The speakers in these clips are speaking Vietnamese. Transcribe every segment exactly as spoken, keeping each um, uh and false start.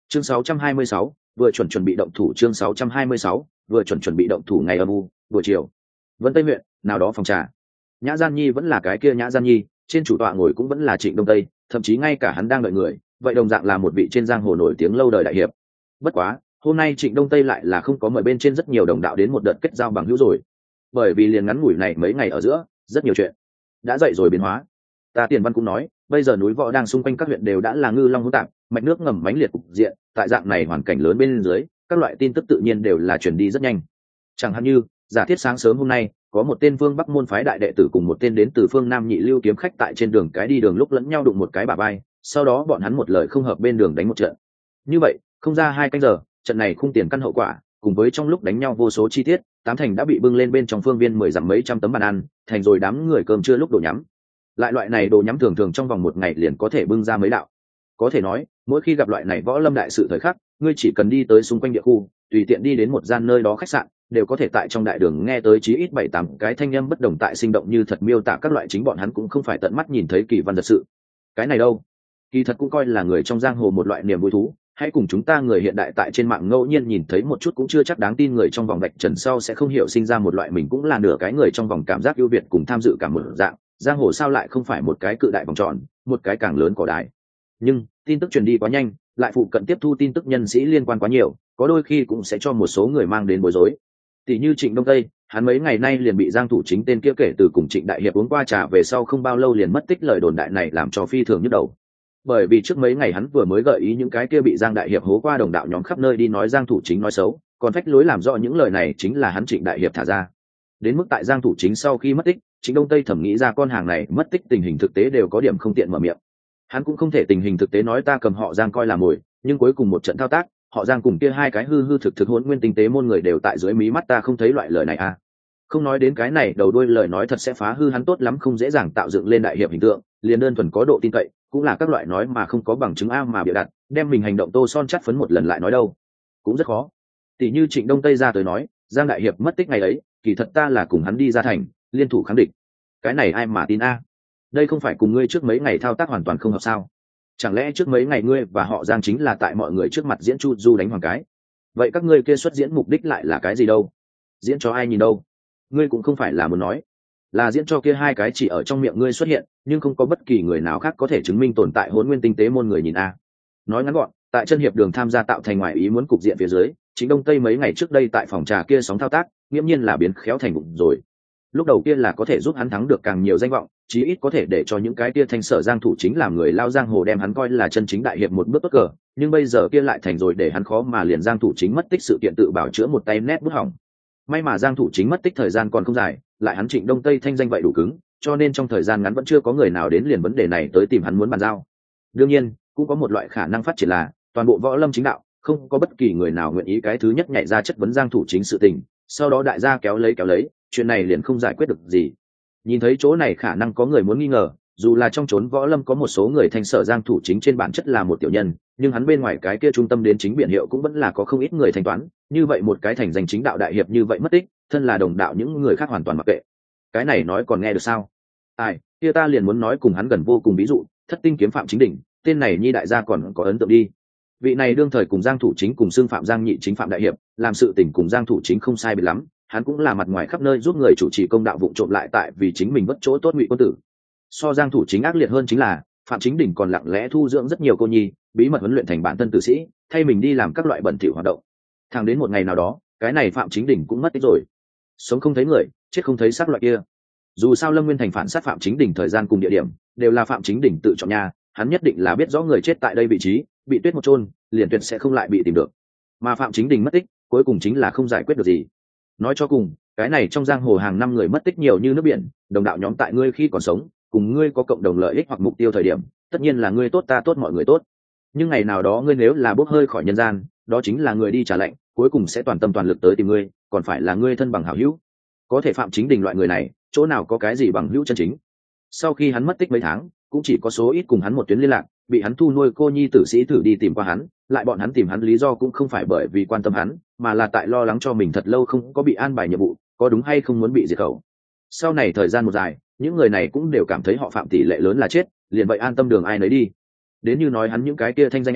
chương sáu trăm hai mươi sáu, vừa chuẩn chuẩn bị động thủ. Chương sáu trăm hai mươi sáu, vừa chuẩn chuẩn bị động thủ. Ngày âm u buổi chiều, Vân Tây huyện nào đó phòng trà, Nhã Gian Nhi vẫn là cái kia Nhã Gian Nhi, trên chủ tọa ngồi cũng vẫn là Trịnh Đông Tây, thậm chí ngay cả hắn đang đợi người, vậy đồng dạng là một vị trên giang hồ nổi tiếng lâu đời đại hiệp. Bất quá hôm nay Trịnh Đông Tây lại là không có mời bên trên rất nhiều đồng đạo đến một đợt kết giao bằng hữu rồi, bởi vì liền ngắn ngủi này mấy ngày ở giữa rất nhiều chuyện đã dậy rồi biến hóa. Ta Tiền Văn cũng nói, bây giờ núi Võ đang xung quanh các huyện đều đã là ngư long hỗn tạp, mạch nước ngầm mãnh liệt cục diện, tại dạng này hoàn cảnh lớn bên dưới, các loại tin tức tự nhiên đều là truyền đi rất nhanh. Chẳng hạn như giả thiết sáng sớm hôm nay có một tên Vương Bắc môn phái đại đệ tử cùng một tên đến từ phương Nam nhị lưu kiếm khách tại trên đường cái đi đường lúc lẫn nhau đụng một cái bả vai, sau đó bọn hắn một lời không hợp bên đường đánh một trận. Như vậy không ra hai canh giờ, trận này khung tiền căn hậu quả cùng với trong lúc đánh nhau vô số chi tiết, tám thành đã bị bưng lên bên trong phương viên mười dặm mấy trăm tấm bàn ăn, thành rồi đám người cơm trưa lúc đồ nhắm. Lại loại này đồ nhắm thường thường trong vòng một ngày liền có thể bưng ra mấy đạo. Có thể nói mỗi khi gặp loại này võ lâm đại sự thời khắc, ngươi chỉ cần đi tới xung quanh địa khu, tùy tiện đi đến một gian nơi đó khách sạn, đều có thể tại trong đại đường nghe tới chí ít bảy tám cái thanh âm bất đồng tại sinh động như thật miêu tả các loại chính bọn hắn cũng không phải tận mắt nhìn thấy kỳ văn thật sự. Cái này đâu, kỳ thật cũng coi là người trong giang hồ một loại niềm vui thú. Hãy cùng chúng ta người hiện đại tại trên mạng ngẫu nhiên nhìn thấy một chút cũng chưa chắc đáng tin người trong vòng vạch trần sau sẽ không hiểu sinh ra một loại mình cũng là nửa cái người trong vòng cảm giác ưu việt cùng tham dự cả một dạng. Giang hồ sao lại không phải một cái cự đại vòng tròn, một cái càng lớn cỏ đại. Nhưng tin tức truyền đi quá nhanh, lại phụ cận tiếp thu tin tức nhân sĩ liên quan quá nhiều, có đôi khi cũng sẽ cho một số người mang đến bối rối. Tỷ như Trịnh Đông Tây, hắn mấy ngày nay liền bị Giang Thủ Chính tên kia kể từ cùng Trịnh đại hiệp uống qua trà về sau không bao lâu liền mất tích, lời đồn đại này làm cho phi thường nhức đầu. Bởi vì trước mấy ngày hắn vừa mới gợi ý những cái kia bị Giang đại hiệp hố qua đồng đạo nhóm khắp nơi đi nói Giang Thủ Chính nói xấu, còn phách lối làm rõ những lời này chính là hắn Trịnh đại hiệp thả ra. Đến mức tại Giang Thủ Chính sau khi mất tích, Trịnh Đông Tây thẩm nghĩ ra con hàng này mất tích tình hình thực tế đều có điểm không tiện mở miệng. Hắn cũng không thể tình hình thực tế nói ta cầm họ Giang coi là mồi, nhưng cuối cùng một trận thao tác, họ Giang cùng kia hai cái hư hư thực thực hỗn nguyên tinh tế môn người đều tại dưới mí mắt ta không thấy loại lời này à. Không nói đến cái này đầu đuôi lời nói thật sẽ phá hư hắn tốt lắm không dễ dàng tạo dựng lên đại hiệp hình tượng, liền đơn thuần có độ tin cậy, cũng là các loại nói mà không có bằng chứng a mà bịa đặt, đem mình hành động tô son chắt phấn một lần lại nói đâu, cũng rất khó. Tỷ như Trịnh Đông Tây ra tới nói, Giang đại hiệp mất tích ngày ấy, kỳ thật ta là cùng hắn đi ra thành, liên thủ kháng địch. Cái này ai mà tin a? Đây không phải cùng ngươi trước mấy ngày thao tác hoàn toàn không hợp sao? Chẳng lẽ trước mấy ngày ngươi và họ Giang chính là tại mọi người trước mặt diễn chu du đánh hoàng cái? Vậy các ngươi kia xuất diễn mục đích lại là cái gì đâu? Diễn cho ai nhìn đâu? Ngươi cũng không phải là muốn nói là diễn cho kia hai cái chỉ ở trong miệng ngươi xuất hiện, nhưng không có bất kỳ người nào khác có thể chứng minh tồn tại hỗn nguyên tinh tế môn người nhìn a. Nói ngắn gọn, tại chân hiệp đường tham gia tạo thành ngoài ý muốn cục diện phía dưới, Chính Đông Tây mấy ngày trước đây tại phòng trà kia sóng thao tác, nghiễm nhiên là biến khéo thành bụng rồi. Lúc đầu kia là có thể giúp hắn thắng được càng nhiều danh vọng, chí ít có thể để cho những cái kia thanh sở Giang Thủ Chính làm người lao giang hồ đem hắn coi là chân chính đại hiệp một bước tốt cờ, nhưng bây giờ kia lại thành rồi để hắn khó mà liền Giang Thủ Chính mất tích sự kiện tự bảo chữa một tay nét bút hỏng. May mà Giang Thủ Chính mất tích thời gian còn không dài, lại hắn Trịnh Đông Tây thanh danh vậy đủ cứng, cho nên trong thời gian ngắn vẫn chưa có người nào đến liền vấn đề này tới tìm hắn muốn bàn giao. Đương nhiên cũng có một loại khả năng phát triển là toàn bộ võ lâm chính đạo không có bất kỳ người nào nguyện ý cái thứ nhất nhảy ra chất vấn Giang Thủ Chính sự tình, sau đó đại gia kéo lấy kéo lấy chuyện này liền không giải quyết được gì. Nhìn thấy chỗ này khả năng có người muốn nghi ngờ, dù là trong chốn võ lâm có một số người thanh sở Giang Thủ Chính trên bản chất là một tiểu nhân, nhưng hắn bên ngoài cái kia trung tâm đến chính biển hiệu cũng vẫn là có không ít người thanh toán, như vậy một cái thành danh chính đạo đại hiệp như vậy mất tích, thân là đồng đạo những người khác hoàn toàn mặc kệ. Cái này nói còn nghe được sao? Ai, kia ta liền muốn nói cùng hắn gần vô cùng ví dụ, Thất Tinh kiếm Phạm Chính Đỉnh, tên này nhi đại gia còn có ấn tượng đi. Vị này đương thời cùng Giang Thủ Chính cùng xưng phạm Giang Nhị Chính Phạm đại hiệp, làm sự tình cùng Giang Thủ Chính không sai biệt lắm, hắn cũng là mặt ngoài khắp nơi giúp người chủ trì công đạo vụng trộm lại tại vì chính mình bất chỗ tốt ngụy quân tử. So Giang Thủ Chính ác liệt hơn chính là Phạm Chính Đỉnh còn lặng lẽ thu dưỡng rất nhiều cô nhi, bí mật huấn luyện thành bản thân tử sĩ, thay mình đi làm các loại bẩn thỉu hoạt động. Thẳng đến một ngày nào đó, cái này Phạm Chính Đỉnh cũng mất tích rồi. Sống không thấy người, chết không thấy xác loại kia. Dù sao Lâm Nguyên Thành phản sát Phạm Chính Đỉnh thời gian cùng địa điểm đều là Phạm Chính Đỉnh tự chọn nhà, hắn nhất định là biết rõ người chết tại đây vị trí, bị tuyết một chôn, liền tuyệt sẽ không lại bị tìm được. Mà Phạm Chính Đỉnh mất tích, cuối cùng chính là không giải quyết được gì. Nói cho cùng, cái này trong giang hồ hàng năm người mất tích nhiều như nước biển, đồng đạo nhóm tại ngươi khi còn sống, cùng ngươi có cộng đồng lợi ích hoặc mục tiêu thời điểm, tất nhiên là ngươi tốt ta tốt mọi người tốt. Nhưng ngày nào đó ngươi nếu là bốc hơi khỏi nhân gian, đó chính là người đi trả lệnh, cuối cùng sẽ toàn tâm toàn lực tới tìm ngươi, còn phải là ngươi thân bằng hảo hữu. Có thể Phạm Chính Đỉnh loại người này, chỗ nào có cái gì bằng hữu chân chính. Sau khi hắn mất tích mấy tháng, cũng chỉ có số ít cùng hắn một tuyến liên lạc, bị hắn thu nuôi cô nhi tử sĩ thử đi tìm qua hắn, lại bọn hắn tìm hắn lý do cũng không phải bởi vì quan tâm hắn, mà là tại lo lắng cho mình thật lâu không có bị an bài nhiệm vụ, có đúng hay không muốn bị diệt khẩu. Sau này thời gian một dài, những người này cũng đều cảm thấy họ Phạm tỷ lệ lớn là chết, liền vậy an tâm đường ai nấy đi. Đến như nói hắn những cái kia thanh danh a,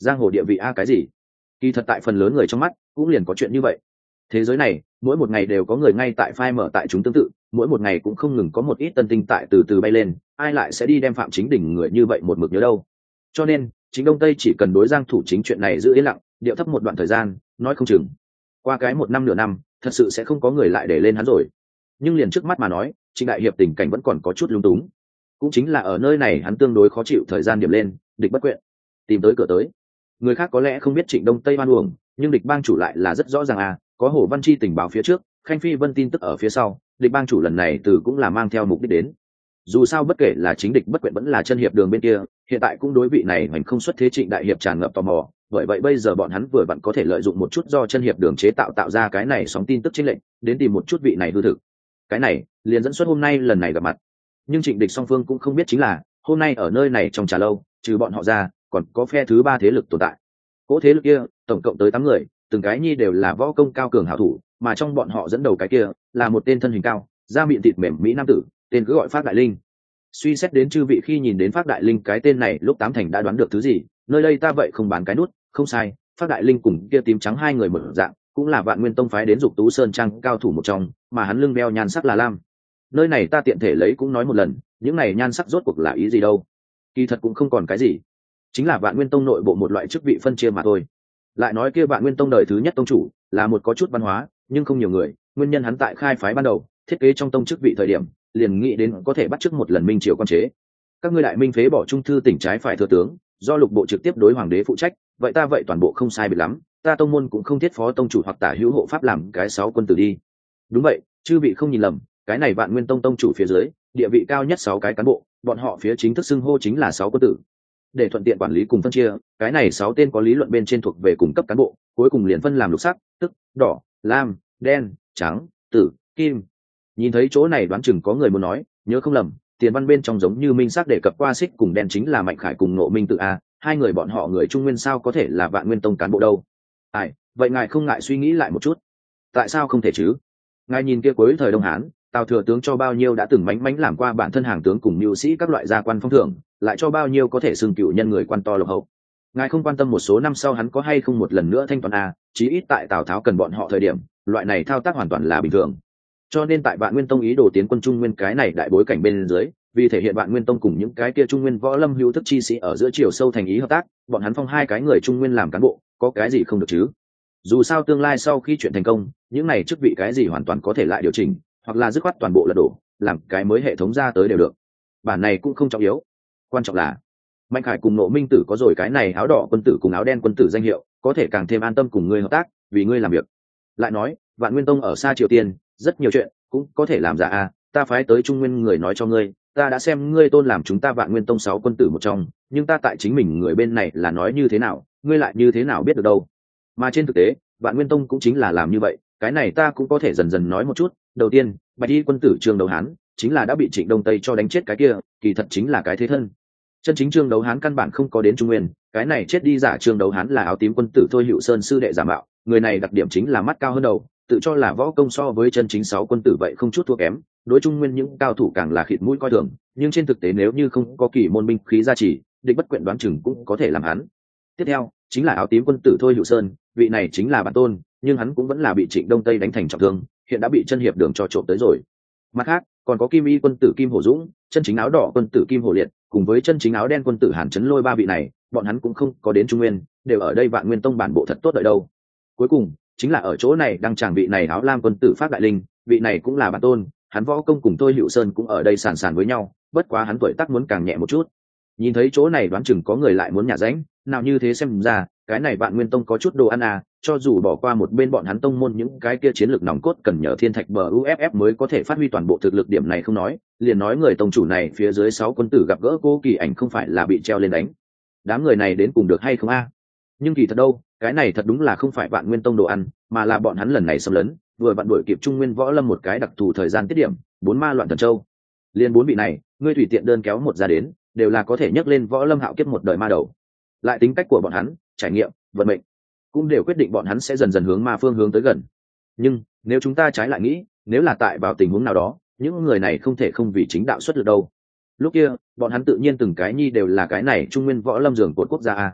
giang hồ địa vị a cái gì? Kỳ thật tại phần lớn người trong mắt cũng liền có chuyện như vậy. Thế giới này mỗi một ngày đều có người ngay tại phai mở tại chúng tương tự, mỗi một ngày cũng không ngừng có một ít tân tinh tại từ từ bay lên, ai lại sẽ đi đem Phạm Chính Đỉnh người như vậy một mực nhớ đâu. Cho nên Chính Đông Tây chỉ cần đối Giang Thủ Chính chuyện này giữ yên lặng, điệu thấp một đoạn thời gian, nói không chừng qua cái một năm nửa năm thật sự sẽ không có người lại để lên hắn rồi. Nhưng liền trước mắt mà nói, Trịnh đại hiệp tình cảnh vẫn còn có chút lung túng. Cũng chính là ở nơi này hắn tương đối khó chịu thời gian điểm lên, địch bất quyện tìm tới cửa tới. Người khác có lẽ không biết Trịnh Đông Tây oan uổng, nhưng địch bang chủ lại là rất rõ ràng à, có Hồ Văn Chi tình báo phía trước, Khanh Phi Vân tin tức ở phía sau, địch bang chủ lần này từ cũng là mang theo mục đích đến. Dù sao bất kể là chính địch bất quyện vẫn là chân hiệp đường bên kia, hiện tại cũng đối vị này hoành không xuất thế Trịnh đại hiệp tràn ngập tò mò, bởi vậy bây giờ bọn hắn vừa vặn có thể lợi dụng một chút do chân hiệp đường chế tạo tạo ra cái này sóng tin tức chính lệnh, đến tìm một chút vị này hư thực. Cái này liền dẫn xuất hôm nay lần này gặp mặt. Nhưng Trịnh địch song phương cũng không biết chính là hôm nay ở nơi này trong trà lâu, trừ bọn họ ra, còn có phe thứ ba thế lực tồn tại. Cỗ thế lực kia tổng cộng tới tám người, từng cái nhi đều là võ công cao cường hảo thủ, mà trong bọn họ dẫn đầu cái kia là một tên thân hình cao, da mịn thịt mềm mỹ nam tử, tên cứ gọi Phác Đại Linh. Suy xét đến chư vị khi nhìn đến Phác Đại Linh cái tên này lúc tám thành đã đoán được thứ gì, nơi đây ta vậy không bán cái nút, không sai, Phác Đại Linh cùng kia tím trắng hai người mở dạng, cũng là Vạn Nguyên Tông phái đến Dục Tú Sơn Trang cao thủ một trong, mà hắn lưng đeo nhan sắc là lam. Nơi này ta tiện thể lấy cũng nói một lần, những này nhan sắc rốt cuộc là ý gì đâu? Kỳ thật cũng không còn cái gì, chính là Vạn Nguyên Tông nội bộ một loại chức vị phân chia mà thôi. Lại nói kia Vạn Nguyên Tông đời thứ nhất tông chủ là một có chút văn hóa, nhưng không nhiều người, nguyên nhân hắn tại khai phái ban đầu, thiết kế trong tông chức vị thời điểm, liền nghĩ đến có thể bắt chước một lần minh triều quan chế. Các ngươi đại minh phế bỏ trung thư tỉnh trái phải thừa tướng, do lục bộ trực tiếp đối hoàng đế phụ trách, vậy ta vậy toàn bộ không sai biệt lắm, ta tông môn cũng không thiết phó tông chủ hoặc tả hữu hộ pháp làm cái sáu quân tử đi. Đúng vậy, chư vị không nhìn lầm, cái này Vạn Nguyên Tông tông chủ phía dưới, địa vị cao nhất sáu cái cán bộ, bọn họ phía chính thức xưng hô chính là sáu quân tử. Để thuận tiện quản lý cùng phân chia, cái này sáu tên có lý luận bên trên thuộc về cùng cấp cán bộ, cuối cùng liền phân làm lục sắc, tức đỏ, lam, đen, trắng, tử, kim. Nhìn thấy chỗ này đoán chừng có người muốn nói, nhớ không lầm, tiền văn bên trong giống như minh sắc đề cập qua xích cùng đen chính là Mạnh Khải cùng Ngộ Minh tự a, hai người bọn họ người Trung Nguyên sao có thể là Vạn Nguyên Tông cán bộ đâu? Ai, vậy ngài không ngại suy nghĩ lại một chút, tại sao không thể chứ? Ngài nhìn kia cuối thời Đông Hán, Tào thừa tướng cho bao nhiêu đã từng mánh mánh làm qua bản thân hàng tướng cùng mưu sĩ các loại gia quan phong thưởng, lại cho bao nhiêu có thể xưng cựu nhân người quan to lộc hậu. Ngài không quan tâm một số năm sau hắn có hay không một lần nữa thanh toán a, chí ít tại Tào Tháo cần bọn họ thời điểm, loại này thao tác hoàn toàn là bình thường. Cho nên tại Vạn Nguyên Tông ý đồ tiến quân Trung Nguyên cái này đại bối cảnh bên dưới, vì thể hiện Vạn Nguyên Tông cùng những cái kia Trung Nguyên võ lâm hữu thức chi sĩ ở giữa chiều sâu thành ý hợp tác, bọn hắn phong hai cái người Trung Nguyên làm cán bộ, có cái gì không được chứ? Dù sao tương lai sau khi chuyện thành công, những này chức vị cái gì hoàn toàn có thể lại điều chỉnh, hoặc là dứt khoát toàn bộ lật đổ, làm cái mới hệ thống ra tới đều được. Bản này cũng không trọng yếu, quan trọng là Mạnh Khải cùng Ngộ Minh tử có rồi cái này áo đỏ quân tử cùng áo đen quân tử danh hiệu, có thể càng thêm an tâm cùng ngươi hợp tác, vì ngươi làm việc. Lại nói, Vạn Nguyên Tông ở xa Triều Tiên, rất nhiều chuyện cũng có thể làm giả a, ta phái tới Trung Nguyên người nói cho ngươi, ta đã xem ngươi tôn làm chúng ta Vạn Nguyên Tông sáu quân tử một trong, nhưng ta tại chính mình người bên này là nói như thế nào, ngươi lại như thế nào biết được đâu. Mà trên thực tế, Vạn Nguyên Tông cũng chính là làm như vậy, cái này ta cũng có thể dần dần nói một chút. Đầu tiên, Bạch Y quân tử Trương Đấu Hán chính là đã bị Trịnh Đông Tây cho đánh chết cái kia, kỳ thật chính là cái thế thân. Chân chính Trương Đấu Hán căn bản không có đến Trung Nguyên, cái này chết đi giả Trương Đấu Hán là áo tím quân tử Thôi Hữu Sơn sư đệ giả mạo, người này đặc điểm chính là mắt cao hơn đầu, tự cho là võ công so với chân chính sáu quân tử vậy không chút thua kém, đối Trung Nguyên những cao thủ càng là khịt mũi coi thường, nhưng trên thực tế nếu như không có kỳ môn binh khí gia trì, địch bất quyện đoán chừng cũng có thể làm hắn. Tiếp theo, chính là áo tím quân tử Thôi Hữu Sơn, vị này chính là bản tôn, nhưng hắn cũng vẫn là bị Trịnh Đông Tây đánh thành trọng thương, hiện đã bị chân hiệp đường cho trộm tới rồi. Mặt khác, còn có Kim Y quân tử Kim Hổ Dũng, chân chính áo đỏ quân tử Kim Hổ Liệt, cùng với chân chính áo đen quân tử Hàn Chấn Lôi, ba vị này, bọn hắn cũng không có đến Trung Nguyên, đều ở đây Vạn Nguyên Tông bản bộ thật tốt đợi đâu. Cuối cùng, chính là ở chỗ này đang chàng vị này áo lam quân tử Phác Đại Linh, vị này cũng là bản tôn, hắn võ công cùng Thôi Hữu Sơn cũng ở đây sàn sàn với nhau, bất quá hắn tuổi tác muốn càng nhẹ một chút. Nhìn thấy chỗ này đoán chừng có người lại muốn nhả ránh, nào như thế xem ra, cái này Vạn Nguyên Tông có chút đồ ăn à, cho dù bỏ qua một bên bọn hắn tông môn những cái kia chiến lược nòng cốt cần nhờ thiên thạch bờ u ép ép mới có thể phát huy toàn bộ thực lực, điểm này không nói, liền nói người tông chủ này phía dưới sáu quân tử gặp gỡ cô Kỳ Ảnh không phải là bị treo lên đánh. Đám người này đến cùng được hay không a? Nhưng kỳ thật đâu, cái này thật đúng là không phải Vạn Nguyên Tông đồ ăn, mà là bọn hắn lần này xâm lấn, vừa vặn đuổi kịp Trung Nguyên võ lâm một cái đặc thù thời gian tiết điểm, bốn ma loạn thần châu. Liên bốn vị này, ngươi tùy tiện đơn kéo một ra đến, đều là có thể nhấc lên võ lâm hạo kiếp một đời ma đầu. Lại tính cách của bọn hắn, trải nghiệm, vận mệnh, cũng đều quyết định bọn hắn sẽ dần dần hướng ma phương hướng tới gần. Nhưng nếu chúng ta trái lại nghĩ, nếu là tại vào tình huống nào đó, những người này không thể không vì chính đạo xuất lực đâu. Lúc kia, bọn hắn tự nhiên từng cái nhi đều là cái này Trung Nguyên võ lâm giường cột quốc gia a.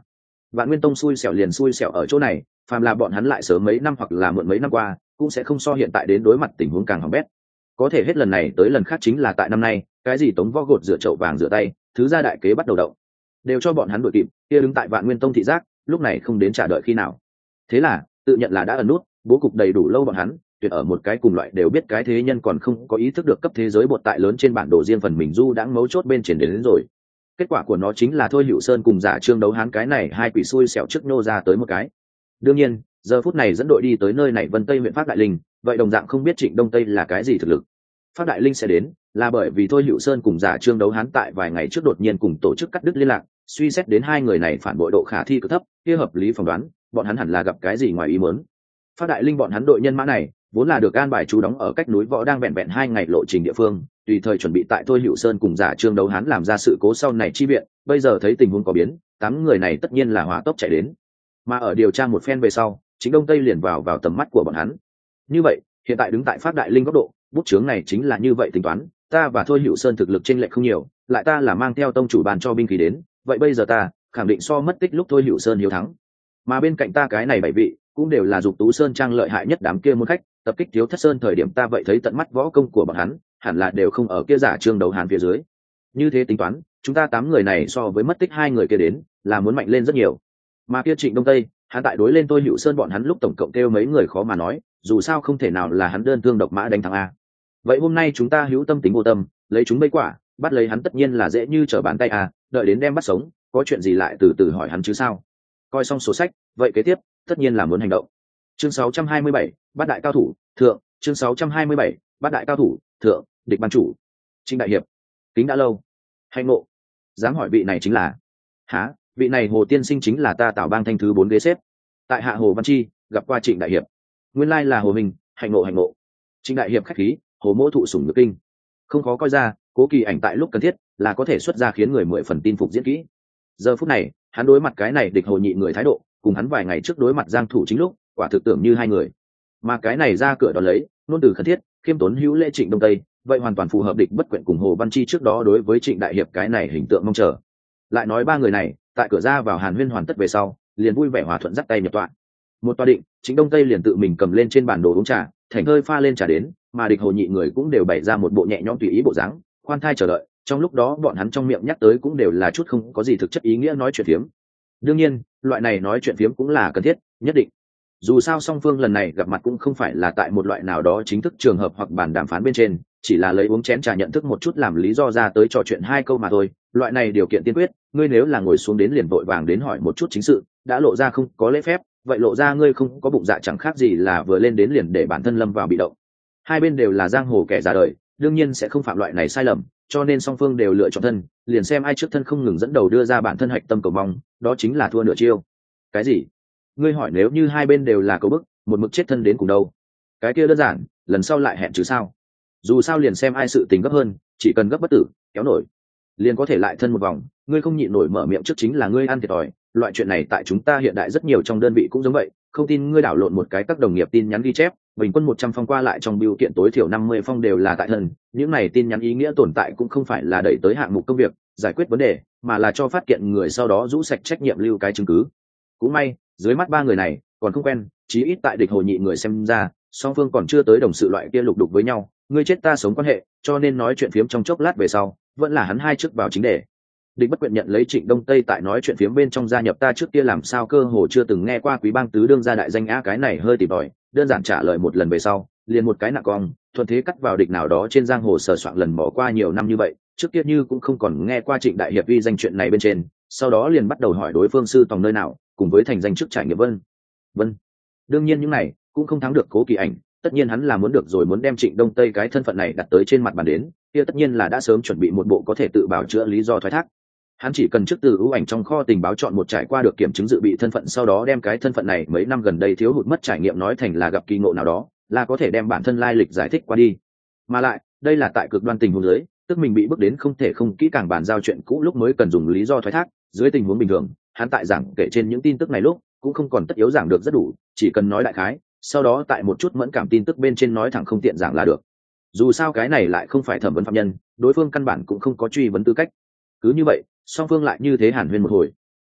Vạn Nguyên Tông xui xẻo liền xui xẻo ở chỗ này, phàm là bọn hắn lại sớm mấy năm hoặc là muộn mấy năm qua, cũng sẽ không so hiện tại đến đối mặt tình huống càng hỏng bét. Có thể hết lần này tới lần khác chính là tại năm nay, cái gì tống võ gột rửa chậu vàng rửa tay, thứ ra đại kế bắt đầu động, đều cho bọn hắn đuổi kịp, kia đứng tại Vạn Nguyên Tông thị giác, lúc này không đến trả đợi khi nào. Thế là, tự nhận là đã ẩn nút, bố cục đầy đủ lâu bọn hắn, tuyệt ở một cái cùng loại đều biết cái thế nhân còn không có ý thức được cấp thế giới bột tại lớn trên bản đồ riêng phần mình du đãng mấu chốt bên trên đến, đến rồi. Kết quả của nó chính là Thôi Hữu Sơn cùng Giả Trương Đấu Hán cái này hai quỷ xui xẻo trước nô ra tới một cái. Đương nhiên, giờ phút này dẫn đội đi tới nơi này Vân Tây huyện Pháp Đại Linh, vậy đồng dạng không biết Trịnh Đông Tây là cái gì thực lực. Pháp Đại Linh sẽ đến, là bởi vì Thôi Hữu Sơn cùng Giả Trương Đấu Hán tại vài ngày trước đột nhiên cùng tổ chức cắt đứt liên lạc, suy xét đến hai người này phản bội độ khả thi cực thấp, kia hợp lý phỏng đoán, bọn hắn hẳn là gặp cái gì ngoài ý muốn. Pháp Đại Linh bọn hắn đội nhân mã này, vốn là được an bài trú đóng ở cách núi Võ đang vẹn vẹn hai ngày lộ trình địa phương, tùy thời chuẩn bị tại Thôi Hữu Sơn cùng Giả Trương Đấu Hán làm ra sự cố sau này chi viện, bây giờ thấy tình huống có biến, tám người này tất nhiên là hỏa tốc chạy đến. Mà ở điều tra một phen về sau, chính Đông Tây liền vào vào tầm mắt của bọn hắn. Như vậy, hiện tại đứng tại Pháp Đại Linh góc độ, bút chướng này chính là như vậy tính toán, ta và Thôi Hữu Sơn thực lực chênh lệch không nhiều, lại ta là mang theo tông chủ bàn cho binh khí đến, vậy bây giờ ta khẳng định so mất tích lúc Thôi Hữu Sơn hiếu thắng. Mà bên cạnh ta cái này bảy vị, cũng đều là Dục Tú Sơn trang lợi hại nhất đám kia môn khách, tập kích Thiếu Thất Sơn thời điểm ta vậy thấy tận mắt võ công của bọn hắn, hẳn là đều không ở kia Giả Trương Đấu Hán phía dưới. Như thế tính toán, chúng ta tám người này so với mất tích hai người kia đến, là muốn mạnh lên rất nhiều. Mà kia Trịnh Đông Tây, hắn tại đối lên Thôi Hữu Sơn bọn hắn lúc tổng cộng kêu mấy người khó mà nói, dù sao không thể nào là hắn đơn thương độc mã đánh thắng a. Vậy hôm nay chúng ta hữu tâm tính vô tâm, lấy chúng mấy quả, bắt lấy hắn tất nhiên là dễ như trở bàn tay a, đợi đến đem bắt sống, có chuyện gì lại từ từ hỏi hắn chứ sao. Coi xong sổ sách, vậy kế tiếp, tất nhiên là muốn hành động. Chương sáu trăm hai mươi bảy, Bát đại cao thủ, thượng, chương sáu trăm hai mươi bảy, Bát đại cao thủ, thượng, địch ban chủ. Trịnh đại hiệp, kính đã lâu. Hành ngộ. Dám hỏi vị này chính là? Hả, vị này Hồ tiên sinh chính là ta Tào Bang Thanh thứ bốn ghế xếp. Tại hạ Hồ Văn Chi, gặp qua Trịnh đại hiệp. Nguyên lai là Hồ Minh, hành ngộ hành ngộ. Trịnh đại hiệp khách khí, Hồ mỗ thụ sủng nhược kinh. Không khó coi ra, Cố Kỳ Ảnh tại lúc cần thiết là có thể xuất ra khiến người mười phần tin phục diễn kỹ. Giờ phút này, hắn đối mặt cái này địch Hồ nhị người thái độ, cùng hắn vài ngày trước đối mặt Giang Thủ chính lúc, quả thực tưởng như hai người. Mà cái này ra cửa đón lấy, nôn từ khẩn thiết, khiêm tốn hữu lễ Trịnh Đông Tây, vậy hoàn toàn phù hợp địch bất quyện cùng Hồ Văn Chi trước đó đối với Trịnh đại hiệp cái này hình tượng mong chờ. Lại nói ba người này, tại cửa ra vào Hàn Huyên hoàn tất về sau, liền vui vẻ hòa thuận dắt tay nhập tọa. Một tọa định, Trịnh Đông Tây liền tự mình cầm lên trên bản đồ uống trà, thành hơi pha lên trà đến, mà địch Hồ nhị người cũng đều bày ra một bộ nhẹ nhõm tùy ý bộ dáng, khoan thai chờ đợi. Trong lúc đó bọn hắn trong miệng nhắc tới cũng đều là chút không có gì thực chất ý nghĩa nói chuyện phiếm. Đương nhiên, loại này nói chuyện phiếm cũng là cần thiết, nhất định. Dù sao song phương lần này gặp mặt cũng không phải là tại một loại nào đó chính thức trường hợp hoặc bàn đàm phán bên trên, chỉ là lấy uống chén trà nhận thức một chút làm lý do ra tới trò chuyện hai câu mà thôi. Loại này điều kiện tiên quyết, ngươi nếu là ngồi xuống đến liền vội vàng đến hỏi một chút chính sự, đã lộ ra không có lễ phép, vậy lộ ra ngươi không có bụng dạ chẳng khác gì là vừa lên đến liền để bản thân lâm vào bị động. Hai bên đều là giang hồ kẻ già đời, đương nhiên sẽ không phạm loại này sai lầm, cho nên song phương đều lựa chọn thân, liền xem ai trước thân không ngừng dẫn đầu đưa ra bản thân hạch tâm cầu mong, đó chính là thua nửa chiêu. Cái gì? Ngươi hỏi nếu như hai bên đều là cầu bức, một mực chết thân đến cùng đâu? Cái kia đơn giản, lần sau lại hẹn chứ sao? Dù sao liền xem ai sự tình gấp hơn, chỉ cần gấp bất tử, kéo nổi, liền có thể lại thân một vòng. Ngươi không nhịn nổi mở miệng trước chính là ngươi ăn thiệt thòi. Loại chuyện này tại chúng ta hiện đại rất nhiều trong đơn vị cũng giống vậy, không tin ngươi đảo lộn một cái các đồng nghiệp tin nhắn ghi chép, bình quân một trăm phong qua lại trong biểu kiện tối thiểu năm mươi phong đều là tại thân. Những này tin nhắn ý nghĩa tồn tại cũng không phải là đẩy tới hạng mục công việc, giải quyết vấn đề, mà là cho phát kiện người sau đó rũ sạch trách nhiệm lưu cái chứng cứ. Cũng may, dưới mắt ba người này còn không quen, chí ít tại địch Hồ nhị người xem ra, song phương còn chưa tới đồng sự loại kia lục đục với nhau, ngươi chết ta sống quan hệ, cho nên nói chuyện phiếm trong chốc lát về sau, vẫn là hắn hai trước vào chính đề. Địch bất quyện nhận lấy Trịnh Đông Tây tại nói chuyện phiếm bên trong gia nhập ta trước kia làm sao cơ hồ chưa từng nghe qua Quý Bang tứ đương gia đại danh á, cái này hơi tỉ bỏi, đơn giản trả lời một lần về sau, liền một cái nặng cong, thuận thế cắt vào địch nào đó trên giang hồ sờ soạn lần bỏ qua nhiều năm như vậy, trước kia như cũng không còn nghe qua Trịnh đại hiệp uy danh chuyện này bên trên, sau đó liền bắt đầu hỏi đối phương sư tòng nơi nào, cùng với thành danh trước trải nghiệm vân vân. Đương nhiên những này cũng không thắng được Cố Kỳ Ảnh, tất nhiên hắn là muốn được rồi, muốn đem Trịnh Đông Tây cái thân phận này đặt tới trên mặt bàn đến, kia tất nhiên là đã sớm chuẩn bị một bộ có thể tự bảo chữa lý do thoái thác. Hắn chỉ cần trước từ ưu ảnh trong kho tình báo chọn một trải qua được kiểm chứng dự bị thân phận, sau đó đem cái thân phận này mấy năm gần đây thiếu hụt mất trải nghiệm nói thành là gặp kỳ ngộ nào đó, là có thể đem bản thân lai lịch giải thích qua đi. Mà lại, đây là tại cực đoan tình huống dưới, tức mình bị bước đến không thể không kỹ càng bàn giao chuyện cũ lúc mới cần dùng lý do thoái thác, dưới tình huống bình thường, hắn tại giảng kể trên những tin tức này lúc, cũng không còn tất yếu giảng được rất đủ, chỉ cần nói đại khái, sau đó tại một chút mẫn cảm tin tức bên trên nói thẳng không tiện giảng là được. Dù sao cái này lại không phải thẩm vấn phạm nhân, đối phương căn bản cũng không có truy vấn tư cách. Cứ như vậy, song phương lại như thế hàn huyên một hồi.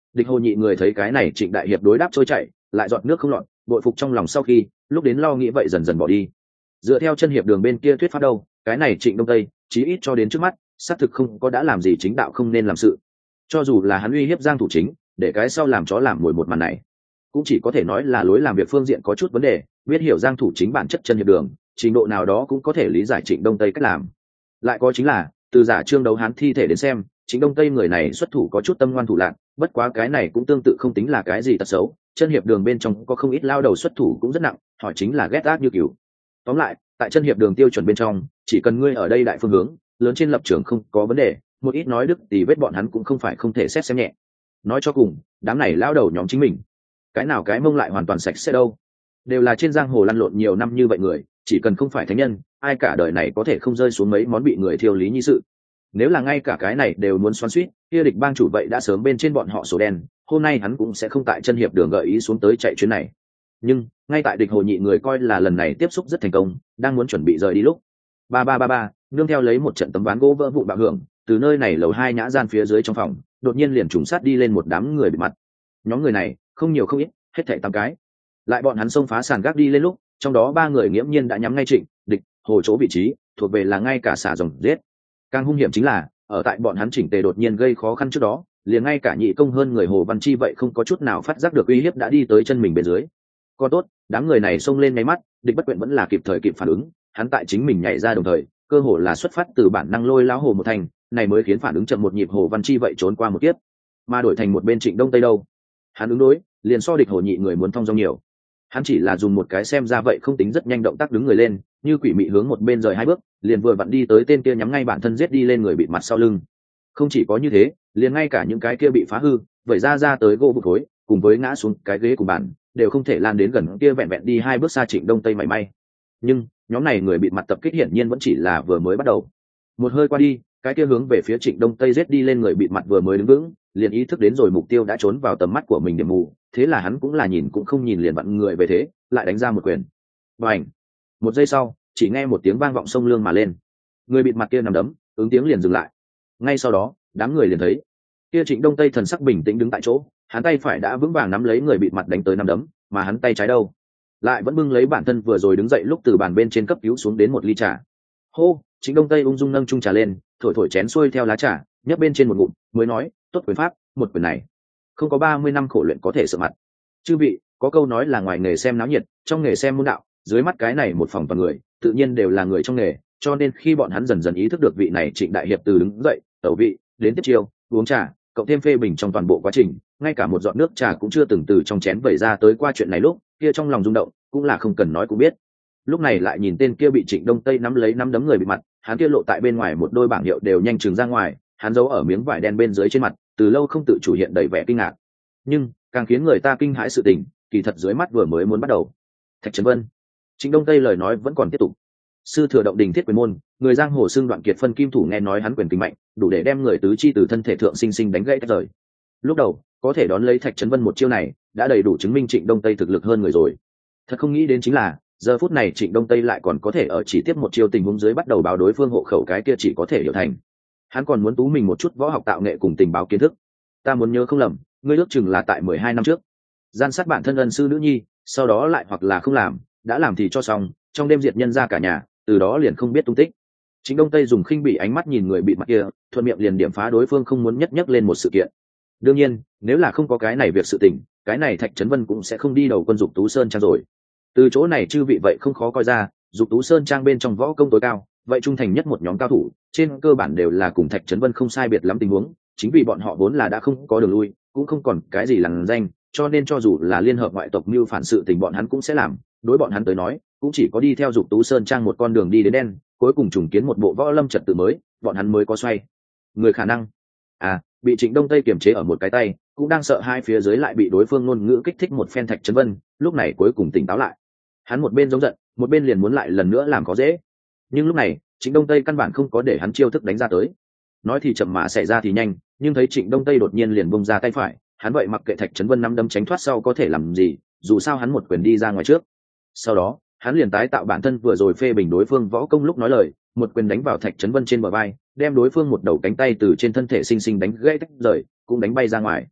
Địch Hồ Nhị người thấy cái này Trịnh đại hiệp đối đáp trôi chảy, lại giọt nước không lọt, bội phục trong lòng sau khi lúc đến lo nghĩ vậy dần dần bỏ đi. Dựa theo chân hiệp đường bên kia thuyết pháp đâu, cái này Trịnh Đông Tây chí ít cho đến trước mắt xác thực không có đã làm gì chính đạo không nên làm sự. Cho dù là hắn uy hiếp Giang Thủ Chính để cái sau làm chó làm mồi một màn này, cũng chỉ có thể nói là lối làm việc phương diện có chút vấn đề, biết hiểu Giang Thủ Chính bản chất chân hiệp đường, trình độ nào đó cũng có thể lý giải Trịnh Đông Tây cách làm. Lại có chính là từ giả trương đấu hán thi thể đến xem, Trịnh Đông Tây người này xuất thủ có chút tâm ngoan thủ lạn, bất quá cái này cũng tương tự không tính là cái gì tật xấu, chân hiệp đường bên trong có không ít lao đầu xuất thủ cũng rất nặng, hỏi chính là ghét ác như cừu. Tóm lại, tại chân hiệp đường tiêu chuẩn bên trong, chỉ cần ngươi ở đây đại phương hướng, lớn trên lập trường không có vấn đề, một ít nói đức thì vết bọn hắn cũng không phải không thể xét xem nhẹ. Nói cho cùng, đám này lao đầu nhóm chính mình, cái nào cái mông lại hoàn toàn sạch sẽ đâu, đều là trên giang hồ lăn lộn nhiều năm như vậy người, chỉ cần không phải thánh nhân, ai cả đời này có thể không rơi xuống mấy món bị người thiêu lý như sự. Nếu là ngay cả cái này đều muốn xoắn xuýt, kia địch bang chủ vậy đã sớm bên trên bọn họ sổ đen, hôm nay hắn cũng sẽ không tại chân hiệp đường gợi ý xuống tới chạy chuyến này. Nhưng ngay tại Địch Hồ Nhị người coi là lần này tiếp xúc rất thành công, đang muốn chuẩn bị rời đi lúc, ba ba ba ba nương theo lấy một trận tấm ván gỗ vỡ vụn bạo hưởng, từ nơi này lầu hai nhã gian phía dưới trong phòng đột nhiên liền trùng sát đi lên một đám người bị mặt. Nhóm người này không nhiều không ít, hết thảy tám cái. Lại bọn hắn xông phá sàn gác đi lên lúc, trong đó ba người nghiễm nhiên đã nhắm ngay Trịnh Địch Hồ chỗ vị trí, thuộc về là ngay cả xả dòng giết. Càng hung hiểm chính là ở tại bọn hắn chỉnh tề đột nhiên gây khó khăn trước đó, liền ngay cả nhị công hơn người Hồ Văn Chi vậy không có chút nào phát giác được uy hiếp đã đi tới chân mình bên dưới. Còn tốt, đám người này xông lên ngay mắt, Địch Bất Quyện vẫn là kịp thời kịp phản ứng, hắn tại chính mình nhảy ra đồng thời, cơ hồ là xuất phát từ bản năng lôi lão hồ một thành, này mới khiến phản ứng chậm một nhịp Hồ Văn Chi vậy trốn qua một kiếp, mà đổi thành một bên Trịnh Đông Tây đâu, hắn ứng đối liền so Địch Hồ Nhị người muốn thông dong nhiều. Hắn chỉ là dùng một cái xem ra vậy không tính rất nhanh động tác đứng người lên, như quỷ mị hướng một bên rời hai bước, liền vừa vặn đi tới tên kia nhắm ngay bản thân giết đi lên người bị mặt sau lưng. Không chỉ có như thế, liền ngay cả những cái kia bị phá hư vẩy ra ra tới gỗ bụi khối, cùng với ngã xuống cái ghế của bàn, đều không thể lan đến gần kia vẹn vẹn đi hai bước xa Trịnh Đông Tây mảy may. Nhưng nhóm này người bị mặt tập kích hiển nhiên vẫn chỉ là vừa mới bắt đầu. Một hơi qua đi, cái kia hướng về phía Trịnh Đông Tây giết đi lên người bị mặt vừa mới đứng vững, liền ý thức đến rồi mục tiêu đã trốn vào tầm mắt của mình điểm mù, thế là hắn cũng là nhìn cũng không nhìn liền vặn người về thế, lại đánh ra một quyền. Bành! Một giây sau, chỉ nghe một tiếng vang vọng sông lương mà lên. Người bịt mặt kia nằm đấm, ứng tiếng liền dừng lại. Ngay sau đó, đám người liền thấy, kia Trịnh Đông Tây thần sắc bình tĩnh đứng tại chỗ, hắn tay phải đã vững vàng nắm lấy người bịt mặt đánh tới nằm đấm, mà hắn tay trái đâu, lại vẫn bưng lấy bản thân vừa rồi đứng dậy lúc từ bàn bên trên cấp cứu xuống đến một ly trà. Hô! Trịnh Đông Tây ung dung nâng chung trà lên, thổi thổi chén xuôi theo lá trà, nhấp bên trên một ngụm, mới nói, tốt quyền pháp, một quyền này, không có ba mươi năm khổ luyện có thể sợ mặt. Chư vị, có câu nói là ngoài nghề xem náo nhiệt, trong nghề xem môn đạo, dưới mắt cái này một phòng toàn người, tự nhiên đều là người trong nghề, cho nên khi bọn hắn dần dần ý thức được vị này Trịnh đại hiệp từ đứng dậy, tẩu vị, đến tiếp chiêu, uống trà, cộng thêm phê bình trong toàn bộ quá trình, ngay cả một giọt nước trà cũng chưa từng từ trong chén vẩy ra tới qua chuyện này lúc, kia trong lòng rung động, cũng là không cần nói cũng biết. Lúc này lại nhìn tên kia bị Trịnh Đông Tây nắm lấy nắm đấm người bị mặt, hắn kia lộ tại bên ngoài một đôi bảng hiệu đều nhanh chừng ra ngoài, hắn giấu ở miếng vải đen bên dưới trên mặt, từ lâu không tự chủ hiện đầy vẻ kinh ngạc. Nhưng càng khiến người ta kinh hãi sự tình, kỳ thật dưới mắt vừa mới muốn bắt đầu. Thạch Trấn Vân, Trịnh Đông Tây lời nói vẫn còn tiếp tục. Sư thừa động đình thiết quyền môn, người giang hồ xưng đoạn kiệt phân kim thủ, nghe nói hắn quyền kinh mạnh, đủ để đem người tứ chi từ thân thể thượng sinh sinh đánh gãy tách rời. Lúc đầu có thể đón lấy Thạch Trấn Vân một chiêu này, đã đầy đủ chứng minh Trịnh Đông Tây thực lực hơn người rồi. Thật không nghĩ đến chính là giờ phút này Trịnh Đông Tây lại còn có thể ở chỉ tiếp một chiêu tình huống dưới bắt đầu báo đối phương hộ khẩu, cái kia chỉ có thể hiểu thành hắn còn muốn tú mình một chút võ học tạo nghệ cùng tình báo kiến thức. Ta muốn nhớ không lầm, ngươi ước chừng là tại mười hai năm trước gian sát bản thân ân sư nữ nhi, sau đó lại hoặc là không làm, đã làm thì cho xong, trong đêm diệt nhân ra cả nhà, từ đó liền không biết tung tích. Trịnh Đông Tây dùng khinh bỉ ánh mắt nhìn người bị mặt kia, thuận miệng liền điểm phá đối phương không muốn nhất nhất lên một sự kiện. Đương nhiên, nếu là không có cái này việc sự tình, cái này Thạch Trấn Vân cũng sẽ không đi đầu quân Dục Tú Sơn trang rồi. Từ chỗ này chư vị vậy không khó coi ra, Dục Tú Sơn trang bên trong võ công tối cao, vậy trung thành nhất một nhóm cao thủ, trên cơ bản đều là cùng Thạch Trấn Vân không sai biệt lắm tình huống, chính vì bọn họ vốn là đã không có đường lui, cũng không còn cái gì lằn danh, cho nên cho dù là liên hợp ngoại tộc mưu phản sự tình bọn hắn cũng sẽ làm, đối bọn hắn tới nói, cũng chỉ có đi theo Dục Tú Sơn trang một con đường đi đến đen, cuối cùng trùng kiến một bộ võ lâm trật tự mới, bọn hắn mới có xoay người khả năng. À, bị Trịnh Đông Tây kiềm chế ở một cái tay, cũng đang sợ hai phía dưới lại bị đối phương ngôn ngữ kích thích một phen Thạch Trấn Vân, lúc này cuối cùng tỉnh táo lại. Hắn một bên giống giận, một bên liền muốn lại lần nữa làm khó dễ. Nhưng lúc này, Trịnh Đông Tây căn bản không có để hắn chiêu thức đánh ra tới. Nói thì chậm mà xảy ra thì nhanh, nhưng thấy Trịnh Đông Tây đột nhiên liền bung ra tay phải, hắn vậy mặc kệ Thạch Trấn Vân năm đấm tránh thoát sau có thể làm gì, dù sao hắn một quyền đi ra ngoài trước. Sau đó, hắn liền tái tạo bản thân vừa rồi phê bình đối phương võ công lúc nói lời, một quyền đánh vào Thạch Trấn Vân trên bờ vai, đem đối phương một đầu cánh tay từ trên thân thể sinh sinh đánh gãy tách rời, cũng đánh bay ra ngoài.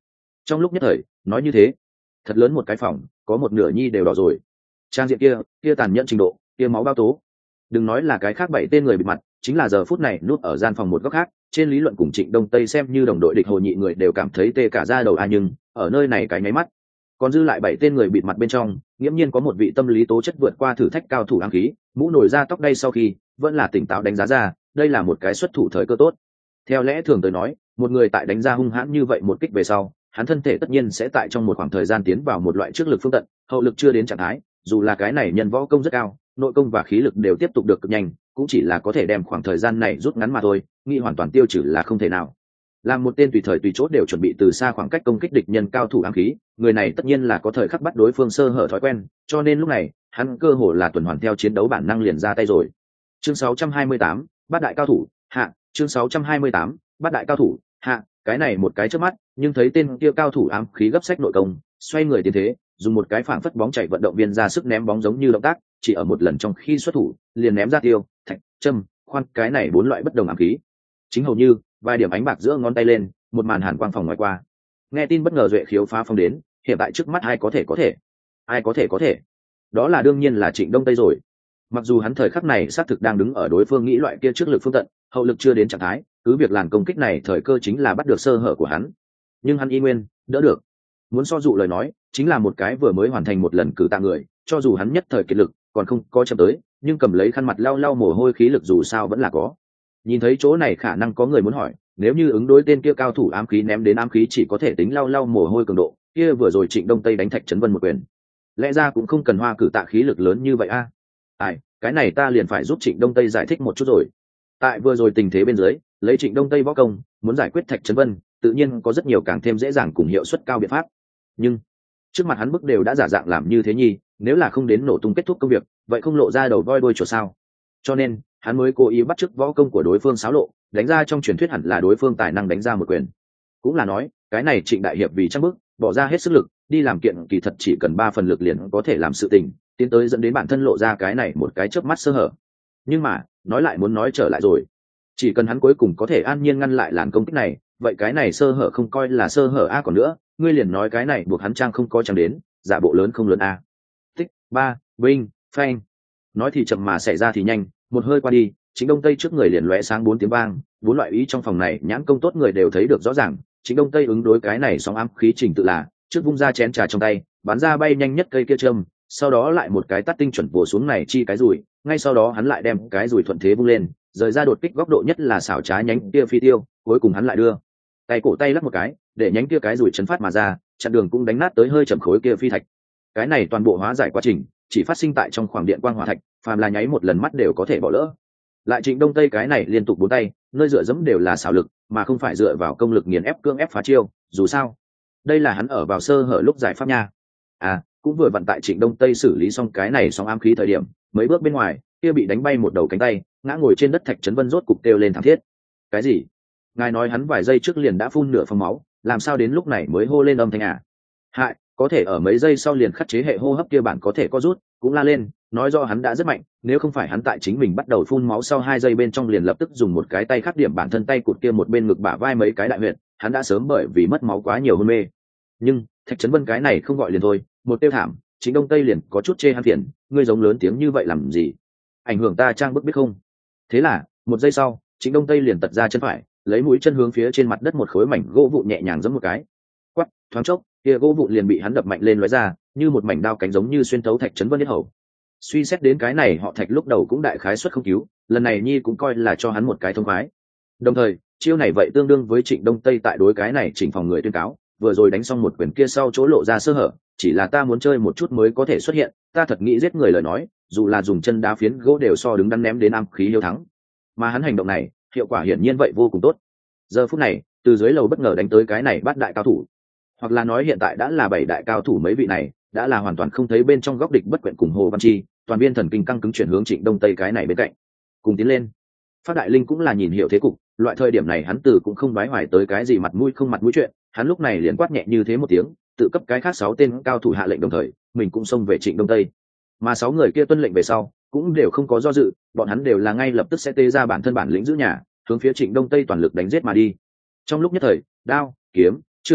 Trong lúc nhất thời nói như thế, thật lớn một cái phòng có một nửa nhi đều đỏ rồi. Trang diện kia kia tàn nhẫn trình độ, kia máu bao tố, đừng nói là cái khác bảy tên người bị mặt, chính là giờ phút này núp ở gian phòng một góc khác, trên lý luận cùng Trịnh Đông Tây xem như đồng đội địch hồ nhị người đều cảm thấy tê cả da đầu. A nhưng ở nơi này cái nháy mắt, còn dư lại bảy tên người bịt mặt bên trong nghiễm nhiên có một vị tâm lý tố chất vượt qua thử thách cao thủ ám khí, mũ nổi ra tóc đay sau khi vẫn là tỉnh táo đánh giá ra đây là một cái xuất thủ thời cơ tốt. Theo lẽ thường tới nói, một người tại đánh ra hung hãn như vậy một kích về sau, hắn thân thể tất nhiên sẽ tại trong một khoảng thời gian tiến vào một loại trước lực phương tận, hậu lực chưa đến trạng thái, dù là cái này nhân võ công rất cao, nội công và khí lực đều tiếp tục được cực nhanh, cũng chỉ là có thể đem khoảng thời gian này rút ngắn mà thôi, nghĩ hoàn toàn tiêu trừ là không thể nào. Làm một tên tùy thời tùy chỗ đều chuẩn bị từ xa khoảng cách công kích địch nhân cao thủ ám khí, người này tất nhiên là có thời khắc bắt đối phương sơ hở thói quen, cho nên lúc này hắn cơ hồ là tuần hoàn theo chiến đấu bản năng liền ra tay rồi. Chương sáu trăm hai mươi tám, bát đại cao thủ hạ. Chương sáu trăm hai mươi tám, bát đại cao thủ hạ. Cái này một cái trước mắt, nhưng thấy tên kia cao thủ ám khí gấp sách nội công, xoay người tiến thế, dùng một cái phảng phất bóng chạy vận động viên ra sức ném bóng giống như động tác, chỉ ở một lần trong khi xuất thủ, liền ném ra tiêu, thạch, châm, khoan, cái này bốn loại bất đồng ám khí. Chính hầu như vài điểm ánh bạc giữa ngón tay lên, một màn hàn quang phòng ngoài qua. Nghe tin bất ngờ duệ khiếu phá phong đến, hiện tại trước mắt ai có thể có thể, ai có thể có thể, đó là đương nhiên là Trịnh Đông Tây rồi. Mặc dù hắn thời khắc này xác thực đang đứng ở đối phương nghĩ loại kia trước lực phương tận, hậu lực chưa đến trạng thái, cứ việc làn công kích này thời cơ chính là bắt được sơ hở của hắn, nhưng hắn y nguyên đỡ được. Muốn so dụ lời nói, chính là một cái vừa mới hoàn thành một lần cử tạ người, cho dù hắn nhất thời kiệt lực còn không có chậm tới, nhưng cầm lấy khăn mặt lau lau mồ hôi khí lực dù sao vẫn là có. Nhìn thấy chỗ này khả năng có người muốn hỏi, nếu như ứng đối tên kia cao thủ ám khí ném đến ám khí chỉ có thể tính lau lau mồ hôi cường độ, kia vừa rồi Trịnh Đông Tây đánh Thạch Trấn Vân một quyền, lẽ ra cũng không cần hoa cử tạ khí lực lớn như vậy a. À? Ai, cái này ta liền phải giúp Trịnh Đông Tây giải thích một chút rồi. Tại vừa rồi tình thế bên dưới, lấy Trịnh Đông Tây võ công, muốn giải quyết Thạch Trấn Vân, tự nhiên có rất nhiều càng thêm dễ dàng cùng hiệu suất cao biện pháp. Nhưng trước mặt hắn bức đều đã giả dạng làm như thế nhi, nếu là không đến nổ tung kết thúc công việc, vậy không lộ ra đầu voi đuôi chuột sao? Cho nên hắn mới cố ý bắt chước võ công của đối phương xáo lộ, đánh ra trong truyền thuyết hẳn là đối phương tài năng đánh ra một quyền. Cũng là nói, cái này Trịnh đại hiệp vì chắc bức, bỏ ra hết sức lực, đi làm kiện kỳ thật chỉ cần ba phần lực liền có thể làm sự tình, tiến tới dẫn đến bản thân lộ ra cái này một cái chớp mắt sơ hở. Nhưng mà, nói lại muốn nói trở lại rồi, chỉ cần hắn cuối cùng có thể an nhiên ngăn lại làn công kích này, vậy cái này sơ hở không coi là sơ hở a. Còn nữa, ngươi liền nói cái này buộc hắn trang không coi trang đến, giả bộ lớn không lớn a. Tích ba vinh phanh, nói thì chậm mà xảy ra thì nhanh, một hơi qua đi, Trịnh Đông Tây trước người liền lóe sáng bốn tiếng vang, bốn loại ý trong phòng này nhãn công tốt người đều thấy được rõ ràng. Trịnh Đông Tây ứng đối cái này sóng ám khí trình tự là trước vung ra chén trà trong tay, bắn ra bay nhanh nhất cây kia châm, sau đó lại một cái tát tinh chuẩn bổ xuống này chi cái rùi, ngay sau đó hắn lại đem cái rùi thuận thế vung lên, rời ra đột kích góc độ nhất là xảo trá nhánh kia phi tiêu, cuối cùng hắn lại đưa tay cổ tay lắc một cái, để nhánh kia cái rùi chấn phát mà ra, chặn đường cũng đánh nát tới hơi chậm khối kia phi thạch. Cái này toàn bộ hóa giải quá trình chỉ phát sinh tại trong khoảng điện quang hỏa thạch, phàm là nháy một lần mắt đều có thể bỏ lỡ. Lại Trịnh Đông Tây cái này liên tục bốn tay, nơi dựa dẫm đều là xảo lực, mà không phải dựa vào công lực nghiền ép cưỡng ép phá chiêu, dù sao đây là hắn ở vào sơ hở lúc giải pháp nha. À, cũng vừa vận tại Trịnh Đông Tây xử lý xong cái này xong ám khí thời điểm, mấy bước bên ngoài kia bị đánh bay một đầu cánh tay, ngã ngồi trên đất Thạch Trấn Vân rốt cục kêu lên thảm thiết. Cái gì? Ngài nói hắn vài giây trước liền đã phun nửa phòng máu, làm sao đến lúc này mới hô lên âm thanh à? Hại, có thể ở mấy giây sau liền khắc chế hệ hô hấp kia bản có thể có rút, cũng la lên, nói do hắn đã rất mạnh, nếu không phải hắn tại chính mình bắt đầu phun máu sau hai giây bên trong liền lập tức dùng một cái tay khắc điểm bản thân tay cụt kia một bên ngực bả vai mấy cái đại huyệt, hắn đã sớm bởi vì mất máu quá nhiều hôn mê. Nhưng Thạch Trấn Vân cái này không gọi liền thôi, một tiêu thảm, Chính Đông Tây liền có chút chê hắn phiền, ngươi giống lớn tiếng như vậy làm gì? Ảnh hưởng ta trang bức biết không? Thế là một giây sau, Chính Đông Tây liền tật ra chân phải, lấy mũi chân hướng phía trên mặt đất một khối mảnh gỗ vụn nhẹ nhàng giẫm một cái, quắt, thoáng chốc, kia gỗ vụn liền bị hắn đập mạnh lên lóe ra, như một mảnh đao cánh giống như xuyên thấu Thạch Trấn Vân yết hầu. Suy xét đến cái này họ Thạch lúc đầu cũng đại khái suất không cứu, lần này nhi cũng coi là cho hắn một cái thông khoái. Đồng thời, chiêu này vậy tương đương với Trịnh Đông Tây tại đối cái này chỉnh phòng người tuyên cáo, vừa rồi đánh xong một quyền kia sau chỗ lộ ra sơ hở, chỉ là ta muốn chơi một chút mới có thể xuất hiện, ta thật nghĩ giết người lời nói, dù là dùng chân đá phiến gỗ đều so đứng đắn ném đến am khí hiếu thắng. Mà hắn hành động này, hiệu quả hiển nhiên vậy vô cùng tốt. Giờ phút này, từ dưới lầu bất ngờ đánh tới cái này bát đại cao thủ, hoặc là nói hiện tại đã là bảy đại cao thủ, mấy vị này đã là hoàn toàn không thấy bên trong góc địch bất quyện cùng Hồ Văn Chi, toàn viên thần kinh căng cứng chuyển hướng Trịnh Đông Tây cái này bên cạnh, cùng tiến lên. Phát Đại Linh cũng là nhìn hiểu thế cục, loại thời điểm này hắn từ cũng không đoái hoài tới cái gì mặt mũi không mặt mũi chuyện, hắn lúc này liền quát nhẹ như thế một tiếng, tự cấp cái khác sáu tên cao thủ hạ lệnh, đồng thời mình cũng xông về Trịnh Đông Tây. Mà sáu người kia tuân lệnh về sau, cũng đều không có do dự, bọn hắn đều là ngay lập tức sẽ tê ra bản thân bản lĩnh giữ nhà, hướng phía Trịnh Đông Tây toàn lực đánh giết mà đi. Trong lúc nhất thời, đao, kiếm, trưởng,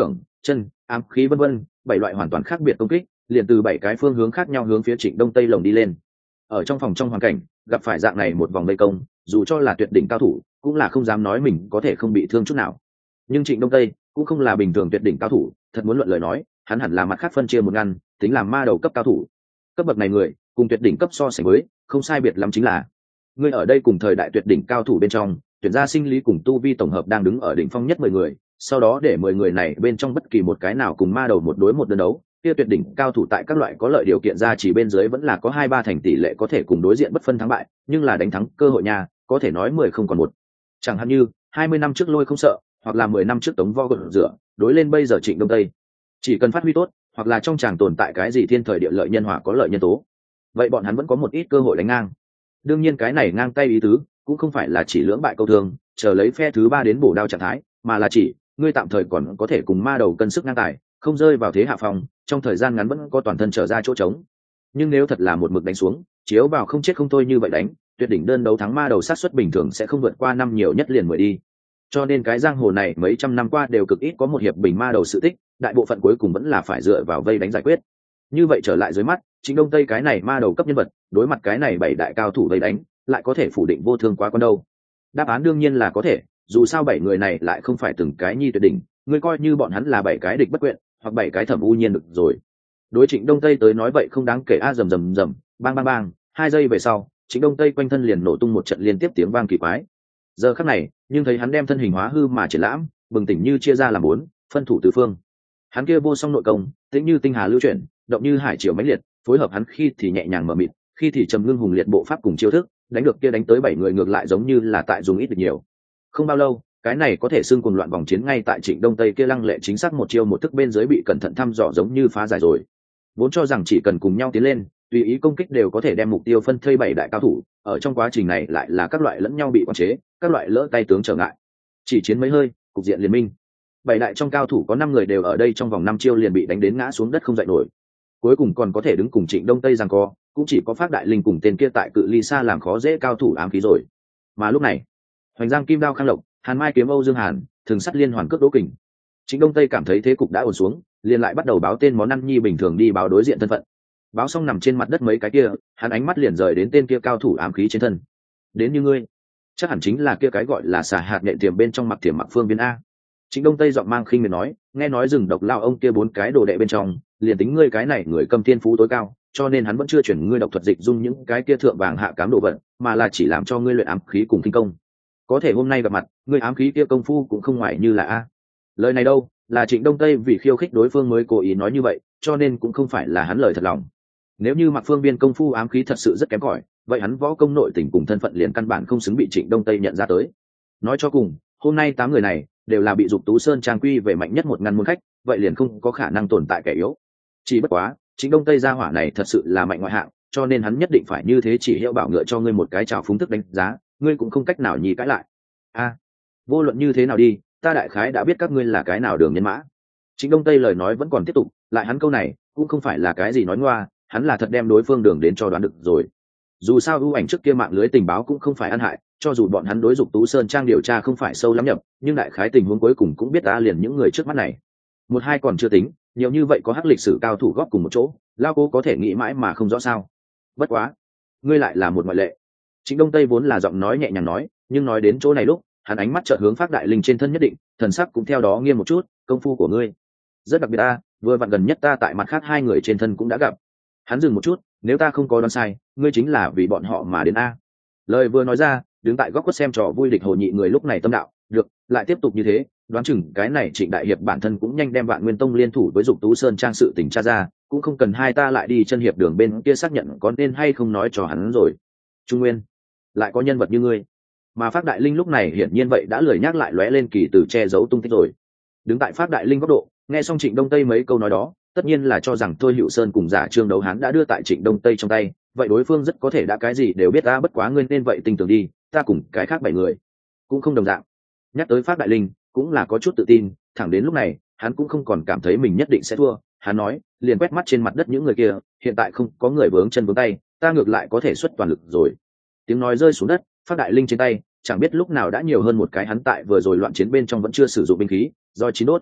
chân, ám khí vân vân, bảy loại hoàn toàn khác biệt công kích liền từ bảy cái phương hướng khác nhau hướng phía Trịnh Đông Tây lồng đi lên. Ở trong phòng trong hoàn cảnh gặp phải dạng này một vòng vây công, dù cho là tuyệt đỉnh cao thủ cũng là không dám nói mình có thể không bị thương chút nào. Nhưng Trịnh Đông Tây cũng không là bình thường tuyệt đỉnh cao thủ, thật muốn luận lời nói hắn hẳn là mặt khác phân chia một ngăn, tính làm ma đầu cấp cao thủ. Cấp bậc này người cùng tuyệt đỉnh cấp so sánh với không sai biệt lắm, chính là người ở đây cùng thời đại tuyệt đỉnh cao thủ bên trong tuyển gia sinh lý cùng tu vi tổng hợp đang đứng ở đỉnh phong nhất mười người, sau đó để mười người này bên trong bất kỳ một cái nào cùng ma đầu một đối một đơn đấu, kia tuyệt đỉnh cao thủ tại các loại có lợi điều kiện ra chỉ bên dưới vẫn là có hai ba thành tỷ lệ có thể cùng đối diện bất phân thắng bại, nhưng là đánh thắng cơ hội nhà có thể nói mười không còn một. Chẳng hạn như hai mươi năm trước Lôi Không Sợ, hoặc là mười năm trước Tống Vo gột rửa, đối lên bây giờ Trịnh Đông Tây, chỉ cần phát huy tốt, hoặc là trong tràng tồn tại cái gì thiên thời địa lợi nhân hòa có lợi nhân tố, vậy bọn hắn vẫn có một ít cơ hội đánh ngang. Đương nhiên cái này ngang tay ý tứ cũng không phải là chỉ lưỡng bại câu thương, chờ lấy phe thứ ba đến bổ đao trạng thái, mà là chỉ ngươi tạm thời còn có thể cùng ma đầu cân sức ngang tài, không rơi vào thế hạ phòng, trong thời gian ngắn vẫn có toàn thân trở ra chỗ trống. Nhưng nếu thật là một mực đánh xuống, chiếu vào không chết không thôi như vậy đánh, tuyệt đỉnh đơn đấu thắng ma đầu sát suất bình thường sẽ không vượt qua năm, nhiều nhất liền mười đi. Cho nên cái giang hồ này mấy trăm năm qua đều cực ít có một hiệp bình ma đầu sự tích, đại bộ phận cuối cùng vẫn là phải dựa vào vây đánh giải quyết. Như vậy trở lại dưới mắt Trịnh Đông Tây cái này ma đầu cấp nhân vật, đối mặt cái này bảy đại cao thủ vây đánh, lại có thể phủ định vô thương quá con đâu? Đáp án đương nhiên là có thể, dù sao bảy người này lại không phải từng cái nhi tuyệt đỉnh, ngươi coi như bọn hắn là bảy cái địch bất quyện, hoặc bảy cái thẩm u nhiên được rồi. Đối Trịnh Đông Tây tới nói vậy không đáng kể. A rầm rầm rầm, bang bang bang, hai giây về sau Trịnh Đông Tây quanh thân liền nổ tung một trận liên tiếp tiếng vang kỳ quái. Giờ khắc này nhưng thấy hắn đem thân hình hóa hư mà triển lãm, bừng tỉnh như chia ra làm bốn, phân thủ tứ phương. Hắn kia vô song nội công tĩnh như tinh hà lưu chuyển, động như hải triều mãnh liệt, phối hợp hắn khi thì nhẹ nhàng mở mịt, khi thì trầm ngưng hùng liệt bộ pháp cùng chiêu thức, đánh được kia đánh tới bảy người ngược lại giống như là tại dùng ít được nhiều. Không bao lâu cái này có thể xưng cuồng loạn vòng chiến ngay tại Trịnh Đông Tây kia lăng lệ chính xác một chiêu một thức bên dưới bị cẩn thận thăm dò giống như phá giải rồi. Vốn cho rằng chỉ cần cùng nhau tiến lên, tùy ý công kích đều có thể đem mục tiêu phân thây bảy đại cao thủ, ở trong quá trình này lại là các loại lẫn nhau bị quản chế, các loại lỡ tay tướng trở ngại. Chỉ chiến mấy hơi, cục diện liên minh. Bảy đại trong cao thủ có năm người đều ở đây trong vòng năm chiêu liền bị đánh đến ngã xuống đất không dậy nổi. Cuối cùng còn có thể đứng cùng Trịnh Đông Tây giằng co, cũng chỉ có Phác Đại Linh cùng tên kia tại cự ly xa làm khó dễ cao thủ ám khí rồi. Mà lúc này, Hoành Giang Kim Đao Khang Lộc, Hàn Mai Kiếm Âu Dương Hàn, Thường Sắt Liên Hoàn Cước Đỗ Kình. Trịnh Đông Tây cảm thấy thế cục đã ổn xuống, liền lại bắt đầu báo tên món ăn nhi bình thường đi báo đối diện thân phận. Báo xong nằm trên mặt đất mấy cái kia, hắn ánh mắt liền rời đến tên kia cao thủ ám khí trên thân. Đến như ngươi, chắc hẳn chính là kia cái gọi là xà hạt nhện tiềm bên trong mặc tiềm mặc phương viên a. Trịnh Đông Tây giọng mang khinh miệt nói, nghe nói rừng độc lao ông kia bốn cái đồ đệ bên trong, liền tính ngươi cái này người cầm thiên phú tối cao, cho nên hắn vẫn chưa chuyển ngươi độc thuật dịch dung những cái kia thượng vàng hạ cám đồ vật, mà là chỉ làm cho ngươi luyện ám khí cùng kinh công. Có thể hôm nay gặp mặt, ngươi ám khí kia công phu cũng không ngoại như là a. Lời này đâu, là Trịnh Đông Tây vì khiêu khích đối phương mới cố ý nói như vậy, cho nên cũng không phải là hắn lời thật lòng. Nếu như Mạc Phương Biên công phu ám khí thật sự rất kém cỏi, vậy hắn võ công nội tình cùng thân phận liền căn bản không xứng bị Trịnh Đông Tây nhận ra tới. Nói cho cùng, hôm nay tám người này đều là bị Dục Tú Sơn trang quy về mạnh nhất một ngăn môn khách, vậy liền không có khả năng tồn tại kẻ yếu. Chỉ bất quá, Trịnh Đông Tây gia hỏa này thật sự là mạnh ngoại hạng, cho nên hắn nhất định phải như thế chỉ hiệu bảo ngựa cho ngươi một cái trào phúng thức đánh giá, ngươi cũng không cách nào nhì cãi lại. A, vô luận như thế nào đi, ta đại khái đã biết các ngươi là cái nào đường nhân mã. Trịnh Đông Tây lời nói vẫn còn tiếp tục, lại hắn câu này cũng không phải là cái gì nói ngoa, hắn là thật đem đối phương đường đến cho đoán được rồi. Dù sao ưu ảnh trước kia mạng lưới tình báo cũng không phải ăn hại, cho dù bọn hắn đối Dục Tú Sơn trang điều tra không phải sâu lắm nhập, nhưng đại khái tình huống cuối cùng cũng biết ta liền những người trước mắt này. Một hai còn chưa tính, nhiều như vậy có hắc lịch sử cao thủ góp cùng một chỗ, lao cố có thể nghĩ mãi mà không rõ sao. Bất quá, ngươi lại là một ngoại lệ. Trịnh Đông Tây vốn là giọng nói nhẹ nhàng nói, nhưng nói đến chỗ này lúc, hắn ánh mắt chợt hướng Phác Đại Linh trên thân nhất định, thần sắc cũng theo đó nghiêm một chút, công phu của ngươi rất đặc biệt ta, vừa vặn gần nhất ta tại mặt khác hai người trên thân cũng đã gặp. Hắn dừng một chút, nếu ta không có đoán sai, ngươi chính là vì bọn họ mà đến a. Lời vừa nói ra, đứng tại góc quất xem trò vui địch hồ nhị người lúc này tâm đạo, được, lại tiếp tục như thế, đoán chừng cái này Trịnh đại hiệp bản thân cũng nhanh đem Vạn Nguyên Tông liên thủ với Dục Tú Sơn trang sự tình tra ra, cũng không cần hai ta lại đi chân hiệp đường bên kia xác nhận có nên hay không nói cho hắn rồi. Trung Nguyên, lại có nhân vật như ngươi. Mà Phác Đại Linh lúc này hiển nhiên vậy đã lười nhắc lại lóe lên kỳ từ che giấu tung tích rồi. Đứng tại Phác Đại Linh góc độ, nghe xong Trịnh Đông Tây mấy câu nói đó, tất nhiên là cho rằng Thôi Hữu Sơn cùng Giả Trương Đấu Hán đã đưa tại Trịnh Đông Tây trong tay, vậy đối phương rất có thể đã cái gì đều biết ta, bất quá ngươi nên vậy tin tưởng đi, ta cùng cái khác bảy người cũng không đồng dạng. Nhắc tới Phác Đại Linh, cũng là có chút tự tin, thẳng đến lúc này, hắn cũng không còn cảm thấy mình nhất định sẽ thua, hắn nói, liền quét mắt trên mặt đất những người kia, hiện tại không có người vướng chân vướng tay, ta ngược lại có thể xuất toàn lực rồi. Tiếng nói rơi xuống đất, Phác Đại Linh trên tay, chẳng biết lúc nào đã nhiều hơn một cái hắn tại vừa rồi loạn chiến bên trong vẫn chưa sử dụng binh khí, roi chín đốt.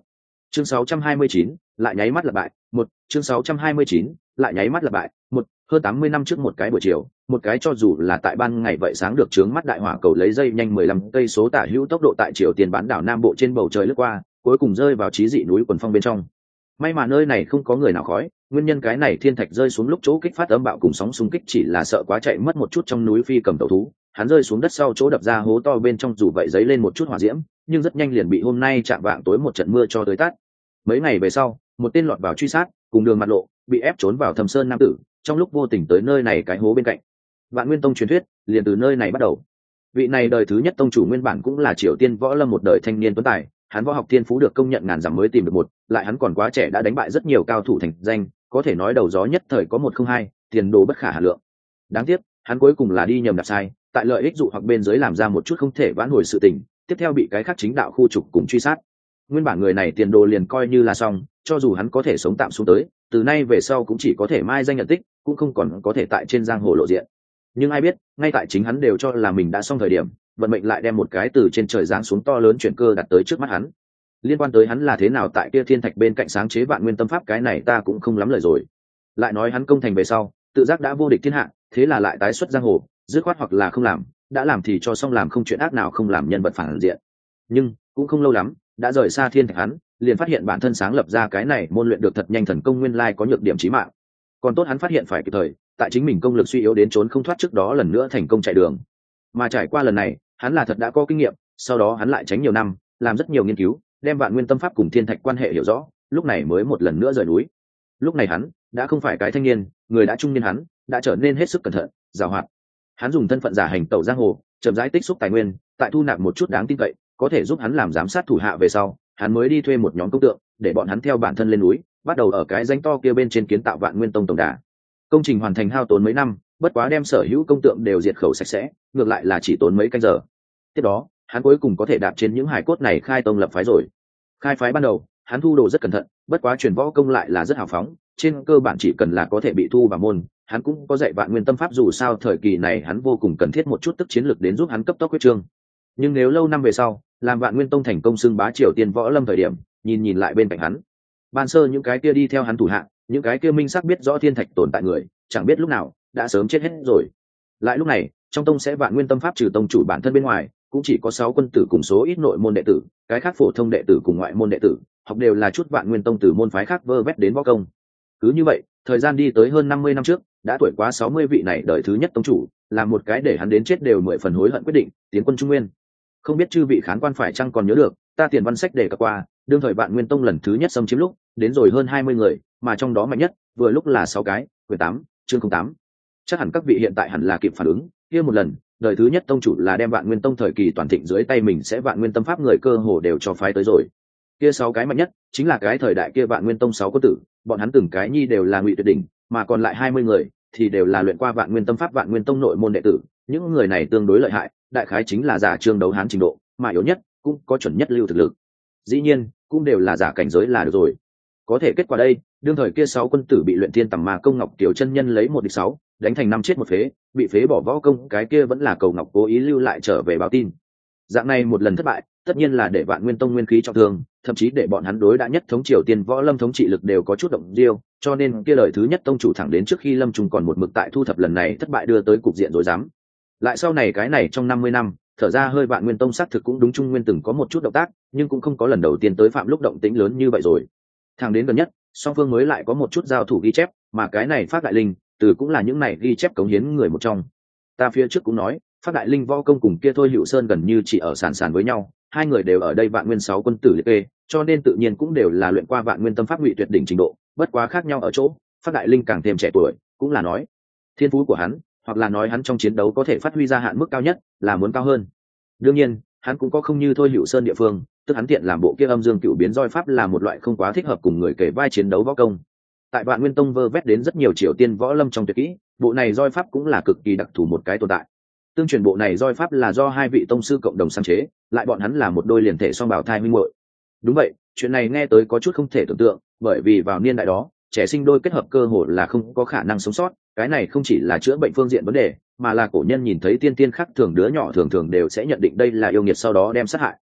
chương sáu trăm hai mươi chín, lại nháy mắt lặp bại một chương sáu trăm hai mươi chín, lại nháy mắt lặp bại một hơn tám mươi năm trước một cái buổi chiều, một cái cho dù là tại ban ngày vậy sáng được chướng mắt đại hỏa cầu lấy dây nhanh mười lăm cây số tả hữu tốc độ tại Triều Tiên bán đảo Nam Bộ trên bầu trời lướt qua, cuối cùng rơi vào chí dị núi quần phong bên trong. May mà nơi này không có người nào khói, nguyên nhân cái này thiên thạch rơi xuống lúc chỗ kích phát âm bạo cùng sóng xung kích chỉ là sợ quá chạy mất một chút trong núi phi cầm tàu thú, hắn rơi xuống đất sau chỗ đập ra hố to bên trong dù vậy giấy lên một chút hỏa diễm, nhưng rất nhanh liền bị hôm nay chạm vạng tối một trận mưa cho tới tắt. Mấy ngày về sau, một tên lọt vào truy sát, cùng đường mặt lộ, bị ép trốn vào Thâm Sơn nam tử, trong lúc vô tình tới nơi này cái hố bên cạnh. Vạn Nguyên Tông truyền thuyết liền từ nơi này bắt đầu. Vị này đời thứ nhất tông chủ nguyên bản cũng là Triều Tiên võ lâm một đời thanh niên tuấn tài, hắn võ học thiên phú được công nhận ngàn dặm mới tìm được một, lại hắn còn quá trẻ đã đánh bại rất nhiều cao thủ thành danh, có thể nói đầu gió nhất thời có một không hai, tiền đồ bất khả hà lượng. Đáng tiếc, hắn cuối cùng là đi nhầm đạp sai, tại lợi ích dụ hoặc bên dưới làm ra một chút không thể vãn hồi sự tình, tiếp theo bị cái khác chính đạo khu trục cùng truy sát. Nguyên bản người này tiền đồ liền coi như là xong, cho dù hắn có thể sống tạm xuống tới, từ nay về sau cũng chỉ có thể mai danh nhận tích, cũng không còn có thể tại trên giang hồ lộ diện. Nhưng ai biết, ngay tại chính hắn đều cho là mình đã xong thời điểm, vận mệnh lại đem một cái từ trên trời giáng xuống to lớn chuyển cơ đặt tới trước mắt hắn. Liên quan tới hắn là thế nào tại kia thiên thạch bên cạnh sáng chế Vạn Nguyên Tâm Pháp, cái này ta cũng không lắm lời rồi. Lại nói hắn công thành về sau, tự giác đã vô địch thiên hạ, thế là lại tái xuất giang hồ, dứt khoát hoặc là không làm, đã làm thì cho xong làm không chuyện ác nào không làm nhân vật phản diện. Nhưng cũng không lâu lắm, đã rời xa thiên thạch hắn, liền phát hiện bản thân sáng lập ra cái này môn luyện được thật nhanh thần công nguyên lai có nhược điểm chí mạng. Còn tốt hắn phát hiện phải kịp thời, tại chính mình công lực suy yếu đến trốn không thoát trước đó lần nữa thành công chạy đường. Mà trải qua lần này, hắn là thật đã có kinh nghiệm, sau đó hắn lại tránh nhiều năm, làm rất nhiều nghiên cứu, đem Vạn Nguyên Tâm Pháp cùng thiên thạch quan hệ hiểu rõ, lúc này mới một lần nữa rời núi. Lúc này hắn đã không phải cái thanh niên, người đã trung niên, hắn đã trở nên hết sức cẩn thận, giàu hoạt. Hắn dùng thân phận giả hành tẩu giang hồ, chậm rãi tích xúc tài nguyên, tại thu nạp một chút đáng tin cậy, có thể giúp hắn làm giám sát thủ hạ về sau, hắn mới đi thuê một nhóm công tượng, để bọn hắn theo bản thân lên núi, bắt đầu ở cái danh to kia bên trên kiến tạo Vạn Nguyên Tông tổng đà. Công trình hoàn thành hao tốn mấy năm, bất quá đem sở hữu công tượng đều diệt khẩu sạch sẽ, ngược lại là chỉ tốn mấy canh giờ. Tiếp đó, hắn cuối cùng có thể đạp trên những hài cốt này khai tông lập phái rồi. Khai phái ban đầu, hắn thu đồ rất cẩn thận, bất quá truyền võ công lại là rất hào phóng, trên cơ bản chỉ cần là có thể bị thu vào môn, hắn cũng có dạy Vạn Nguyên Tâm Pháp, dù sao thời kỳ này hắn vô cùng cần thiết một chút tức chiến lược đến giúp hắn cấp tốc quyết trương. Nhưng nếu lâu năm về sau, làm Vạn Nguyên Tông thành công xưng bá Triều Tiên võ lâm thời điểm, nhìn nhìn lại bên cạnh hắn, ban sơ những cái kia đi theo hắn thủ hạ, những cái kia minh xác biết rõ thiên thạch tồn tại người, chẳng biết lúc nào đã sớm chết hết rồi. Lại lúc này, trong tông sẽ Vạn Nguyên Tâm Pháp trừ tông chủ bản thân bên ngoài, cũng chỉ có sáu quân tử cùng số ít nội môn đệ tử, cái khác phổ thông đệ tử cùng ngoại môn đệ tử, học đều là chút Vạn Nguyên Tông từ môn phái khác vơ vét đến võ công. Cứ như vậy, thời gian đi tới hơn năm mươi năm trước, đã tuổi quá sáu mươi, vị này đời thứ nhất tông chủ, làm một cái để hắn đến chết đều mười phần hối hận quyết định, tiến quân Trung Nguyên. Không biết chư vị khán quan phải chăng còn nhớ được, ta tiền văn sách để cập qua, đương thời Vạn Nguyên Tông lần thứ nhất xâm chiếm lúc, đến rồi hơn hai mươi người, mà trong đó mạnh nhất, vừa lúc là sáu cái, quyển tám, chương không tám. Chắc hẳn các vị hiện tại hẳn là kịp phản ứng, kia một lần, đời thứ nhất tông chủ là đem Vạn Nguyên Tông thời kỳ toàn thịnh dưới tay mình sẽ Vạn Nguyên Tâm Pháp người cơ hồ đều cho phái tới rồi. Kia sáu cái mạnh nhất, chính là cái thời đại kia Vạn Nguyên Tông sáu quân tử, bọn hắn từng cái nhi đều là Ngụy Tuyệt Đỉnh, mà còn lại hai mươi người thì đều là luyện qua Vạn Nguyên Tâm Pháp Vạn Nguyên Tông nội môn đệ tử, những người này tương đối lợi hại, đại khái chính là giả trương đấu hán trình độ, mà yếu nhất cũng có chuẩn nhất lưu thực lực. Dĩ nhiên, cũng đều là giả cảnh giới là được rồi. Có thể kết quả đây, đương thời kia sáu quân tử bị luyện thiên tầm ma công Ngọc Tiểu chân nhân lấy một địch sáu, đánh thành năm chết một phế, bị phế bỏ võ công, cái kia vẫn là Cầu Ngọc cố ý lưu lại trở về báo tin. Dạng này một lần thất bại, tất nhiên là để Vạn Nguyên Tông nguyên khí trọng thương, thậm chí để bọn hắn đối đã nhất thống Triều Tiên võ lâm thống trị lực đều có chút động diêu, cho nên kia lời thứ nhất tông chủ thẳng đến trước khi lâm trùng còn một mực tại thu thập lần này thất bại đưa tới cục diện rối rắm. Lại sau này cái này trong năm mươi năm, thở ra hơi Vạn Nguyên Tông xác thực cũng đúng Trung Nguyên từng có một chút động tác, nhưng cũng không có lần đầu tiên tới phạm lúc động tĩnh lớn như vậy rồi. Thẳng đến gần nhất, song phương mới lại có một chút giao thủ ghi chép, mà cái này Phát Đại Linh, từ cũng là những này ghi chép cống hiến người một trong. Ta phía trước cũng nói, Phát Đại Linh võ công cùng kia Thôi Hữu Sơn gần như chỉ ở sàn sàn với nhau, hai người đều ở đây Vạn Nguyên sáu quân tử liệt kê, cho nên tự nhiên cũng đều là luyện qua Vạn Nguyên Tâm Pháp Ngụy Tuyệt đỉnh trình độ, bất quá khác nhau ở chỗ, Phát Đại Linh càng thêm trẻ tuổi, cũng là nói thiên phú của hắn, hoặc là nói hắn trong chiến đấu có thể phát huy ra hạn mức cao nhất, là muốn cao hơn. Đương nhiên, hắn cũng có không như Thôi Hữu Sơn địa phương, tức hắn tiện làm bộ kia âm dương cựu biến roi pháp là một loại không quá thích hợp cùng người kể vai chiến đấu võ công. Tại Vạn Nguyên Tông vơ vét đến rất nhiều Triều Tiên võ lâm trong tuyệt kỹ, bộ này roi pháp cũng là cực kỳ đặc thù một cái tồn tại. Tương truyền bộ này roi pháp là do hai vị tông sư cộng đồng sáng chế, lại bọn hắn là một đôi liền thể song bào thai huynh muội. Đúng vậy, chuyện này nghe tới có chút không thể tưởng tượng, bởi vì vào niên đại đó, trẻ sinh đôi kết hợp cơ hội là không có khả năng sống sót, cái này không chỉ là chữa bệnh phương diện vấn đề, mà là cổ nhân nhìn thấy tiên tiên khác thường đứa nhỏ thường thường đều sẽ nhận định đây là yêu nghiệt sau đó đem sát hại.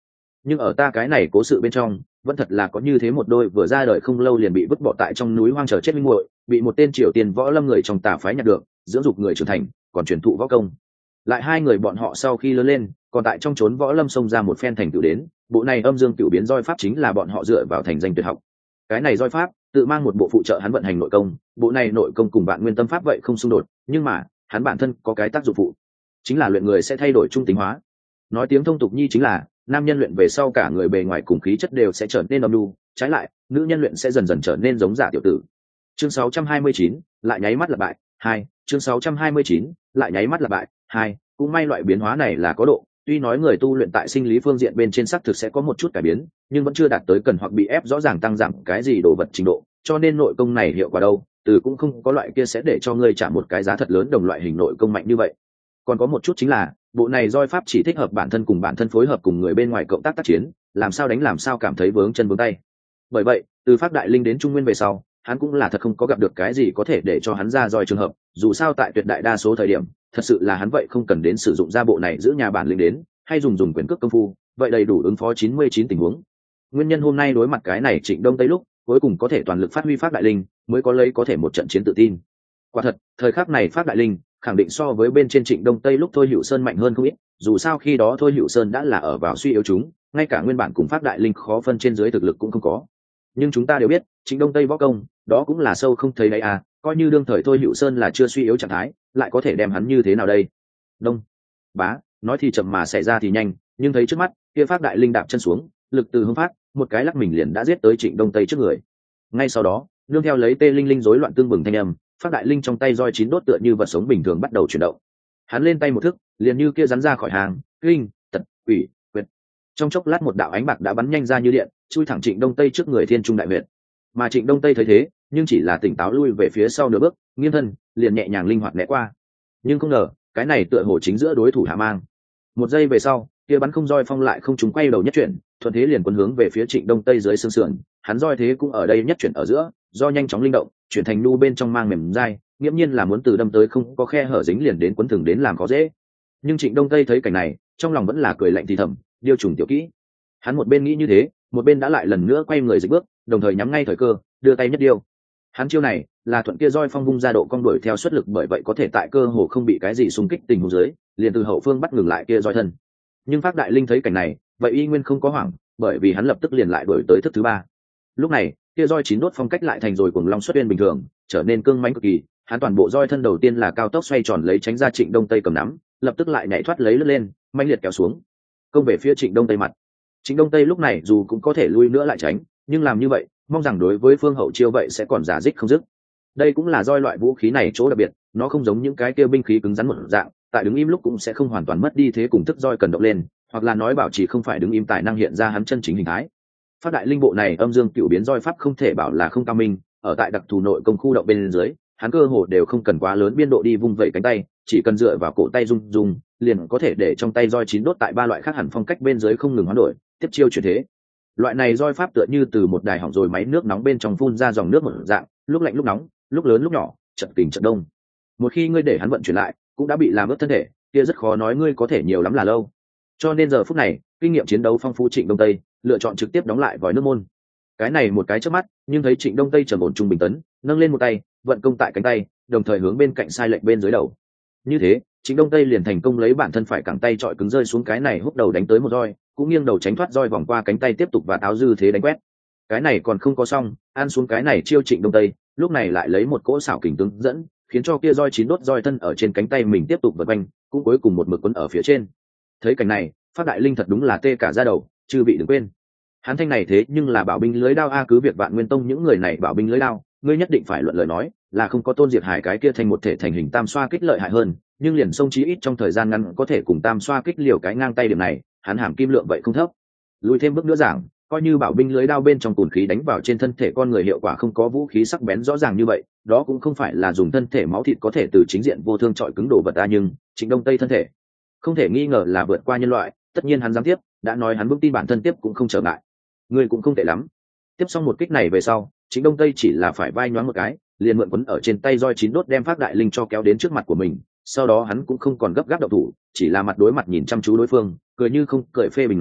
nhưng ở ta cái này cố sự bên trong vẫn thật là có như thế một đôi vừa ra đời không lâu liền bị vứt bỏ tại trong núi hoang chờ chết minh muội, bị một tên triều tiên võ lâm người trong tà phái nhặt được, dưỡng dục người trưởng thành, còn truyền thụ võ công. Lại hai người bọn họ sau khi lớn lên còn tại trong chốn võ lâm xông ra một phen thành tựu đến, bộ này âm dương cửu biến roi pháp chính là bọn họ dựa vào thành danh tuyệt học. Cái này roi pháp tự mang một bộ phụ trợ hắn vận hành nội công, bộ này nội công cùng bạn nguyên tâm pháp vậy không xung đột, nhưng mà hắn bản thân có cái tác dụng phụ, chính là luyện người sẽ thay đổi trung tính hóa. Nói tiếng thông tục nhi chính là nam nhân luyện về sau cả người bề ngoài cùng khí chất đều sẽ trở nên âm nhu, trái lại nữ nhân luyện sẽ dần dần trở nên giống giả tiểu tử. Chương sáu trăm hai mươi chín, lại nháy mắt là bại hai. Chương sáu trăm hai mươi chín, lại nháy mắt là bại hai. Cũng may loại biến hóa này là có độ, tuy nói người tu luyện tại sinh lý phương diện bên trên sắc thực sẽ có một chút cải biến, nhưng vẫn chưa đạt tới cần hoặc bị ép rõ ràng tăng giảm cái gì đồ vật trình độ, cho nên nội công này hiệu quả đâu, từ cũng không có loại kia sẽ để cho ngươi trả một cái giá thật lớn đồng loại hình nội công mạnh như vậy. Còn có một chút chính là bộ này roi pháp chỉ thích hợp bản thân cùng bản thân phối hợp cùng người bên ngoài cộng tác tác chiến, làm sao đánh làm sao cảm thấy vướng chân vướng tay. Bởi vậy từ Pháp Đại Linh đến Trung Nguyên về sau, hắn cũng là thật không có gặp được cái gì có thể để cho hắn ra roi trường hợp, dù sao tại tuyệt đại đa số thời điểm thật sự là hắn vậy không cần đến sử dụng ra bộ này giữ nhà bản lĩnh đến, hay dùng dùng quyền cước công phu, vậy đầy đủ ứng phó chín mươi chín tình huống. Nguyên nhân hôm nay đối mặt cái này Trịnh Đông Tây lúc cuối cùng có thể toàn lực phát huy Pháp Đại Linh, mới có lấy có thể một trận chiến tự tin. Quả thật thời khắc này Pháp Đại Linh khẳng định so với bên trên Trịnh Đông Tây lúc Thôi Hữu Sơn mạnh hơn không ít, dù sao khi đó Thôi Hữu Sơn đã là ở vào suy yếu chúng, ngay cả nguyên bản cùng Pháp Đại Linh khó phân trên dưới thực lực cũng không có. Nhưng chúng ta đều biết Trịnh Đông Tây võ công đó cũng là sâu không thấy đáy à, coi như đương thời Thôi Hữu Sơn là chưa suy yếu trạng thái, lại có thể đem hắn như thế nào đây? Đông bá, nói thì chậm mà xảy ra thì nhanh, nhưng thấy trước mắt kia Pháp Đại Linh đạp chân xuống, lực từ hướng phát, một cái lắc mình liền đã giết tới Trịnh Đông Tây trước người. Ngay sau đó nương theo lấy tê linh linh rối loạn tương bừng thanh âm, Pháp Đại Linh trong tay roi chín đốt tựa như vật sống bình thường bắt đầu chuyển động. Hắn lên tay một thức, liền như kia rắn ra khỏi hàng, kinh, tật, ủy, quyệt. Trong chốc lát một đạo ánh bạc đã bắn nhanh ra như điện, chui thẳng Trịnh Đông Tây trước người Thiên Trung đại huyệt. Mà Trịnh Đông Tây thấy thế, nhưng chỉ là tỉnh táo lui về phía sau nửa bước, nghiêng thân, liền nhẹ nhàng linh hoạt né qua. Nhưng không ngờ, cái này tựa hồ chính giữa đối thủ hạ mang. Một giây về sau, kia bắn không roi phong lại không trúng quay đầu nhất chuyển, thuận thế liền quấn hướng về phía Trịnh Đông Tây dưới xương sườn, hắn roi thế cũng ở đây nhất chuyển ở giữa, do nhanh chóng linh động, chuyển thành nu bên trong mang mềm dai, nghiễm nhiên là muốn từ đâm tới không có khe hở dính liền đến quấn thừng đến làm khó dễ. Nhưng Trịnh Đông Tây thấy cảnh này, trong lòng vẫn là cười lạnh thì thầm, điêu trùng tiểu kỹ. Hắn một bên nghĩ như thế, một bên đã lại lần nữa quay người dịch bước, đồng thời nhắm ngay thời cơ, đưa tay nhất điêu. Hắn chiêu này là thuận kia roi phong vung ra độ cong đuổi theo xuất lực, bởi vậy có thể tại cơ hồ không bị cái gì xung kích tình huống dưới, liền từ hậu phương bắt ngừng lại kia roi thân. Nhưng Pháp Đại Linh thấy cảnh này, vậy y nguyên không có hoảng, bởi vì hắn lập tức liền lại đuổi tới thức thứ ba. Lúc này kia roi chín đốt phong cách lại thành rồi cuồng long xuất uyên bình thường, trở nên cương mãnh cực kỳ. Hắn toàn bộ roi thân đầu tiên là cao tốc xoay tròn lấy tránh ra Trịnh Đông Tây cầm nắm, lập tức lại nhảy thoát lấy lướt lên, mãnh liệt kéo xuống, công về phía Trịnh Đông Tây mặt. Trịnh Đông Tây lúc này dù cũng có thể lui nữa lại tránh, nhưng làm như vậy, mong rằng đối với phương hậu chiêu vậy sẽ còn giả dích không dứt. Đây cũng là roi loại vũ khí này chỗ đặc biệt, nó không giống những cái kia binh khí cứng rắn một dạng, tại đứng im lúc cũng sẽ không hoàn toàn mất đi thế cùng thức roi cần động lên, hoặc là nói bảo chỉ không phải đứng im tài năng hiện ra hắn chân chính hình thái. Pháp Đại Linh bộ này âm dương cửu biến roi pháp không thể bảo là không cao minh, ở tại đặc thù nội công khu động bên dưới, hắn cơ hồ đều không cần quá lớn biên độ đi vung vẩy cánh tay, chỉ cần dựa vào cổ tay rung rung, liền có thể để trong tay roi chín đốt tại ba loại khác hẳn phong cách bên dưới không ngừng hoán đổi, tiếp chiêu chuyển thế. Loại này roi pháp tựa như từ một đài hỏng rồi máy nước nóng bên trong phun ra dòng nước một dạng, lúc lạnh lúc nóng, lúc lớn lúc nhỏ, chợt tỉnh chợt đông. Một khi ngươi để hắn vận chuyển lại, cũng đã bị làm ướt thân thể, kia rất khó nói ngươi có thể nhiều lắm là lâu. Cho nên giờ phút này, kinh nghiệm chiến đấu phong phú Trịnh Đông Tây lựa chọn trực tiếp đóng lại vòi nước môn. Cái này một cái chớp mắt, nhưng thấy Trịnh Đông Tây trầm ổn trung bình tấn, nâng lên một tay, vận công tại cánh tay, đồng thời hướng bên cạnh sai lệch bên dưới đầu. Như thế, Trịnh Đông Tây liền thành công lấy bản thân phải cẳng tay trọi cứng rơi xuống cái này húc đầu đánh tới một roi, cũng nghiêng đầu tránh thoát roi vòng qua cánh tay tiếp tục và táo dư thế đánh quét. Cái này còn không có xong, ăn xuống cái này chiêu Trịnh Đông Tây, lúc này lại lấy một cỗ xảo kình tướng dẫn, khiến cho kia roi chín đốt roi thân ở trên cánh tay mình tiếp tục vượt quanh, cũng cuối cùng một mực quấn ở phía trên. Thấy cảnh này, Pháp Đại Linh thật đúng là tê cả da đầu, chưa bị đừng quên. Hắn thanh này thế nhưng là bảo binh lưới đao a, cứ việc Vạn Nguyên Tông những người này bảo binh lưới đao, ngươi nhất định phải luận lời nói, là không có Tôn Diệt Hải cái kia thành một thể thành hình tam xoa kích lợi hại hơn, nhưng liền sông chí ít trong thời gian ngắn có thể cùng tam xoa kích liều cái ngang tay điểm này, hắn hàm kim lượng vậy không thấp. Lùi thêm bước nữa giảng, coi như bảo binh lưới đao bên trong tùn khí đánh vào trên thân thể con người hiệu quả không có vũ khí sắc bén rõ ràng như vậy, đó cũng không phải là dùng thân thể máu thịt có thể từ chính diện vô thương trọi cứng đồ vật ta, nhưng Trịnh Đông Tây thân thể không thể nghi ngờ là vượt qua nhân loại, tất nhiên hắn dám tiếp, đã nói hắn vững tin bản thân tiếp cũng không trở ngại. Người cũng không tệ lắm. Tiếp xong một kích này về sau, Trịnh Đông Tây chỉ là phải vai nhoáng một cái, liền mượn quấn ở trên tay roi chín đốt đem Pháp Đại Linh cho kéo đến trước mặt của mình, sau đó hắn cũng không còn gấp gáp động thủ, chỉ là mặt đối mặt nhìn chăm chú đối phương, cười như không cười phê bình nói,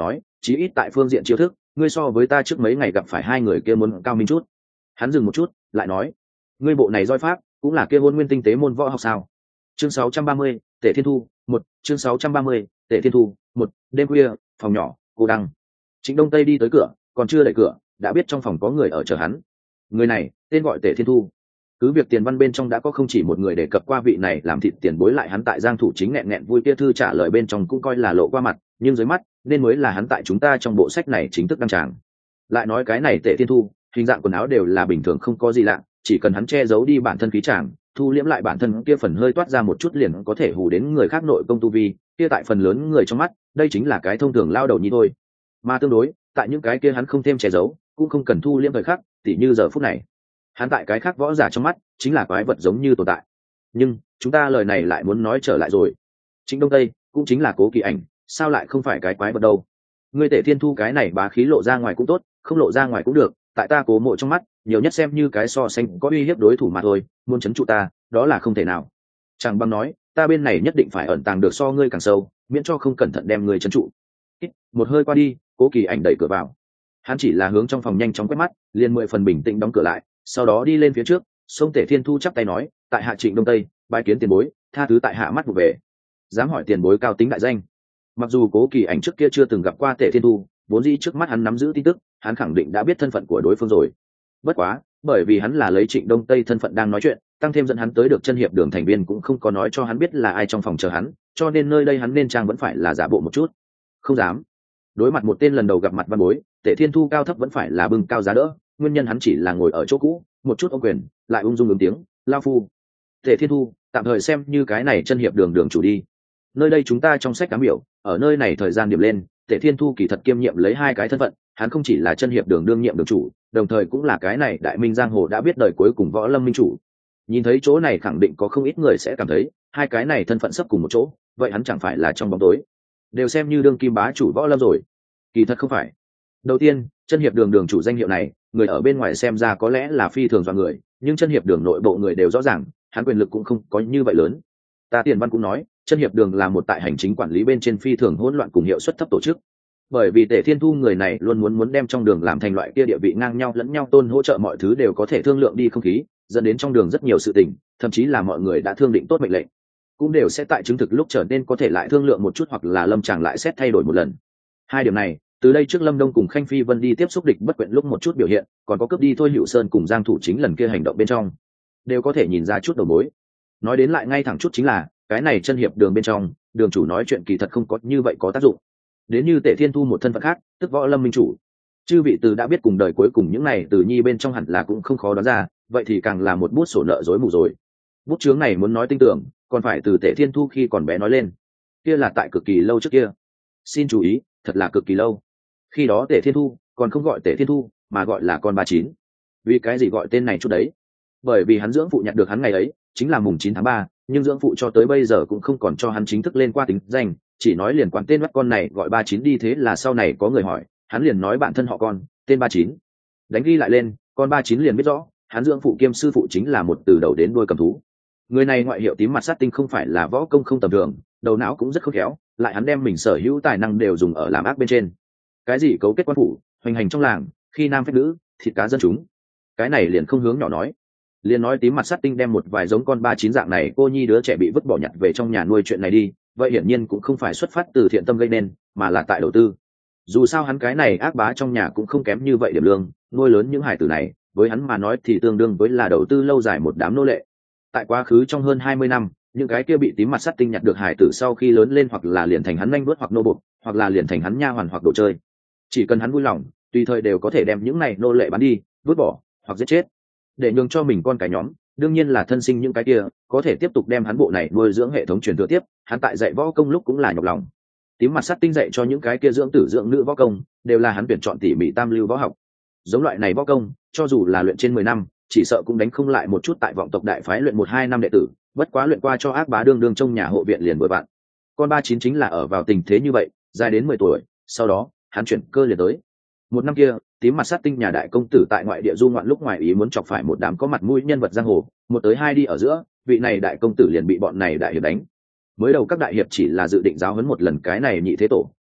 chí ít tại phương diện chiêu thức ngươi so với ta trước mấy ngày gặp phải hai người kia muốn cao minh chút. Hắn dừng một chút lại nói, ngươi bộ này roi pháp cũng là kia hôn nguyên tinh tế môn võ học sao? Chương sáu trăm ba mươi, Tể Thiên Thu một. Chương sáu trăm ba mươi, Tể Thiên Thu một. Đêm khuya, phòng nhỏ, cô đăng. Trịnh Đông Tây đi tới cửa, còn chưa đẩy cửa đã biết trong phòng có người ở chờ hắn. Người này tên gọi Tể Thiên Thu. Cứ việc tiền văn bên trong đã có không chỉ một người đề cập qua vị này làm thịt tiền bối lại hắn tại Giang Thủ chính nghẹn nghẹn vui kia thư trả lời bên trong cũng coi là lộ qua mặt, nhưng dưới mắt nên mới là hắn tại chúng ta trong bộ sách này chính thức đăng tràng. Lại nói cái này Tể Thiên Thu, hình dạng quần áo đều là bình thường không có gì lạ, chỉ cần hắn che giấu đi bản thân khí tràng, thu liễm lại bản thân kia phần hơi toát ra một chút liền có thể hù đến người khác nội công tu vi, kia tại phần lớn người trong mắt, đây chính là cái thông thường lao đầu nhi thôi. Mà tương đối, tại những cái kia hắn không thêm che giấu, cũng không cần thu liễm thời khắc, tỉ như giờ phút này. Hắn tại cái khác võ giả trong mắt, chính là quái vật giống như tồn tại. Nhưng, chúng ta lời này lại muốn nói trở lại rồi. Trịnh Đông Tây, cũng chính là Cố Kỳ Ảnh, sao lại không phải cái quái vật đâu? Ngươi Tể Thiên Thu cái này bá khí lộ ra ngoài cũng tốt, không lộ ra ngoài cũng được, tại ta Cố Mộ trong mắt, nhiều nhất xem như cái so sánh có uy hiếp đối thủ mà thôi, muốn chấn trụ ta, đó là không thể nào. Chẳng bằng nói, ta bên này nhất định phải ẩn tàng được so ngươi càng sâu, miễn cho không cẩn thận đem ngươi chấn trụ. Một hơi qua đi, Cố Kỳ Ảnh đẩy cửa vào. Hắn chỉ là hướng trong phòng nhanh chóng quét mắt, liền mười phần bình tĩnh đóng cửa lại, sau đó đi lên phía trước, xông Tể Thiên Thu chắp tay nói, tại hạ Trịnh Đông Tây, bái kiến tiền bối, tha thứ tại hạ mắt vụ về. Dám hỏi tiền bối cao tính đại danh. Mặc dù Cố Kỳ Ảnh trước kia chưa từng gặp qua Tể Thiên Thu, vốn dĩ trước mắt hắn nắm giữ tin tức, hắn khẳng định đã biết thân phận của đối phương rồi. Bất quá, bởi vì hắn là lấy Trịnh Đông Tây thân phận đang nói chuyện, tăng thêm dẫn hắn tới được chân hiệp đường thành viên cũng không có nói cho hắn biết là ai trong phòng chờ hắn, cho nên nơi đây hắn nên trang vẫn phải là giả bộ một chút. Không dám. Đối mặt một tên lần đầu gặp mặt văn bối, Tể Thiên Thu cao thấp vẫn phải là bưng cao giá đỡ, nguyên nhân hắn chỉ là ngồi ở chỗ cũ, một chút ôm quyền, lại ung dung ứng tiếng, lao phu. Tể Thiên Thu, tạm thời xem như cái này chân hiệp đường đường chủ đi. Nơi đây chúng ta trong sách cám biểu, ở nơi này thời gian điểm lên, Tể Thiên Thu kỳ thật kiêm nhiệm lấy hai cái thân phận, hắn không chỉ là chân hiệp đường đương nhiệm đường chủ, đồng thời cũng là cái này đại minh giang hồ đã biết đời cuối cùng võ lâm minh chủ. Nhìn thấy chỗ này khẳng định có không ít người sẽ cảm thấy, hai cái này thân phận sắp cùng một chỗ, vậy hắn chẳng phải là trong bóng tối, đều xem như đương kim bá chủ võ lâm rồi. Kỳ thật không phải. Đầu tiên, chân hiệp đường đường chủ danh hiệu này, người ở bên ngoài xem ra có lẽ là phi thường do người, nhưng chân hiệp đường nội bộ người đều rõ ràng, hắn quyền lực cũng không có như vậy lớn. Ta Tiền Văn cũng nói, chân hiệp đường là một tại hành chính quản lý bên trên phi thường hỗn loạn cùng hiệu suất thấp tổ chức. Bởi vì Tể Thiên Thu người này luôn muốn muốn đem trong đường làm thành loại kia địa vị ngang nhau lẫn nhau tôn hỗ trợ mọi thứ đều có thể thương lượng đi không khí, dẫn đến trong đường rất nhiều sự tình, thậm chí là mọi người đã thương định tốt mệnh lệnh, cũng đều sẽ tại chứng thực lúc trở nên có thể lại thương lượng một chút hoặc là lâm tràng lại xét thay đổi một lần. Hai điểm này, từ đây trước Lâm Đông cùng Khanh Phi Vân đi tiếp xúc địch bất quyện lúc một chút biểu hiện, còn có cướp đi Thôi Hữu Sơn cùng Giang Thủ chính lần kia hành động bên trong, đều có thể nhìn ra chút đầu mối. Nói đến lại ngay thẳng chút chính là, cái này chân hiệp đường bên trong, đường chủ nói chuyện kỳ thật không có như vậy có tác dụng. Đến như Tể Thiên Thu một thân phận khác, tức võ lâm minh chủ. Chư vị từ đã biết cùng đời cuối cùng những này từ nhi bên trong hẳn là cũng không khó đoán ra, vậy thì càng là một bút sổ nợ rối mù rồi. Bút chướng này muốn nói tinh tưởng, còn phải từ Tể Thiên Thu khi còn bé nói lên. Kia là tại cực kỳ lâu trước kia. Xin chú ý, thật là cực kỳ lâu. Khi đó Tể Thiên Thu còn không gọi Tể Thiên Thu, mà gọi là con ba chín. Vì cái gì gọi tên này chút đấy? Bởi vì hắn dưỡng phụ nhặt được hắn ngày ấy, chính là mùng chín tháng ba, nhưng dưỡng phụ cho tới bây giờ cũng không còn cho hắn chính thức lên qua tính danh, chỉ nói liền quán tên bắt con này gọi ba chín đi, thế là sau này có người hỏi, hắn liền nói bản thân họ con, tên ba chín. Đánh ghi lại lên, con ba chín liền biết rõ, hắn dưỡng phụ kiêm sư phụ chính là một từ đầu đến đuôi cầm thú. Người này ngoại hiệu tím mặt sát tinh không phải là võ công không tầm thường, đầu não cũng rất khôn khéo, lại hắn đem mình sở hữu tài năng đều dùng ở làm ác bên trên. Cái gì cấu kết quan phủ, hoành hành trong làng, khi nam phép nữ, thịt cá dân chúng, cái này liền không hướng nhỏ nói. Liền nói tím mặt sát tinh đem một vài giống con ba chín dạng này cô nhi đứa trẻ bị vứt bỏ nhặt về trong nhà nuôi chuyện này đi, vậy hiển nhiên cũng không phải xuất phát từ thiện tâm gây nên, mà là tại đầu tư. Dù sao hắn cái này ác bá trong nhà cũng không kém như vậy điểm lương, nuôi lớn những hải tử này, với hắn mà nói thì tương đương với là đầu tư lâu dài một đám nô lệ. Tại quá khứ trong hơn hai mươi năm, những cái kia bị tím mặt sát tinh nhặt được hải tử sau khi lớn lên hoặc là liền thành hắn nhanh vuốt hoặc nô bộc, hoặc là liền thành hắn nha hoàn hoặc đồ chơi. Chỉ cần hắn vui lòng, tùy thời đều có thể đem những này nô lệ bán đi, vứt bỏ hoặc giết chết, để nhường cho mình con cái nhóm, đương nhiên là thân sinh những cái kia có thể tiếp tục đem hắn bộ này nuôi dưỡng hệ thống truyền thừa tiếp. Hắn tại dạy võ công lúc cũng là nhọc lòng. Tím mặt sát tinh dạy cho những cái kia dưỡng tử dưỡng nữ võ công đều là hắn tuyển chọn tỉ mỉ tam lưu võ học. Giống loại này võ công, cho dù là luyện trên mười năm, chỉ sợ cũng đánh không lại một chút tại vọng tộc đại phái luyện một hai năm đệ tử, bất quá luyện qua cho ác bá đương đương trong nhà hộ viện liền bội bạn. Con ba chín chính là ở vào tình thế như vậy, dài đến mười tuổi, sau đó hắn chuyển cơ liền tới. Một năm kia, tím mặt sát tinh nhà đại công tử tại ngoại địa du ngoạn lúc ngoài ý muốn chọc phải một đám có mặt mũi nhân vật giang hồ, một tới hai đi ở giữa, vị này đại công tử liền bị bọn này đại hiệp đánh. Mới đầu các đại hiệp chỉ là dự định giáo huấn một lần cái này nhị thế tổ,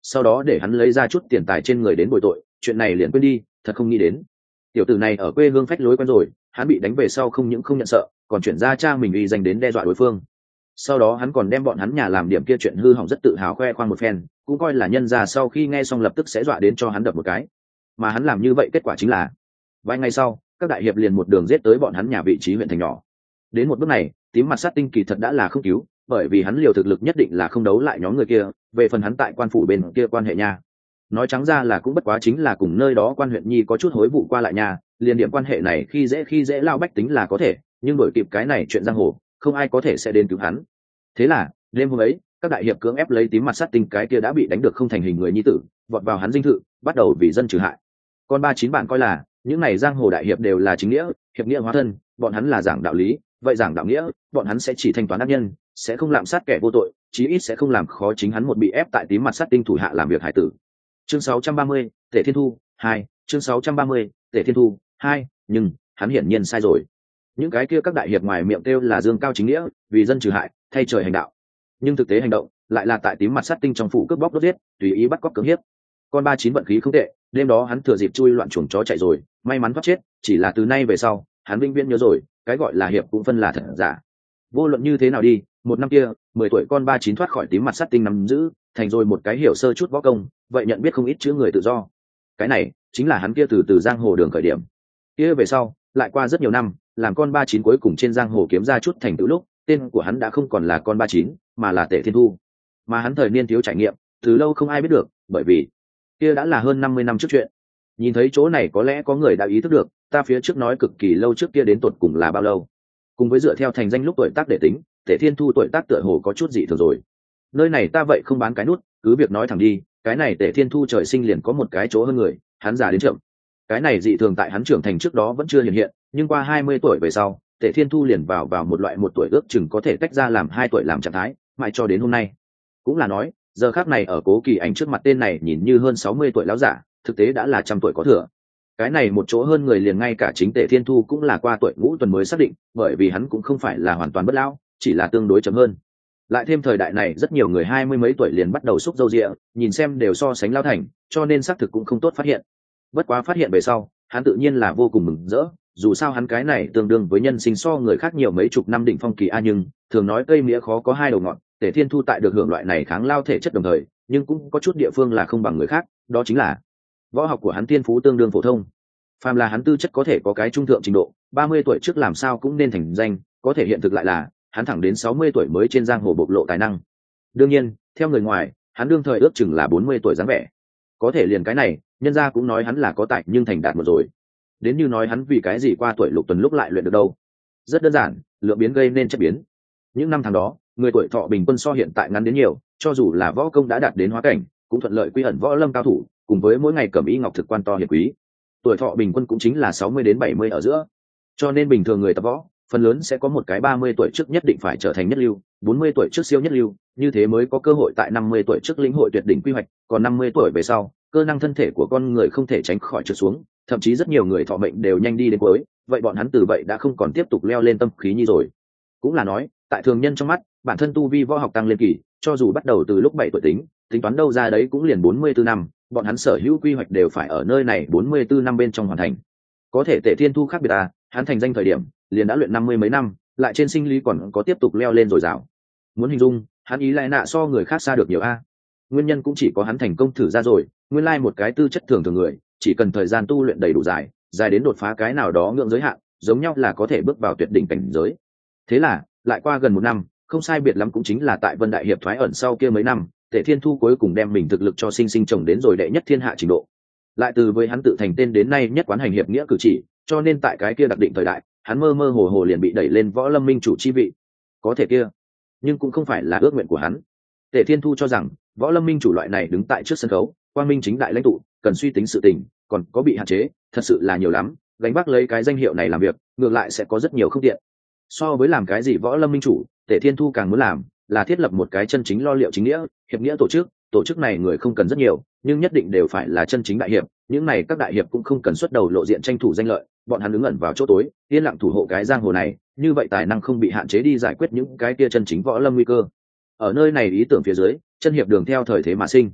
sau đó để hắn lấy ra chút tiền tài trên người đến bồi tội, chuyện này liền quên đi, thật không nghĩ đến tiểu tử này ở quê hương phách lối quen rồi, hắn bị đánh về sau không những không nhận sợ, còn chuyển ra cha mình uy danh đến đe dọa đối phương. Sau đó hắn còn đem bọn hắn nhà làm điểm kia chuyện hư hỏng rất tự hào khoe khoang một phen, cũng coi là nhân ra sau khi nghe xong lập tức sẽ dọa đến cho hắn đập một cái. Mà hắn làm như vậy kết quả chính là vài ngày sau các đại hiệp liền một đường giết tới bọn hắn nhà vị trí huyện thành nhỏ. Đến một bước này tím mặt sát tinh kỳ thật đã là không cứu, bởi vì hắn liều thực lực nhất định là không đấu lại nhóm người kia. Về phần hắn tại quan phủ bên kia quan hệ nha, nói trắng ra là cũng bất quá chính là cùng nơi đó quan huyện nhi có chút hối vụ qua lại nhà, liền điểm quan hệ này khi dễ khi dễ lao bách tính là có thể, nhưng đổi kịp cái này chuyện giang hồ không ai có thể sẽ đến cứu hắn. Thế là đêm hôm ấy các đại hiệp cưỡng ép lấy tím mặt sát tinh cái kia đã bị đánh được không thành hình người nhi tử vọt vào hắn dinh thự, bắt đầu vì dân trừ hại. Còn ba chín bạn coi là những này giang hồ đại hiệp đều là chính nghĩa, hiệp nghĩa hóa thân, bọn hắn là giảng đạo lý, vậy giảng đạo nghĩa bọn hắn sẽ chỉ thanh toán ác nhân, sẽ không lạm sát kẻ vô tội, chí ít sẽ không làm khó chính hắn một bị ép tại tím mặt sát tinh thủ hạ làm việc hải tử. Chương sáu trăm ba mươi, Tể Thiên Thu hai. Chương sáu trăm ba mươi, Tể Thiên Thu hai. Nhưng hắn hiển nhiên sai rồi. Những cái kia các đại hiệp ngoài miệng kêu là dương cao chính nghĩa, vì dân trừ hại, thay trời hành đạo, nhưng thực tế hành động lại là tại tím mặt sát tinh trong phủ cướp bóc đốt giết, tùy ý bắt cóc cưỡng hiếp. Con ba chín vận khí không tệ, đêm đó hắn thừa dịp chui loạn chuồng chó chạy rồi, may mắn thoát chết. Chỉ là từ nay về sau hắn vĩnh viễn nhớ rồi, cái gọi là hiệp cũng phân là thật giả. Vô luận như thế nào đi, một năm kia mười tuổi con ba chín thoát khỏi tím mặt sát tinh nắm giữ, thành rồi một cái hiểu sơ chút võ công, vậy nhận biết không ít chữ người tự do. Cái này chính là hắn kia từ từ giang hồ đường khởi điểm. Kia về sau lại qua rất nhiều năm, làm con ba chín cuối cùng trên giang hồ kiếm ra chút thành tựu lúc, tên của hắn đã không còn là con ba chín mà là Tể Thiên Thu. Mà hắn thời niên thiếu trải nghiệm từ lâu không ai biết được, bởi vì kia đã là hơn năm mươi năm trước chuyện. Nhìn thấy chỗ này có lẽ có người đã ý thức được ta phía trước nói cực kỳ lâu trước kia đến tột cùng là bao lâu. Cùng với dựa theo thành danh lúc tuổi tác để tính, Tể Thiên Thu tuổi tác tựa hồ có chút dị thường rồi. Nơi này ta vậy không bán cái nút, cứ việc nói thẳng đi, cái này Tể Thiên Thu trời sinh liền có một cái chỗ hơn người, hắn già đến chậm. Cái này dị thường tại hắn trưởng thành trước đó vẫn chưa hiện hiện, nhưng qua hai mươi tuổi về sau, Tể Thiên Thu liền vào vào một loại một tuổi ước chừng có thể tách ra làm hai tuổi làm trạng thái, mãi cho đến hôm nay. Cũng là nói, giờ khác này ở Cố Kỳ Ảnh trước mặt tên này nhìn như hơn sáu mươi tuổi lão giả, thực tế đã là trăm tuổi có thừa. Cái này một chỗ hơn người liền ngay cả chính Tể Thiên Thu cũng là qua tuổi ngũ tuần mới xác định, bởi vì hắn cũng không phải là hoàn toàn bất lão, chỉ là tương đối chậm hơn. Lại thêm thời đại này rất nhiều người hai mươi mấy tuổi liền bắt đầu xúc râu rịa, nhìn xem đều so sánh lao thành, cho nên xác thực cũng không tốt phát hiện. Bất quá phát hiện về sau, hắn tự nhiên là vô cùng mừng rỡ, dù sao hắn cái này tương đương với nhân sinh so người khác nhiều mấy chục năm đỉnh phong kỳ a, nhưng thường nói cây mía khó có hai đầu ngọn. Tể Thiên Thu tại được hưởng loại này kháng lao thể chất đồng thời, nhưng cũng có chút địa phương là không bằng người khác, đó chính là võ học của hắn thiên phú tương đương phổ thông. Phàm là hắn tư chất có thể có cái trung thượng trình độ, ba mươi tuổi trước làm sao cũng nên thành danh, có thể hiện thực lại là hắn thẳng đến sáu mươi tuổi mới trên giang hồ bộc lộ tài năng. Đương nhiên, theo người ngoài, hắn đương thời ước chừng là bốn mươi tuổi dáng vẻ. Có thể liền cái này, nhân gia cũng nói hắn là có tài nhưng thành đạt một rồi. Đến như nói hắn vì cái gì qua tuổi lục tuần lúc lại luyện được đâu? Rất đơn giản, lượng biến gây nên chất biến. Những năm tháng đó, người tuổi thọ bình quân so hiện tại ngắn đến nhiều, cho dù là võ công đã đạt đến hóa cảnh, cũng thuận lợi quy ẩn võ lâm cao thủ, cùng với mỗi ngày cẩm y ngọc thực quan to hiển quý. Tuổi thọ bình quân cũng chính là sáu mươi đến bảy mươi ở giữa. Cho nên bình thường người tập võ, phần lớn sẽ có một cái ba mươi tuổi trước nhất định phải trở thành nhất lưu, bốn mươi tuổi trước siêu nhất lưu, như thế mới có cơ hội tại năm mươi tuổi trước lĩnh hội tuyệt đỉnh quy hoạch, còn năm mươi tuổi về sau, cơ năng thân thể của con người không thể tránh khỏi trượt xuống, thậm chí rất nhiều người thọ mệnh đều nhanh đi đến cuối, vậy bọn hắn từ vậy đã không còn tiếp tục leo lên tâm khí nhi rồi. Cũng là nói, tại thường nhân trong mắt, bản thân tu vi võ học tăng lên kỳ, cho dù bắt đầu từ lúc bảy tuổi tính, tính toán đâu ra đấy cũng liền bốn mươi tư năm, bọn hắn sở hữu quy hoạch đều phải ở nơi này bốn mươi tư năm bên trong hoàn thành. Có thể Tể Thiên Thu khác biệt à, hắn thành danh thời điểm, liền đã luyện năm mươi mấy năm, lại trên sinh lý còn có tiếp tục leo lên rồi dào. Muốn hình dung, hắn ý lại nạ so người khác xa được nhiều a. Nguyên nhân cũng chỉ có hắn thành công thử ra rồi, nguyên lai một cái tư chất thường thường người, chỉ cần thời gian tu luyện đầy đủ dài, dài đến đột phá cái nào đó ngưỡng giới hạn, giống nhau là có thể bước vào tuyệt đỉnh cảnh giới. Thế là, lại qua gần một năm, không sai biệt lắm cũng chính là tại Vân Đại Hiệp thoái ẩn sau kia mấy năm, Tể Thiên Thu cuối cùng đem mình thực lực cho sinh sinh trồng đến rồi đệ nhất thiên hạ trình độ. Lại từ với hắn tự thành tên đến nay nhất quán hành hiệp nghĩa cử chỉ, cho nên tại cái kia đặc định thời đại, hắn mơ mơ hồ hồ liền bị đẩy lên võ lâm minh chủ chi vị. Có thể kia, nhưng cũng không phải là ước nguyện của hắn. Tể Thiên Thu cho rằng, võ lâm minh chủ loại này đứng tại trước sân khấu, quang minh chính đại lãnh tụ, cần suy tính sự tình, còn có bị hạn chế, thật sự là nhiều lắm, gánh vác lấy cái danh hiệu này làm việc, ngược lại sẽ có rất nhiều không tiện. So với làm cái gì võ lâm minh chủ, Tể Thiên Thu càng muốn làm là thiết lập một cái chân chính lo liệu chính nghĩa, hiệp nghĩa tổ chức. Tổ chức này người không cần rất nhiều, nhưng nhất định đều phải là chân chính đại hiệp. Những này các đại hiệp cũng không cần xuất đầu lộ diện tranh thủ danh lợi, bọn hắn đứng ẩn vào chỗ tối, yên lặng thủ hộ cái giang hồ này, như vậy tài năng không bị hạn chế đi giải quyết những cái kia chân chính võ lâm nguy cơ. Ở nơi này ý tưởng phía dưới, chân hiệp đường theo thời thế mà sinh.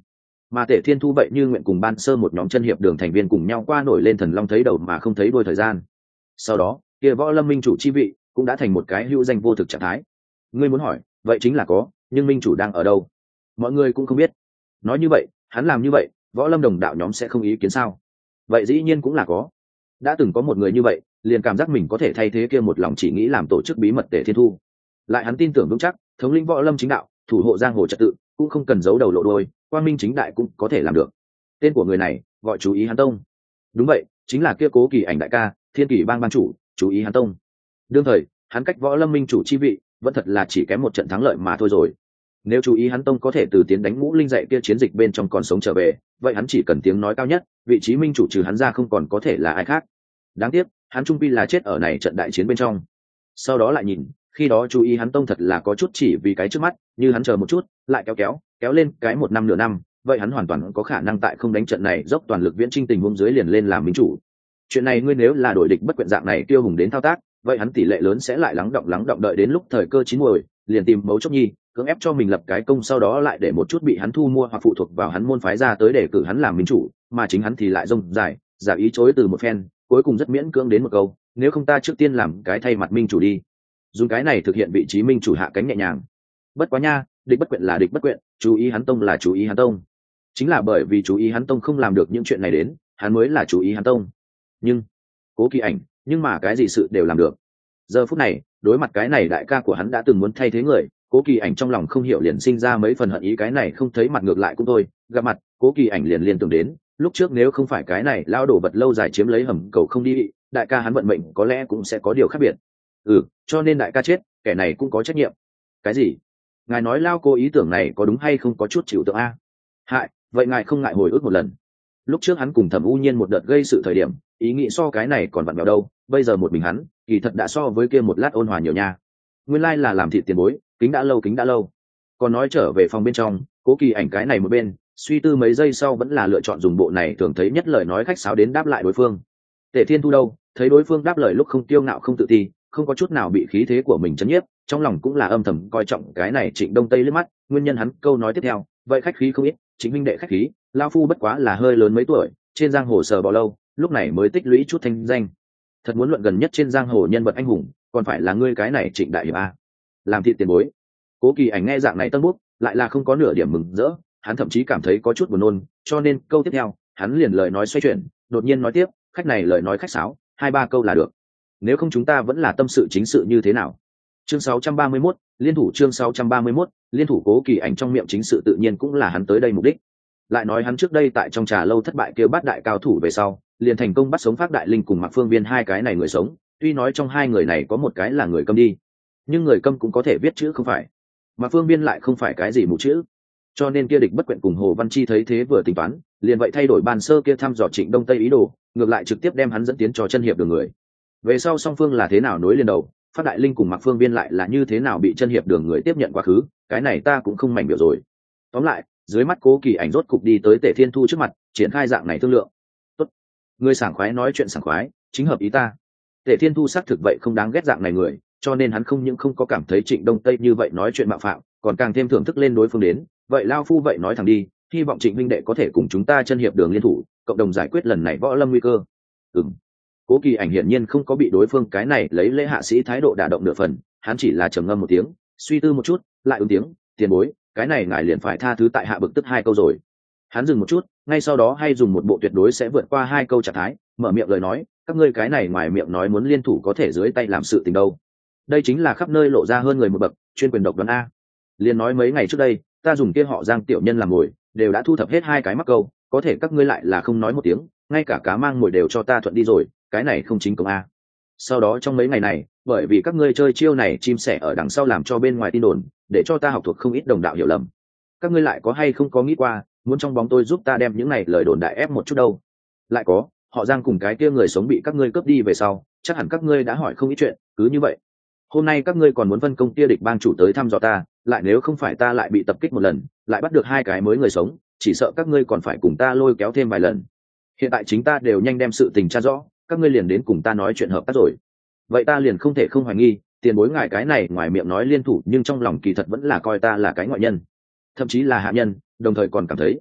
mà Tể Thiên Thu vậy như nguyện cùng ban sơ một nhóm chân hiệp đường thành viên cùng nhau qua nổi lên thần long thấy đầu mà không thấy đuôi thời gian. Sau đó kia võ lâm minh chủ chi vị cũng đã thành một cái hữu danh vô thực trạng thái. Ngươi muốn hỏi, vậy chính là có, nhưng minh chủ đang ở đâu? Mọi người cũng không biết. Nói như vậy, hắn làm như vậy, võ lâm đồng đạo nhóm sẽ không ý kiến sao? Vậy dĩ nhiên cũng là có. Đã từng có một người như vậy, liền cảm giác mình có thể thay thế kia một lòng chỉ nghĩ làm tổ chức bí mật Tể Thiên Thu. Lại hắn tin tưởng vững chắc, thống lĩnh võ lâm chính đạo, thủ hộ giang hồ trật tự, cũng không cần giấu đầu lộ đuôi, quang minh chính đại cũng có thể làm được. Tên của người này gọi Chú Ý Hán Tông. Đúng vậy, chính là kia Cố Kỳ Ảnh đại ca, Thiên Kỳ bang ban chủ, Chú Ý Hán Tông. Đương thời, hắn cách võ lâm minh chủ chi vị, vẫn thật là chỉ kém một trận thắng lợi mà thôi rồi. Nếu Chú Ý Hán Tông có thể từ tiến đánh Ngũ Linh dạy kia chiến dịch bên trong còn sống trở về, vậy hắn chỉ cần tiếng nói cao nhất, vị trí minh chủ trừ hắn ra không còn có thể là ai khác. Đáng tiếc, hắn trung quy là chết ở này trận đại chiến bên trong. Sau đó lại nhìn, khi đó Chú Ý Hán Tông thật là có chút chỉ vì cái trước mắt, như hắn chờ một chút, lại kéo kéo, kéo lên cái một năm nửa năm, vậy hắn hoàn toàn có khả năng tại không đánh trận này dốc toàn lực viễn chinh tình huống dưới liền lên làm minh chủ. Chuyện này ngươi nếu là đổi địch bất quyện dạng này tiêu hùng đến thao tác, vậy hắn tỷ lệ lớn sẽ lại lắng động lắng động đợi đến lúc thời cơ chín muồi, liền tìm mấu chốt nhi, cưỡng ép cho mình lập cái công, sau đó lại để một chút bị hắn thu mua hoặc phụ thuộc vào hắn môn phái ra tới để cử hắn làm minh chủ, mà chính hắn thì lại rông dài, giả ý chối từ một phen, cuối cùng rất miễn cưỡng đến một câu, nếu không ta trước tiên làm cái thay mặt minh chủ đi. Dùng cái này thực hiện vị trí minh chủ hạ cánh nhẹ nhàng. Bất quá nha, địch bất quyện là địch bất quyện, Chú Ý Hán Tông là Chú Ý Hán Tông. Chính là bởi vì Chú Ý Hán Tông không làm được những chuyện này đến, hắn mới là Chú Ý Hán Tông. Nhưng Cố Kỳ Ảnh, nhưng mà cái gì sự đều làm được. Giờ phút này, đối mặt cái này đại ca của hắn đã từng muốn thay thế người, Cố Kỳ Ảnh trong lòng không hiểu liền sinh ra mấy phần hận ý, cái này không thấy mặt ngược lại cũng thôi, gặp mặt, Cố Kỳ Ảnh liền liên tưởng đến, lúc trước nếu không phải cái này lao đổ vật lâu dài chiếm lấy hầm cầu không đi, đại ca hắn vận mệnh có lẽ cũng sẽ có điều khác biệt. Ừ, cho nên đại ca chết, kẻ này cũng có trách nhiệm. Cái gì? Ngài nói lao cô ý tưởng này có đúng hay không có chút chịu tượng a? Hại, vậy ngài không ngại hồi ức một lần. Lúc trước hắn cùng Thẩm U Nhiên một đợt gây sự thời điểm, ý nghĩ so cái này còn vặn vẹo đâu, bây giờ một mình hắn, kỳ thật đã so với kia một lát ôn hòa nhiều nha. Nguyên lai là làm thịt tiền bối, kính đã lâu kính đã lâu. Còn nói trở về phòng bên trong, Cố Kỳ Ảnh cái này một bên, suy tư mấy giây sau vẫn là lựa chọn dùng bộ này thường thấy nhất lời nói khách sáo đến đáp lại đối phương. Tề Thiên Thu đâu, thấy đối phương đáp lời lúc không tiêu ngạo không tự ti, không có chút nào bị khí thế của mình chấn nhiếp, trong lòng cũng là âm thầm coi trọng cái này Trịnh Đông Tây liếc mắt, nguyên nhân hắn câu nói tiếp theo, vậy khách khí không ít, chính minh đệ khách khí, lao phu bất quá là hơi lớn mấy tuổi, trên giang hồ sờ bao lâu, lúc này mới tích lũy chút thanh danh. Thật muốn luận gần nhất trên giang hồ nhân vật anh hùng, còn phải là ngươi cái này Trịnh đại hiệp a. Làm thịt tiền bối. Cố Kỳ Ảnh nghe dạng này tân bút, lại là không có nửa điểm mừng rỡ, hắn thậm chí cảm thấy có chút buồn nôn, cho nên câu tiếp theo, hắn liền lời nói xoay chuyển, đột nhiên nói tiếp, khách này lời nói khách sáo, hai ba câu là được. Nếu không chúng ta vẫn là tâm sự chính sự như thế nào? Chương sáu trăm ba mươi mốt, liên thủ chương sáu trăm ba mươi mốt, liên thủ. Cố Kỳ Ảnh trong miệng chính sự tự nhiên cũng là hắn tới đây mục đích. Lại nói hắn trước đây tại trong trà lâu thất bại kêu bắt đại cao thủ về sau, liền thành công bắt sống Phác Đại Linh cùng Mạc Phương Viên hai cái này người sống, tuy nói trong hai người này có một cái là người câm đi, nhưng người câm cũng có thể viết chữ không phải. Mạc Phương Viên lại không phải cái gì mù chữ. Cho nên kia địch bất quyện cùng Hồ Văn Chi thấy thế vừa tính toán, liền vậy thay đổi ban sơ kia thăm dò Trịnh Đông Tây ý đồ, ngược lại trực tiếp đem hắn dẫn tiến cho chân hiệp đường người. Về sau song phương là thế nào nối liền đầu, Phát Đại Linh cùng Mạc Phương Viên lại là như thế nào bị chân hiệp đường người tiếp nhận quá khứ, cái này ta cũng không mảnh biểu rồi. Tóm lại, dưới mắt Cố Kỳ Ảnh rốt cục đi tới Tề Thiên Thu trước mặt, triển khai dạng này thương lượng. Tốt, người sảng khoái nói chuyện sảng khoái, chính hợp ý ta. Tề Thiên Thu xác thực vậy không đáng ghét dạng này người, cho nên hắn không những không có cảm thấy Trịnh Đông Tây như vậy nói chuyện mạo phạm, còn càng thêm thưởng thức lên đối phương đến. Vậy lao phu vậy nói thẳng đi, hy vọng Trịnh huynh đệ có thể cùng chúng ta chân hiệp đường liên thủ, cộng đồng giải quyết lần này võ lâm nguy cơ. Ừm. Cố Kỳ Ảnh hiển nhiên không có bị đối phương cái này lấy lễ hạ sĩ thái độ đả động nửa phần, hắn chỉ là trầm ngâm một tiếng, suy tư một chút, lại ứng tiếng, tiền bối, cái này ngài liền phải tha thứ tại hạ bực tức hai câu rồi. Hắn dừng một chút, ngay sau đó hay dùng một bộ tuyệt đối sẽ vượt qua hai câu trạng thái, mở miệng lời nói, các ngươi cái này ngoài miệng nói muốn liên thủ có thể dưới tay làm sự tình đâu. Đây chính là khắp nơi lộ ra hơn người một bậc, chuyên quyền độc đoán a. Liền nói mấy ngày trước đây, ta dùng kia họ Giang tiểu nhân làm mồi, đều đã thu thập hết hai cái mắc câu, có thể các ngươi lại là không nói một tiếng, ngay cả cá mang mồi đều cho ta thuận đi rồi, cái này không chính công a. Sau đó trong mấy ngày này, bởi vì các ngươi chơi chiêu này chim sẻ ở đằng sau làm cho bên ngoài tin đồn, để cho ta học thuộc không ít đồng đạo hiểu lầm. Các ngươi lại có hay không có nghĩ qua, muốn trong bóng tôi giúp ta đem những này lời đồn đại ép một chút đâu? Lại có, họ Giang cùng cái kia người sống bị các ngươi cướp đi về sau, chắc hẳn các ngươi đã hỏi không ít chuyện, cứ như vậy. Hôm nay các ngươi còn muốn phân công kia địch bang chủ tới thăm dò ta, lại nếu không phải ta lại bị tập kích một lần, lại bắt được hai cái mới người sống, chỉ sợ các ngươi còn phải cùng ta lôi kéo thêm vài lần. Hiện tại chính ta đều nhanh đem sự tình tra rõ, các ngươi liền đến cùng ta nói chuyện hợp tác rồi. Vậy ta liền không thể không hoài nghi, tiền bối ngài cái này ngoài miệng nói liên thủ nhưng trong lòng kỳ thật vẫn là coi ta là cái ngoại nhân, thậm chí là hạ nhân, đồng thời còn cảm thấy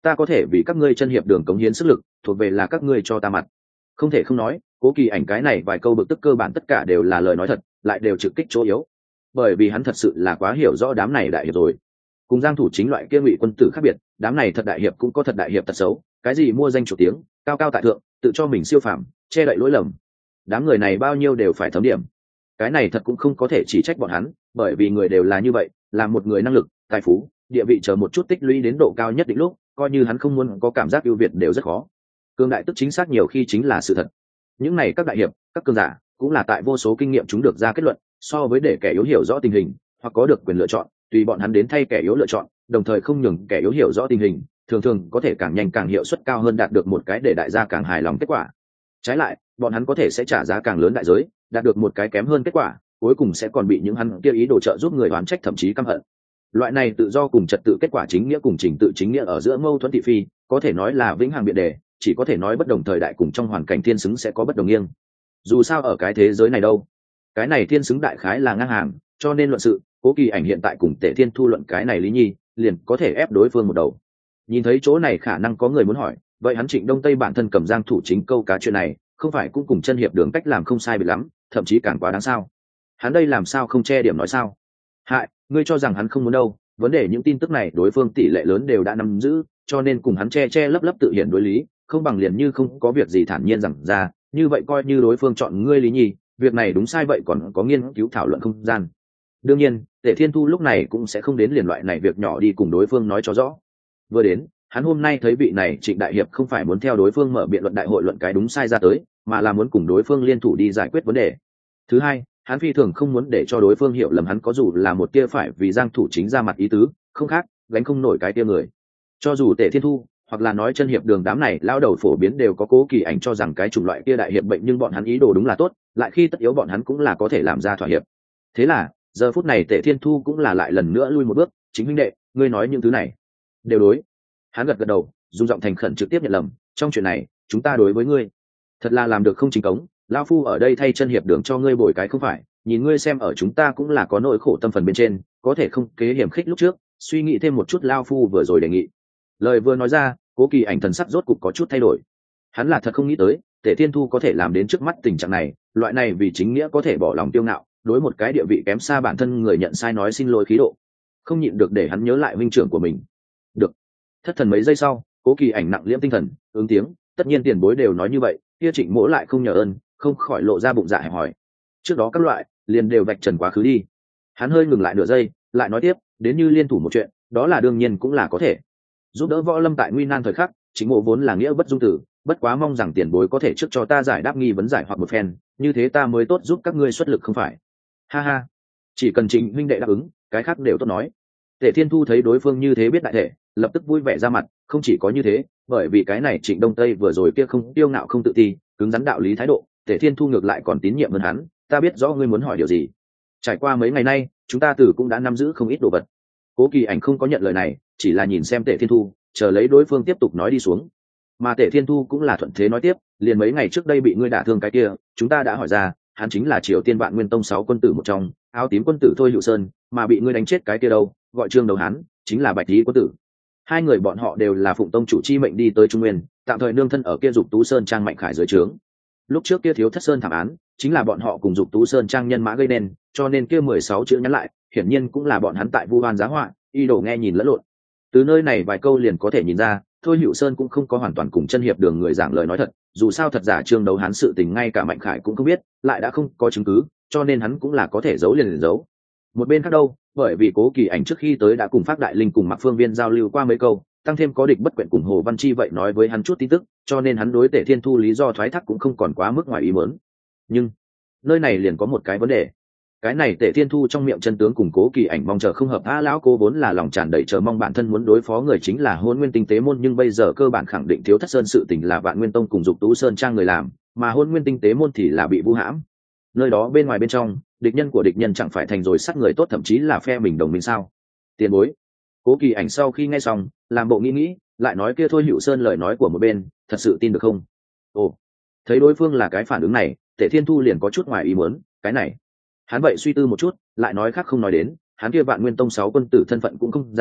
ta có thể vì các ngươi chân hiệp đường cống hiến sức lực, thuộc về là các ngươi cho ta mặt. Không thể không nói, Cố Kỳ Ảnh cái này vài câu bực tức cơ bản tất cả đều là lời nói thật, lại đều trực kích chỗ yếu, bởi vì hắn thật sự là quá hiểu rõ đám này đại hiệp rồi. Cùng Giang Thủ Chính loại kia ngụy quân tử khác biệt, đám này thật đại hiệp cũng có thật đại hiệp tật xấu, cái gì mua danh chủ tiếng, cao cao tại thượng, tự cho mình siêu phàm, che đậy lỗi lầm. Đám người này bao nhiêu đều phải thấm điểm. Cái này thật cũng không có thể chỉ trách bọn hắn, bởi vì người đều là như vậy, là một người năng lực, tài phú, địa vị chờ một chút tích lũy đến độ cao nhất định lúc, coi như hắn không muốn có cảm giác ưu việt đều rất khó. Cường đại tức chính xác nhiều khi chính là sự thật. Những này các đại hiệp, các cường giả, cũng là tại vô số kinh nghiệm chúng được ra kết luận, so với để kẻ yếu hiểu rõ tình hình, hoặc có được quyền lựa chọn, tùy bọn hắn đến thay kẻ yếu lựa chọn, đồng thời không nhường kẻ yếu hiểu rõ tình hình, thường thường có thể càng nhanh càng hiệu suất cao hơn đạt được một cái để đại gia càng hài lòng kết quả. Trái lại, bọn hắn có thể sẽ trả giá càng lớn đại giới, đạt được một cái kém hơn kết quả, cuối cùng sẽ còn bị những hắn kia ý đồ trợ giúp người oán trách thậm chí căm hận. Loại này tự do cùng trật tự kết quả chính nghĩa cùng trình tự chính nghĩa ở giữa mâu thuẫn thị phi, có thể nói là vĩnh hằng biện đề, chỉ có thể nói bất đồng thời đại cùng trong hoàn cảnh thiên xứng sẽ có bất đồng nghiêng. Dù sao ở cái thế giới này đâu, cái này thiên xứng đại khái là ngang hàng, cho nên luận sự, Cố Kỳ Ảnh hiện tại cùng Tề Thiên Thu luận cái này Lý Nhi, liền có thể ép đối phương một đầu. Nhìn thấy chỗ này khả năng có người muốn hỏi, vậy hắn Trịnh Đông Tây bản thân cầm Giang Thủ Chính câu cá chuyện này, không phải cũng cùng chân hiệp đường cách làm không sai biệt lắm, thậm chí càng quá đáng sao? Hắn đây làm sao không che điểm nói sao? Hại, ngươi cho rằng hắn không muốn đâu, vấn đề những tin tức này đối phương tỷ lệ lớn đều đã nắm giữ, cho nên cùng hắn che che lấp lấp tự hiện đối lý, không bằng liền như không có việc gì thản nhiên rằng ra, như vậy coi như đối phương chọn ngươi Lý Nhi, việc này đúng sai vậy còn có nghiên cứu thảo luận không gian. Đương nhiên, Tề Thiên Thu lúc này cũng sẽ không đến liền loại này việc nhỏ đi cùng đối phương nói cho rõ. Vừa đến, hắn hôm nay thấy vị này Trịnh đại hiệp không phải muốn theo đối phương mở biện luận đại hội luận cái đúng sai ra tới, mà là muốn cùng đối phương liên thủ đi giải quyết vấn đề. Thứ hai, hắn phi thường không muốn để cho đối phương hiểu lầm hắn có dù là một tia phải vì Giang Thủ Chính ra mặt ý tứ, không khác, gánh không nổi cái tia người. Cho dù Tề Thiên Thu, hoặc là nói chân hiệp đường đám này lao đầu phổ biến đều có Cố Kỳ Ảnh cho rằng cái chủng loại kia đại hiệp bệnh, nhưng bọn hắn ý đồ đúng là tốt, lại khi tất yếu bọn hắn cũng là có thể làm ra thỏa hiệp. Thế là, giờ phút này Tề Thiên Thu cũng là lại lần nữa lui một bước, chính huynh đệ, ngươi nói những thứ này đều đối. Hắn gật gật đầu, dùng giọng thành khẩn trực tiếp nhận lầm, trong chuyện này, chúng ta đối với ngươi, thật là làm được không chính cống, lão phu ở đây thay chân hiệp đường cho ngươi bồi cái không phải, nhìn ngươi xem ở chúng ta cũng là có nỗi khổ tâm phần bên trên, có thể không kế hiểm khích lúc trước, suy nghĩ thêm một chút lão phu vừa rồi đề nghị. Lời vừa nói ra, Cố Kỳ Ảnh thần sắc rốt cục có chút thay đổi. Hắn là thật không nghĩ tới, Tề Thiên Thu có thể làm đến trước mắt tình trạng này, loại này vì chính nghĩa có thể bỏ lòng tiêu ngạo, đối một cái địa vị kém xa bản thân người nhận sai nói xin lỗi khí độ, không nhịn được để hắn nhớ lại huynh trưởng của mình. Được. Thất thần mấy giây sau, Cố Kỳ Ảnh nặng liễm tinh thần, ứng tiếng, tất nhiên tiền bối đều nói như vậy, kia Trịnh Mỗ lại không nhờ ơn, không khỏi lộ ra bụng dạ hẹp hỏi. Trước đó các loại, liền đều vạch trần quá khứ đi. Hắn hơi ngừng lại nửa giây, lại nói tiếp, đến như liên thủ một chuyện, đó là đương nhiên cũng là có thể. Giúp đỡ võ lâm tại nguy nan thời khắc, Trịnh Mỗ vốn là nghĩa bất dung tử, bất quá mong rằng tiền bối có thể trước cho ta giải đáp nghi vấn giải hoặc một phen, như thế ta mới tốt giúp các ngươi xuất lực không phải. Ha ha, chỉ cần Trịnh huynh đệ đáp ứng, cái khác đều tốt nói. Tề Thiên Thu thấy đối phương như thế biết đại thể, lập tức vui vẻ ra mặt, không chỉ có như thế, bởi vì cái này Trịnh Đông Tây vừa rồi kia không tiêu ngạo không tự ti, cứng rắn đạo lý thái độ, Tề Thiên Thu ngược lại còn tín nhiệm hơn hắn, ta biết rõ ngươi muốn hỏi điều gì. Trải qua mấy ngày nay, chúng ta tử cũng đã nắm giữ không ít đồ vật. Cố Kỳ Ảnh không có nhận lời này, chỉ là nhìn xem Tề Thiên Thu, chờ lấy đối phương tiếp tục nói đi xuống. Mà Tề Thiên Thu cũng là thuận thế nói tiếp, liền mấy ngày trước đây bị ngươi đả thương cái kia, chúng ta đã hỏi ra, hắn chính là Triều Tiên Vạn Nguyên Tông sáu quân tử một trong, áo tím quân tử Thôi Hữu Sơn, mà bị ngươi đánh chết cái kia đâu, gọi Trương Đầu Hán, chính là Bạch Lý quân tử. Hai người bọn họ đều là phụng tông chủ chi mệnh đi tới Trung Nguyên, tạm thời nương thân ở kia Dục Tú Sơn trang Mạnh Khải dưới trướng. Lúc trước kia Thiếu Thất Sơn thảm án, chính là bọn họ cùng Dục Tú Sơn trang nhân mã gây nên, cho nên kia mười sáu chữ nhắn lại, hiển nhiên cũng là bọn hắn tại vu oan giá họa, y đồ nghe nhìn lẫn lộn. Từ nơi này vài câu liền có thể nhìn ra, Thôi Hữu Sơn cũng không có hoàn toàn cùng chân hiệp đường người giảng lời nói thật, dù sao thật giả Trương Đấu Hán sự tình ngay cả Mạnh Khải cũng không biết, lại đã không có chứng cứ, cho nên hắn cũng là có thể giấu liền liền giấu. Một bên khác đâu, bởi vì Cố Kỳ Ảnh trước khi tới đã cùng Phác Đại Linh cùng Mạc Phương Viên giao lưu qua mấy câu, tăng thêm có địch bất quyện cùng Hồ Văn Chi vậy nói với hắn chút tin tức, cho nên hắn đối Tề Thiên Thu lý do thoái thác cũng không còn quá mức ngoài ý muốn. Nhưng nơi này liền có một cái vấn đề, cái này Tề Thiên Thu trong miệng chân tướng cùng Cố Kỳ Ảnh mong chờ không hợp. A lão cô vốn là lòng tràn đầy chờ mong bản thân muốn đối phó người chính là Hôn Nguyên Tinh Tế môn, nhưng bây giờ cơ bản khẳng định Thiếu Thất Sơn sự tình là Vạn Nguyên Tông cùng Dục Tú Sơn trang người làm, mà Hôn Nguyên Tinh Tế môn thì là bị vu hãm. Nơi đó bên ngoài bên trong, địch nhân của địch nhân chẳng phải thành rồi sát người tốt, thậm chí là phe mình đồng minh sao? Tiền bối. Cố Kỳ Ảnh sau khi nghe xong, làm bộ nghĩ nghĩ, lại nói kia Thôi Hữu Sơn lời nói của một bên, thật sự tin được không? Ồ, thấy đối phương là cái phản ứng này, Tề Thiên Thu liền có chút ngoài ý muốn, cái này. Hắn vậy suy tư một chút, lại nói khác không nói đến, hắn kia Vạn Nguyên Tông sáu quân tử thân phận cũng không giả,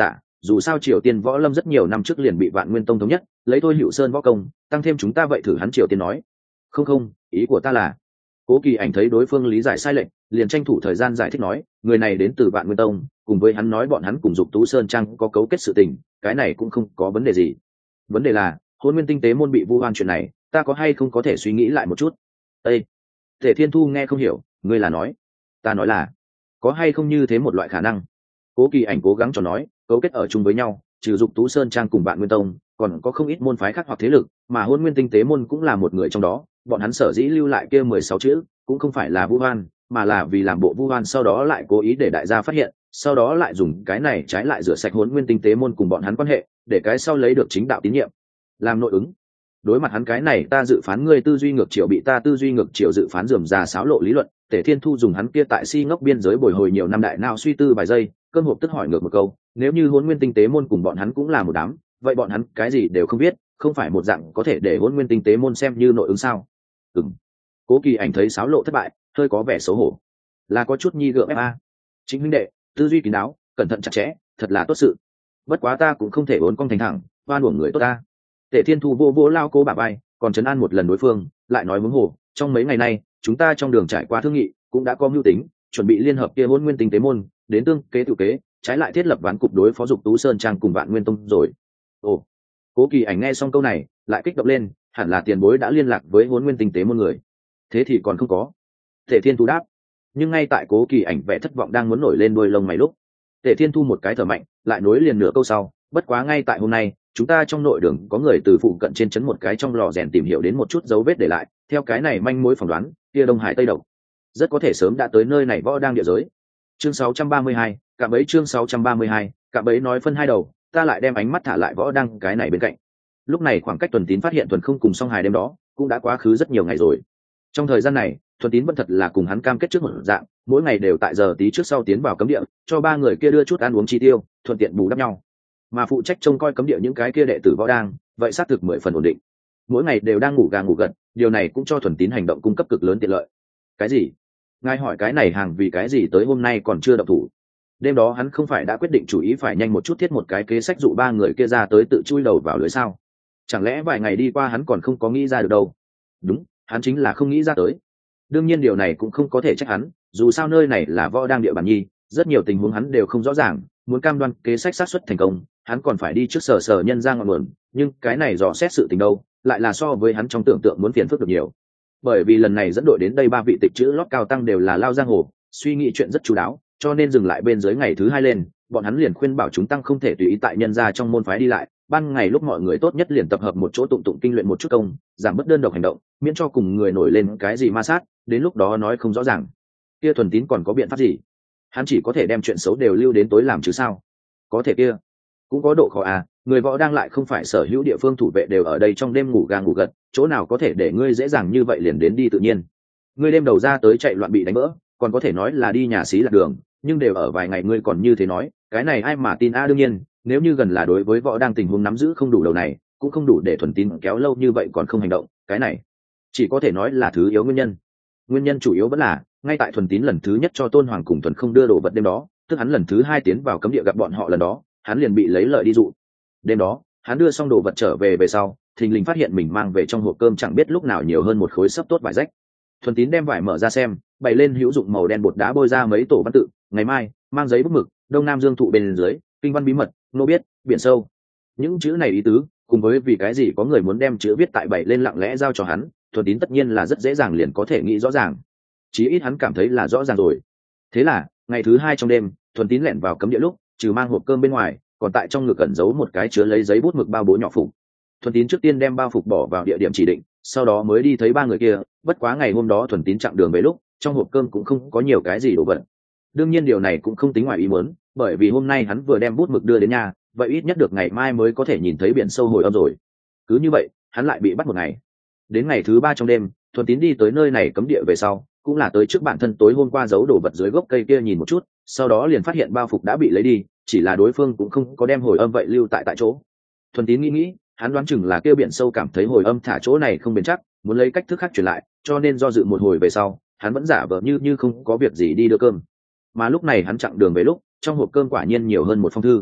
dù sao Triều Tiên võ lâm rất nhiều năm trước liền bị Vạn Nguyên Tông thống nhất, lấy Thôi Hữu Sơn võ công, tăng thêm chúng ta vậy thử hắn. Triều Tiên nói. Không không, ý của ta là. Cố Kỳ Ảnh thấy đối phương lý giải sai lệch, liền tranh thủ thời gian giải thích nói, người này đến từ Vạn Nguyên Tông, cùng với hắn nói bọn hắn cùng Dục Tú Sơn Trang có cấu kết sự tình, cái này cũng không có vấn đề gì. Vấn đề là, Hôn Nguyên Tinh Tế môn bị vu oan chuyện này, ta có hay không có thể suy nghĩ lại một chút. Ê, Tề Thiên Thu nghe không hiểu, ngươi là nói? Ta nói là, có hay không như thế một loại khả năng. Cố Kỳ Ảnh cố gắng cho nói, cấu kết ở chung với nhau, trừ Dục Tú Sơn Trang cùng Vạn Nguyên Tông, còn có không ít môn phái khác hoặc thế lực, mà Hôn Nguyên Tinh Tế môn cũng là một người trong đó. Bọn hắn sở dĩ lưu lại kia mười sáu chữ, cũng không phải là vu oan, mà là vì làm bộ vu oan, sau đó lại cố ý để đại gia phát hiện, sau đó lại dùng cái này trái lại rửa sạch Hôn Nguyên Tinh Tế môn cùng bọn hắn quan hệ, để cái sau lấy được chính đạo tín nhiệm, làm nội ứng. Đối mặt hắn cái này ta dự phán ngươi tư duy ngược chiều bị ta tư duy ngược chiều dự phán rườm rà xáo lộ lý luận, Tề Thiên Thu dùng hắn kia tại si ngốc biên giới bồi hồi nhiều năm đại nào suy tư vài giây, cơn hộp tức hỏi ngược một câu, nếu như Hôn Nguyên Tinh Tế môn cùng bọn hắn cũng là một đám, vậy bọn hắn cái gì đều không biết, không phải một dạng có thể để Hôn Nguyên Tinh Tế môn xem như nội ứng sao? Ừm. Cố Kỳ Ảnh thấy xáo lộ thất bại, hơi có vẻ xấu hổ, là có chút nhi gượng ép a. Chính huynh đệ, tư duy kín đáo, cẩn thận chặt chẽ, thật là tốt sự. Bất quá ta cũng không thể uốn cong thành thẳng, oan uổng người tốt ta. Tề Thiên Thu vô vô lao Cố bà bay, còn trấn an một lần đối phương, lại nói huống hồ, trong mấy ngày nay, chúng ta trong đường trải qua thương nghị, cũng đã có mưu tính, chuẩn bị liên hợp kia Hôn Nguyên Tinh Tế môn, đến tương kế tự kế, trái lại thiết lập ván cục đối phó Dục Tú Sơn Trang cùng Vạn Nguyên Tông rồi. Ồ. Cố Kỳ Ảnh nghe xong câu này, lại kích động lên, hẳn là tiền bối đã liên lạc với Hôn Nguyên Tinh Tế môn người. Thế thì còn không có. Tề Thiên Thu đáp. Nhưng ngay tại Cố Kỳ Ảnh vẻ thất vọng đang muốn nổi lên đuôi lông mày lúc, Tề Thiên Thu một cái thở mạnh, lại nối liền nửa câu sau, bất quá ngay tại hôm nay, chúng ta trong nội đường có người từ phụ cận trên trấn một cái trong lò rèn tìm hiểu đến một chút dấu vết để lại, theo cái này manh mối phỏng đoán, kia Đông Hải Tây Độc rất có thể sớm đã tới nơi này võ đang địa giới. Chương sáu trăm ba mươi hai, cạm bẫy. Chương sáu trăm ba mươi hai, cạm bẫy nói phân hai đầu, ta lại đem ánh mắt thả lại võ đang cái này bên cạnh. Lúc này khoảng cách Tuần Tín phát hiện Tuần Không cùng Song Hải đêm đó, cũng đã quá khứ rất nhiều ngày rồi. Trong thời gian này, Thuần Tín vẫn thật là cùng hắn cam kết trước một dạng, mỗi ngày đều tại giờ tí trước sau tiến vào cấm địa, cho ba người kia đưa chút ăn uống chi tiêu, thuận tiện bù đắp nhau. Mà phụ trách trông coi cấm địa những cái kia đệ tử võ đang, vậy xác thực mười phần ổn định. Mỗi ngày đều đang ngủ gà ngủ gật, điều này cũng cho Thuần Tín hành động cung cấp cực lớn tiện lợi. Cái gì? Ngài hỏi cái này hàng vì cái gì tới hôm nay còn chưa động thủ? Đêm đó hắn không phải đã quyết định chủ ý phải nhanh một chút thiết một cái kế sách dụ ba người kia ra tới tự chui đầu vào lưới sao? Chẳng lẽ vài ngày đi qua hắn còn không có nghĩ ra được đâu? Đúng, hắn chính là không nghĩ ra tới. Đương nhiên điều này cũng không có thể trách hắn, dù sao nơi này là võ đang địa bàn nhi, rất nhiều tình huống hắn đều không rõ ràng, muốn cam đoan kế sách xác suất thành công, hắn còn phải đi trước sở sở nhân ra ngọn nguồn, nhưng cái này dò xét sự tình đâu, lại là so với hắn trong tưởng tượng muốn phiền phức được nhiều. Bởi vì lần này dẫn đội đến đây ba vị tịch chữ lót cao tăng đều là lao giang hồ, suy nghĩ chuyện rất chú đáo, cho nên dừng lại bên dưới ngày thứ hai lên, bọn hắn liền khuyên bảo chúng tăng không thể tùy ý tại nhân ra trong môn phái đi lại, ban ngày lúc mọi người tốt nhất liền tập hợp một chỗ tụng tụng kinh luyện một chút công, giảm bớt đơn độc hành động, miễn cho cùng người nổi lên cái gì ma sát, đến lúc đó nói không rõ ràng. Kia Thuần Tín còn có biện pháp gì? Hắn chỉ có thể đem chuyện xấu đều lưu đến tối làm chứ sao? Có thể kia cũng có độ khó à, người võ đang lại không phải sở hữu địa phương thủ vệ đều ở đây trong đêm ngủ gà ngủ gật, chỗ nào có thể để ngươi dễ dàng như vậy liền đến đi tự nhiên. Ngươi đêm đầu ra tới chạy loạn bị đánh vỡ, còn có thể nói là đi nhà xí lạc đường, nhưng đều ở vài ngày ngươi còn như thế nói, cái này ai mà tin a? Đương nhiên, nếu như gần là đối với võ đang tình huống nắm giữ không đủ đầu này, cũng không đủ để Thuần Tín kéo lâu như vậy còn không hành động, cái này chỉ có thể nói là thứ yếu nguyên nhân. Nguyên nhân chủ yếu vẫn là ngay tại Thuần Tín lần thứ nhất cho Tôn Hoàng cùng Thuần Không đưa đồ vật đêm đó, tức hắn lần thứ hai tiến vào cấm địa gặp bọn họ lần đó, hắn liền bị lấy lợi đi dụ. Đêm đó, hắn đưa xong đồ vật trở về về sau, thình lình phát hiện mình mang về trong hộp cơm chẳng biết lúc nào nhiều hơn một khối sấp tốt vải rách. Thuần Tín đem vải mở ra xem, bày lên hữu dụng màu đen bột đá bôi ra mấy tổ văn tự, ngày mai, mang giấy bút mực, Đông Nam Dương thụ bên dưới, kinh văn bí mật, nô biết, biển sâu. Những chữ này ý tứ, cùng với vì cái gì có người muốn đem chữ viết tại bày lên lặng lẽ giao cho hắn, Thuần Tín tất nhiên là rất dễ dàng liền có thể nghĩ rõ ràng. Chí ít hắn cảm thấy là rõ ràng rồi. Thế là, ngày thứ hai trong đêm, Thuần Tín lẻn vào cấm địa lúc, trừ mang hộp cơm bên ngoài, còn tại trong ngực cẩn giấu một cái chứa lấy giấy bút mực bao bố nhỏ phục. Thuần Tín trước tiên đem bao phục bỏ vào địa điểm chỉ định, sau đó mới đi thấy ba người kia. Bất quá ngày hôm đó Thuần Tín chặng đường về lúc, trong hộp cơm cũng không có nhiều cái gì đồ vật. Đương nhiên điều này cũng không tính ngoài ý muốn, bởi vì hôm nay hắn vừa đem bút mực đưa đến nhà, vậy ít nhất được ngày mai mới có thể nhìn thấy biển sâu hồi âm rồi. Cứ như vậy, hắn lại bị bắt một ngày. Đến ngày thứ ba trong đêm, Thuần Tín đi tới nơi này cấm địa về sau, cũng là tới trước bản thân tối hôm qua giấu đồ vật dưới gốc cây kia nhìn một chút, sau đó liền phát hiện bao phục đã bị lấy đi, chỉ là đối phương cũng không có đem hồi âm vậy lưu tại tại chỗ. Thuần Tín nghĩ nghĩ, hắn đoán chừng là kêu biển sâu cảm thấy hồi âm thả chỗ này không bền chắc, muốn lấy cách thức khác truyền lại, cho nên do dự một hồi về sau, hắn vẫn giả vờ như như không có việc gì đi đưa cơm. Mà lúc này hắn chặng đường về lúc, trong hộp cơm quả nhiên nhiều hơn một phong thư.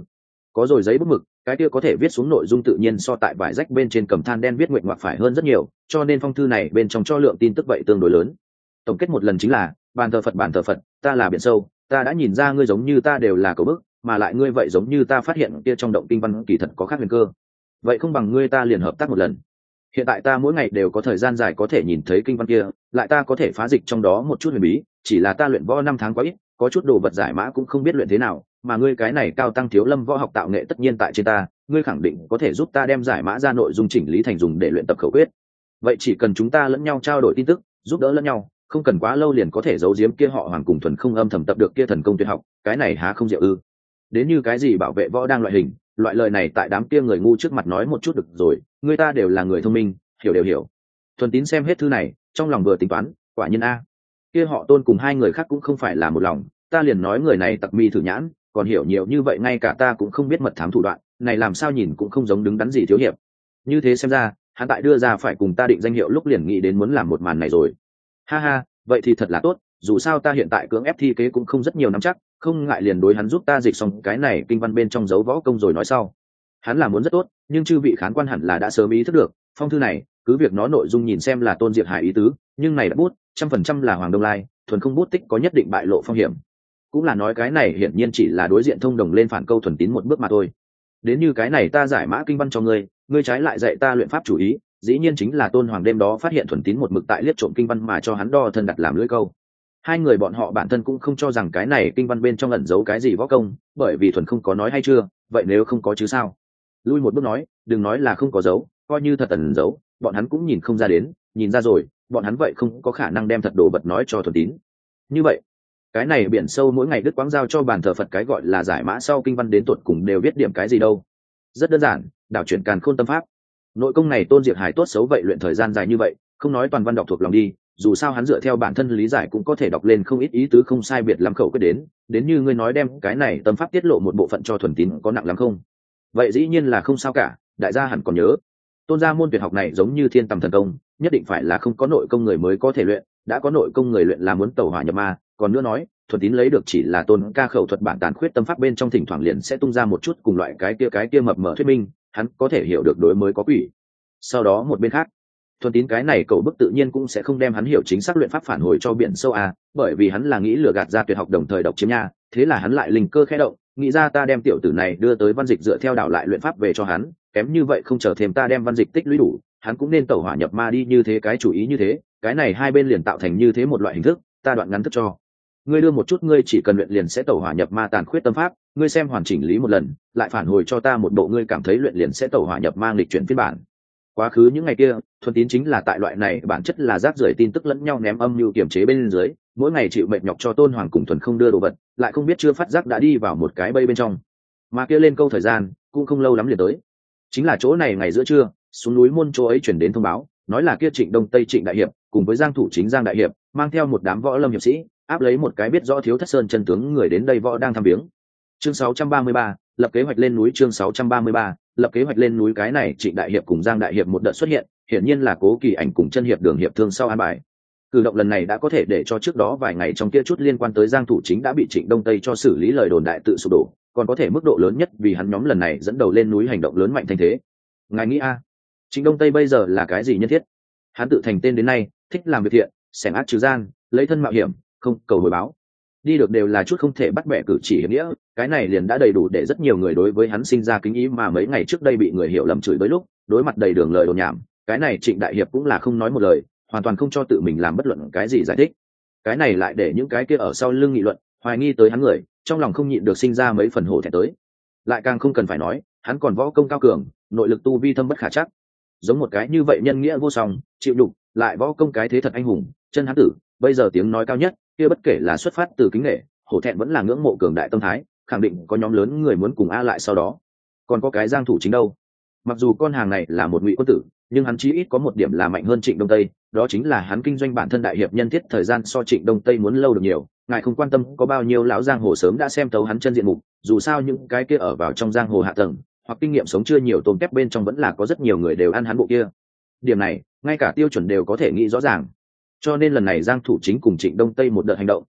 có rồi giấy bút mực, cái kia có thể viết xuống nội dung tự nhiên so tại vải rách bên trên cầm than đen viết nguyện ngoạc phải hơn rất nhiều, cho nên phong thư này bên trong cho lượng tin tức vậy tương đối lớn. Tổng kết một lần chính là: bàn thờ Phật, bàn thờ Phật, ta là biển sâu, ta đã nhìn ra ngươi giống như ta đều là cầu bức, mà lại ngươi vậy giống như ta phát hiện kia trong động kinh văn kỳ thật có khác huyền cơ. Vậy không bằng ngươi ta liền hợp tác một lần. Hiện tại ta mỗi ngày đều có thời gian dài có thể nhìn thấy kinh văn kia, lại ta có thể phá dịch trong đó một chút huyền bí, chỉ là ta luyện võ năm tháng quá ít, có chút đồ vật giải mã cũng không biết luyện thế nào, mà ngươi cái này cao tăng thiếu lâm võ học tạo nghệ tất nhiên tại trên ta, ngươi khẳng định có thể giúp ta đem giải mã ra nội dung chỉnh lý thành dùng để luyện tập khẩu quyết. Vậy chỉ cần chúng ta lẫn nhau trao đổi tin tức, giúp đỡ lẫn nhau, không cần quá lâu liền có thể giấu giếm kia họ Hoàng cùng thuần không âm thầm tập được kia thần công tuyệt học, cái này há không diệu ư? Đến như cái gì bảo vệ võ đang loại hình, loại lời này tại đám kia người ngu trước mặt nói một chút được rồi, người ta đều là người thông minh, hiểu đều hiểu. Thuần Tín xem hết thư này, trong lòng vừa tính toán, quả nhiên a, kia họ Tôn cùng hai người khác cũng không phải là một lòng, ta liền nói người này tặc mi thử nhãn, còn hiểu nhiều như vậy ngay cả ta cũng không biết mật thám thủ đoạn, này làm sao nhìn cũng không giống đứng đắn gì thiếu hiệp. Như thế xem ra, hắn tại đưa ra phải cùng ta định danh hiệu lúc liền nghĩ đến muốn làm một màn này rồi. Ha ha, vậy thì thật là tốt, dù sao ta hiện tại cưỡng ép thi kế cũng không rất nhiều nắm chắc, không ngại liền đối hắn giúp ta dịch xong cái này kinh văn bên trong dấu võ công rồi nói sau. Hắn là muốn rất tốt, nhưng chư vị khán quan hẳn là đã sớm ý thức được, phong thư này, cứ việc nó nội dung nhìn xem là Tôn Diệp Hải ý tứ, nhưng này đã bút, trăm phần trăm là Hoàng Đông Lai, thuần không bút tích có nhất định bại lộ phong hiểm. Cũng là nói cái này hiển nhiên chỉ là đối diện thông đồng lên phản câu Thuần Tín một bước mà thôi. Đến như cái này ta giải mã kinh văn cho ngươi, ngươi trái lại dạy ta luyện pháp chủ ý, dĩ nhiên chính là Tôn Hoàng đêm đó phát hiện Thuần Tín một mực tại liếc trộm kinh văn mà cho hắn đo thân đặt làm lưỡi câu. Hai người bọn họ bản thân cũng không cho rằng cái này kinh văn bên trong ẩn giấu cái gì võ công, bởi vì Thuần không có nói hay chưa, vậy nếu không có chứ sao? Lui một bước nói, đừng nói là không có giấu, coi như thật ẩn giấu, bọn hắn cũng nhìn không ra đến, nhìn ra rồi, bọn hắn vậy không có khả năng đem thật đồ vật nói cho Thuần Tín. Như vậy, cái này biển sâu mỗi ngày đứt quãng giao cho bàn thờ Phật cái gọi là giải mã sau kinh văn đến tuột cùng đều viết điểm cái gì đâu? Rất đơn giản, đảo chuyển càn khôn tâm pháp. Nội công này Tôn Diệp Hải tốt xấu vậy luyện thời gian dài như vậy, không nói toàn văn đọc thuộc lòng đi, dù sao hắn dựa theo bản thân lý giải cũng có thể đọc lên không ít ý tứ không sai biệt lắm khẩu quyết đến, đến như ngươi nói đem cái này tâm pháp tiết lộ một bộ phận cho Thuần Tín có nặng lắm không? Vậy dĩ nhiên là không sao cả, đại gia hẳn còn nhớ, Tôn gia môn tuyệt học này giống như thiên tầm thần công, nhất định phải là không có nội công người mới có thể luyện, đã có nội công người luyện là muốn tẩu hỏa nhập ma, còn nữa nói, Thuần Tín lấy được chỉ là Tôn ca khẩu thuật bản tàn khuyết tâm pháp bên trong thỉnh thoảng liền sẽ tung ra một chút cùng loại cái kia cái kia mập mờ thuyết minh, hắn có thể hiểu được đối mới có quỷ. Sau đó một bên khác, Thuần Tín cái này cậu bức tự nhiên cũng sẽ không đem hắn hiểu chính xác luyện pháp phản hồi cho biển sâu à, bởi vì hắn là nghĩ lừa gạt ra tuyệt học đồng thời độc chiếm nha, thế là hắn lại linh cơ khẽ động, nghĩ ra ta đem tiểu tử này đưa tới văn dịch dựa theo đảo lại luyện pháp về cho hắn, kém như vậy không chờ thêm ta đem văn dịch tích lũy đủ, hắn cũng nên tẩu hỏa nhập ma đi, như thế cái chủ ý như thế, cái này hai bên liền tạo thành như thế một loại hình thức, ta đoạn ngắn thức cho ngươi đưa một chút, ngươi chỉ cần luyện liền sẽ tẩu hỏa nhập ma tàn khuyết tâm pháp, ngươi xem hoàn chỉnh lý một lần, lại phản hồi cho ta một bộ ngươi cảm thấy luyện liền sẽ tẩu hỏa nhập ma nghịch chuyển phiên bản. Quá khứ những ngày kia, Thuần Tín chính là tại loại này bản chất là rác rưởi tin tức lẫn nhau ném âm mưu kiểm chế bên dưới, mỗi ngày chịu mệt nhọc cho Tôn Hoàng cùng Thuần không đưa đồ vật, lại không biết chưa phát giác đã đi vào một cái bây bên trong. Mà kia lên câu thời gian cũng không lâu lắm liền tới, chính là chỗ này ngày giữa trưa, xuống núi môn chỗ ấy chuyển đến thông báo, nói là kia Trịnh Đông Tây Trịnh đại hiệp cùng với Giang thủ chính Giang đại hiệp mang theo một đám võ lâm hiệp sĩ, áp lấy một cái biết rõ thiếu thất sơn chân tướng người đến đây võ đang thăm viếng. Chương sáu trăm ba mươi ba, lập kế hoạch lên núi. Chương sáu trăm ba mươi ba, lập kế hoạch lên núi. Cái này Trịnh đại hiệp cùng Giang đại hiệp một đợt xuất hiện, hiển nhiên là Cố Kỳ Ảnh cùng chân hiệp Đường hiệp thương sau an bài. Cử động lần này đã có thể để cho trước đó vài ngày trong kia chút liên quan tới Giang thủ chính đã bị Trịnh Đông Tây cho xử lý lời đồn đại tự sụp đổ, còn có thể mức độ lớn nhất vì hắn nhóm lần này dẫn đầu lên núi hành động lớn mạnh thành thế. Ngài nghĩ a, Trịnh Đông Tây bây giờ là cái gì nhân thiết? Hắn tự thành tên đến nay, thích làm việc thiện, xẻng ác trừ gian, lấy thân mạo hiểm, không cầu hồi báo, đi được đều là chút không thể bắt bẻ cử chỉ hiệp nghĩa, cái này liền đã đầy đủ để rất nhiều người đối với hắn sinh ra kính ý, mà mấy ngày trước đây bị người hiểu lầm chửi bới lúc đối mặt đầy đường lời đồn nhảm, cái này Trịnh đại hiệp cũng là không nói một lời, hoàn toàn không cho tự mình làm bất luận cái gì giải thích. Cái này lại để những cái kia ở sau lưng nghị luận, hoài nghi tới hắn người, trong lòng không nhịn được sinh ra mấy phần hổ thẹn tới. Lại càng không cần phải nói, hắn còn võ công cao cường, nội lực tu vi thâm bất khả trắc, giống một cái như vậy nhân nghĩa vô song, chịu đục, lại võ công cái thế thật anh hùng, chân hắn tử, bây giờ tiếng nói cao nhất, kia bất kể là xuất phát từ kính nể, hổ thẹn vẫn là ngưỡng mộ cường đại tâm thái, khẳng định có nhóm lớn người muốn cùng a lại sau đó. Còn có cái Giang thủ chính đâu? Mặc dù con hàng này là một ngụy quân tử, nhưng hắn chí ít có một điểm là mạnh hơn Trịnh Đông Tây, đó chính là hắn kinh doanh bản thân đại hiệp nhân thiết thời gian so Trịnh Đông Tây muốn lâu được nhiều. Ngài không quan tâm có bao nhiêu lão giang hồ sớm đã xem thấu hắn chân diện mục, dù sao những cái kia ở vào trong giang hồ hạ tầng hoặc kinh nghiệm sống chưa nhiều tôm tép bên trong vẫn là có rất nhiều người đều ăn hắn bộ kia. Điểm này ngay cả tiêu chuẩn đều có thể nghĩ rõ ràng. Cho nên lần này Giang thủ chính cùng Trịnh Đông Tây một đợt hành động,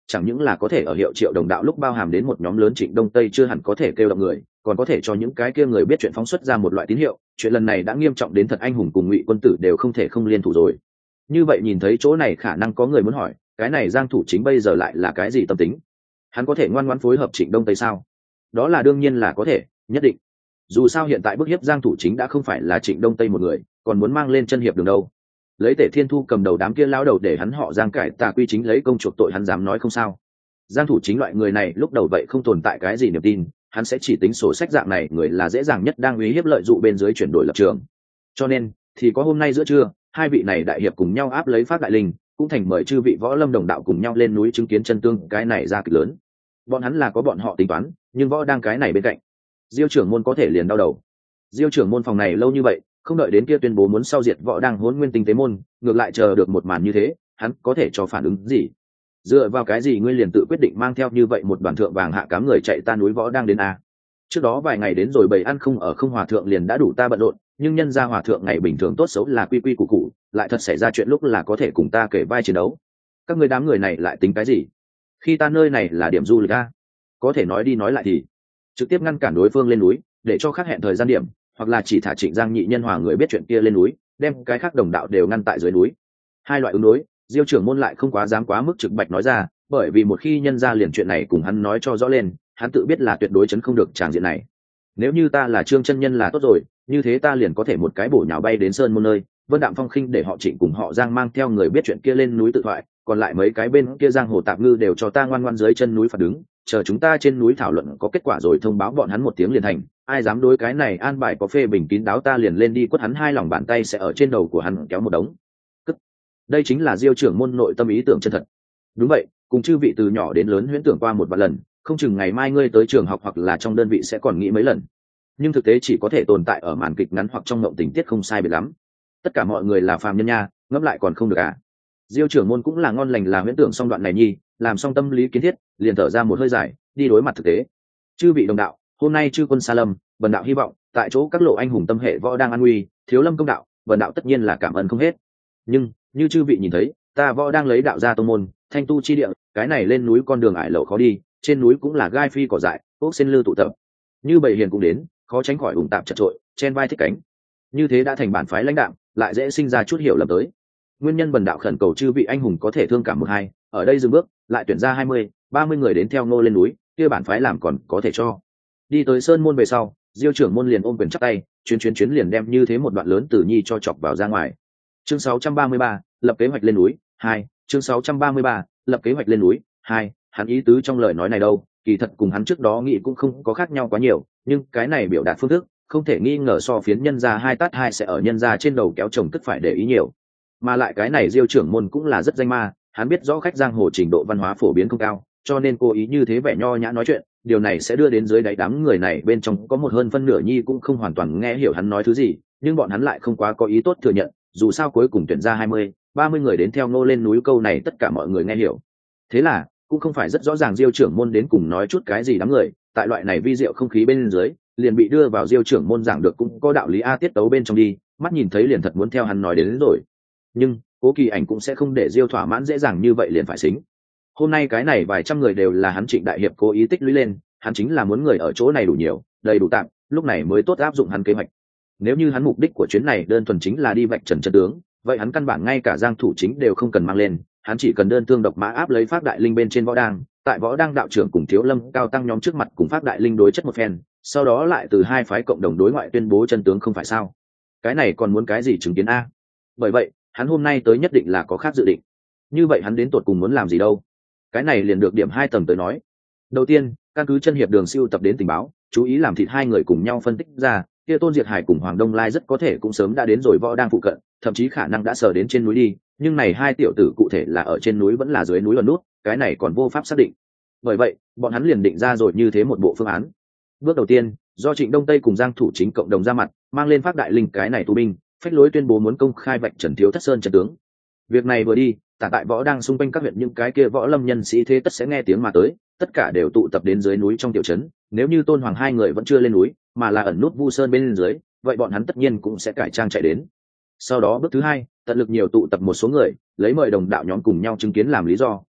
chẳng những là có thể ở hiệu triệu đồng đạo lúc bao hàm đến một nhóm lớn Trịnh Đông Tây chưa hẳn có thể kêu động người, còn có thể cho những cái kia người biết chuyện phóng xuất ra một loại tín hiệu, chuyện lần này đã nghiêm trọng đến thật anh hùng cùng Ngụy quân tử đều không thể không liên thủ rồi. Như vậy nhìn thấy chỗ này khả năng có người muốn hỏi, cái này Giang Thủ Chính bây giờ lại là cái gì tâm tính? Hắn có thể ngoan ngoãn phối hợp Trịnh Đông Tây sao? Đó là đương nhiên là có thể, nhất định. Dù sao hiện tại bức hiếp Giang Thủ Chính đã không phải là Trịnh Đông Tây một người, còn muốn mang lên chân hiệp đường đâu. Lấy Tể Thiên Thu cầm đầu đám kia lão đầu để hắn họ Giang cải tà quy chính lấy công chuộc tội, hắn dám nói không sao. Giang Thủ Chính loại người này lúc đầu vậy không tồn tại cái gì niềm tin, hắn sẽ chỉ tính sổ sách dạng này người là dễ dàng nhất đang uy hiếp lợi dụng bên dưới chuyển đổi lập trường. Cho nên thì có hôm nay giữa trưa, hai vị này đại hiệp cùng nhau áp lấy Pháp Đại Linh, cũng thành mời chư vị võ lâm đồng đạo cùng nhau lên núi chứng kiến chân tương cái này ra kịch lớn. Bọn hắn là có bọn họ tính toán, nhưng võ đang cái này bên cạnh, Diêu trưởng môn có thể liền đau đầu. Diêu trưởng môn phòng này lâu như vậy, không đợi đến kia tuyên bố muốn sau diệt võ đang Hỗn Nguyên Tinh tế môn, ngược lại chờ được một màn như thế, hắn có thể cho phản ứng gì? Dựa vào cái gì ngươi liền tự quyết định mang theo như vậy một đoàn thượng vàng hạ cám người chạy ta núi võ đang đến a? Trước đó vài ngày đến rồi bầy ăn không ở không hòa thượng liền đã đủ ta bận rộn, nhưng nhân gia hòa thượng ngày bình thường tốt xấu là quy quy củ củ, lại thật xảy ra chuyện lúc là có thể cùng ta kể vai chiến đấu. Các ngươi đám người này lại tính cái gì? Khi ta nơi này là điểm du lịch a, có thể nói đi nói lại thì trực tiếp ngăn cản đối phương lên núi, để cho khác hẹn thời gian điểm, hoặc là chỉ thả Trịnh Giang nhị nhân hòa người biết chuyện kia lên núi, đem cái khác đồng đạo đều ngăn tại dưới núi. Hai loại ứng đối, Diêu trưởng môn lại không quá dám quá mức trực bạch nói ra, bởi vì một khi nhân ra liền chuyện này cùng hắn nói cho rõ lên, hắn tự biết là tuyệt đối chấn không được tràng diện này. Nếu như ta là Trương chân nhân là tốt rồi, như thế ta liền có thể một cái bổ nhào bay đến sơn môn nơi, Vân Đạm Phong Khinh để họ Trịnh cùng họ Giang mang theo người biết chuyện kia lên núi tự thoại, còn lại mấy cái bên kia giang hồ tạp ngư đều cho ta ngoan ngoan dưới chân núi phạt đứng, chờ chúng ta trên núi thảo luận có kết quả rồi thông báo bọn hắn một tiếng liền thành. Ai dám đối cái này an bài có phê bình kín đáo ta liền lên đi quất hắn hai lòng bàn tay sẽ ở trên đầu của hắn kéo một đống. Cất. Đây chính là Diêu trưởng môn nội tâm ý tưởng chân thật. Đúng vậy, cùng chư vị từ nhỏ đến lớn huyễn tưởng qua một vài lần, không chừng ngày mai ngươi tới trường học hoặc là trong đơn vị sẽ còn nghĩ mấy lần. Nhưng thực tế chỉ có thể tồn tại ở màn kịch ngắn hoặc trong ngộng tình tiết không sai biệt lắm. Tất cả mọi người là phàm nhân nha, ngẫm lại còn không được à? Diêu trưởng môn cũng là ngon lành là huyễn tưởng xong đoạn này nhi, làm xong tâm lý kiến thiết, liền thở ra một hơi dài, đi đối mặt thực tế. Chư vị đồng đạo, hôm nay chư quân Sa Lâm, Vân đạo hy vọng tại chỗ các lộ anh hùng tâm hệ võ đang an nguy, Thiếu Lâm công đạo, Vân đạo tất nhiên là cảm ơn không hết. Nhưng như chư vị nhìn thấy, ta võ đang lấy đạo ra tông môn, thanh tu chi địa, cái này lên núi con đường ải lậu khó đi, trên núi cũng là gai phi cỏ dại, ốc sen lư tụ tập. Như bầy hiền cũng đến, khó tránh khỏi ủng tạp chật trội, chen vai thích cánh. Như thế đã thành bản phái lãnh đạm, lại dễ sinh ra chút hiểu lầm tới. Nguyên nhân Bần đạo khẩn cầu chư vị anh hùng có thể thương cảm một hai, ở đây dừng bước, lại tuyển ra hai mươi, ba mươi người đến theo Ngô lên núi, kia bản phái làm còn có thể cho. Đi tới sơn môn về sau, Diêu trưởng môn liền ôm quyền chắp tay, chuyến chuyến chuyến liền đem như thế một đoạn lớn từ nhi cho chọc vào ra ngoài. Chương sáu trăm ba mươi ba, lập kế hoạch lên núi, hai, chương sáu trăm ba mươi ba, lập kế hoạch lên núi, hai, hắn ý tứ trong lời nói này đâu, kỳ thật cùng hắn trước đó nghĩ cũng không có khác nhau quá nhiều, nhưng cái này biểu đạt phương thức, không thể nghi ngờ so phiến nhân gia hai tát hai sẽ ở nhân gia trên đầu kéo chồng tức phải để ý nhiều. Mà lại cái này Diêu trưởng môn cũng là rất danh ma, hắn biết rõ khách giang hồ trình độ văn hóa phổ biến không cao, cho nên cố ý như thế vẻ nho nhã nói chuyện, điều này sẽ đưa đến dưới đáy đám người này bên trong có một hơn phân nửa nhi cũng không hoàn toàn nghe hiểu hắn nói thứ gì, nhưng bọn hắn lại không quá có ý tốt thừa nhận, dù sao cuối cùng tuyển ra hai mươi, ba mươi người đến theo Ngô lên núi câu này tất cả mọi người nghe hiểu. Thế là, cũng không phải rất rõ ràng Diêu trưởng môn đến cùng nói chút cái gì đám người, tại loại này vi diệu không khí bên dưới, liền bị đưa vào Diêu trưởng môn giảng được cũng có đạo lý a tiết tấu bên trong đi, mắt nhìn thấy liền thật muốn theo hắn nói đến, đến rồi. Nhưng Cố Kỳ Ảnh cũng sẽ không để Diêu thỏa mãn dễ dàng như vậy liền phải xính. Hôm nay cái này vài trăm người đều là hắn Trịnh đại hiệp cố ý tích lũy lên, hắn chính là muốn người ở chỗ này đủ nhiều, đầy đủ tạm, lúc này mới tốt áp dụng hắn kế hoạch. Nếu như hắn mục đích của chuyến này đơn thuần chính là đi vạch trần chân tướng, vậy hắn căn bản ngay cả Giang Thủ Chính đều không cần mang lên, hắn chỉ cần đơn thương độc mã áp lấy Pháp Đại Linh bên trên võ đang, tại võ đang đạo trưởng cùng Thiếu Lâm cao tăng nhóm trước mặt cùng Pháp Đại Linh đối chất một phen, sau đó lại từ hai phái cộng đồng đối ngoại tuyên bố chân tướng không phải sao? Cái này còn muốn cái gì chứng kiến a? Bởi vậy, hắn hôm nay tới nhất định là có khác dự định. Như vậy hắn đến tột cùng muốn làm gì đâu? Cái này liền được điểm hai tầng tới nói. Đầu tiên, căn cứ chân hiệp đường siêu tập đến tình báo, chú ý làm thịt hai người cùng nhau phân tích ra, kia Tôn Diệt Hải cùng Hoàng Đông Lai rất có thể cũng sớm đã đến rồi võ đang phụ cận, thậm chí khả năng đã sờ đến trên núi đi, nhưng này hai tiểu tử cụ thể là ở trên núi vẫn là dưới núi ẩn nút, cái này còn vô pháp xác định. Bởi vậy, bọn hắn liền định ra rồi như thế một bộ phương án. Bước đầu tiên, do Trịnh Đông Tây cùng Giang Thủ Chính cộng đồng ra mặt, mang lên Pháp Đại Linh cái này tù binh, phách lối tuyên bố muốn công khai vạch trần Thiếu Thất Sơn trận tướng. Việc này vừa đi, tả tại võ đang xung quanh các huyện những cái kia võ lâm nhân sĩ thế tất sẽ nghe tiếng mà tới, tất cả đều tụ tập đến dưới núi trong tiểu trấn. Nếu như Tôn Hoàng hai người vẫn chưa lên núi, mà là ẩn nút Vu Sơn bên dưới, vậy bọn hắn tất nhiên cũng sẽ cải trang chạy đến. Sau đó bước thứ hai, tận lực nhiều tụ tập một số người, lấy mời đồng đạo nhóm cùng nhau chứng kiến làm lý do,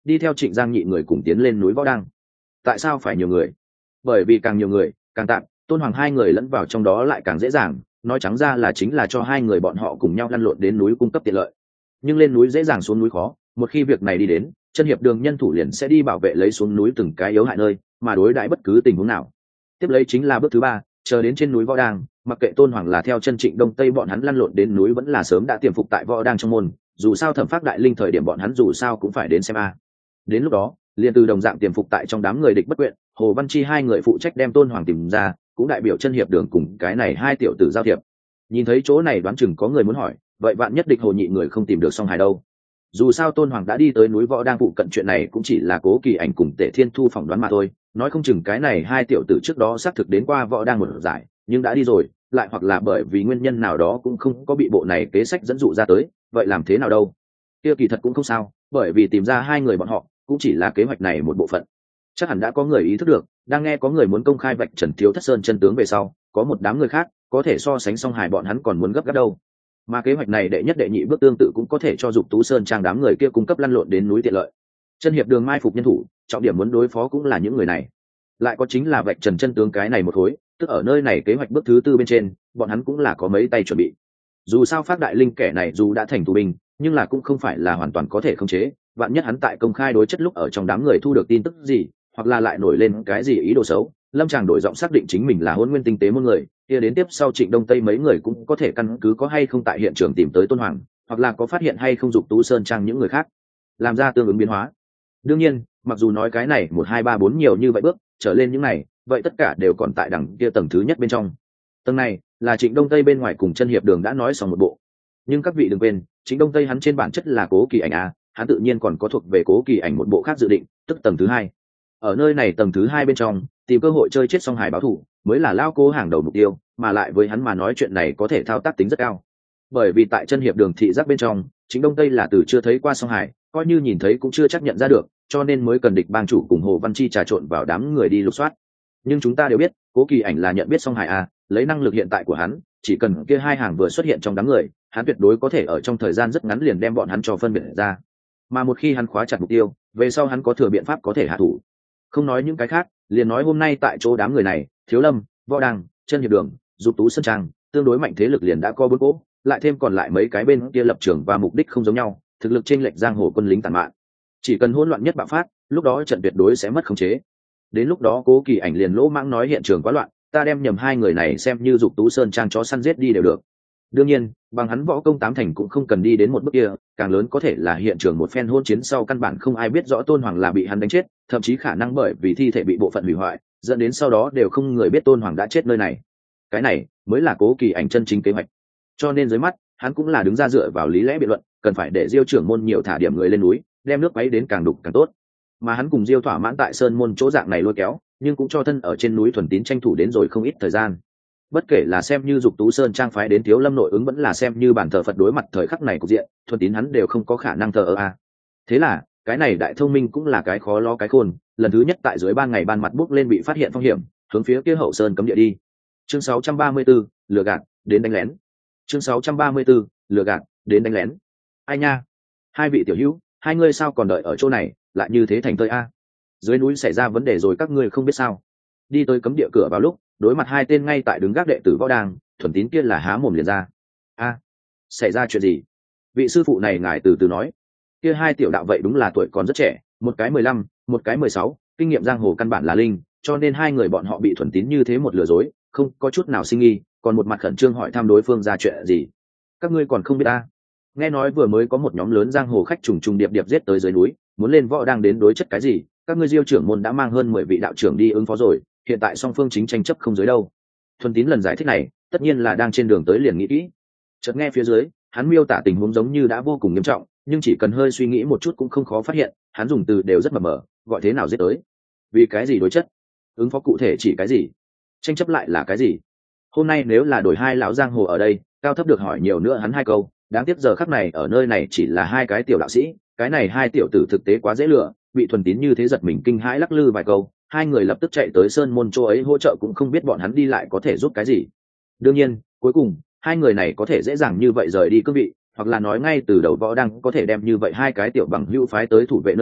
đi theo Trịnh Giang nhị người cùng tiến lên núi Võ Đang. Tại sao phải nhiều người? Bởi vì càng nhiều người càng tạm, Tôn Hoàng hai người lẫn vào trong đó lại càng dễ dàng, nói trắng ra là chính là cho hai người bọn họ cùng nhau lăn lộn đến núi cung cấp tiện lợi. Nhưng lên núi dễ dàng, xuống núi khó, một khi việc này đi đến, chân hiệp đường nhân thủ liền sẽ đi bảo vệ lấy xuống núi từng cái yếu hại nơi, mà đối đãi bất cứ tình huống nào. Tiếp lấy chính là bước thứ ba, chờ đến trên núi Võ Đang, mặc kệ Tôn Hoàng là theo chân Trịnh Đông Tây bọn hắn lăn lộn đến núi vẫn là sớm đã tiềm phục tại Võ Đang trong môn, dù sao Thẩm Phác Đại Linh thời điểm bọn hắn dù sao cũng phải đến xem a. Đến lúc đó, liền từ đồng dạng tiềm phục tại trong đám người địch bất quyện, Hồ Văn Chi hai người phụ trách đem Tôn Hoàng tìm ra, cũng đại biểu chân hiệp đường cùng cái này hai tiểu tử giao thiệp. Nhìn thấy chỗ này đoán chừng có người muốn hỏi, vậy vạn nhất địch Hồ nhị người không tìm được Song Hải đâu? Dù sao Tôn Hoàng đã đi tới núi Võ Đang phụ cận, chuyện này cũng chỉ là Cố Kỳ Ảnh cùng Tề Thiên Thu phỏng đoán mà thôi, nói không chừng cái này hai tiểu tử trước đó xác thực đến qua Võ Đang một giải, nhưng đã đi rồi, lại hoặc là bởi vì nguyên nhân nào đó cũng không có bị bộ này kế sách dẫn dụ ra tới, vậy làm thế nào đâu? Kia kỳ thật cũng không sao, bởi vì tìm ra hai người bọn họ cũng chỉ là kế hoạch này một bộ phận. Chắc hẳn đã có người ý thức được, đang nghe có người muốn công khai vạch trần Thiếu Thất Sơn chân tướng về sau, có một đám người khác có thể so sánh Song Hải bọn hắn còn muốn gấp gáp đâu. Mà kế hoạch này đệ nhất đệ nhị bước tương tự cũng có thể cho Dục Tú Sơn trang đám người kia cung cấp lăn lộn đến núi tiện lợi. Chân hiệp đường mai phục nhân thủ, trọng điểm muốn đối phó cũng là những người này. Lại có chính là vạch trần chân tướng cái này một khối, tức ở nơi này kế hoạch bước thứ tư bên trên, bọn hắn cũng là có mấy tay chuẩn bị. Dù sao Phác Đại Linh kẻ này dù đã thành tù binh, nhưng là cũng không phải là hoàn toàn có thể khống chế, vạn nhất hắn tại công khai đối chất lúc ở trong đám người thu được tin tức gì, hoặc là lại nổi lên cái gì ý đồ xấu, Lâm Tràng đổi giọng xác định chính mình là Hôn Nguyên tinh tế môn người, kia đến tiếp sau Trịnh Đông Tây mấy người cũng có thể căn cứ có hay không tại hiện trường tìm tới Tôn Hoàng, hoặc là có phát hiện hay không Dục Tú Sơn trang những người khác, làm ra tương ứng biến hóa. Đương nhiên, mặc dù nói cái này một hai ba bốn nhiều như vậy bước trở lên những này, vậy tất cả đều còn tại đằng kia tầng thứ nhất bên trong. Tầng này là Trịnh Đông Tây bên ngoài cùng chân hiệp đường đã nói xong một bộ, nhưng các vị đừng quên, Trịnh Đông Tây hắn trên bản chất là Cố Kỳ Ảnh a, hắn tự nhiên còn có thuộc về Cố Kỳ Ảnh một bộ khác dự định, tức tầng thứ hai. Ở nơi này tầng thứ hai bên trong, tìm cơ hội chơi chết Song Hải báo thù mới là lao Cố hàng đầu mục tiêu, mà lại với hắn mà nói chuyện này có thể thao tác tính rất cao. Bởi vì tại chân hiệp đường thị giác bên trong, Trịnh Đông Tây là từ chưa thấy qua Song Hải, coi như nhìn thấy cũng chưa chắc nhận ra được, cho nên mới cần địch bang chủ cùng Hồ Văn Chi trà trộn vào đám người đi lục soát. Nhưng chúng ta đều biết, Cố Kỳ Ảnh là nhận biết Song Hải a, lấy năng lực hiện tại của hắn, chỉ cần kia hai hàng vừa xuất hiện trong đám người, hắn tuyệt đối có thể ở trong thời gian rất ngắn liền đem bọn hắn cho phân biệt ra. Mà một khi hắn khóa chặt mục tiêu, về sau hắn có thừa biện pháp có thể hạ thủ. Không nói những cái khác, liền nói hôm nay tại chỗ đám người này, Thiếu Lâm, Võ Đăng, chân hiệp đường, Dục Tú Sơn trang, tương đối mạnh thế lực liền đã có bốn cỗ, lại thêm còn lại mấy cái bên kia lập trường và mục đích không giống nhau, thực lực chênh lệch giang hồ quân lính tàn mạn. Chỉ cần hỗn loạn nhất bạo phát, lúc đó trận tuyệt đối sẽ mất khống chế. Đến lúc đó Cố Kỳ Ảnh liền lỗ mãng nói hiện trường quá loạn, ta đem nhầm hai người này xem như Dục Tú Sơn trang chó săn giết đi đều được. Đương nhiên, bằng hắn võ công tám thành cũng không cần đi đến một bước kia, càng lớn có thể là hiện trường một phen hôn chiến sau căn bản không ai biết rõ Tôn Hoàng là bị hắn đánh chết, thậm chí khả năng bởi vì thi thể bị bộ phận hủy hoại, dẫn đến sau đó đều không người biết Tôn Hoàng đã chết nơi này. Cái này mới là Cố Kỳ Ảnh chân chính kế hoạch. Cho nên dưới mắt, hắn cũng là đứng ra dựa vào lý lẽ biện luận, cần phải để Diêu trưởng môn nhiều thả điểm người lên núi, đem nước quấy đến càng đục càng tốt. Mà hắn cùng Diêu thỏa mãn tại sơn môn chỗ dạng này lôi kéo, nhưng cũng cho thân ở trên núi thuần tín tranh thủ đến rồi không ít thời gian. Bất kể là xem như Dục Tú Sơn trang phái đến Thiếu Lâm nội ứng vẫn là xem như bản thờ Phật đối mặt thời khắc này cục diện, thuần tín hắn đều không có khả năng thờ ơ a. Thế là, cái này đại thông minh cũng là cái khó lo cái khôn, lần thứ nhất tại dưới ban ngày ban mặt bước lên bị phát hiện phong hiểm, hướng phía kia hậu sơn cấm địa đi. Chương sáu trăm ba mươi tư, lừa gạt, đến đánh lén. Chương sáu trăm ba mươi tư, lừa gạt, đến đánh lén. Ai nha, hai vị tiểu hữu, hai ngươi sao còn đợi ở chỗ này, lại như thế thành tơi a? Dưới núi xảy ra vấn đề rồi các ngươi không biết sao? Đi tới cấm địa cửa vào lúc, đối mặt hai tên ngay tại đứng gác đệ tử Võ Đang, thuần tín kia là há mồm liền ra. A, xảy ra chuyện gì? Vị sư phụ này ngài từ từ nói. Kia hai tiểu đạo vậy đúng là tuổi còn rất trẻ, một cái mười lăm, một cái mười sáu, kinh nghiệm giang hồ căn bản là linh, cho nên hai người bọn họ bị thuần tín như thế một lừa dối, không có chút nào sinh nghi, còn một mặt khẩn trương hỏi thăm đối phương ra chuyện gì. Các ngươi còn không biết a? Nghe nói vừa mới có một nhóm lớn giang hồ khách trùng trùng điệp điệp giết tới dưới núi, muốn lên Võ Đang đến đối chất cái gì, các ngươi Diêu trưởng môn đã mang hơn mười vị đạo trưởng đi ứng phó rồi, hiện tại song phương chính tranh chấp không dưới đâu. Thuần tín lần giải thích này, tất nhiên là đang trên đường tới liền nghĩ kỹ. Chợt nghe phía dưới, hắn miêu tả tình huống giống như đã vô cùng nghiêm trọng, nhưng chỉ cần hơi suy nghĩ một chút cũng không khó phát hiện, hắn dùng từ đều rất mờ mờ, gọi thế nào giết tới, vì cái gì đối chất, ứng phó cụ thể chỉ cái gì, tranh chấp lại là cái gì. Hôm nay nếu là đổi hai lão giang hồ ở đây, cao thấp được hỏi nhiều nữa hắn hai câu, đáng tiếc giờ khắc này ở nơi này chỉ là hai cái tiểu đạo sĩ, cái này hai tiểu tử thực tế quá dễ lừa, bị thuần tín như thế giật mình kinh hãi lắc lư vài câu, hai người lập tức chạy tới sơn môn chỗ ấy hỗ trợ, cũng không biết bọn hắn đi lại có thể giúp cái gì. Đương nhiên, cuối cùng hai người này có thể dễ dàng như vậy rời đi cương vị, hoặc là nói ngay từ đầu Võ Đang có thể đem như vậy hai cái tiểu bằng hữu phái tới thủ vệ nơi này,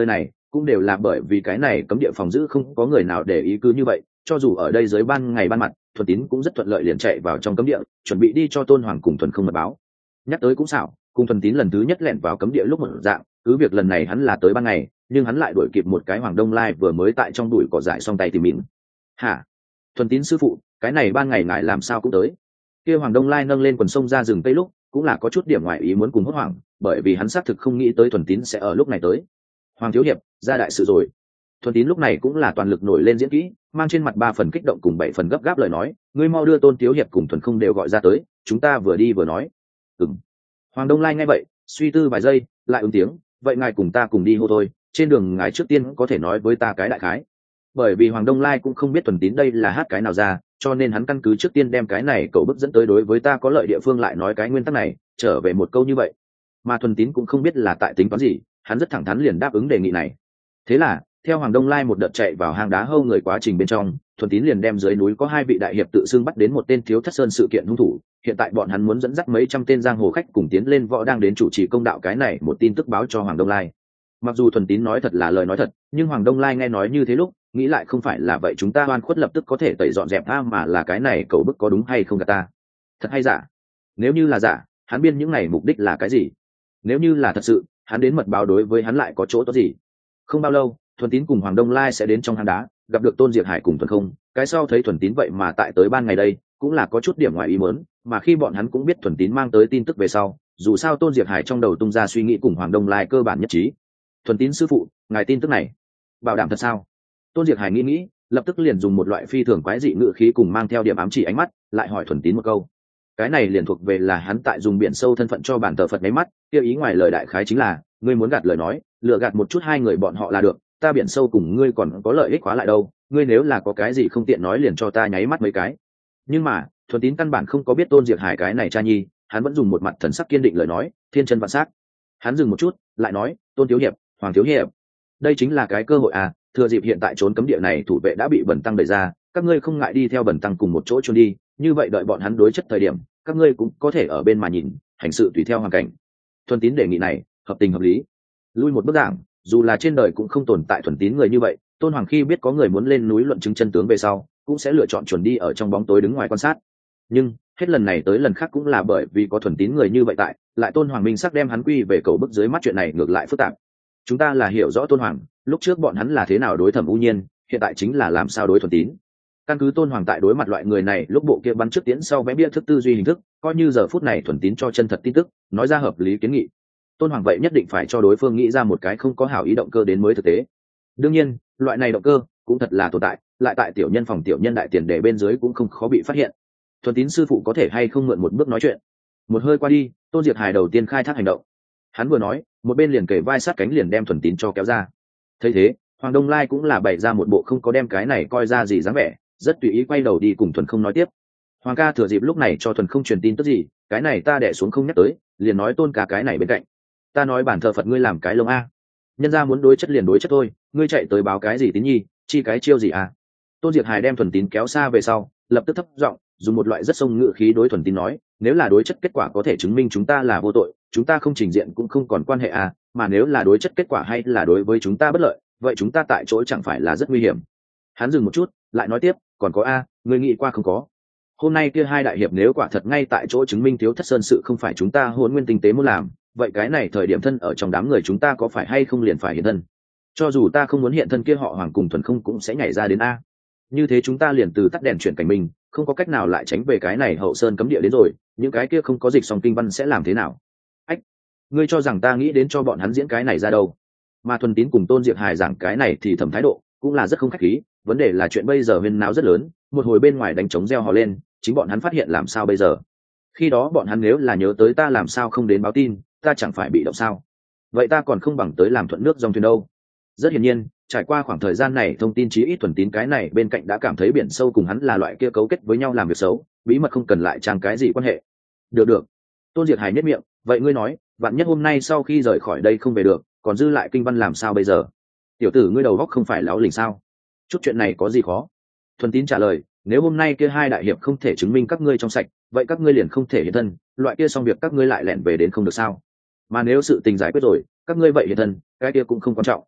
cũng đều là bởi vì cái này cấm địa phòng giữ không có người nào để ý cứ như vậy, cho dù ở đây dưới ban ngày ban mặt, Thuần Tín cũng rất thuận lợi liền chạy vào trong cấm địa, chuẩn bị đi cho Tôn Hoàng cùng Thuần Không mật báo. Nhắc tới cũng xảo, cùng Thuần Tín lần thứ nhất lẻn vào cấm địa lúc một dạng, cứ việc lần này hắn là tới ban ngày, nhưng hắn lại đuổi kịp một cái Hoàng Đông Lai vừa mới tại trong đùi cỏ dại xong tay tìm mịn. Hả? Thuần Tín sư phụ, cái này ban ngày ngài làm sao cũng tới? Kia Hoàng Đông Lai nâng lên quần sông ra rừng tây lúc, cũng là có chút điểm ngoài ý muốn cùng hốt hoảng, bởi vì hắn xác thực không nghĩ tới Thuần Tín sẽ ở lúc này tới. Hoàng thiếu hiệp, ra đại sự rồi. Thuần Tín lúc này cũng là toàn lực nổi lên diễn kỹ, mang trên mặt ba phần kích động cùng bảy phần gấp gáp lời nói, ngươi mau đưa Tôn thiếu hiệp cùng Thuần Không đều gọi ra tới, chúng ta vừa đi vừa nói. Ừm. Hoàng Đông Lai nghe vậy, suy tư vài giây, lại ứng tiếng, vậy ngài cùng ta cùng đi hô thôi, trên đường ngài trước tiên có thể nói với ta cái đại khái. Bởi vì Hoàng Đông Lai cũng không biết Thuần Tín đây là hát cái nào ra, cho nên hắn căn cứ trước tiên đem cái này cậu bức dẫn tới đối với ta có lợi địa phương lại nói cái nguyên tắc này, trở về một câu như vậy. Mà Thuần Tín cũng không biết là tại tính toán gì, hắn rất thẳng thắn liền đáp ứng đề nghị này. Thế là theo Hoàng Đông Lai một đợt chạy vào hang đá hâu người quá trình bên trong, Thuần Tín liền đem dưới núi có hai vị đại hiệp tự xưng bắt đến một tên thiếu thất sơn sự kiện hung thủ, hiện tại bọn hắn muốn dẫn dắt mấy trăm tên giang hồ khách cùng tiến lên võ đang đến chủ trì công đạo cái này một tin tức báo cho Hoàng Đông Lai. Mặc dù Thuần Tín nói thật là lời nói thật, nhưng Hoàng Đông Lai nghe nói như thế lúc nghĩ lại không phải là vậy chúng ta oan khuất lập tức có thể tẩy dọn dẹp tha, mà là cái này cậu bức có đúng hay không gạt ta, thật hay giả? Nếu như là giả, hắn biên những này mục đích là cái gì? Nếu như là thật sự, hắn đến mật báo đối với hắn lại có chỗ tốt gì? Không bao lâu, Thuần Tín cùng Hoàng Đông Lai sẽ đến trong hang đá, gặp được Tôn Diệp Hải cùng Thuần Không. Cái sau thấy Thuần Tín vậy mà tại tới ban ngày đây, cũng là có chút điểm ngoài ý muốn, mà khi bọn hắn cũng biết Thuần Tín mang tới tin tức về sau, dù sao Tôn Diệp Hải trong đầu tung ra suy nghĩ cùng Hoàng Đông Lai cơ bản nhất trí. Thuần Tín sư phụ, ngài tin tức này bảo đảm thật sao? Tôn Diệp Hải nghĩ nghĩ, lập tức liền dùng một loại phi thường quái dị ngữ khí cùng mang theo điểm ám chỉ ánh mắt, lại hỏi Thuần Tín một câu. Cái này liền thuộc về là hắn tại dùng biển sâu thân phận cho bản tờ Phật mấy mắt, kia ý ngoài lời đại khái chính là, ngươi muốn gạt lời nói, lừa gạt một chút hai người bọn họ là được, ta biển sâu cùng ngươi còn có lợi ích quá lại đâu, ngươi nếu là có cái gì không tiện nói liền cho ta nháy mắt mấy cái. Nhưng mà Thuần Tín căn bản không có biết Tôn Diệp Hải cái này cha nhi, hắn vẫn dùng một mặt thần sắc kiên định lời nói, thiên chân vạn sắc. Hắn dừng một chút, lại nói, Tôn thiếu hiệp, Hoàng thiếu hiệp, đây chính là cái cơ hội à, thừa dịp hiện tại trốn cấm địa này thủ vệ đã bị Bần tăng đẩy ra, các ngươi không ngại đi theo Bần tăng cùng một chỗ trốn đi, như vậy đợi bọn hắn đối chất thời điểm, các ngươi cũng có thể ở bên mà nhìn, hành sự tùy theo hoàn cảnh. Thuần Tín đề nghị này hợp tình hợp lý. Lui một bước giảng, dù là trên đời cũng không tồn tại Thuần Tín người như vậy, Tôn Hoàng khi biết có người muốn lên núi luận chứng chân tướng về sau, cũng sẽ lựa chọn chuẩn đi ở trong bóng tối đứng ngoài quan sát. Nhưng hết lần này tới lần khác cũng là bởi vì có Thuần Tín người như vậy tại, lại Tôn Hoàng minh sắc đem hắn quy về cầu bức dưới mắt chuyện này ngược lại phức tạp. Chúng ta là hiểu rõ Tôn Hoàng, lúc trước bọn hắn là thế nào đối Thẩm U Nhiên, hiện tại chính là làm sao đối Thuần Tín. Căn cứ Tôn Hoàng tại đối mặt loại người này lúc bộ kia bắn trước tiến sau vẽ bia thức tư duy hình thức, coi như giờ phút này Thuần Tín cho chân thật tin tức, nói ra hợp lý kiến nghị, Tôn Hoàng vậy nhất định phải cho đối phương nghĩ ra một cái không có hảo ý động cơ đến mới thực tế. Đương nhiên, loại này động cơ cũng thật là tồn tại, lại tại tiểu nhân phòng tiểu nhân đại tiền đề bên dưới cũng không khó bị phát hiện. Thuần Tín sư phụ có thể hay không mượn một bước nói chuyện? Một hơi qua đi, Tôn Diệp Hải đầu tiên khai thác hành động. Hắn vừa nói, một bên liền kề vai sát cánh liền đem Thuần Tín cho kéo ra. Thấy thế, Hoàng Đông Lai cũng là bày ra một bộ không có đem cái này coi ra gì dáng vẻ, rất tùy ý quay đầu đi cùng Thuần Không nói tiếp. Hoàng ca thừa dịp lúc này cho Thuần Không truyền tin tức gì, cái này ta đẻ xuống không nhắc tới, liền nói Tôn ca cái này bên cạnh. Ta nói bản thờ Phật ngươi làm cái lông a, nhân ra muốn đối chất liền đối chất thôi, ngươi chạy tới báo cái gì Tín nhi, chi cái chiêu gì à? Tôn Diệp Hải đem Thuần Tín kéo xa về sau, lập tức thấp giọng dùng một loại rất sông ngự khí đối Thuần Tín nói, nếu là đối chất kết quả có thể chứng minh chúng ta là vô tội, chúng ta không trình diện cũng không còn quan hệ à, mà nếu là đối chất kết quả hay là đối với chúng ta bất lợi, vậy chúng ta tại chỗ chẳng phải là rất nguy hiểm. Hắn dừng một chút, lại nói tiếp, còn có a, ngươi nghĩ qua không có? Hôm nay kia hai đại hiệp nếu quả thật ngay tại chỗ chứng minh thiếu thất sơn sự không phải chúng ta Hỗn Nguyên tinh tế muốn làm, vậy cái này thời điểm thân ở trong đám người chúng ta có phải hay không liền phải hiện thân? Cho dù ta không muốn hiện thân kia họ Hoàng cùng Thuần Không cũng sẽ nhảy ra đến a. Như thế chúng ta liền từ tắt đèn chuyển cảnh mình, không có cách nào lại tránh về cái này hậu sơn cấm địa đến rồi, những cái kia không có dịch song kinh văn sẽ làm thế nào? Ách, ngươi cho rằng ta nghĩ đến cho bọn hắn diễn cái này ra đâu? Mà Thuần Tín cùng Tôn Diệp Hải giảng cái này thì thầm thái độ cũng là rất không khách khí, vấn đề là chuyện bây giờ huyên náo rất lớn, một hồi bên ngoài đánh trống reo hò lên, chính bọn hắn phát hiện làm sao bây giờ? Khi đó bọn hắn nếu là nhớ tới ta làm sao không đến báo tin, ta chẳng phải bị động sao? Vậy ta còn không bằng tới làm thuận nước dòng thuyền đâu. Rất hiển nhiên, trải qua khoảng thời gian này thông tin chí ít Thuần Tín cái này bên cạnh đã cảm thấy biển sâu cùng hắn là loại kia cấu kết với nhau làm việc xấu, bí mật không cần lại trang cái gì quan hệ. Được được. Tôn Diệp Hải nhếch miệng, vậy ngươi nói, vạn nhất hôm nay sau khi rời khỏi đây không về được, còn dư lại kinh văn làm sao bây giờ? Tiểu tử ngươi đầu góc không phải láo lỉnh sao? Chút chuyện này có gì khó? Thuần Tín trả lời, nếu hôm nay kia hai đại hiệp không thể chứng minh các ngươi trong sạch, vậy các ngươi liền không thể hiện thân, loại kia xong việc các ngươi lại lẻn về đến không được sao? Mà nếu sự tình giải quyết rồi, các ngươi vậy hiện thân, cái kia cũng không quan trọng.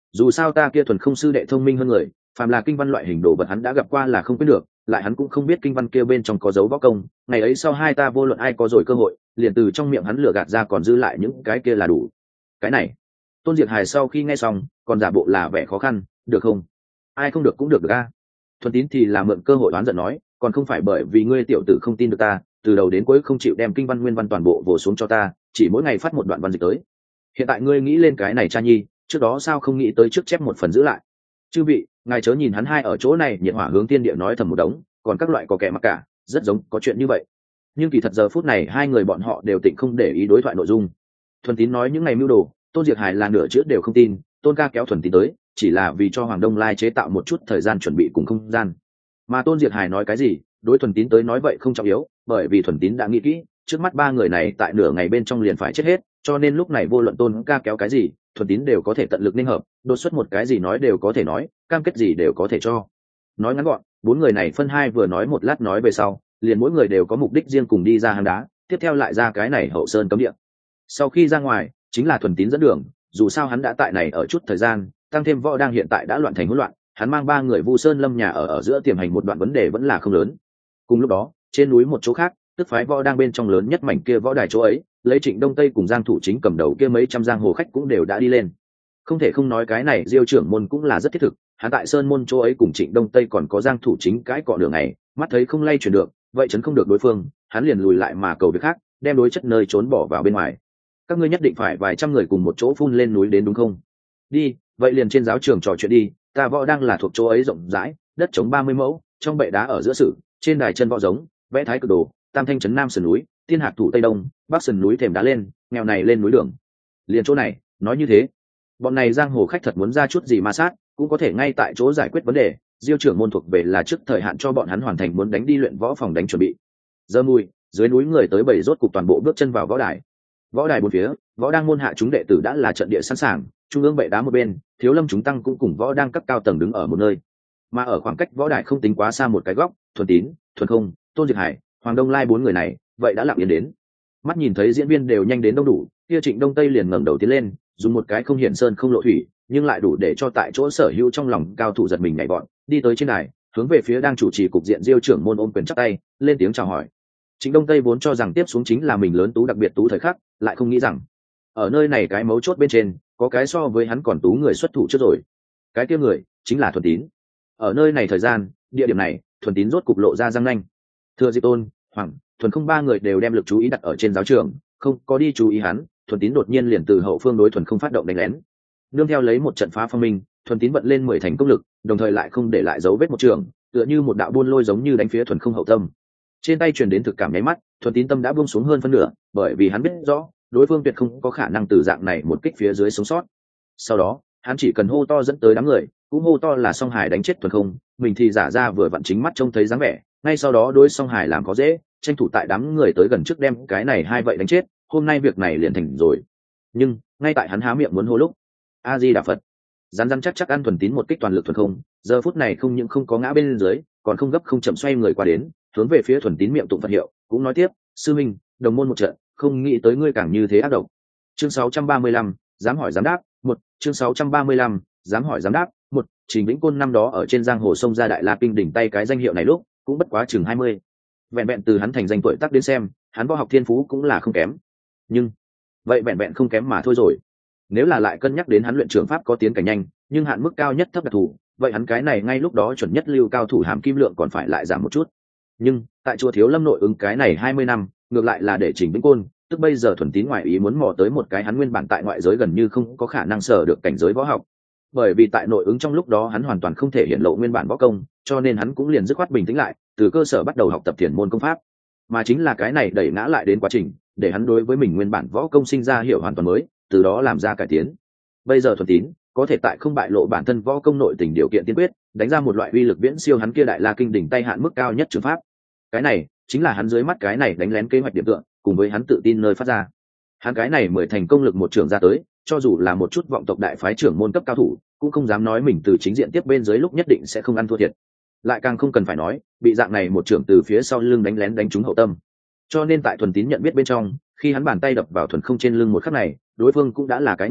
dù sao ta kia thuần không sư đệ thông minh hơn người, phàm là kinh văn loại hình đồ vật hắn đã gặp qua là không biết được, lại hắn cũng không biết kinh văn kia bên trong có dấu võ công, ngày ấy sau hai ta vô luận ai có rồi cơ hội, liền từ trong miệng hắn lừa gạt ra còn dư lại những cái kia là đủ. Cái này, Tôn Diệt Hải sau khi nghe xong, còn giả bộ là vẻ khó khăn, được không? Ai không được cũng được được a. Thuần Tín thì là mượn cơ hội oán giận nói, còn không phải bởi vì ngươi tiểu tử không tin được ta, từ đầu đến cuối không chịu đem kinh văn nguyên văn toàn bộ vồ xuống cho ta, chỉ mỗi ngày phát một đoạn văn dịch tới. Hiện tại ngươi nghĩ lên cái này cha nhi, trước đó sao không nghĩ tới trước chép một phần giữ lại? Chư vị, ngài chớ nhìn hắn hai ở chỗ này nhiệt hỏa hướng tiên địa nói thầm một đống, còn các loại có kẻ mặc cả, rất giống có chuyện như vậy. Nhưng kỳ thật giờ phút này hai người bọn họ đều tịnh không để ý đối thoại nội dung. Thuần Tín nói những ngày mưu đồ, Tôn Diệt Hải là nửa chữ đều không tin, Tôn ca kéo Thuần Tín tới, chỉ là vì cho Hoàng Đông Lai chế tạo một chút thời gian chuẩn bị cùng không gian. Mà Tôn Diệt Hải nói cái gì, đối Thuần Tín tới nói vậy không trọng yếu, bởi vì Thuần Tín đã nghĩ kỹ, trước mắt ba người này tại nửa ngày bên trong liền phải chết hết, cho nên lúc này vô luận Tôn ca kéo cái gì, Thuần Tín đều có thể tận lực nên hợp, đột xuất một cái gì nói đều có thể nói, cam kết gì đều có thể cho. Nói ngắn gọn, bốn người này phân hai vừa nói một lát nói về sau, liền mỗi người đều có mục đích riêng cùng đi ra hang đá, tiếp theo lại ra cái này hậu sơn cấm địa. Sau khi ra ngoài, chính là Thuần Tín dẫn đường, dù sao hắn đã tại này ở chút thời gian, tăng thêm võ đang hiện tại đã loạn thành hỗn loạn, hắn mang ba người Vu Sơn Lâm nhà ở ở giữa tiềm hành một đoạn vấn đề vẫn là không lớn. Cùng lúc đó, trên núi một chỗ khác, tức phái võ đang bên trong lớn nhất mảnh kia võ đài chỗ ấy, lấy Trịnh Đông Tây cùng Giang Thủ Chính cầm đầu kia mấy trăm giang hồ khách cũng đều đã đi lên. Không thể không nói cái này Diêu trưởng môn cũng là rất thiết thực, hắn tại Sơn môn chỗ ấy cùng Trịnh Đông Tây còn có Giang Thủ Chính cái cọ đường này, mắt thấy không lay chuyển được, vậy chấn không được đối phương, hắn liền lùi lại mà cầu việc khác, đem đối chất nơi trốn bỏ vào bên ngoài. Các ngươi nhất định phải vài trăm người cùng một chỗ phun lên núi đến đúng không? Đi, vậy liền trên giáo trường trò chuyện đi, ta võ đang là thuộc chỗ ấy rộng rãi, đất trống ba mươi mẫu, trong bệ đá ở giữa sử, trên đài chân võ giống, vẽ thái cực đồ, tam thanh trấn nam sườn núi, tiên hạc thủ tây đông, bắc sườn núi thềm đá lên, nghèo này lên núi đường. Liền chỗ này, nói như thế, bọn này giang hồ khách thật muốn ra chút gì ma sát, cũng có thể ngay tại chỗ giải quyết vấn đề. Diêu trưởng môn thuộc về là trước thời hạn cho bọn hắn hoàn thành muốn đánh đi luyện võ phòng đánh chuẩn bị. Giờ mùi, dưới núi người tới bảy rốt cục toàn bộ bước chân vào võ đài. Võ đài bốn phía, võ đang môn hạ chúng đệ tử đã là trận địa sẵn sàng, trung ương bệ đá một bên, Thiếu Lâm chúng tăng cũng cùng võ đang cấp cao tầng đứng ở một nơi. Mà ở khoảng cách võ đài không tính quá xa một cái góc, Thuần Tín, Thuần Không, Tôn Diệt Hải, Hoàng Đông Lai bốn người này, vậy đã lặng yên đến. Mắt nhìn thấy diễn viên đều nhanh đến đông đủ, kia Trịnh Đông Tây liền ngẩng đầu tiến lên, dùng một cái không hiển sơn không lộ thủy, nhưng lại đủ để cho tại chỗ sở hữu trong lòng cao thủ giật mình nhảy bọn, đi tới trên đài, hướng về phía đang chủ trì cục diện Diêu trưởng môn ôm quyền chắp tay, lên tiếng chào hỏi. Trịnh Đông Tây vốn cho rằng tiếp xuống chính là mình lớn tú đặc biệt tú thời khắc, lại không nghĩ rằng ở nơi này cái mấu chốt bên trên, có cái so với hắn còn tú người xuất thủ trước rồi. Cái kia người chính là Thuần Tín. Ở nơi này thời gian, địa điểm này, Thuần Tín rốt cục lộ ra răng nanh. Thừa Diệp Tôn, Hoàng, Thuần Không ba người đều đem lực chú ý đặt ở trên giáo trường, không có đi chú ý hắn. Thuần Tín đột nhiên liền từ hậu phương đối Thuần Không phát động đánh lén. Nương theo lấy một trận phá phong minh, Thuần Tín vận lên mười thành công lực, đồng thời lại không để lại dấu vết một trường, tựa như một đạo buôn lôi giống như đánh phía Thuần Không hậu tâm. Trên tay truyền đến thực cảm nháy mắt, Thuần Tín tâm đã buông xuống hơn phân nửa, bởi vì hắn biết rõ đối phương tuyệt không có khả năng từ dạng này một kích phía dưới sống sót. Sau đó, hắn chỉ cần hô to dẫn tới đám người, cũng hô to là Song Hải đánh chết Thuần Không, mình thì giả ra vừa vặn chính mắt trông thấy dáng vẻ, ngay sau đó đối Song Hải làm có dễ, tranh thủ tại đám người tới gần trước đem cái này hai vậy đánh chết, hôm nay việc này liền thành rồi. Nhưng, ngay tại hắn há miệng muốn hô lúc, A Di Đà Phật, rắn rắn chắc chắc ăn Thuần Tín một kích toàn lực Thuần Không, giờ phút này không những không có ngã bên dưới, còn không gấp không chậm xoay người qua đến, hướng về phía Thuần Tín miệng tụng Phật hiệu, cũng nói tiếp, sư minh, đồng môn một trận, không nghĩ tới ngươi càng như thế ác độc. Chương sáu trăm ba mươi lăm, dám hỏi dám đáp, một, chương sáu trăm ba mươi lăm, dám hỏi dám đáp, một, Trình Vĩnh Côn năm đó ở trên giang hồ sông ra Đại La Kinh đỉnh tay cái danh hiệu này lúc, cũng bất quá chừng hai mươi. Vẹn vẹn từ hắn thành danh tuổi tác đến xem, hắn võ học thiên phú cũng là không kém. Nhưng, vậy vẹn vẹn không kém mà thôi rồi. Nếu là lại cân nhắc đến hắn luyện trường pháp có tiến cảnh nhanh, nhưng hạn mức cao nhất thấp đặc thù, vậy hắn cái này ngay lúc đó chuẩn nhất lưu cao thủ hàm kim lượng còn phải lại giảm một chút. Nhưng, tại chùa Thiếu Lâm nội ứng cái này hai mươi năm, ngược lại là để Trình Vĩnh Côn, tức bây giờ Thuần Tín ngoại ý muốn mò tới một cái hắn nguyên bản tại ngoại giới gần như không có khả năng sở được cảnh giới võ học. Bởi vì tại nội ứng trong lúc đó hắn hoàn toàn không thể hiện lộ nguyên bản võ công, cho nên hắn cũng liền dứt khoát bình tĩnh lại, từ cơ sở bắt đầu học tập thiền môn công pháp. Mà chính là cái này đẩy ngã lại đến quá trình, để hắn đối với mình nguyên bản võ công sinh ra hiểu hoàn toàn mới, từ đó làm ra cải tiến. Bây giờ Thuần Tín có thể tại không bại lộ bản thân võ công nội tình điều kiện tiên quyết, đánh ra một loại uy lực viễn siêu hắn kia Đại La Kinh đỉnh tay hạn mức cao nhất trường pháp. Cái này chính là hắn dưới mắt cái này đánh lén kế hoạch điểm tựa, cùng với hắn tự tin nơi phát ra. Hắn cái này mười thành công lực một trường ra tới, cho dù là một chút vọng tộc đại phái trưởng môn cấp cao thủ, cũng không dám nói mình từ chính diện tiếp bên dưới lúc nhất định sẽ không ăn thua thiệt. Lại càng không cần phải nói, bị dạng này một trường từ phía sau lưng đánh lén đánh trúng hậu tâm. Cho nên tại Thuần Tín nhận biết bên trong, khi hắn bàn tay đập vào Thuần Không trên lưng một khắc này, đối phương cũng đã là cái người chết,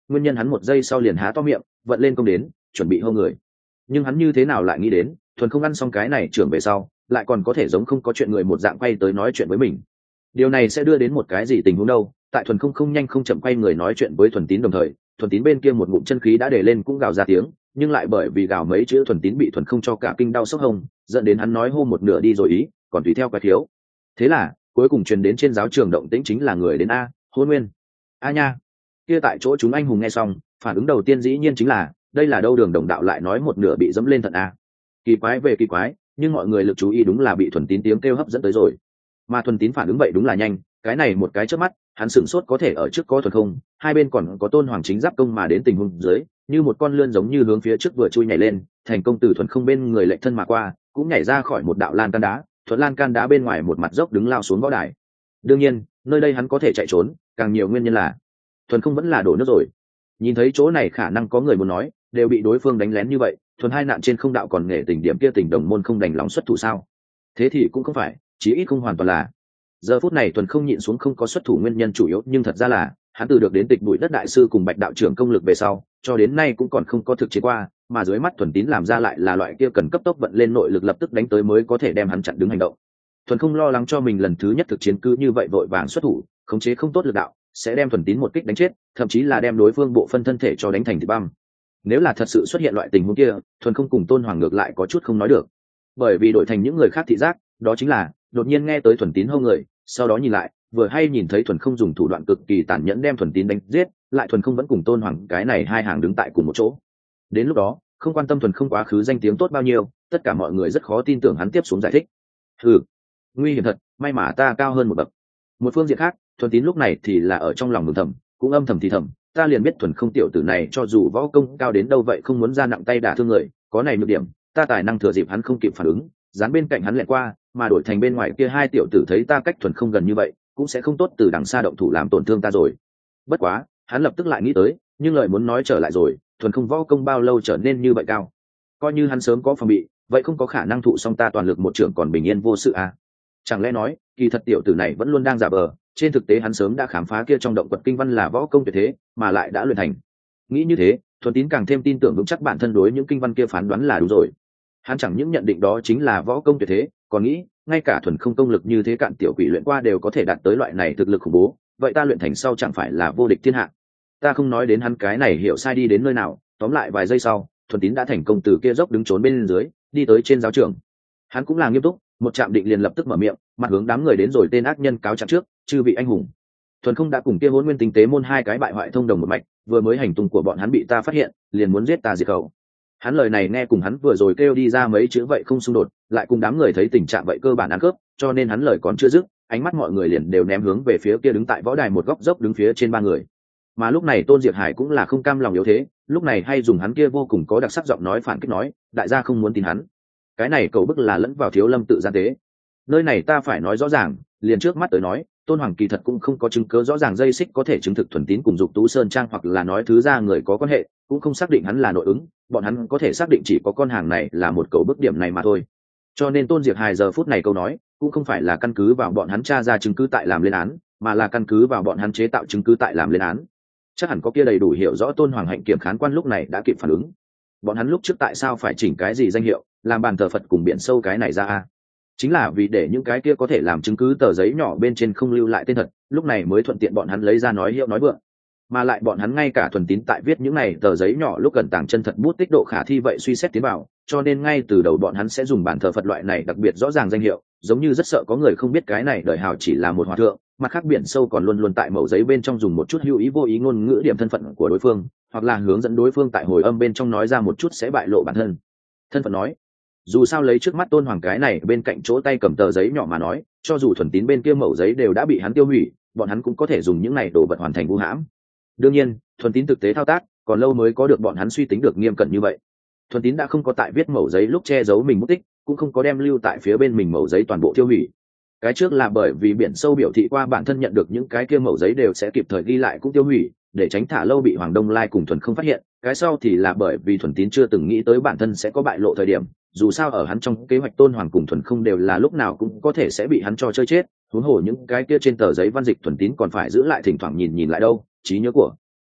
nguyên nhân hắn một giây sau liền há to miệng vận lên công đến chuẩn bị hô người. Nhưng hắn như thế nào lại nghĩ đến thuần không ăn xong cái này trưởng về sau lại còn có thể giống không có chuyện người một dạng quay tới nói chuyện với mình. Điều này sẽ đưa đến một cái gì tình huống đâu? Tại thuần không không nhanh không chậm quay người nói chuyện với thuần tín đồng thời, thuần tín bên kia một ngụm chân khí đã để lên cũng gào ra tiếng, nhưng lại bởi vì gào mấy chữ thuần tín bị thuần không cho cả kinh đau sốc hông, dẫn đến hắn nói hô một nửa đi rồi ý, còn tùy theo quái thiếu. Thế là cuối cùng truyền đến trên giáo trường động tĩnh chính là người đến a hôn nguyên a nha. Kia tại chỗ chúng anh hùng nghe xong phản ứng đầu tiên dĩ nhiên chính là đây là đâu đường đồng đạo lại nói một nửa bị dẫm lên thận a. Kỳ quái về kỳ quái, nhưng mọi người lực chú ý đúng là bị thuần tín tiếng kêu hấp dẫn tới rồi. Mà thuần tín phản ứng vậy đúng là nhanh, cái này một cái chớp mắt hắn sửng sốt có thể ở trước có thuần không, hai bên còn có tôn hoàng chính giáp công mà đến tình huống dưới, như một con lươn giống như hướng phía trước vừa chui nhảy lên, thành công từ thuần không bên người lệnh thân mà qua, cũng nhảy ra khỏi một đạo lan can đá, thuận lan can đá bên ngoài một mặt dốc đứng lao xuống võ đài. Đương nhiên nơi đây hắn có thể chạy trốn càng nhiều nguyên nhân là thuần không vẫn là đổ nước rồi. Nhìn thấy chỗ này khả năng có người muốn nói đều bị đối phương đánh lén như vậy, thuần hai nạn trên không đạo còn nghệ tình điểm kia tình đồng môn không đành lòng xuất thủ sao? Thế thì cũng không phải, chí ít không hoàn toàn là. Giờ phút này thuần không nhịn xuống không có xuất thủ nguyên nhân chủ yếu, nhưng thật ra là hắn từ được đến tịch bụi đất đại sư cùng bạch đạo trưởng công lực về sau cho đến nay cũng còn không có thực chiến qua, mà dưới mắt thuần tín làm ra lại là loại kia cần cấp tốc vận lên nội lực lập tức đánh tới mới có thể đem hắn chặn đứng hành động. Thuần không lo lắng cho mình lần thứ nhất thực chiến cứ như vậy vội vàng xuất thủ, khống chế không tốt lực đạo sẽ đem thuần tín một kích đánh chết, thậm chí là đem đối phương bộ phân thân thể cho đánh thành thịt băm. Nếu là thật sự xuất hiện loại tình huống kia, thuần không cùng tôn hoàng ngược lại có chút không nói được, bởi vì đổi thành những người khác thị giác đó chính là đột nhiên nghe tới thuần tín hô người, sau đó nhìn lại vừa hay nhìn thấy thuần không dùng thủ đoạn cực kỳ tàn nhẫn đem thuần tín đánh giết, lại thuần không vẫn cùng tôn hoàng cái này hai hàng đứng tại cùng một chỗ. Đến lúc đó không quan tâm thuần không quá khứ danh tiếng tốt bao nhiêu, tất cả mọi người rất khó tin tưởng hắn tiếp xuống giải thích. Ừ, nguy hiểm thật, may mà ta cao hơn một bậc. Một phương diện khác thuần tín lúc này thì là ở trong lòng mừng thầm, cũng âm thầm thì thầm, ta liền biết thuần không tiểu tử này cho dù võ công cao đến đâu vậy không muốn ra nặng tay đả thương người, có này nhược điểm ta tài năng thừa dịp hắn không kịp phản ứng dán bên cạnh hắn lẹn qua, mà đổi thành bên ngoài kia hai tiểu tử thấy ta cách thuần không gần như vậy cũng sẽ không tốt từ đằng xa động thủ làm tổn thương ta rồi. Bất quá hắn lập tức lại nghĩ tới, nhưng lời muốn nói trở lại rồi, thuần không võ công bao lâu trở nên như vậy cao, coi như hắn sớm có phòng bị vậy không có khả năng thụ xong ta toàn lực một trưởng còn bình yên vô sự à. Chẳng lẽ nói kỳ thật tiểu tử này vẫn luôn đang giả vờ, trên thực tế hắn sớm đã khám phá kia trong động quật kinh văn là võ công tuyệt thế mà lại đã luyện thành. Nghĩ như thế thuần tín càng thêm tin tưởng vững chắc bản thân đối những kinh văn kia phán đoán là đúng rồi. Hắn chẳng những nhận định đó chính là võ công tuyệt thế, còn nghĩ ngay cả thuần không công lực như thế cạn tiểu quỷ luyện qua đều có thể đạt tới loại này thực lực khủng bố, vậy ta luyện thành sau chẳng phải là vô địch thiên hạ. Ta không nói đến hắn cái này hiểu sai đi đến nơi nào, tóm lại vài giây sau thuần tín đã thành công từ kia dốc đứng trốn bên dưới đi tới trên giáo trường. Hắn cũng là nghiêm túc, một chạm định liền lập tức mở miệng, mặt hướng đám người đến rồi tên ác nhân cáo trạng trước, chư vị anh hùng, thuần không đã cùng kia hôn nguyên tinh tế môn hai cái bại hoại thông đồng một mạch, vừa mới hành tung của bọn hắn bị ta phát hiện liền muốn giết ta diệt khẩu. Hắn lời này nghe cùng hắn vừa rồi kêu đi ra mấy chữ vậy không xung đột, lại cùng đám người thấy tình trạng vậy cơ bản ăn cướp, cho nên hắn lời còn chưa dứt ánh mắt mọi người liền đều ném hướng về phía kia đứng tại võ đài một góc dốc đứng phía trên ba người. Mà lúc này Tôn Diệp Hải cũng là không cam lòng yếu thế, lúc này hay dùng hắn kia vô cùng có đặc sắc giọng nói phản kích nói, đại gia không muốn tin hắn, cái này cầu bức là lẫn vào thiếu lâm tự gian tế. Nơi này ta phải nói rõ ràng, liền trước mắt tới nói, Tôn Hoàng kỳ thật cũng không có chứng cứ rõ ràng dây xích có thể chứng thực thuần tín cùng Dục Tú Sơn Trang hoặc là nói thứ ra người có quan hệ, cũng không xác định hắn là nội ứng, bọn hắn có thể xác định chỉ có con hàng này là một cầu bức điểm này mà thôi. Cho nên Tôn Diệp Hài giờ phút này câu nói cũng không phải là căn cứ vào bọn hắn tra ra chứng cứ tại làm lên án, mà là căn cứ vào bọn hắn chế tạo chứng cứ tại làm lên án. Chắc hẳn có kia đầy đủ hiểu rõ Tôn Hoàng hạnh kiểm khán quan lúc này đã kịp phản ứng. Bọn hắn lúc trước tại sao phải chỉnh cái gì danh hiệu, làm bàn thờ Phật cùng biển sâu cái này ra a? Chính là vì để những cái kia có thể làm chứng cứ tờ giấy nhỏ bên trên không lưu lại tên thật, lúc này mới thuận tiện bọn hắn lấy ra nói hiệu nói vượng. Mà lại bọn hắn ngay cả thuần tín tại viết những này tờ giấy nhỏ lúc gần tàng chân thật bút tích độ khả thi vậy suy xét tiến vào, cho nên ngay từ đầu bọn hắn sẽ dùng bản thờ Phật loại này đặc biệt rõ ràng danh hiệu, giống như rất sợ có người không biết cái này đời hào chỉ là một hòa thượng, mặt khác biển sâu còn luôn luôn tại mẩu giấy bên trong dùng một chút hữu ý vô ý ngôn ngữ điểm thân phận của đối phương, hoặc là hướng dẫn đối phương tại hồi âm bên trong nói ra một chút sẽ bại lộ bản thân thân phận nói. Dù sao lấy trước mắt Tôn Hoàng cái này bên cạnh chỗ tay cầm tờ giấy nhỏ mà nói, cho dù thuần tín bên kia mẩu giấy đều đã bị hắn tiêu hủy, bọn hắn cũng có thể dùng những này đồ vật hoàn thành vu hãm. Đương nhiên thuần tín thực tế thao tác còn lâu mới có được bọn hắn suy tính được nghiêm cẩn như vậy. Thuần tín đã không có tại viết mẩu giấy lúc che giấu mình mất tích, cũng không có đem lưu tại phía bên mình mẩu giấy toàn bộ tiêu hủy. Cái trước là bởi vì biển sâu biểu thị qua bản thân nhận được những cái kia mẩu giấy đều sẽ kịp thời ghi lại cũng tiêu hủy, để tránh thả lâu bị Hoàng Đông Lai cùng thuần không phát hiện. Cái sau thì là bởi vì thuần tín chưa từng nghĩ tới bản thân sẽ có bại lộ thời điểm, dù sao ở hắn trong kế hoạch Tôn Hoàng cùng thuần không đều là lúc nào cũng có thể sẽ bị hắn cho chơi chết, huống hồ những cái kia trên tờ giấy văn dịch thuần tín còn phải giữ lại thỉnh thoảng nhìn nhìn lại đâu, trí nhớ của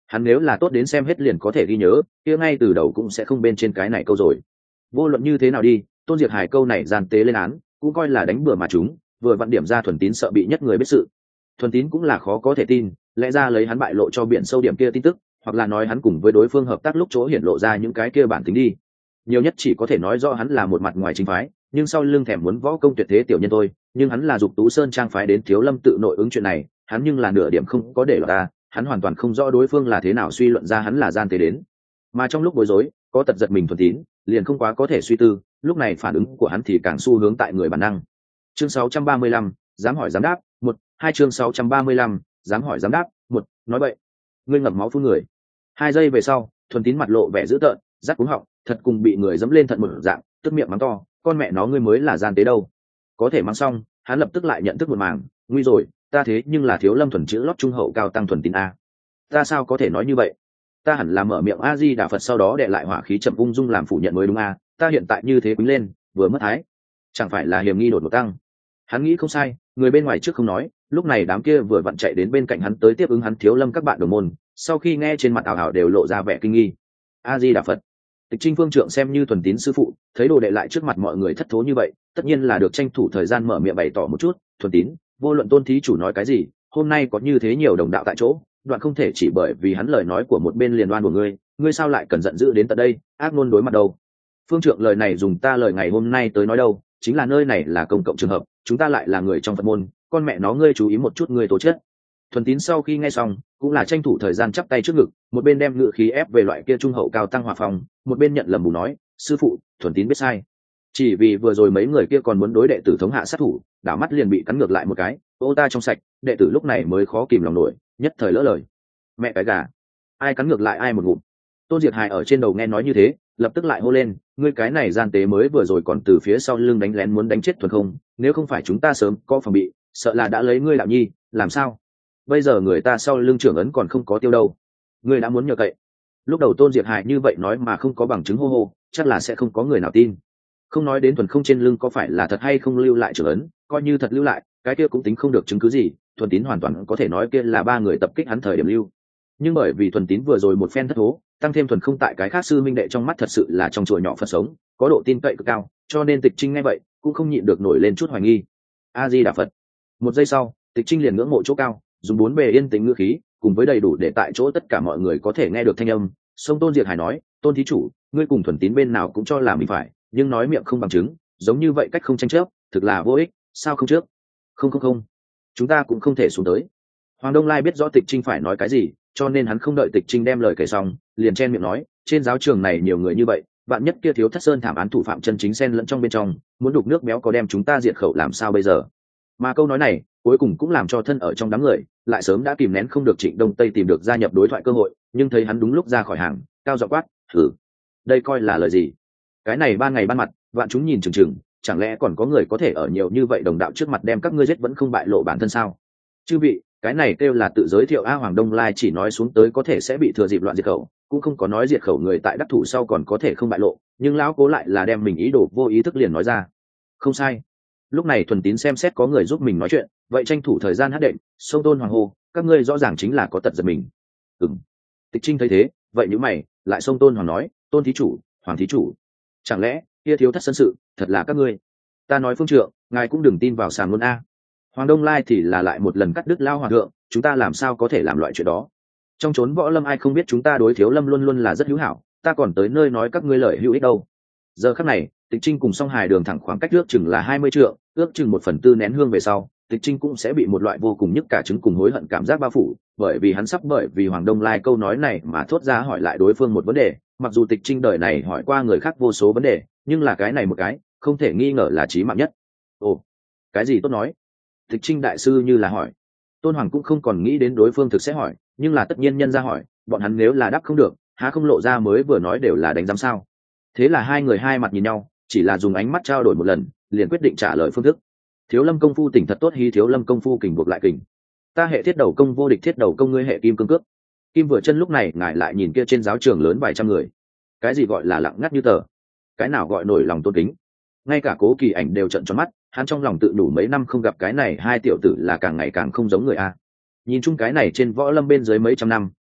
Hắn nếu là tốt đến xem hết liền có thể ghi nhớ, kia ngay từ đầu cũng sẽ không bên trên cái này câu rồi. Vô luận như thế nào đi, Tôn Diệt Hải câu này gian tế lên án, cũng coi là đánh bừa mà chúng, vừa vặn điểm ra Thuần Tín sợ bị nhất người biết sự. Thuần Tín cũng là khó có thể tin, lẽ ra lấy hắn bại lộ cho biển sâu điểm kia tin tức, hoặc là nói hắn cùng với đối phương hợp tác lúc chỗ hiển lộ ra những cái kia bản tính đi. Nhiều nhất chỉ có thể nói rõ hắn là một mặt ngoài chính phái, nhưng sau lưng thèm muốn võ công tuyệt thế tiểu nhân thôi, nhưng hắn là dục Tú Sơn trang phái đến Thiếu Lâm tự nội ứng chuyện này, hắn nhưng là nửa điểm không có để lọt ta, hắn hoàn toàn không rõ đối phương là thế nào suy luận ra hắn là gian tế đến. Mà trong lúc bối rối, có tật giật mình Thuần Tín, liền không quá có thể suy tư, lúc này phản ứng của hắn thì càng xu hướng tại người bản năng. Chương sáu trăm ba mươi lăm, dám hỏi dám đáp, một, hai chương sáu trăm ba mươi lăm, dám hỏi dám đáp, một, nói vậy, ngươi ngậm máu phun người. Hai giây về sau, Thuần Tín mặt lộ vẻ dữ tợn, rát cuống họng, thật cùng bị người dẫm lên thận một dạng, tức miệng mắng to, con mẹ nó ngươi mới là gian tế đâu. Có thể mắng xong, hắn lập tức lại nhận thức một màng, nguy rồi, ta thế nhưng là Thiếu Lâm thuần chữ lót trung hậu cao tăng Thuần Tín a. Ta sao có thể nói như vậy? Ta hẳn là mở miệng a di đà Phật sau đó đệ lại hỏa khí chậm ung dung làm phủ nhận mới đúng a, ta hiện tại như thế quýnh lên, vừa mất thái, chẳng phải là hiểm nghi đột ngột tăng. Hắn nghĩ không sai, người bên ngoài trước không nói, lúc này đám kia vừa vặn chạy đến bên cạnh hắn tới tiếp ứng hắn Thiếu Lâm các bạn đồng môn, sau khi nghe trên mặt ảo ảo đều lộ ra vẻ kinh nghi. A di đà Phật. Tịch Trinh Phương Trượng xem như Thuần Tín sư phụ, thấy đồ đệ lại trước mặt mọi người thất thố như vậy, tất nhiên là được tranh thủ thời gian mở miệng bày tỏ một chút. Thuần Tín, vô luận Tôn thí chủ nói cái gì, hôm nay có như thế nhiều đồng đạo tại chỗ, đoạn không thể chỉ bởi vì hắn lời nói của một bên liền đoan của ngươi, ngươi sao lại cần giận dữ đến tận đây, ác ngôn đối mặt đâu. Phương Trượng lời này dùng ta lời ngày hôm nay tới nói đâu, chính là nơi này là công cộng trường hợp, chúng ta lại là người trong Phật môn, con mẹ nó ngươi chú ý một chút ngươi tố chất. Thuần Tín sau khi nghe xong, cũng là tranh thủ thời gian chắp tay trước ngực, một bên đem ngự khí ép về loại kia trung hậu cao tăng hòa phòng, một bên nhận lầm bù nói, sư phụ, Thuần Tín biết sai. Chỉ vì vừa rồi mấy người kia còn muốn đối đệ tử thống hạ sát thủ, đảo mắt liền bị cắn ngược lại một cái, ô ta trong sạch, đệ tử lúc này mới khó kìm lòng nổi, nhất thời lỡ lời. Mẹ cái gà, ai cắn ngược lại ai một ngụm. Tôn Diệt Hải ở trên đầu nghe nói như thế, lập tức lại hô lên, ngươi cái này gian tế mới vừa rồi còn từ phía sau lưng đánh lén muốn đánh chết Thuần không, nếu không phải chúng ta sớm có phòng bị, sợ là đã lấy ngươi đạo nhi, làm sao? Bây giờ người ta sau lưng trưởng ấn còn không có tiêu đâu, ngươi đã muốn nhờ cậy. Lúc đầu Tôn Diệt Hải như vậy nói mà không có bằng chứng hô hô, chắc là sẽ không có người nào tin. Không nói đến Thuần không trên lưng có phải là thật hay không lưu lại trưởng ấn, coi như thật lưu lại, cái kia cũng tính không được chứng cứ gì, Thuần Tín hoàn toàn có thể nói kia là ba người tập kích hắn thời điểm lưu. Nhưng bởi vì Thuần Tín vừa rồi một phen thất thố, tăng thêm Thuần không tại cái khác sư minh đệ trong mắt thật sự là trong chùa nhỏ Phật sống, có độ tin cậy cực cao, cho nên Tịch Trinh nghe vậy cũng không nhịn được nổi lên chút hoài nghi. A Di Đà Phật. Một giây sau, Tịch Trinh liền ngưỡng mộ chỗ cao, dùng bốn bề yên tĩnh ngữ khí, cùng với đầy đủ để tại chỗ tất cả mọi người có thể nghe được thanh âm. Sông Tôn Diệt Hải nói, Tôn thí chủ, ngươi cùng Thuần Tín bên nào cũng cho là mình phải, nhưng nói miệng không bằng chứng, giống như vậy cách không tranh chấp, thực là vô ích, sao không trước? Không không không, chúng ta cũng không thể xuống tới. Hoàng Đông Lai biết rõ Tịch Trinh phải nói cái gì, cho nên hắn không đợi Tịch Trinh đem lời kể xong, liền chen miệng nói, trên giáo trường này nhiều người như vậy, bạn nhất kia Thiếu Thất Sơn thảm án thủ phạm chân chính xen lẫn trong bên trong, muốn đục nước béo có đem chúng ta diệt khẩu làm sao bây giờ? Mà câu nói này, cuối cùng cũng làm cho thân ở trong đám người, lại sớm đã kìm nén không được Trịnh Đông Tây tìm được gia nhập đối thoại cơ hội, nhưng thấy hắn đúng lúc ra khỏi hàng, cao giọng quát, "Thử, đây coi là lời gì? Cái này ban ngày ban mặt, vạn chúng nhìn chừng chừng, chẳng lẽ còn có người có thể ở nhiều như vậy đồng đạo trước mặt đem các ngươi giết vẫn không bại lộ bản thân sao?" Chư vị, cái này kêu là tự giới thiệu. A Hoàng Đông Lai chỉ nói xuống tới có thể sẽ bị thừa dịp loạn diệt khẩu, cũng không có nói diệt khẩu người tại đắc thủ sau còn có thể không bại lộ, nhưng lão cố lại là đem mình ý đồ vô ý thức liền nói ra. Không sai. Lúc này Thuần Tín xem xét có người giúp mình nói chuyện, vậy tranh thủ thời gian hát đệm, sông Tôn Hoàng hô, các ngươi rõ ràng chính là có tật giật mình. Ừm. Tịch Trinh thấy thế, vậy nếu mày, lại sông Tôn Hoàng nói, Tôn thí chủ, Hoàng thí chủ, chẳng lẽ kia Thiếu Thất Sơn sự thật là các ngươi? Ta nói Phương Trượng, ngài cũng đừng tin vào sàng luôn a. Hoàng Đông Lai thì là lại một lần cắt đứt lao hoàng thượng, chúng ta làm sao có thể làm loại chuyện đó? Trong chốn võ lâm ai không biết chúng ta đối Thiếu Lâm luôn luôn là rất hữu hảo, ta còn tới nơi nói các ngươi lời hữu ích đâu. Giờ khắc này, Tịch Trinh cùng Song Hải đường thẳng khoảng cách ước chừng là hai mươi trượng, ước chừng một phần tư nén hương về sau, Tịch Trinh cũng sẽ bị một loại vô cùng nhức cả trứng cùng hối hận cảm giác bao phủ, bởi vì hắn sắp bởi vì Hoàng Đông Lai câu nói này mà thốt ra hỏi lại đối phương một vấn đề, mặc dù Tịch Trinh đời này hỏi qua người khác vô số vấn đề, nhưng là cái này một cái, không thể nghi ngờ là chí mạng nhất. Ồ, cái gì tốt nói? Tịch Trinh đại sư như là hỏi. Tôn Hoàng cũng không còn nghĩ đến đối phương thực sẽ hỏi, nhưng là tất nhiên nhân ra hỏi, bọn hắn nếu là đáp không được, há không lộ ra mới vừa nói đều là đánh giám sao? Thế là hai người hai mặt nhìn nhau, chỉ là dùng ánh mắt trao đổi một lần, liền quyết định trả lời phương thức. Thiếu Lâm công phu tỉnh thật tốt, hi Thiếu Lâm công phu kình buộc lại kình. Ta hệ thiết đầu công vô địch, thiết đầu công ngươi hệ kim cương cước. Kim vừa chân lúc này ngài lại nhìn kia trên giáo trường lớn vài trăm người. Cái gì gọi là lặng ngắt như tờ? Cái nào gọi nổi lòng tôn kính? Ngay cả Cố Kỳ Ảnh đều trợn tròn mắt, hắn trong lòng tự đủ mấy năm không gặp cái này hai tiểu tử là càng ngày càng không giống người a. Nhìn chung cái này trên võ lâm bên dưới mấy trăm năm,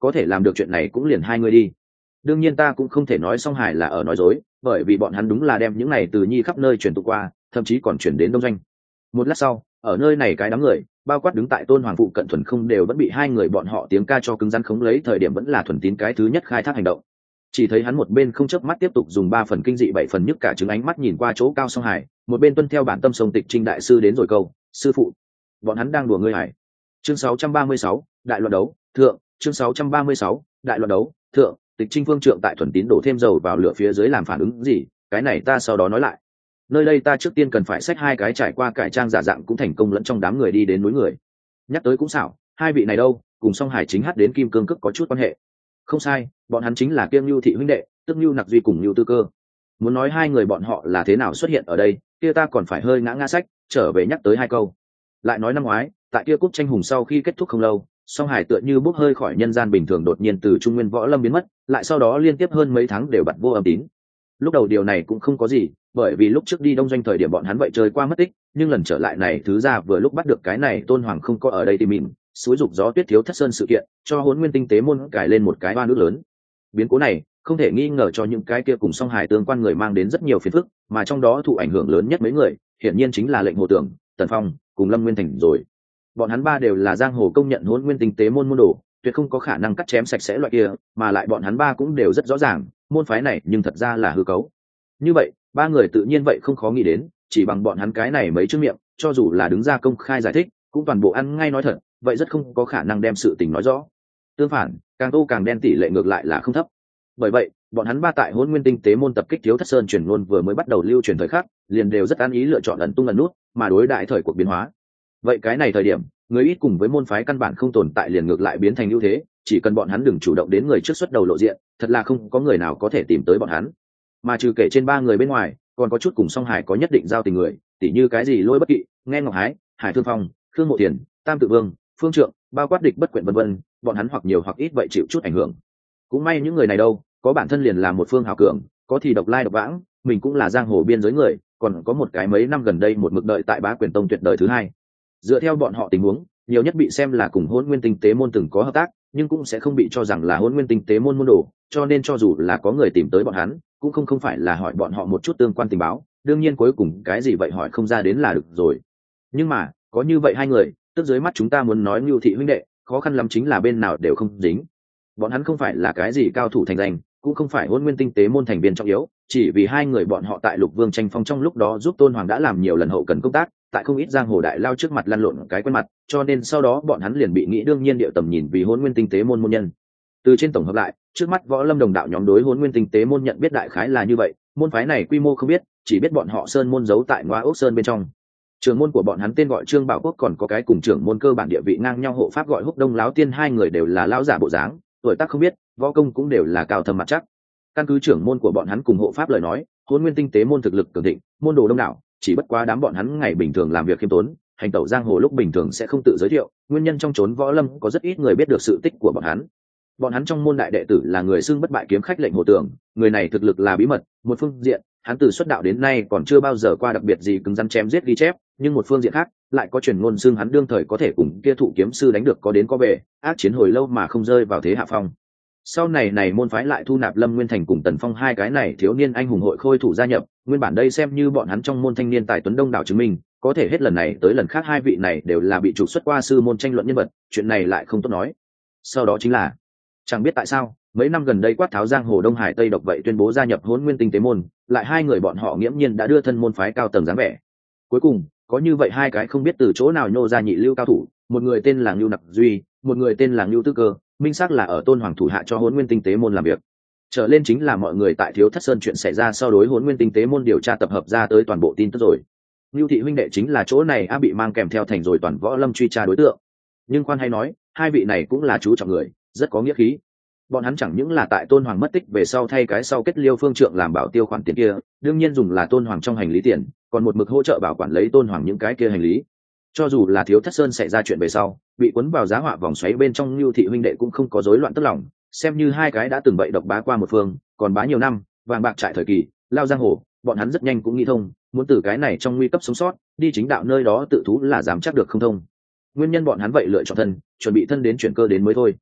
có thể làm được chuyện này cũng liền hai người đi. Đương nhiên ta cũng không thể nói Song Hải là ở nói dối, bởi vì bọn hắn đúng là đem những này từ nhi khắp nơi chuyển tụ qua, thậm chí còn chuyển đến đông doanh. Một lát sau, ở nơi này cái đám người bao quát đứng tại Tôn Hoàng phụ cận thuần không đều vẫn bị hai người bọn họ tiếng ca cho cứng rắn khống lấy, thời điểm vẫn là thuần tín cái thứ nhất khai thác hành động. Chỉ thấy hắn một bên không chớp mắt tiếp tục dùng ba phần kinh dị bảy phần nhức cả trứng ánh mắt nhìn qua chỗ cao Song Hải, một bên tuân theo bản tâm sông Tịch Trinh đại sư đến rồi câu: sư phụ, bọn hắn đang đùa ngươi hải. Chương sáu trăm ba mươi sáu, đại loạn đấu thượng. Chương sáu trăm ba mươi sáu, đại loạn đấu thượng. Tịch Trinh Vương trượng tại thuần tín đổ thêm dầu vào lửa phía dưới làm phản ứng gì, cái này ta sau đó nói lại. Nơi đây ta trước tiên cần phải xách hai cái trải qua cải trang giả dạng cũng thành công lẫn trong đám người đi đến núi người. Nhắc tới cũng xảo, hai vị này đâu cùng Song Hải chính hát đến kim cương cước có chút quan hệ. Không sai, bọn hắn chính là Kiêng Nưu thị huynh đệ, tức Nưu Nặc Duy cùng Nưu Tư Cơ. Muốn nói hai người bọn họ là thế nào xuất hiện ở đây, kia ta còn phải hơi ngã ngã sách, trở về nhắc tới hai câu. Lại nói năm ngoái, tại kia cúp tranh hùng sau khi kết thúc không lâu, Song Hải tựa như bốc hơi khỏi nhân gian bình thường đột nhiên từ Trung Nguyên Võ Lâm biến mất, lại sau đó liên tiếp hơn mấy tháng đều bặt vô âm tín. Lúc đầu điều này cũng không có gì, bởi vì lúc trước đi đông doanh thời điểm bọn hắn vậy chơi qua mất tích, nhưng lần trở lại này thứ ra vừa lúc bắt được cái này Tôn Hoàng không có ở đây tìm mình, xúi dục gió tuyết thiếu thất sơn sự kiện, cho Hỗn Nguyên tinh tế môn cài lên một cái oan ức lớn. Biến cố này không thể nghi ngờ cho những cái kia cùng Song Hải tương quan người mang đến rất nhiều phiền phức, mà trong đó thụ ảnh hưởng lớn nhất mấy người, hiển nhiên chính là Lệnh Hồ Tưởng, Tần Phong cùng Lâm Nguyên Thành rồi. Bọn hắn ba đều là giang hồ công nhận Hỗn Nguyên tinh tế môn môn đồ, tuyệt không có khả năng cắt chém sạch sẽ loại kia, mà lại bọn hắn ba cũng đều rất rõ ràng, môn phái này nhưng thật ra là hư cấu. Như vậy, ba người tự nhiên vậy không khó nghĩ đến, chỉ bằng bọn hắn cái này mấy chữ miệng, cho dù là đứng ra công khai giải thích, cũng toàn bộ ăn ngay nói thật, vậy rất không có khả năng đem sự tình nói rõ. Tương phản, càng tô càng đen tỷ lệ ngược lại là không thấp. Bởi vậy, bọn hắn ba tại Hỗn Nguyên tinh tế môn tập kích thiếu thất sơn truyền ngôn vừa mới bắt đầu lưu truyền thời khắc, liền đều rất an ý lựa chọn ẩn tung ẩn nút, mà đối đại thời cuộc biến hóa. Vậy cái này thời điểm, người ít cùng với môn phái căn bản không tồn tại liền ngược lại biến thành ưu thế, chỉ cần bọn hắn đừng chủ động đến người trước xuất đầu lộ diện, thật là không có người nào có thể tìm tới bọn hắn. Mà trừ kể trên ba người bên ngoài, còn có chút cùng Song Hải có nhất định giao tình người, tỉ như cái gì Lôi Bất Kỵ, Nghe Ngọc Hái, Hải Thương Phong, Khương Mộ Tiền, Tam Tự Vương, Phương Trượng, bao quát Địch Bất Quyện vân vân, bọn hắn hoặc nhiều hoặc ít vậy chịu chút ảnh hưởng. Cũng may những người này đâu, có bản thân liền là một phương hào cường, có thì độc lai độc vãng, mình cũng là giang hồ biên giới người, còn có một cái mấy năm gần đây một mực đợi tại Bá Quyền Tông tuyệt đời thứ hai. Dựa theo bọn họ tình huống, nhiều nhất bị xem là cùng Hỗn Nguyên tinh tế môn từng có hợp tác, nhưng cũng sẽ không bị cho rằng là Hỗn Nguyên tinh tế môn môn đồ, cho nên cho dù là có người tìm tới bọn hắn, cũng không không phải là hỏi bọn họ một chút tương quan tình báo, đương nhiên cuối cùng cái gì vậy hỏi không ra đến là được rồi. Nhưng mà, có như vậy hai người, tức dưới mắt chúng ta muốn nói Nưu thị huynh đệ, khó khăn lắm chính là bên nào đều không dính. Bọn hắn không phải là cái gì cao thủ thành danh, cũng không phải Hỗn Nguyên tinh tế môn thành viên trọng yếu, chỉ vì hai người bọn họ tại Lục Vương tranh phong trong lúc đó giúp Tôn Hoàng đã làm nhiều lần hậu cần công tác, tại không ít giang hồ đại lao trước mặt lăn lộn cái quen mặt, cho nên sau đó bọn hắn liền bị nghĩ đương nhiên điệu tầm nhìn vì Hỗn Nguyên tinh tế môn môn nhân. Từ trên tổng hợp lại, trước mắt Võ Lâm đồng đạo nhóm đối Hỗn Nguyên tinh tế môn nhận biết đại khái là như vậy, môn phái này quy mô không biết, chỉ biết bọn họ sơn môn giấu tại Ngoa Ốc Sơn bên trong. Trưởng môn của bọn hắn tên gọi Trương Bảo Quốc, còn có cái cùng trưởng môn cơ bản địa vị ngang nhau hộ pháp gọi Húc Đông Láo Tiên, hai người đều là lão giả bộ dáng, tuổi tác không biết, võ công cũng đều là cao thâm mặt chắc. Căn cứ trưởng môn của bọn hắn cùng hộ pháp lời nói, Hỗn Nguyên tinh tế môn thực lực cường thịnh, môn đồ đông đảo, chỉ bất quá đám bọn hắn ngày bình thường làm việc khiêm tốn, hành tẩu giang hồ lúc bình thường sẽ không tự giới thiệu, nguyên nhân trong chốn võ lâm có rất ít người biết được sự tích của bọn hắn. Bọn hắn trong môn đại đệ tử là người xưng bất bại kiếm khách Lệnh Hồ Tưởng, người này thực lực là bí mật, một phương diện, hắn từ xuất đạo đến nay còn chưa bao giờ qua đặc biệt gì cứng rắn chém giết ghi chép, nhưng một phương diện khác, lại có truyền ngôn xưng hắn đương thời có thể cùng kia thụ kiếm sư đánh được có đến có về, ác chiến hồi lâu mà không rơi vào thế hạ phong. Sau này này môn phái lại thu nạp Lâm Nguyên Thành cùng Tần Phong hai cái này thiếu niên anh hùng hội khôi thủ gia nhập, nguyên bản đây xem như bọn hắn trong môn thanh niên tài tuấn đông đảo chứng minh, có thể hết lần này tới lần khác hai vị này đều là bị trục xuất qua sư môn tranh luận nhân vật, chuyện này lại không tốt nói. Sau đó chính là, chẳng biết tại sao, mấy năm gần đây quát tháo giang hồ Đông Hải Tây độc vậy tuyên bố gia nhập Hỗn Nguyên tinh tế môn, lại hai người bọn họ nghiễm nhiên đã đưa thân môn phái cao tầng dáng vẻ. Cuối cùng, có như vậy hai cái không biết từ chỗ nào nhô ra nhị lưu cao thủ, một người tên là Nưu Nặc Duy, một người tên là Nưu Tư Cơ, minh xác là ở Tôn Hoàng thủ hạ cho Hỗn Nguyên tinh tế môn làm việc. Trở lên chính là mọi người tại Thiếu Thất Sơn chuyện xảy ra sau đối Hỗn Nguyên tinh tế môn điều tra tập hợp ra tới toàn bộ tin tức rồi. Nưu thị huynh đệ chính là chỗ này a bị mang kèm theo thành rồi toàn võ lâm truy tra đối tượng. Nhưng khoan hay nói, hai vị này cũng là chú trọng người, rất có nghĩa khí. Bọn hắn chẳng những là tại Tôn Hoàng mất tích về sau thay cái sau kết liêu phương trượng làm bảo tiêu khoản tiền kia, đương nhiên dùng là Tôn Hoàng trong hành lý tiền, còn một mực hỗ trợ bảo quản lấy Tôn Hoàng những cái kia hành lý. Cho dù là Thiếu Thất Sơn xảy ra chuyện về sau, bị cuốn vào giá họa vòng xoáy bên trong, Nưu thị huynh đệ cũng không có rối loạn tức lòng, xem như hai cái đã từng bậy độc bá qua một phương, còn bá nhiều năm, vàng bạc trại thời kỳ, lao giang hồ, bọn hắn rất nhanh cũng nghĩ thông, muốn từ cái này trong nguy cấp sống sót, đi chính đạo nơi đó tự thú là dám chắc được không thông. Nguyên nhân bọn hắn vậy lựa chọn thân, chuẩn bị thân đến chuyển cơ đến mới thôi.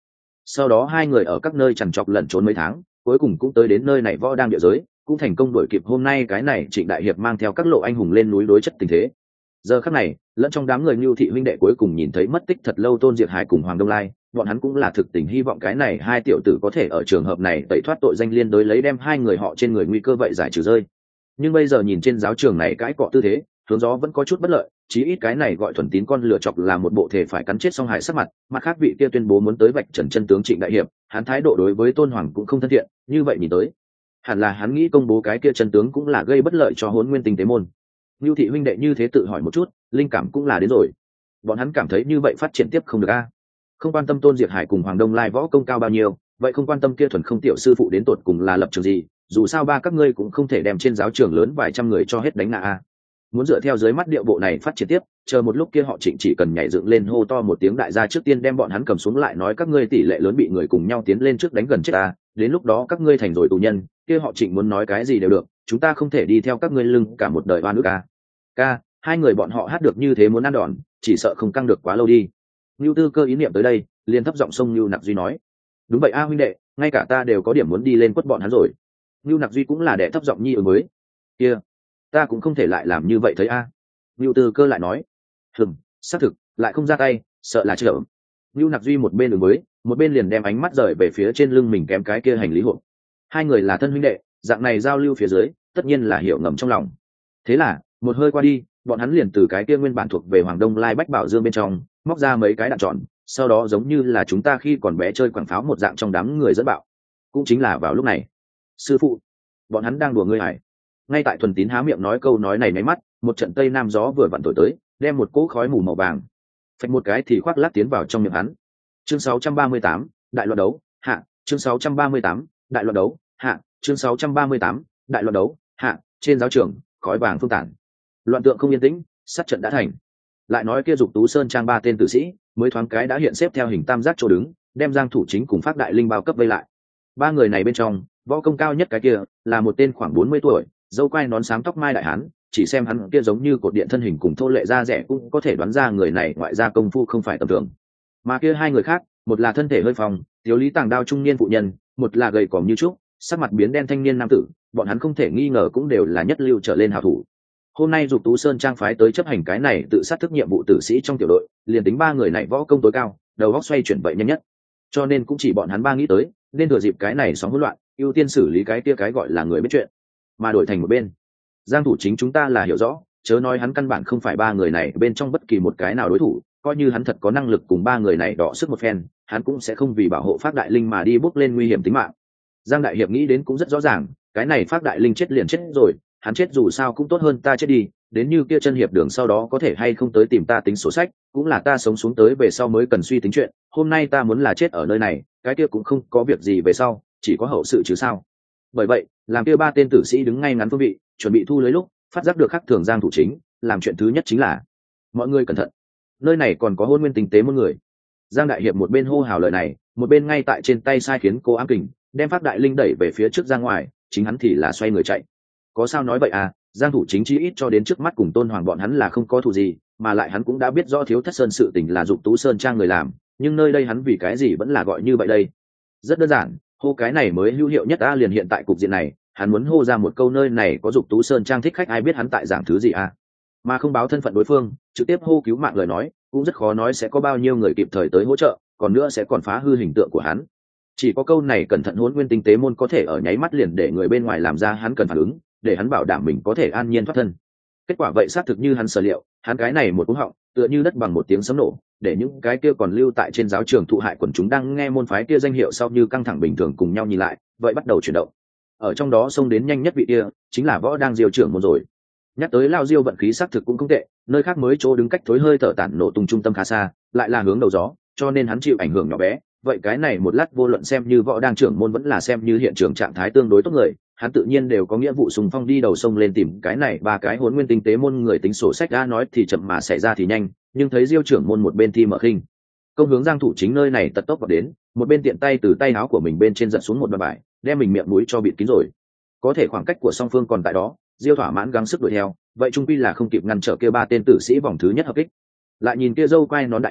sau đó hai người ở các nơi chằn chọc lẩn trốn mấy tháng, cuối cùng cũng tới đến nơi này võ đang địa giới, cũng thành công đuổi kịp hôm nay cái này Trịnh đại hiệp mang theo các lộ anh hùng lên núi đối chất tình thế. Giờ khắc này, lẫn trong đám người Nưu thị huynh đệ cuối cùng nhìn thấy mất tích thật lâu Tôn Diệt Hải cùng Hoàng Đông Lai, bọn hắn cũng là thực tình hy vọng cái này hai tiểu tử có thể ở trường hợp này tẩy thoát tội danh liên đối lấy đem hai người họ trên người nguy cơ vậy giải trừ rơi. Nhưng bây giờ nhìn trên giáo trường này cãi cọ tư thế, hướng gió vẫn có chút bất lợi, chí ít cái này gọi thuần tín con lựa chọc là một bộ thể phải cắn chết song hải sắc mặt, mặt khác vị kia tuyên bố muốn tới vạch trần chân tướng Trịnh đại hiệp, hắn thái độ đối với Tôn Hoàng cũng không thân thiện, như vậy nhìn tới, hẳn là hắn nghĩ công bố cái kia chân tướng cũng là gây bất lợi cho Hỗn Nguyên Tinh tế môn. Nưu thị huynh đệ như thế tự hỏi một chút, linh cảm cũng là đến rồi. Bọn hắn cảm thấy như vậy phát triển tiếp không được a. Không quan tâm Tôn Diệt Hải cùng Hoàng Đông Lai võ công cao bao nhiêu, vậy không quan tâm kia thuần không tiểu sư phụ đến tột cùng là lập trường gì, dù sao ba các ngươi cũng không thể đem trên giáo trường lớn vài trăm người cho hết đánh nạ a. Muốn dựa theo dưới mắt điệu bộ này phát triển tiếp, chờ một lúc kia họ Trịnh chỉ cần nhảy dựng lên hô to một tiếng đại gia trước tiên đem bọn hắn cầm xuống lại nói các ngươi tỷ lệ lớn bị người cùng nhau tiến lên trước đánh gần chết ta, đến lúc đó các ngươi thành rồi tù nhân, kia họ Trịnh muốn nói cái gì đều được, chúng ta không thể đi theo các ngươi lưng cả một đời oan ức a. Ca, hai người bọn họ hát được như thế muốn ăn đòn, chỉ sợ không căng được quá lâu đi. Nưu Tư Cơ ý niệm tới đây, liền thấp giọng sông Nưu Nặc Duy nói: đúng vậy a huynh đệ, ngay cả ta đều có điểm muốn đi lên quất bọn hắn rồi. Nưu Nặc Duy cũng là đệ thấp giọng nhi ứng mới. Kia, ta cũng không thể lại làm như vậy thấy a. Nưu Tư Cơ lại nói: hừm, xác thực, lại không ra tay, sợ là chậm. Nưu Nặc Duy một bên ứng mới, một bên liền đem ánh mắt rời về phía trên lưng mình kém cái kia hành lý hộp. Hai người là thân huynh đệ, dạng này giao lưu phía dưới, tất nhiên là hiểu ngầm trong lòng. Thế là, một hơi qua đi, bọn hắn liền từ cái kia nguyên bản thuộc về Hoàng Đông Lai Bách Bảo Dương bên trong móc ra mấy cái đạn tròn, sau đó giống như là chúng ta khi còn bé chơi quảng pháo một dạng trong đám người dẫn bạo. Cũng chính là vào lúc này, sư phụ, bọn hắn đang đùa ngươi hải. Ngay tại thuần tín há miệng nói câu nói này máy mắt, một trận tây nam gió vừa vặn thổi tới, đem một cỗ khói mù màu vàng phạch một cái thì khoác lác tiến vào trong miệng hắn. Chương sáu trăm ba mươi tám, đại loạn đấu hạ. Chương sáu trăm ba mươi tám, đại loạn đấu hạ. Chương sáu trăm ba mươi tám, đại loạn đấu hạ. Trên giáo trường, khói vàng phương tản, loạn tượng không yên tĩnh, sát trận đã thành. Lại nói kia Dục Tú Sơn trang ba tên tử sĩ mới thoáng cái đã hiện xếp theo hình tam giác chỗ đứng, đem Giang Thủ Chính cùng Phát Đại Linh bao cấp vây lại. Ba người này bên trong, võ công cao nhất cái kia là một tên khoảng bốn mươi tuổi, râu quai nón xám tóc mai đại hán, chỉ xem hắn kia giống như cột điện thân hình cùng thô lệ da rẻ cũng có thể đoán ra người này ngoại gia công phu không phải tầm thường. Mà kia hai người khác, một là thân thể hơi phồng, thiếu lý tàng đao trung niên phụ nhân, một là gầy còm như trúc, sắc mặt biến đen thanh niên nam tử, bọn hắn không thể nghi ngờ cũng đều là nhất lưu trở lên hảo thủ. Hôm nay Dục Tú Sơn trang phái tới chấp hành cái này tự sát thức nhiệm vụ tử sĩ trong tiểu đội, liền tính ba người này võ công tối cao, đầu óc xoay chuyển vậy nhanh nhất, cho nên cũng chỉ bọn hắn ba nghĩ tới, nên thừa dịp cái này sóng hỗn loạn, ưu tiên xử lý cái kia cái gọi là người biết chuyện, mà đổi thành một bên. Giang Thủ Chính chúng ta là hiểu rõ, chớ nói hắn căn bản không phải ba người này bên trong bất kỳ một cái nào đối thủ, coi như hắn thật có năng lực cùng ba người này đọ sức một phen, hắn cũng sẽ không vì bảo hộ Phát Đại Linh mà đi bước lên nguy hiểm tính mạng. Giang đại hiệp nghĩ đến cũng rất rõ ràng, cái này Phát Đại Linh chết liền chết rồi, hắn chết dù sao cũng tốt hơn ta chết đi, đến như kia chân hiệp đường sau đó có thể hay không tới tìm ta tính sổ sách, cũng là ta sống xuống tới về sau mới cần suy tính chuyện, hôm nay ta muốn là chết ở nơi này, cái kia cũng không có việc gì về sau, chỉ có hậu sự chứ sao. Bởi vậy, làm kia ba tên tử sĩ đứng ngay ngắn phương vị, chuẩn bị thu lưới lúc, phát giác được khắc thường Giang Thủ Chính, làm chuyện thứ nhất chính là mọi người cẩn thận, nơi này còn có Hôn Nguyên Tinh tế một người. Giang đại hiệp một bên hô hào lời này, một bên ngay tại trên tay sai khiến cô ám kình, đem Phát Đại Linh đẩy về phía trước ra ngoài, chính hắn thì là xoay người chạy. Có sao nói vậy à, Giang Thủ Chính chí ít cho đến trước mắt cùng Tôn Hoàng bọn hắn là không có thù gì, mà lại hắn cũng đã biết rõ Thiếu Thất Sơn sự tình là Dục Tú Sơn trang người làm, nhưng nơi đây hắn vì cái gì vẫn là gọi như vậy đây? Rất đơn giản, hô cái này mới hữu hiệu nhất ta liền hiện tại cục diện này, hắn muốn hô ra một câu nơi này có Dục Tú Sơn trang thích khách, ai biết hắn tại giảng thứ gì à? Mà không báo thân phận đối phương, trực tiếp hô cứu mạng lời nói, cũng rất khó nói sẽ có bao nhiêu người kịp thời tới hỗ trợ, còn nữa sẽ còn phá hư hình tượng của hắn. Chỉ có câu này cẩn thận Hỗn Nguyên Tinh tế môn có thể ở nháy mắt liền để người bên ngoài làm ra hắn cần phản ứng, để hắn bảo đảm mình có thể an nhiên thoát thân. Kết quả vậy xác thực như hắn sở liệu, hắn cái này một cú họng, tựa như đất bằng một tiếng sấm nổ, để những cái kia còn lưu tại trên giáo trường thụ hại quần chúng đang nghe môn phái kia danh hiệu sau như căng thẳng bình thường cùng nhau nhìn lại, vậy bắt đầu chuyển động. Ở trong đó xông đến nhanh nhất vị kia, chính là Võ Đang Diêu trưởng môn rồi. Nhắc tới Lao Diêu vận khí xác thực cũng không tệ, nơi khác mới chỗ đứng cách thối hơi thở tản nổ tung trung tâm khá xa, lại là hướng đầu gió, cho nên hắn chịu ảnh hưởng nhỏ bé. Vậy cái này một lát vô luận xem như Võ Đang trưởng môn vẫn là xem như hiện trường trạng thái tương đối tốt người, hắn tự nhiên đều có nghĩa vụ xung phong đi đầu sông lên tìm cái này ba cái Hỗn Nguyên Tinh tế môn người tính sổ sách. Đã nói thì chậm mà xảy ra thì nhanh, nhưng thấy Diêu trưởng môn một bên thi mở khinh công hướng Giang Thủ Chính nơi này tật tốc vào đến, một bên tiện tay từ tay áo của mình bên trên giật xuống một đoạn bài, đem mình miệng mũi cho bịt kín rồi. Có thể khoảng cách của song phương còn tại đó, Diêu thỏa mãn gắng sức đuổi theo, vậy trung quy là không kịp ngăn trở kia ba tên tử sĩ vòng thứ nhất hợp kích. Lại nhìn kia dâu quai nón đại hán,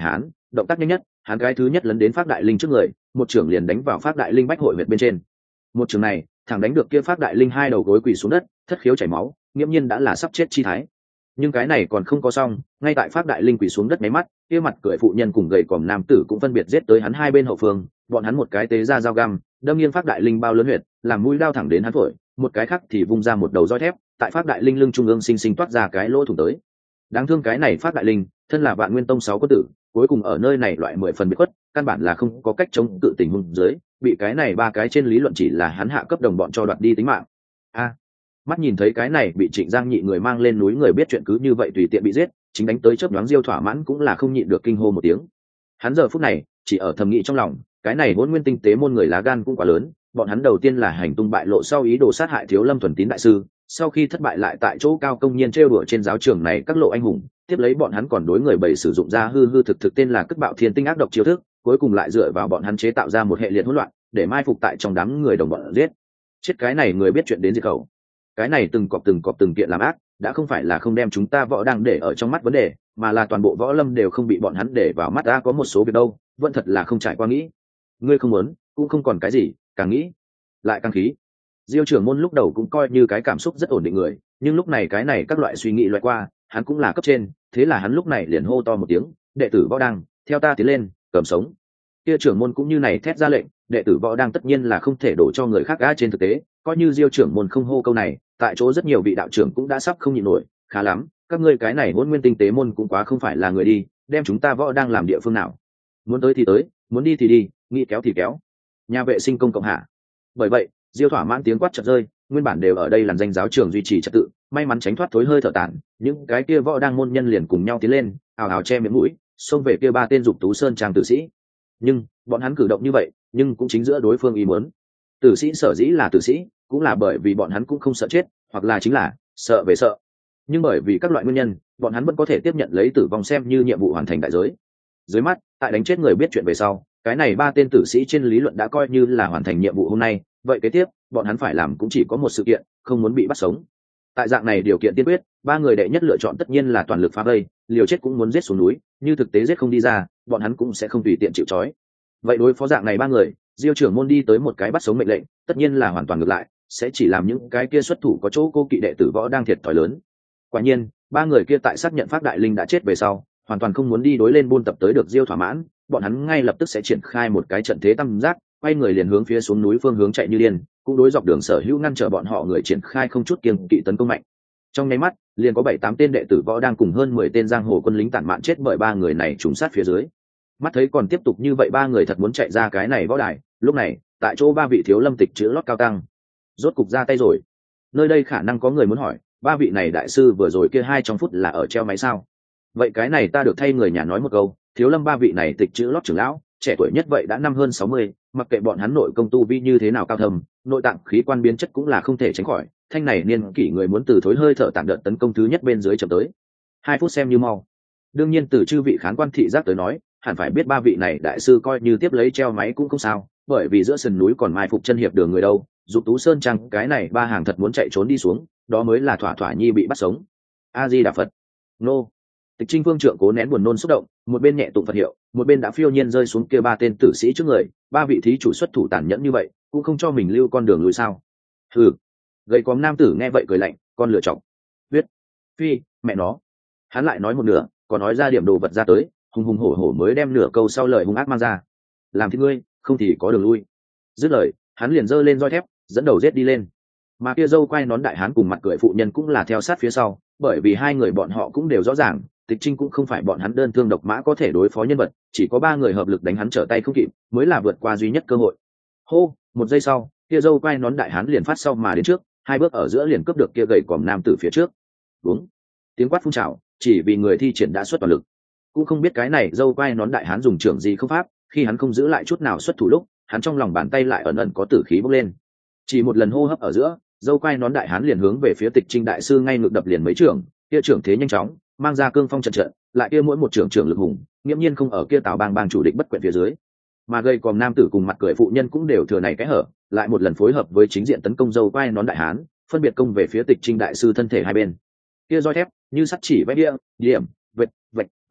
động tác nhanh nhất, hắn cái thứ nhất lấn đến Phác Đại Linh trước người, một trưởng liền đánh vào Phác Đại Linh bách hội huyệt bên trên. Một trưởng này thẳng đánh được kia Phác Đại Linh hai đầu gối quỳ xuống đất, thất khiếu chảy máu, nghiễm nhiên đã là sắp chết chi thái. Nhưng cái này còn không có xong, ngay tại Phác Đại Linh quỳ xuống đất mấy mắt, kia mặt cười phụ nhân cùng gầy còm nam tử cũng phân biệt giết tới hắn hai bên hậu phương, bọn hắn một cái tế ra dao găm, đâm nghiêng Phác Đại Linh bao lớn huyệt, làm mũi đao thẳng đến hắn phổi, một cái khác thì vung ra một đầu roi thép, tại Phác Đại Linh lưng trung ương sinh sinh toát ra cái lỗ thủng tới. Đáng thương cái này Phác Đại Linh, thân là Vạn Nguyên Tông sáu quân tử, cuối cùng ở nơi này loại mười phần biệt khuất, căn bản là không có cách chống cự tình huống dưới, bị cái này ba cái trên lý luận chỉ là hắn hạ cấp đồng bọn cho đoạt đi tính mạng. A, mắt nhìn thấy cái này bị Trịnh Giang nhị người mang lên núi người biết chuyện cứ như vậy tùy tiện bị giết, chính đánh tới chớp nhoáng Diêu thỏa mãn cũng là không nhịn được kinh hô một tiếng. Hắn giờ phút này chỉ ở thầm nghĩ trong lòng, cái này Hỗn Nguyên tinh tế môn người lá gan cũng quá lớn, bọn hắn đầu tiên là hành tung bại lộ sau ý đồ sát hại Thiếu Lâm thuần tín đại sư, sau khi thất bại lại tại chỗ cao công nhiên trêu đùa trên giáo trường này các lộ anh hùng, tiếp lấy bọn hắn còn đối người bầy sử dụng ra hư hư thực thực tên là cất bạo thiên tinh ác độc chiêu thức, cuối cùng lại dựa vào bọn hắn chế tạo ra một hệ liệt hỗn loạn để mai phục tại trong đám người đồng bọn giết chết cái này người biết chuyện đến diệt khẩu. Cái này từng cọp từng cọp từng kiện làm ác đã không phải là không đem chúng ta võ đang để ở trong mắt vấn đề, mà là toàn bộ võ lâm đều không bị bọn hắn để vào mắt. Ta có một số việc đâu vẫn thật là không trải qua nghĩ, ngươi không muốn cũng không còn cái gì, càng nghĩ lại càng khí. Diêu trưởng môn lúc đầu cũng coi như cái cảm xúc rất ổn định người, nhưng lúc này cái này các loại suy nghĩ loại qua, hắn cũng là cấp trên, thế là hắn lúc này liền hô to một tiếng, đệ tử võ đang theo ta tiến lên cầm sống. Kia trưởng môn cũng như này thét ra lệnh, đệ tử võ đang tất nhiên là không thể đổ cho người khác gã. Trên thực tế coi như Diêu trưởng môn không hô câu này, tại chỗ rất nhiều vị đạo trưởng cũng đã sắp không nhịn nổi, khá lắm, các ngươi cái này Hỗn Nguyên tinh tế môn cũng quá không phải là người đi, đem chúng ta võ đang làm địa phương nào, muốn tới thì tới, muốn đi thì đi, nghĩ kéo thì kéo, nhà vệ sinh công cộng hạ. Bởi vậy Diêu thỏa mãn tiếng quát chợt rơi, nguyên bản đều ở đây làm danh giáo trường duy trì trật tự, may mắn tránh thoát thối hơi thở tản, những cái kia võ đang môn nhân liền cùng nhau tiến lên, ào ào che miệng mũi, xông về kia ba tên dục tú sơn trang tử sĩ. Nhưng bọn hắn cử động như vậy, nhưng cũng chính giữa đối phương ý muốn. Tử sĩ sở dĩ là tử sĩ, cũng là bởi vì bọn hắn cũng không sợ chết, hoặc là chính là sợ về sợ. Nhưng bởi vì các loại nguyên nhân, bọn hắn vẫn có thể tiếp nhận lấy tử vong xem như nhiệm vụ hoàn thành đại giới. Dưới mắt, tại đánh chết người biết chuyện về sau, cái này ba tên tử sĩ trên lý luận đã coi như là hoàn thành nhiệm vụ hôm nay, vậy kế tiếp bọn hắn phải làm cũng chỉ có một sự kiện, không muốn bị bắt sống. Tại dạng này điều kiện tiên quyết, ba người đệ nhất lựa chọn tất nhiên là toàn lực phá vây, liều chết cũng muốn giết xuống núi, như thực tế giết không đi ra, bọn hắn cũng sẽ không tùy tiện chịu trói. Vậy đối phó dạng này ba người, Diêu trưởng môn đi tới một cái bắt sống mệnh lệnh, tất nhiên là hoàn toàn ngược lại, sẽ chỉ làm những cái kia xuất thủ có chỗ cô kỵ đệ tử võ đang thiệt thòi lớn. Quả nhiên, ba người kia tại xác nhận Phác Đại Linh đã chết về sau, hoàn toàn không muốn đi đối lên buôn tập tới được Diêu thỏa mãn, bọn hắn ngay lập tức sẽ triển khai một cái trận thế tam giác, quay người liền hướng phía xuống núi phương hướng chạy như điên, cũng đối dọc đường sở hữu ngăn trở bọn họ người triển khai không chút kiêng kỵ tấn công mạnh. Trong nháy mắt, liền có bảy tám tên đệ tử võ đang cùng hơn mười tên giang hồ quân lính tản mạn chết bởi ba người này trùng sát phía dưới. Mắt thấy còn tiếp tục như vậy ba người thật muốn chạy ra cái này võ đài, lúc này, tại chỗ ba vị thiếu lâm tịch chữ lót cao tăng rốt cục ra tay rồi. Nơi đây khả năng có người muốn hỏi, ba vị này đại sư vừa rồi kia hai trong phút là ở treo máy sao? Vậy cái này ta được thay người nhà nói một câu, thiếu lâm ba vị này tịch chữ lót trưởng lão, trẻ tuổi nhất vậy đã năm hơn sáu mươi, mặc kệ bọn hắn nội công tu vi như thế nào cao thâm, nội tạng khí quan biến chất cũng là không thể tránh khỏi. Thanh này niên kỷ người muốn từ thối hơi thở tạm đợt tấn công thứ nhất bên dưới chậm tới hai phút xem như mau. Đương nhiên từ chư vị khán quan thị giác tới nói, hẳn phải biết ba vị này đại sư coi như tiếp lấy treo máy cũng không sao, bởi vì giữa sườn núi còn mai phục chân hiệp đường người đâu, dục tú sơn trang cái này ba hàng thật muốn chạy trốn đi xuống, đó mới là thỏa thỏa nhi bị bắt sống. A Di Đà Phật. Nô. Tịch Trinh Vương trượng cố nén buồn nôn xúc động, một bên nhẹ tụng Phật hiệu, một bên đã phiêu nhiên rơi xuống kia ba tên tử sĩ trước người. Ba vị thí chủ xuất thủ tàn nhẫn như vậy, cũng không cho mình lưu con đường lùi sao? Hừ. Gầy còm nam tử nghe vậy cười lạnh, con lựa chọc. Viết. Phi, mẹ nó. Hắn lại nói một nửa, còn nói ra điểm đồ vật ra tới, hùng hùng hổ hổ mới đem nửa câu sau lời hung ác mang ra. Làm thì ngươi, không thì có đường lui. Dứt lời, hắn liền giơ lên roi thép, dẫn đầu giết đi lên. Mà kia dâu quay nón đại hán cùng mặt cười phụ nhân cũng là theo sát phía sau, bởi vì hai người bọn họ cũng đều rõ ràng, Tịch Trinh cũng không phải bọn hắn đơn thương độc mã có thể đối phó nhân vật, chỉ có ba người hợp lực đánh hắn trở tay không kịp, mới là vượt qua duy nhất cơ hội. Hô, một giây sau, kia dâu quay nón đại hán liền phát sau mà đến trước, hai bước ở giữa liền cướp được kia gầy còm nam tử phía trước. Đúng. Tiếng quát phun trào, chỉ vì người thi triển đã xuất toàn lực. Cũng không biết cái này dâu quay nón đại hán dùng trưởng gì không pháp, khi hắn không giữ lại chút nào xuất thủ lúc, hắn trong lòng bàn tay lại ẩn ẩn có tử khí bốc lên. Chỉ một lần hô hấp ở giữa, dâu quay nón đại hán liền hướng về phía Tịch Trinh đại sư ngay ngược đập liền mấy trưởng, kia trưởng thế nhanh chóng, mang ra cương phong trận trận, lại kia mỗi một trưởng trưởng lực hùng, nghiễm nhiên không ở kia Tào Bang bang chủ địch bất quyện phía dưới. Mà gầy còm nam tử cùng mặt cười phụ nhân cũng đều thừa này cái hở, lại một lần phối hợp với chính diện tấn công dâu quay nón đại hán, phân biệt công về phía Tịch Trinh đại sư thân thể hai bên. Kia roi thép, như sắt chỉ vẽ địa, điểm, vệt, vạch, vạn,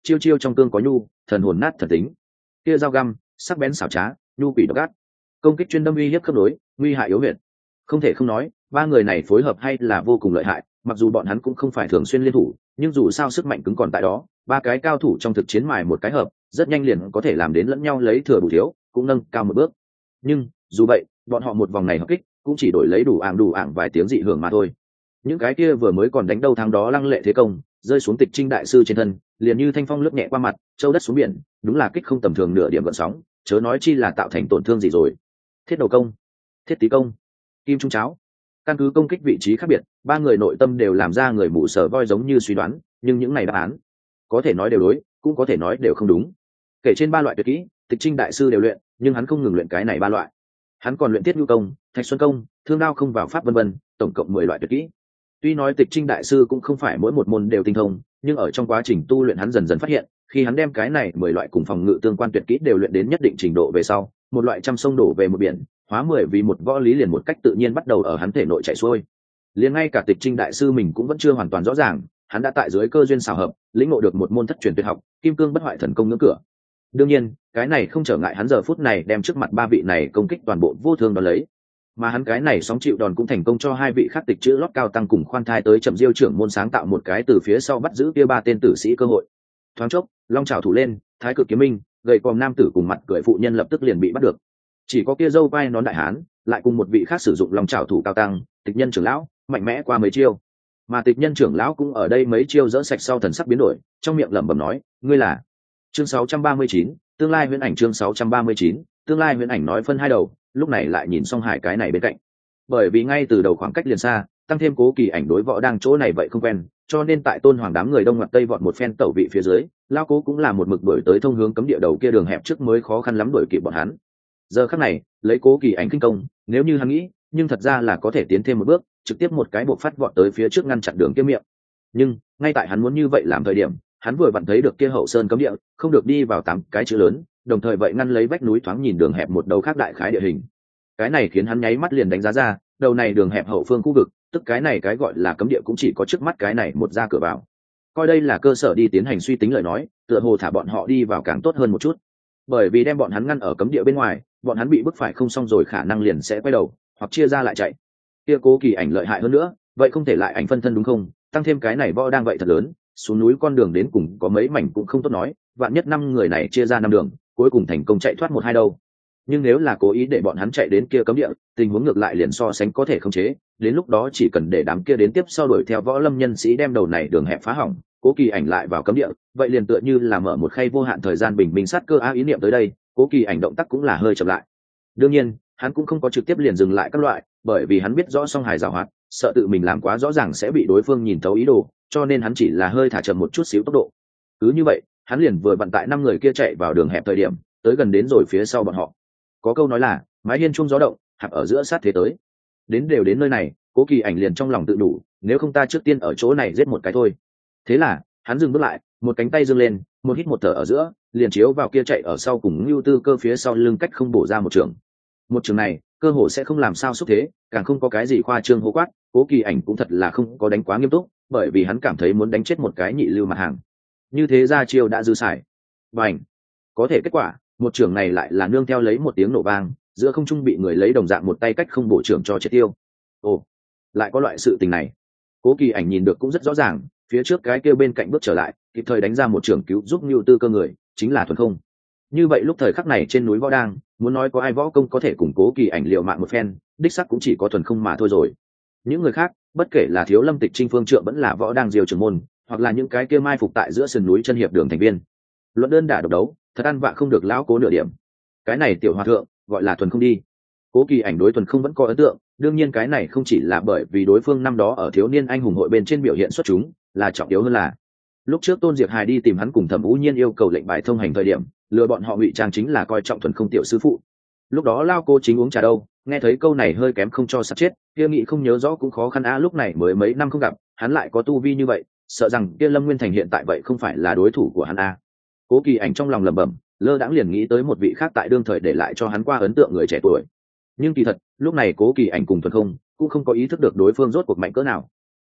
chiêu chiêu trong cương có nhu, thần hồn nát thần tính. Kia dao găm sắc bén xảo trá, nhu quỷ độc ác, công kích chuyên đâm uy hiếp khớp nối, nguy hại yếu huyệt. Không thể không nói, ba người này phối hợp hay là vô cùng lợi hại, mặc dù bọn hắn cũng không phải thường xuyên liên thủ, nhưng dù sao sức mạnh cứng còn tại đó, ba cái cao thủ trong thực chiến mài một cái hợp, rất nhanh liền có thể làm đến lẫn nhau lấy thừa bù thiếu, cũng nâng cao một bước. Nhưng dù vậy, bọn họ một vòng này hợp kích cũng chỉ đổi lấy đủ ảng đủ ảng vài tiếng dị hưởng mà thôi. Những cái kia vừa mới còn đánh đâu thắng đó lăng lệ thế công, rơi xuống Tịch Trinh đại sư trên thân, liền như thanh phong lướt nhẹ qua mặt, châu đất xuống biển, đúng là kích không tầm thường nửa điểm gợn sóng, chớ nói chi là tạo thành tổn thương gì rồi. Thiết đầu công, thiết tí công, kim trung cháo, căn cứ công kích vị trí khác biệt, ba người nội tâm đều làm ra người mù sở voi giống như suy đoán, nhưng những này đáp án có thể nói đều đối, cũng có thể nói đều không đúng. Kể trên ba loại tuyệt kỹ, Tịch Trinh đại sư đều luyện, nhưng hắn không ngừng luyện cái này ba loại. Hắn còn luyện Tiết Nhu công, Thạch Xuân công, Thương đao không vào pháp vân vân, tổng cộng mười loại tuyệt kỹ. Tuy nói Tịch Trinh đại sư cũng không phải mỗi một môn đều tinh thông, nhưng ở trong quá trình tu luyện hắn dần dần phát hiện, khi hắn đem cái này mười loại cùng phòng ngự tương quan tuyệt kỹ đều luyện đến nhất định trình độ về sau, một loại trăm sông đổ về một biển, hóa mười vì một võ lý liền một cách tự nhiên bắt đầu ở hắn thể nội chảy xuôi. Liền ngay cả Tịch Trinh đại sư mình cũng vẫn chưa hoàn toàn rõ ràng, hắn đã tại dưới cơ duyên xào hợp, lĩnh ngộ được một môn thất truyền tuyệt học, Kim Cương bất hoại thần công ngưỡng cửa. Đương nhiên, cái này không trở ngại hắn giờ phút này đem trước mặt ba vị này công kích toàn bộ vô thương đón lấy, mà hắn cái này sóng chịu đòn cũng thành công cho hai vị khác tịch chữ lót cao tăng cùng khoan thai tới chậm diêu trưởng môn sáng tạo một cái từ phía sau bắt giữ kia ba tên tử sĩ cơ hội. Thoáng chốc, long trào thủ lên, thái cực kiếm minh, gầy còm nam tử cùng mặt cười phụ nhân lập tức liền bị bắt được. Chỉ có kia dâu vai nón đại hán lại cùng một vị khác sử dụng long trào thủ cao tăng, tịch nhân trưởng lão, mạnh mẽ qua mấy chiêu. Mà tịch nhân trưởng lão cũng ở đây mấy chiêu dỡ sạch sau thần sắc biến đổi, trong miệng lẩm bẩm nói, ngươi là chương sáu trăm ba mươi chín, tương lai huyễn ảnh chương sáu trăm ba mươi chín, tương lai huyễn ảnh nói phân hai đầu, lúc này lại nhìn Song Hải cái này bên cạnh. Bởi vì ngay từ đầu khoảng cách liền xa, tăng thêm Cố Kỳ ảnh đối võ đang chỗ này vậy không quen, cho nên tại Tôn Hoàng đám người đông ngoặt tây vọt một phen tẩu vị phía dưới, lao Cố cũng là một mực đuổi tới thông hướng cấm địa đầu kia đường hẹp trước mới khó khăn lắm đuổi kịp bọn hắn. Giờ khắc này, lấy Cố Kỳ ảnh kinh công, nếu như hắn nghĩ, nhưng thật ra là có thể tiến thêm một bước, trực tiếp một cái bộ phát vọt tới phía trước ngăn chặn đường kia miệng. Nhưng, ngay tại hắn muốn như vậy làm thời điểm, hắn vừa vặn thấy được kia hậu sơn cấm địa, không được đi vào tám cái chữ lớn, đồng thời vậy ngăn lấy vách núi thoáng nhìn đường hẹp một đầu khác đại khái địa hình. Cái này khiến hắn nháy mắt liền đánh giá ra, đầu này đường hẹp hậu phương khu vực, tức cái này cái gọi là cấm địa cũng chỉ có trước mắt cái này một ra cửa vào. Coi đây là cơ sở đi tiến hành suy tính lời nói, tựa hồ thả bọn họ đi vào càng tốt hơn một chút. Bởi vì đem bọn hắn ngăn ở cấm địa bên ngoài, bọn hắn bị bức phải không xong rồi khả năng liền sẽ quay đầu, hoặc chia ra lại chạy. Kia Cố Kỳ ảnh lợi hại hơn nữa, vậy không thể lại ảnh phân thân đúng không? Tăng thêm cái này võ đang vậy thật lớn, xuống núi con đường đến cùng có mấy mảnh cũng không tốt nói, vạn nhất năm người này chia ra năm đường, cuối cùng thành công chạy thoát một hai đâu. Nhưng nếu là cố ý để bọn hắn chạy đến kia cấm địa, tình huống ngược lại liền so sánh có thể khống chế, đến lúc đó chỉ cần để đám kia đến tiếp sau đuổi theo võ lâm nhân sĩ đem đầu này đường hẹp phá hỏng, Cố Kỳ ảnh lại vào cấm địa, vậy liền tựa như là mở một khay vô hạn thời gian bình minh sát cơ á ý niệm tới đây, Cố Kỳ ảnh động tác cũng là hơi chậm lại. Đương nhiên, hắn cũng không có trực tiếp liền dừng lại các loại, bởi vì hắn biết rõ Song Hải giàu hoạt, sợ tự mình làm quá rõ ràng sẽ bị đối phương nhìn thấu ý đồ, cho nên hắn chỉ là hơi thả chậm một chút xíu tốc độ. Cứ như vậy, hắn liền vừa vận tại năm người kia chạy vào đường hẹp thời điểm, tới gần đến rồi phía sau bọn họ. Có câu nói là, mái hiên chuông gió động, hạp ở giữa sát thế tới. Đến đều đến nơi này, Cố Kỳ ảnh liền trong lòng tự đủ, nếu không ta trước tiên ở chỗ này giết một cái thôi. Thế là, hắn dừng bước lại, một cánh tay giương lên, một hít một thở ở giữa, liền chiếu vào kia chạy ở sau cùng Nưu Tư Cơ phía sau lưng cách không bổ ra một trường. Một trường này, cơ hồ sẽ không làm sao xúc thế, càng không có cái gì khoa trương hô quát, Cố Kỳ ảnh cũng thật là không có đánh quá nghiêm túc, bởi vì hắn cảm thấy muốn đánh chết một cái nhị lưu mặt hàng. Như thế ra chiêu đã dư xài. Bành! Có thể kết quả, một trường này lại là nương theo lấy một tiếng nổ vang, giữa không trung bị người lấy đồng dạng một tay cách không bổ trưởng cho triệt tiêu. Ồ, lại có loại sự tình này. Cố Kỳ ảnh nhìn được cũng rất rõ ràng, phía trước cái kia bên cạnh bước trở lại, kịp thời đánh ra một trường cứu giúp Nưu Tư Cơ người, chính là Thuần Không. Như vậy lúc thời khắc này trên núi võ đang, muốn nói có ai võ công có thể cùng Cố Kỳ ảnh liều mạng một phen, đích xác cũng chỉ có Thuần Không mà thôi rồi. Những người khác, bất kể là Thiếu Lâm Tịch Trinh Phương Trượng vẫn là võ đang Diêu trưởng môn, hoặc là những cái kia mai phục tại giữa sườn núi chân hiệp đường thành viên, luận đơn đả độc đấu, thật ăn vạ không được lão Cố nửa điểm. Cái này tiểu hòa thượng gọi là Thuần Không đi. Cố Kỳ ảnh đối Thuần Không vẫn có ấn tượng, đương nhiên cái này không chỉ là bởi vì đối phương năm đó ở thiếu niên anh hùng hội bên trên biểu hiện xuất chúng, là trọng yếu hơn là lúc trước Tôn Diệp Hài đi tìm hắn cùng Thẩm Vũ Nhiên yêu cầu lệnh bài thông hành thời điểm, lừa bọn họ ngụy trang chính là coi trọng Thuần Không tiểu sư phụ. Lúc đó lao cô chính uống trà đâu, nghe thấy câu này hơi kém không cho sắp chết, kia nghĩ không nhớ rõ cũng khó khăn á, lúc này mới mấy năm không gặp, hắn lại có tu vi như vậy, sợ rằng kia Lâm Nguyên Thành hiện tại vậy không phải là đối thủ của hắn a. Cố Kỳ ảnh trong lòng lẩm bẩm, lơ đãng liền nghĩ tới một vị khác tại đương thời để lại cho hắn qua ấn tượng người trẻ tuổi. Nhưng kỳ thật, lúc này Cố Kỳ ảnh cùng Thuần Không cũng không có ý thức được đối phương rốt cuộc mạnh cỡ nào.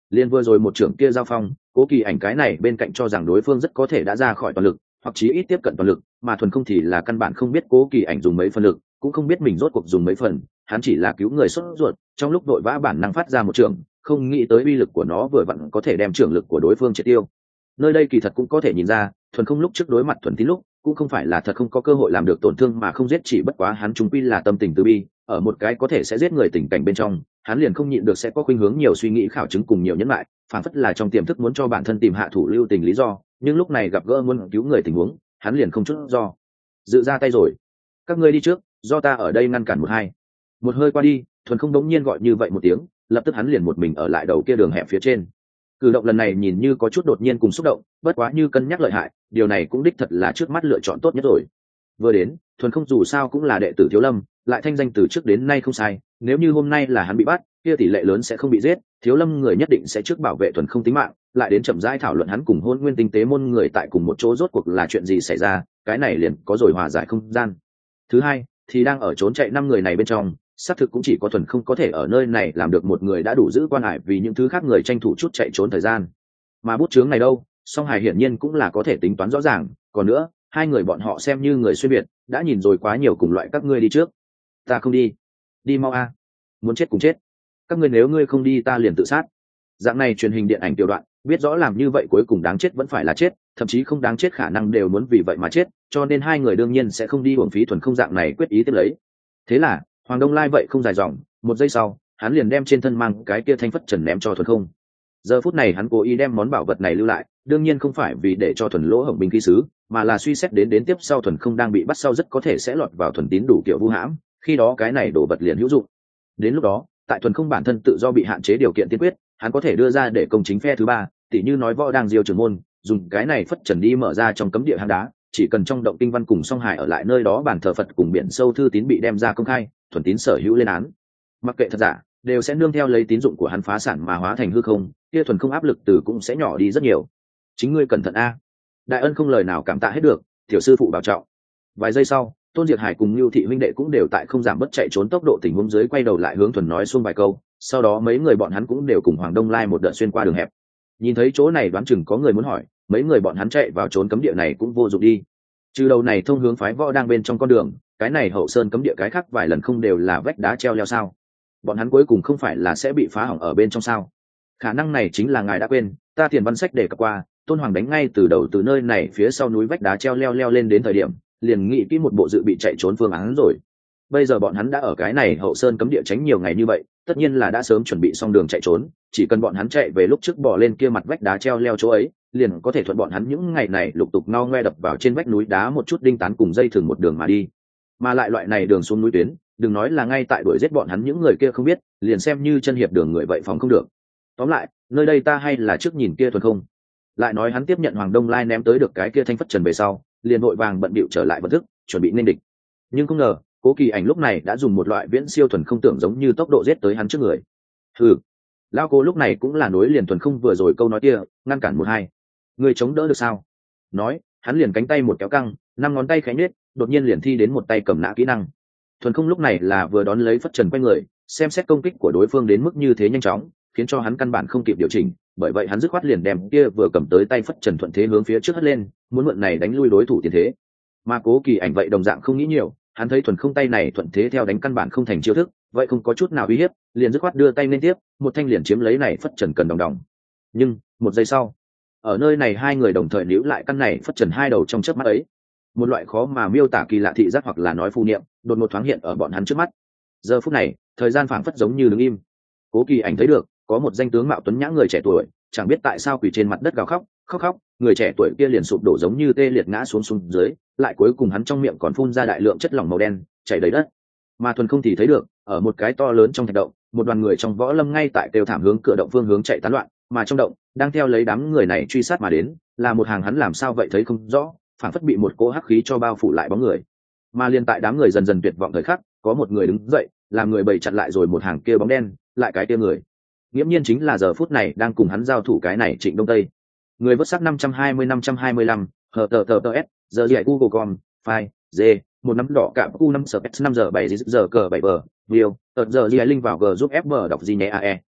Liên vừa rồi một trưởng kia giao phong, Cố Kỳ Ảnh cái này bên cạnh cho rằng đối phương rất có thể đã ra khỏi toàn lực, hoặc chí ít tiếp cận toàn lực, mà thuần không thì là căn bản không biết Cố Kỳ Ảnh dùng mấy phần lực, cũng không biết mình rốt cuộc dùng mấy phần, hắn chỉ là cứu người sốt ruột, trong lúc đội vã bản năng phát ra một trường, không nghĩ tới uy lực của nó vừa vặn có thể đem trưởng lực của đối phương triệt tiêu. Nơi đây kỳ thật cũng có thể nhìn ra, thuần không lúc trước đối mặt thuần tín lúc, cũng không phải là thật không có cơ hội làm được tổn thương mà không giết, chỉ bất quá hắn trung quy là tâm tình từ bi, ở một cái có thể sẽ giết người tình cảnh bên trong, hắn liền không nhịn được sẽ có khuynh hướng nhiều suy nghĩ khảo chứng cùng nhiều nhẫn lại, phản phất là trong tiềm thức muốn cho bản thân tìm hạ thủ lưu tình lý do, nhưng lúc này gặp gỡ muốn cứu người tình huống, hắn liền không chút do dự ra tay rồi. Các ngươi đi trước, do ta ở đây ngăn cản một hai. Một hơi qua đi, thuần không đống nhiên gọi như vậy một tiếng, lập tức hắn liền một mình ở lại đầu kia đường hẹp phía trên. Cử động lần này nhìn như có chút đột nhiên cùng xúc động, bất quá như cân nhắc lợi hại, điều này cũng đích thật là trước mắt lựa chọn tốt nhất rồi. Vừa đến, thuần không dù sao cũng là đệ tử Thiếu Lâm, lại thanh danh từ trước đến nay không sai, nếu như hôm nay là hắn bị bắt, kia tỷ lệ lớn sẽ không bị giết, Thiếu Lâm người nhất định sẽ trước bảo vệ thuần không tính mạng, lại đến chậm rãi thảo luận hắn cùng Hôn Nguyên Tinh Tế môn người tại cùng một chỗ rốt cuộc là chuyện gì xảy ra, cái này liền có rồi hòa giải không gian. Thứ hai, thì đang ở trốn chạy năm người này bên trong, xác thực cũng chỉ có thuần không có thể ở nơi này làm được một người đã đủ giữ quan hải, vì những thứ khác người tranh thủ chút chạy trốn thời gian. Mà bút chướng này đâu, Song Hải hiển nhiên cũng là có thể tính toán rõ ràng, còn nữa, hai người bọn họ xem như người xuyên biệt, đã nhìn rồi quá nhiều cùng loại các ngươi đi trước. Ta không đi. Đi mau a. Muốn chết cùng chết. Các ngươi nếu ngươi không đi ta liền tự sát. Dạng này truyền hình điện ảnh tiểu đoạn, biết rõ làm như vậy cuối cùng đáng chết vẫn phải là chết, thậm chí không đáng chết khả năng đều muốn vì vậy mà chết, cho nên hai người đương nhiên sẽ không đi uổng phí thuần không dạng này quyết ý tiếp lấy. Thế là, Hoàng Đông Lai vậy không dài dòng, một giây sau, hắn liền đem trên thân mang cái kia thanh phất trần ném cho thuần không. Giờ phút này hắn cố ý đem món bảo vật này lưu lại, đương nhiên không phải vì để cho thuần lỗ hổng binh khí sứ, mà là suy xét đến đến tiếp sau thuần không đang bị bắt sau rất có thể sẽ lọt vào thuần tín đủ kiểu vu hãm, khi đó cái này đổ vật liền hữu dụng. Đến lúc đó, tại thuần không bản thân tự do bị hạn chế điều kiện tiên quyết, hắn có thể đưa ra để công chính phe thứ ba, tỉ như nói võ đang diêu trưởng môn, dùng cái này phất trần đi mở ra trong cấm địa hang đá, chỉ cần trong động kinh văn cùng Song Hải ở lại nơi đó bản thờ Phật cùng biển sâu thư tín bị đem ra công khai, thuần tín sở hữu lên án. Mặc kệ thật giả, đều sẽ nương theo lấy tín dụng của hắn phá sản mà hóa thành hư không, kia thuần không áp lực từ cũng sẽ nhỏ đi rất nhiều. Chính ngươi cẩn thận a. Đại ân không lời nào cảm tạ hết được, tiểu sư phụ bảo trọng. Vài giây sau, Tôn Diệt Hải cùng Lưu Thị huynh đệ cũng đều tại không giảm bất chạy trốn tốc độ tình huống dưới quay đầu lại hướng thuần nói xuông vài câu, sau đó mấy người bọn hắn cũng đều cùng Hoàng Đông Lai một đợt xuyên qua đường hẹp. Nhìn thấy chỗ này đoán chừng có người muốn hỏi, mấy người bọn hắn chạy vào trốn cấm địa này cũng vô dụng đi. Trừ đầu này thông hướng phái võ đang bên trong con đường, cái này hậu sơn cấm địa cái khác vài lần không đều là vách đá treo leo sao? Bọn hắn cuối cùng không phải là sẽ bị phá hỏng ở bên trong sao? Khả năng này chính là ngài đã quên, ta tiền văn sách để cập qua, Tôn Hoàng đánh ngay từ đầu từ nơi này phía sau núi vách đá treo leo leo lên đến thời điểm, liền nghĩ kỹ một bộ dự bị chạy trốn phương án rồi. Bây giờ bọn hắn đã ở cái này hậu sơn cấm địa tránh nhiều ngày như vậy, tất nhiên là đã sớm chuẩn bị xong đường chạy trốn, chỉ cần bọn hắn chạy về lúc trước bỏ lên kia mặt vách đá treo leo chỗ ấy, liền có thể thuận bọn hắn những ngày này lục tục ngao ngoe đập vào trên vách núi đá một chút đinh tán cùng dây thừng một đường mà đi. Mà lại loại này đường xuống núi tuyến, đừng nói là ngay tại đuổi giết bọn hắn những người kia không biết, liền xem như chân hiệp đường người vậy phòng không được. Tóm lại, nơi đây ta hay là trước nhìn kia thuần không. Lại nói hắn tiếp nhận Hoàng Đông Lai ném tới được cái kia thanh phất trần về sau, liền vội vàng bận bịu trở lại vật thức, chuẩn bị nên địch. Nhưng không ngờ, Cố Kỳ Ảnh lúc này đã dùng một loại viễn siêu thuần không tưởng giống như tốc độ giết tới hắn trước người. Hừ, lão Cố lúc này cũng là nối liền thuần không vừa rồi câu nói kia, ngăn cản một hai. Người chống đỡ được sao? Nói, hắn liền cánh tay một kéo căng, năm ngón tay khẽ nhếch, đột nhiên liền thi đến một tay cầm nã kỹ năng. Thuần không lúc này là vừa đón lấy phất trần quay người, xem xét công kích của đối phương đến mức như thế nhanh chóng, khiến cho hắn căn bản không kịp điều chỉnh, bởi vậy hắn dứt khoát liền đem kia vừa cầm tới tay phất trần thuận thế hướng phía trước hất lên, muốn mượn này đánh lui đối thủ tiền thế. Mà Cố Kỳ Ảnh vậy đồng dạng không nghĩ nhiều, hắn thấy thuần không tay này thuận thế theo đánh căn bản không thành chiêu thức, vậy không có chút nào uy hiếp, liền dứt khoát đưa tay lên tiếp, một thanh liền chiếm lấy này phất trần cần đồng đồng. Nhưng một giây sau, ở nơi này hai người đồng thời níu lại căn này phất trần hai đầu trong chớp mắt ấy, một loại khó mà miêu tả kỳ lạ thị giác hoặc là nói phù niệm đột ngột thoáng hiện ở bọn hắn trước mắt. Giờ phút này, thời gian phảng phất giống như đứng im. Cố Kỳ Ảnh thấy được, có một danh tướng mạo tuấn nhã người trẻ tuổi, chẳng biết tại sao quỳ trên mặt đất gào khóc, khóc khóc, người trẻ tuổi kia liền sụp đổ giống như tê liệt ngã xuống xuống dưới, lại cuối cùng hắn trong miệng còn phun ra đại lượng chất lỏng màu đen, chảy đầy đất. Mà thuần không thì thấy được, ở một cái to lớn trong thạch động, một đoàn người trong võ lâm ngay tại kêu thảm hướng cửa động phương hướng chạy tán loạn, mà trong động, đang theo lấy đám người này truy sát mà đến, là một hàng hắn làm sao vậy thấy không rõ, phảng phất bị một cỗ hắc khí cho bao phủ lại bóng người. Mà liên tại đám người dần dần tuyệt vọng thời khắc, có một người đứng dậy, làm người bầy chặn lại rồi một hàng kia bóng đen, lại cái kia người nghiễm nhiên chính là giờ phút này đang cùng hắn giao thủ cái này Trịnh Đông Tây. Người vớt sắc năm trăm hai mươi năm trăm hai mươi lăm, hờ tờ tờ tờ s, giờ gì Google com, file, d, một nắm đỏ cạm u năm s năm giờ bảy giờ cờ bảy bờ, view, tờ giờ gì link vào g giúp fb đọc gì nhé ae,